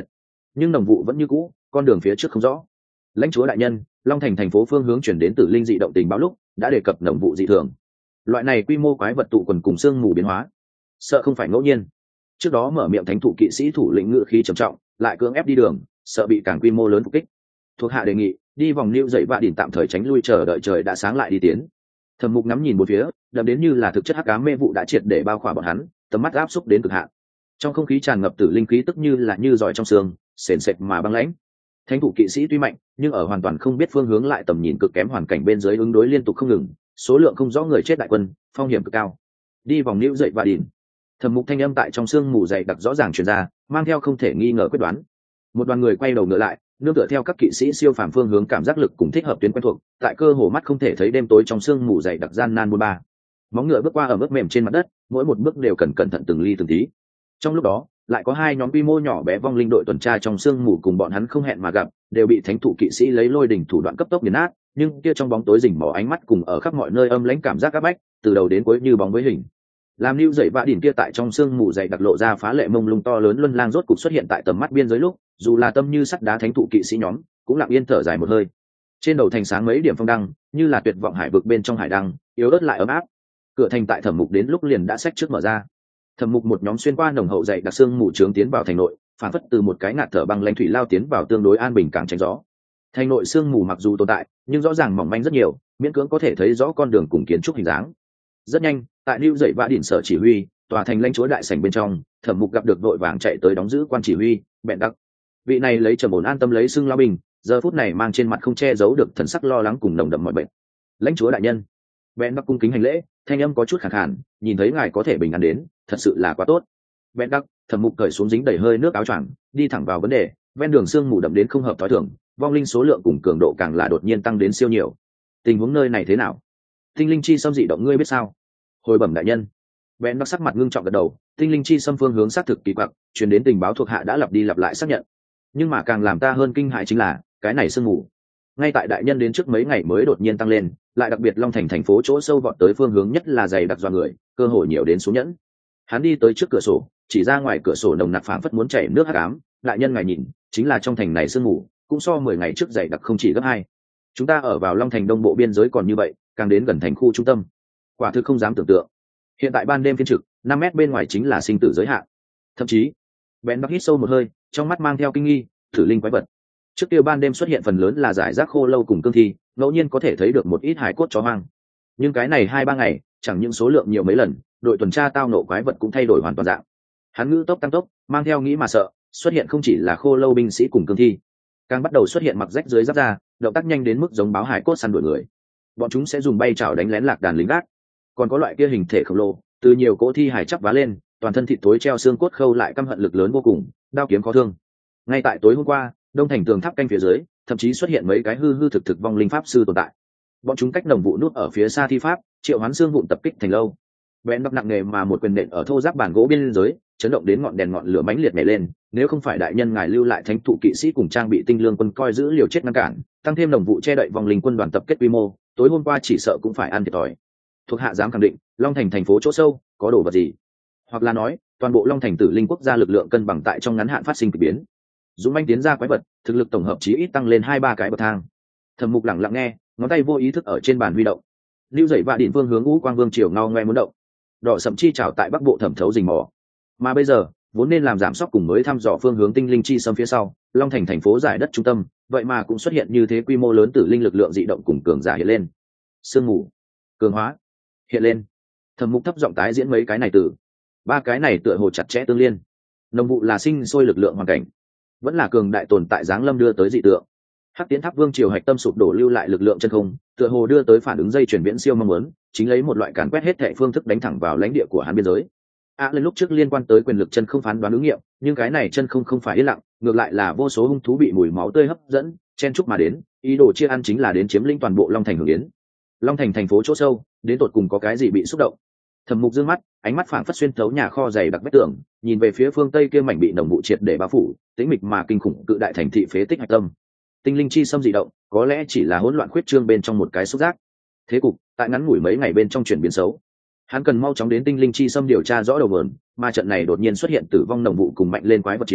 nhưng đồng vụ vẫn như cũ, con đường phía trước không rõ. Lãnh chúa đại nhân, Long Thành thành phố phương hướng chuyển đến Tử Linh dị động tình báo lúc đã đề cập đồng vụ dị thường. Loại này quy mô quái vật tụ quần cùng xương mù biến hóa, sợ không phải ngẫu nhiên. Trước đó mở miệng thánh thụ kỵ sĩ thủ lĩnh ngự khí trầm trọng, lại cưỡng ép đi đường, sợ bị càng quy mô lớn phục kích. Thuộc hạ đề nghị đi vòng lưu dậy vạ đỉnh tạm thời tránh lui, chờ đợi trời đã sáng lại đi tiến. Thẩm Mục ngắm nhìn bốn phía, đậm đến như là thực chất hắc ám mê vụ đã triệt để bao khỏa bọn hắn, tầm mắt áp xúc đến cực hạn. Trong không khí tràn ngập tử linh khí tức như là như giỏi trong xương, sền sệt mà băng lãnh. Thánh thủ kỵ sĩ tuy mạnh, nhưng ở hoàn toàn không biết phương hướng lại tầm nhìn cực kém hoàn cảnh bên dưới ứng đối liên tục không ngừng, số lượng không rõ người chết đại quân, phong hiểm cực cao. Đi vòng lưu dậy vạ đỉnh. Thẩm Mục thanh âm tại trong xương mù dày đặc rõ ràng truyền ra, mang theo không thể nghi ngờ quyết đoán. Một đoàn người quay đầu ngựa lại, nương tựa theo các kỵ sĩ siêu phàm phương hướng cảm giác lực cùng thích hợp tuyến quen thuộc, tại cơ hồ mắt không thể thấy đêm tối trong sương mù dày đặc gian nan buôn ba. Móng ngựa bước qua ở bước mềm trên mặt đất, mỗi một bước đều cẩn thận từng ly từng tí. Trong lúc đó, lại có hai nhóm quy mô nhỏ bé vong linh đội tuần tra trong sương mù cùng bọn hắn không hẹn mà gặp, đều bị thánh thụ kỵ sĩ lấy lôi đỉnh thủ đoạn cấp tốc nghiền nát, nhưng kia trong bóng tối rình mò ánh mắt cùng ở khắp mọi nơi âm lãnh cảm giác áp bách, từ đầu đến cuối như bóng với hình. Làm lưu dậy vạ đỉnh kia tại trong sương mù dày đặc lộ ra phá lệ mông lung to lớn luân lang rốt cục xuất hiện tại tầm mắt biên giới lúc, dù là tâm như sắt đá thánh thụ kỵ sĩ nhóm cũng lặng yên thở dài một hơi. Trên đầu thành sáng mấy điểm phong đăng, như là tuyệt vọng hải vực bên trong hải đăng, yếu ớt lại ấm áp. Cửa thành tại Thẩm Mục đến lúc liền đã xách trước mở ra. Thẩm Mục một nhóm xuyên qua nồng hậu dày đặc sương mù trướng tiến vào thành nội, phản phất từ một cái ngạt thở băng lãnh thủy lao tiến vào tương đối an bình cảng tránh gió. Thành nội sương mù mặc dù tồn tại, nhưng rõ ràng mỏng manh rất nhiều, miễn cưỡng có thể thấy rõ con đường cùng kiến trúc hình dáng. Rất nhanh, tại lưu dậy vạ đỉnh sở chỉ huy, tòa thành lãnh chúa đại sảnh bên trong, Thẩm Mục gặp được đội vàng chạy tới đóng giữ quan chỉ huy Bẹn Đặc. Vị này lấy trầm ổn an tâm lấy xưng lao bình, giờ phút này mang trên mặt không che giấu được thần sắc lo lắng cùng nồng đậm mọi bệnh. Lãnh chúa đại nhân. Bẹn Đặc cung kính hành lễ, thanh âm có chút khàn khàn, nhìn thấy ngài có thể bình an đến, thật sự là quá tốt. Bẹn Đặc. Thẩm Mục cởi xuống dính đầy hơi nước áo choàng, đi thẳng vào vấn đề. Ven đường sương mù đậm đến không hợp thói thường, vong linh số lượng cùng cường độ càng là đột nhiên tăng đến siêu nhiều. Tình huống nơi này thế nào? Tinh linh chi xâm dị động ngươi biết sao? Hồi bẩm đại nhân. Bẹn Đặc sắc mặt ngưng trọng gật đầu, tinh linh chi xâm phương hướng xác thực kỳ quặc, truyền đến tình báo thuộc hạ đã lặp đi lặp lại xác nhận. Nhưng mà càng làm ta hơn kinh hãi chính là cái này sương mù ngay tại đại nhân đến trước mấy ngày mới đột nhiên tăng lên, lại đặc biệt Long Thành thành phố chỗ sâu vọt tới phương hướng nhất là dày đặc do người, cơ hội nhiều đến số nhẫn. Hắn đi tới trước cửa sổ, chỉ ra ngoài cửa sổ nồng nặc phảng phất muốn chảy nước hắc ám. Đại nhân ngài nhìn, chính là trong thành này sương mù cũng so 10 ngày trước dày đặc không chỉ gấp 2. Chúng ta ở vào Long Thành đông bộ biên giới còn như vậy, càng đến gần thành khu trung tâm, quả thực không dám tưởng tượng. Hiện tại ban đêm phiên trực 5 mét bên ngoài chính là sinh tử giới hạn. Thậm chí Bén Bắc hít sâu một hơi, trong mắt mang theo kinh nghi, thử linh quái vật. Trước kia ban đêm xuất hiện phần lớn là giải rác khô lâu cùng cương thi, ngẫu nhiên có thể thấy được một ít hải cốt chó hoang. Nhưng cái này 2-3 ngày, chẳng những số lượng nhiều mấy lần, đội tuần tra tao nộ quái vật cũng thay đổi hoàn toàn dạng. Hắn ngữ tốc tăng tốc, mang theo nghĩ mà sợ, xuất hiện không chỉ là khô lâu binh sĩ cùng cương thi, càng bắt đầu xuất hiện mặc rách dưới giáp da, động tác nhanh đến mức giống báo hải cốt săn đuổi người. Bọn chúng sẽ dùng bay chảo đánh lén lạc đàn lính gác. Còn có loại kia hình thể khổng lồ, từ nhiều cỗ thi hải chắp vá lên, toàn thân thịt tối treo xương cốt khâu lại căm hận lực lớn vô cùng, đao kiếm khó thương. Ngay tại tối hôm qua, đông thành tường tháp canh phía dưới, thậm chí xuất hiện mấy cái hư thực vong linh pháp sư tồn tại. Bọn chúng cách đồng vụ nút ở phía xa thi pháp, triệu hoán xương vụn tập kích thành lâu. Bén Bắc nặng nề mà một quyền nện ở thô giáp bản gỗ biên giới, chấn động đến ngọn đèn ngọn lửa mãnh liệt nhảy lên. Nếu không phải đại nhân ngài lưu lại thánh thụ kỵ sĩ cùng trang bị tinh lương quân coi giữ liều chết ngăn cản, tăng thêm đồng vụ che đậy vong linh quân đoàn tập kết quy mô, tối hôm qua chỉ sợ cũng phải ăn thiệt thòi. Thuộc hạ dám khẳng định, Long Thành thành phố chỗ sâu có đồ vật gì, hoặc là nói toàn bộ Long Thành Tử Linh quốc gia lực lượng cân bằng tại trong ngắn hạn phát sinh kỳ biến. Dũng manh tiến ra quái vật, thực lực tổng hợp chí ít tăng lên 2-3 cái bậc thang. Thẩm Mục lặng lặng nghe, ngón tay vô ý thức ở trên bàn huy động. Lưu dậy vạ điện phương hướng Ngũ Quang Vương triều ngao ngoe muốn động. Đỏ sậm chi trào tại bắc bộ thẩm thấu rình mò. Mà bây giờ, vốn nên làm giảm sóc cùng mới thăm dò phương hướng tinh linh chi xâm phía sau, Long Thành thành phố giải đất trung tâm, vậy mà cũng xuất hiện như thế quy mô lớn tử linh lực lượng dị động cùng cường giả hiện lên. Sương mù, cường hóa, hiện lên. Thẩm Mục thấp giọng tái diễn mấy cái này từ. 3 cái này tựa hồ chặt chẽ tương liên. Nồng vụ là sinh sôi lực lượng hoàn cảnh, vẫn là cường đại tồn tại giáng lâm đưa tới dị tượng. Hắc Tiến Tháp Vương triều hạch tâm sụp đổ lưu lại lực lượng chân không, tựa hồ đưa tới phản ứng dây chuyển viễn siêu mong muốn, chính lấy một loại càn quét hết thảy phương thức đánh thẳng vào lãnh địa của hắn biên giới. Lên lúc trước liên quan tới quyền lực chân không phán đoán ứng nghiệm, nhưng cái này chân không phải yên lặng, ngược lại là vô số hung thú bị mùi máu tươi hấp dẫn, chen chúc mà đến, ý đồ chia ăn chính là đến chiếm lĩnh toàn bộ Long Thành hưởng yến. Long Thành thành phố chỗ sâu, đến tột cùng có cái gì bị xúc động? Thẩm Mục dương mắt, ánh mắt phảng phất xuyên thấu nhà kho dày đặc vách tường, nhìn về phía phương tây kia mảnh bị nồng vụ triệt để bao phủ, tĩnh mịch mà kinh khủng cự đại thành thị phế tích hạch tâm. Tinh linh chi xâm dị động, có lẽ chỉ là hỗn loạn khuyết trương bên trong một cái xúc giác. Thế cục, tại ngắn ngủi mấy ngày bên trong chuyển biến xấu. Hắn cần mau chóng đến tinh linh chi xâm điều tra rõ đầu mượn, mà trận này đột nhiên xuất hiện tử vong nồng vụ cùng mạnh lên quái vật triều,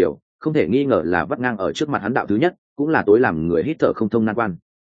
không thể nghi ngờ là vắt ngang ở trước mặt hắn đạo thứ nhất, cũng là tối làm người hít thở không thông nan quan.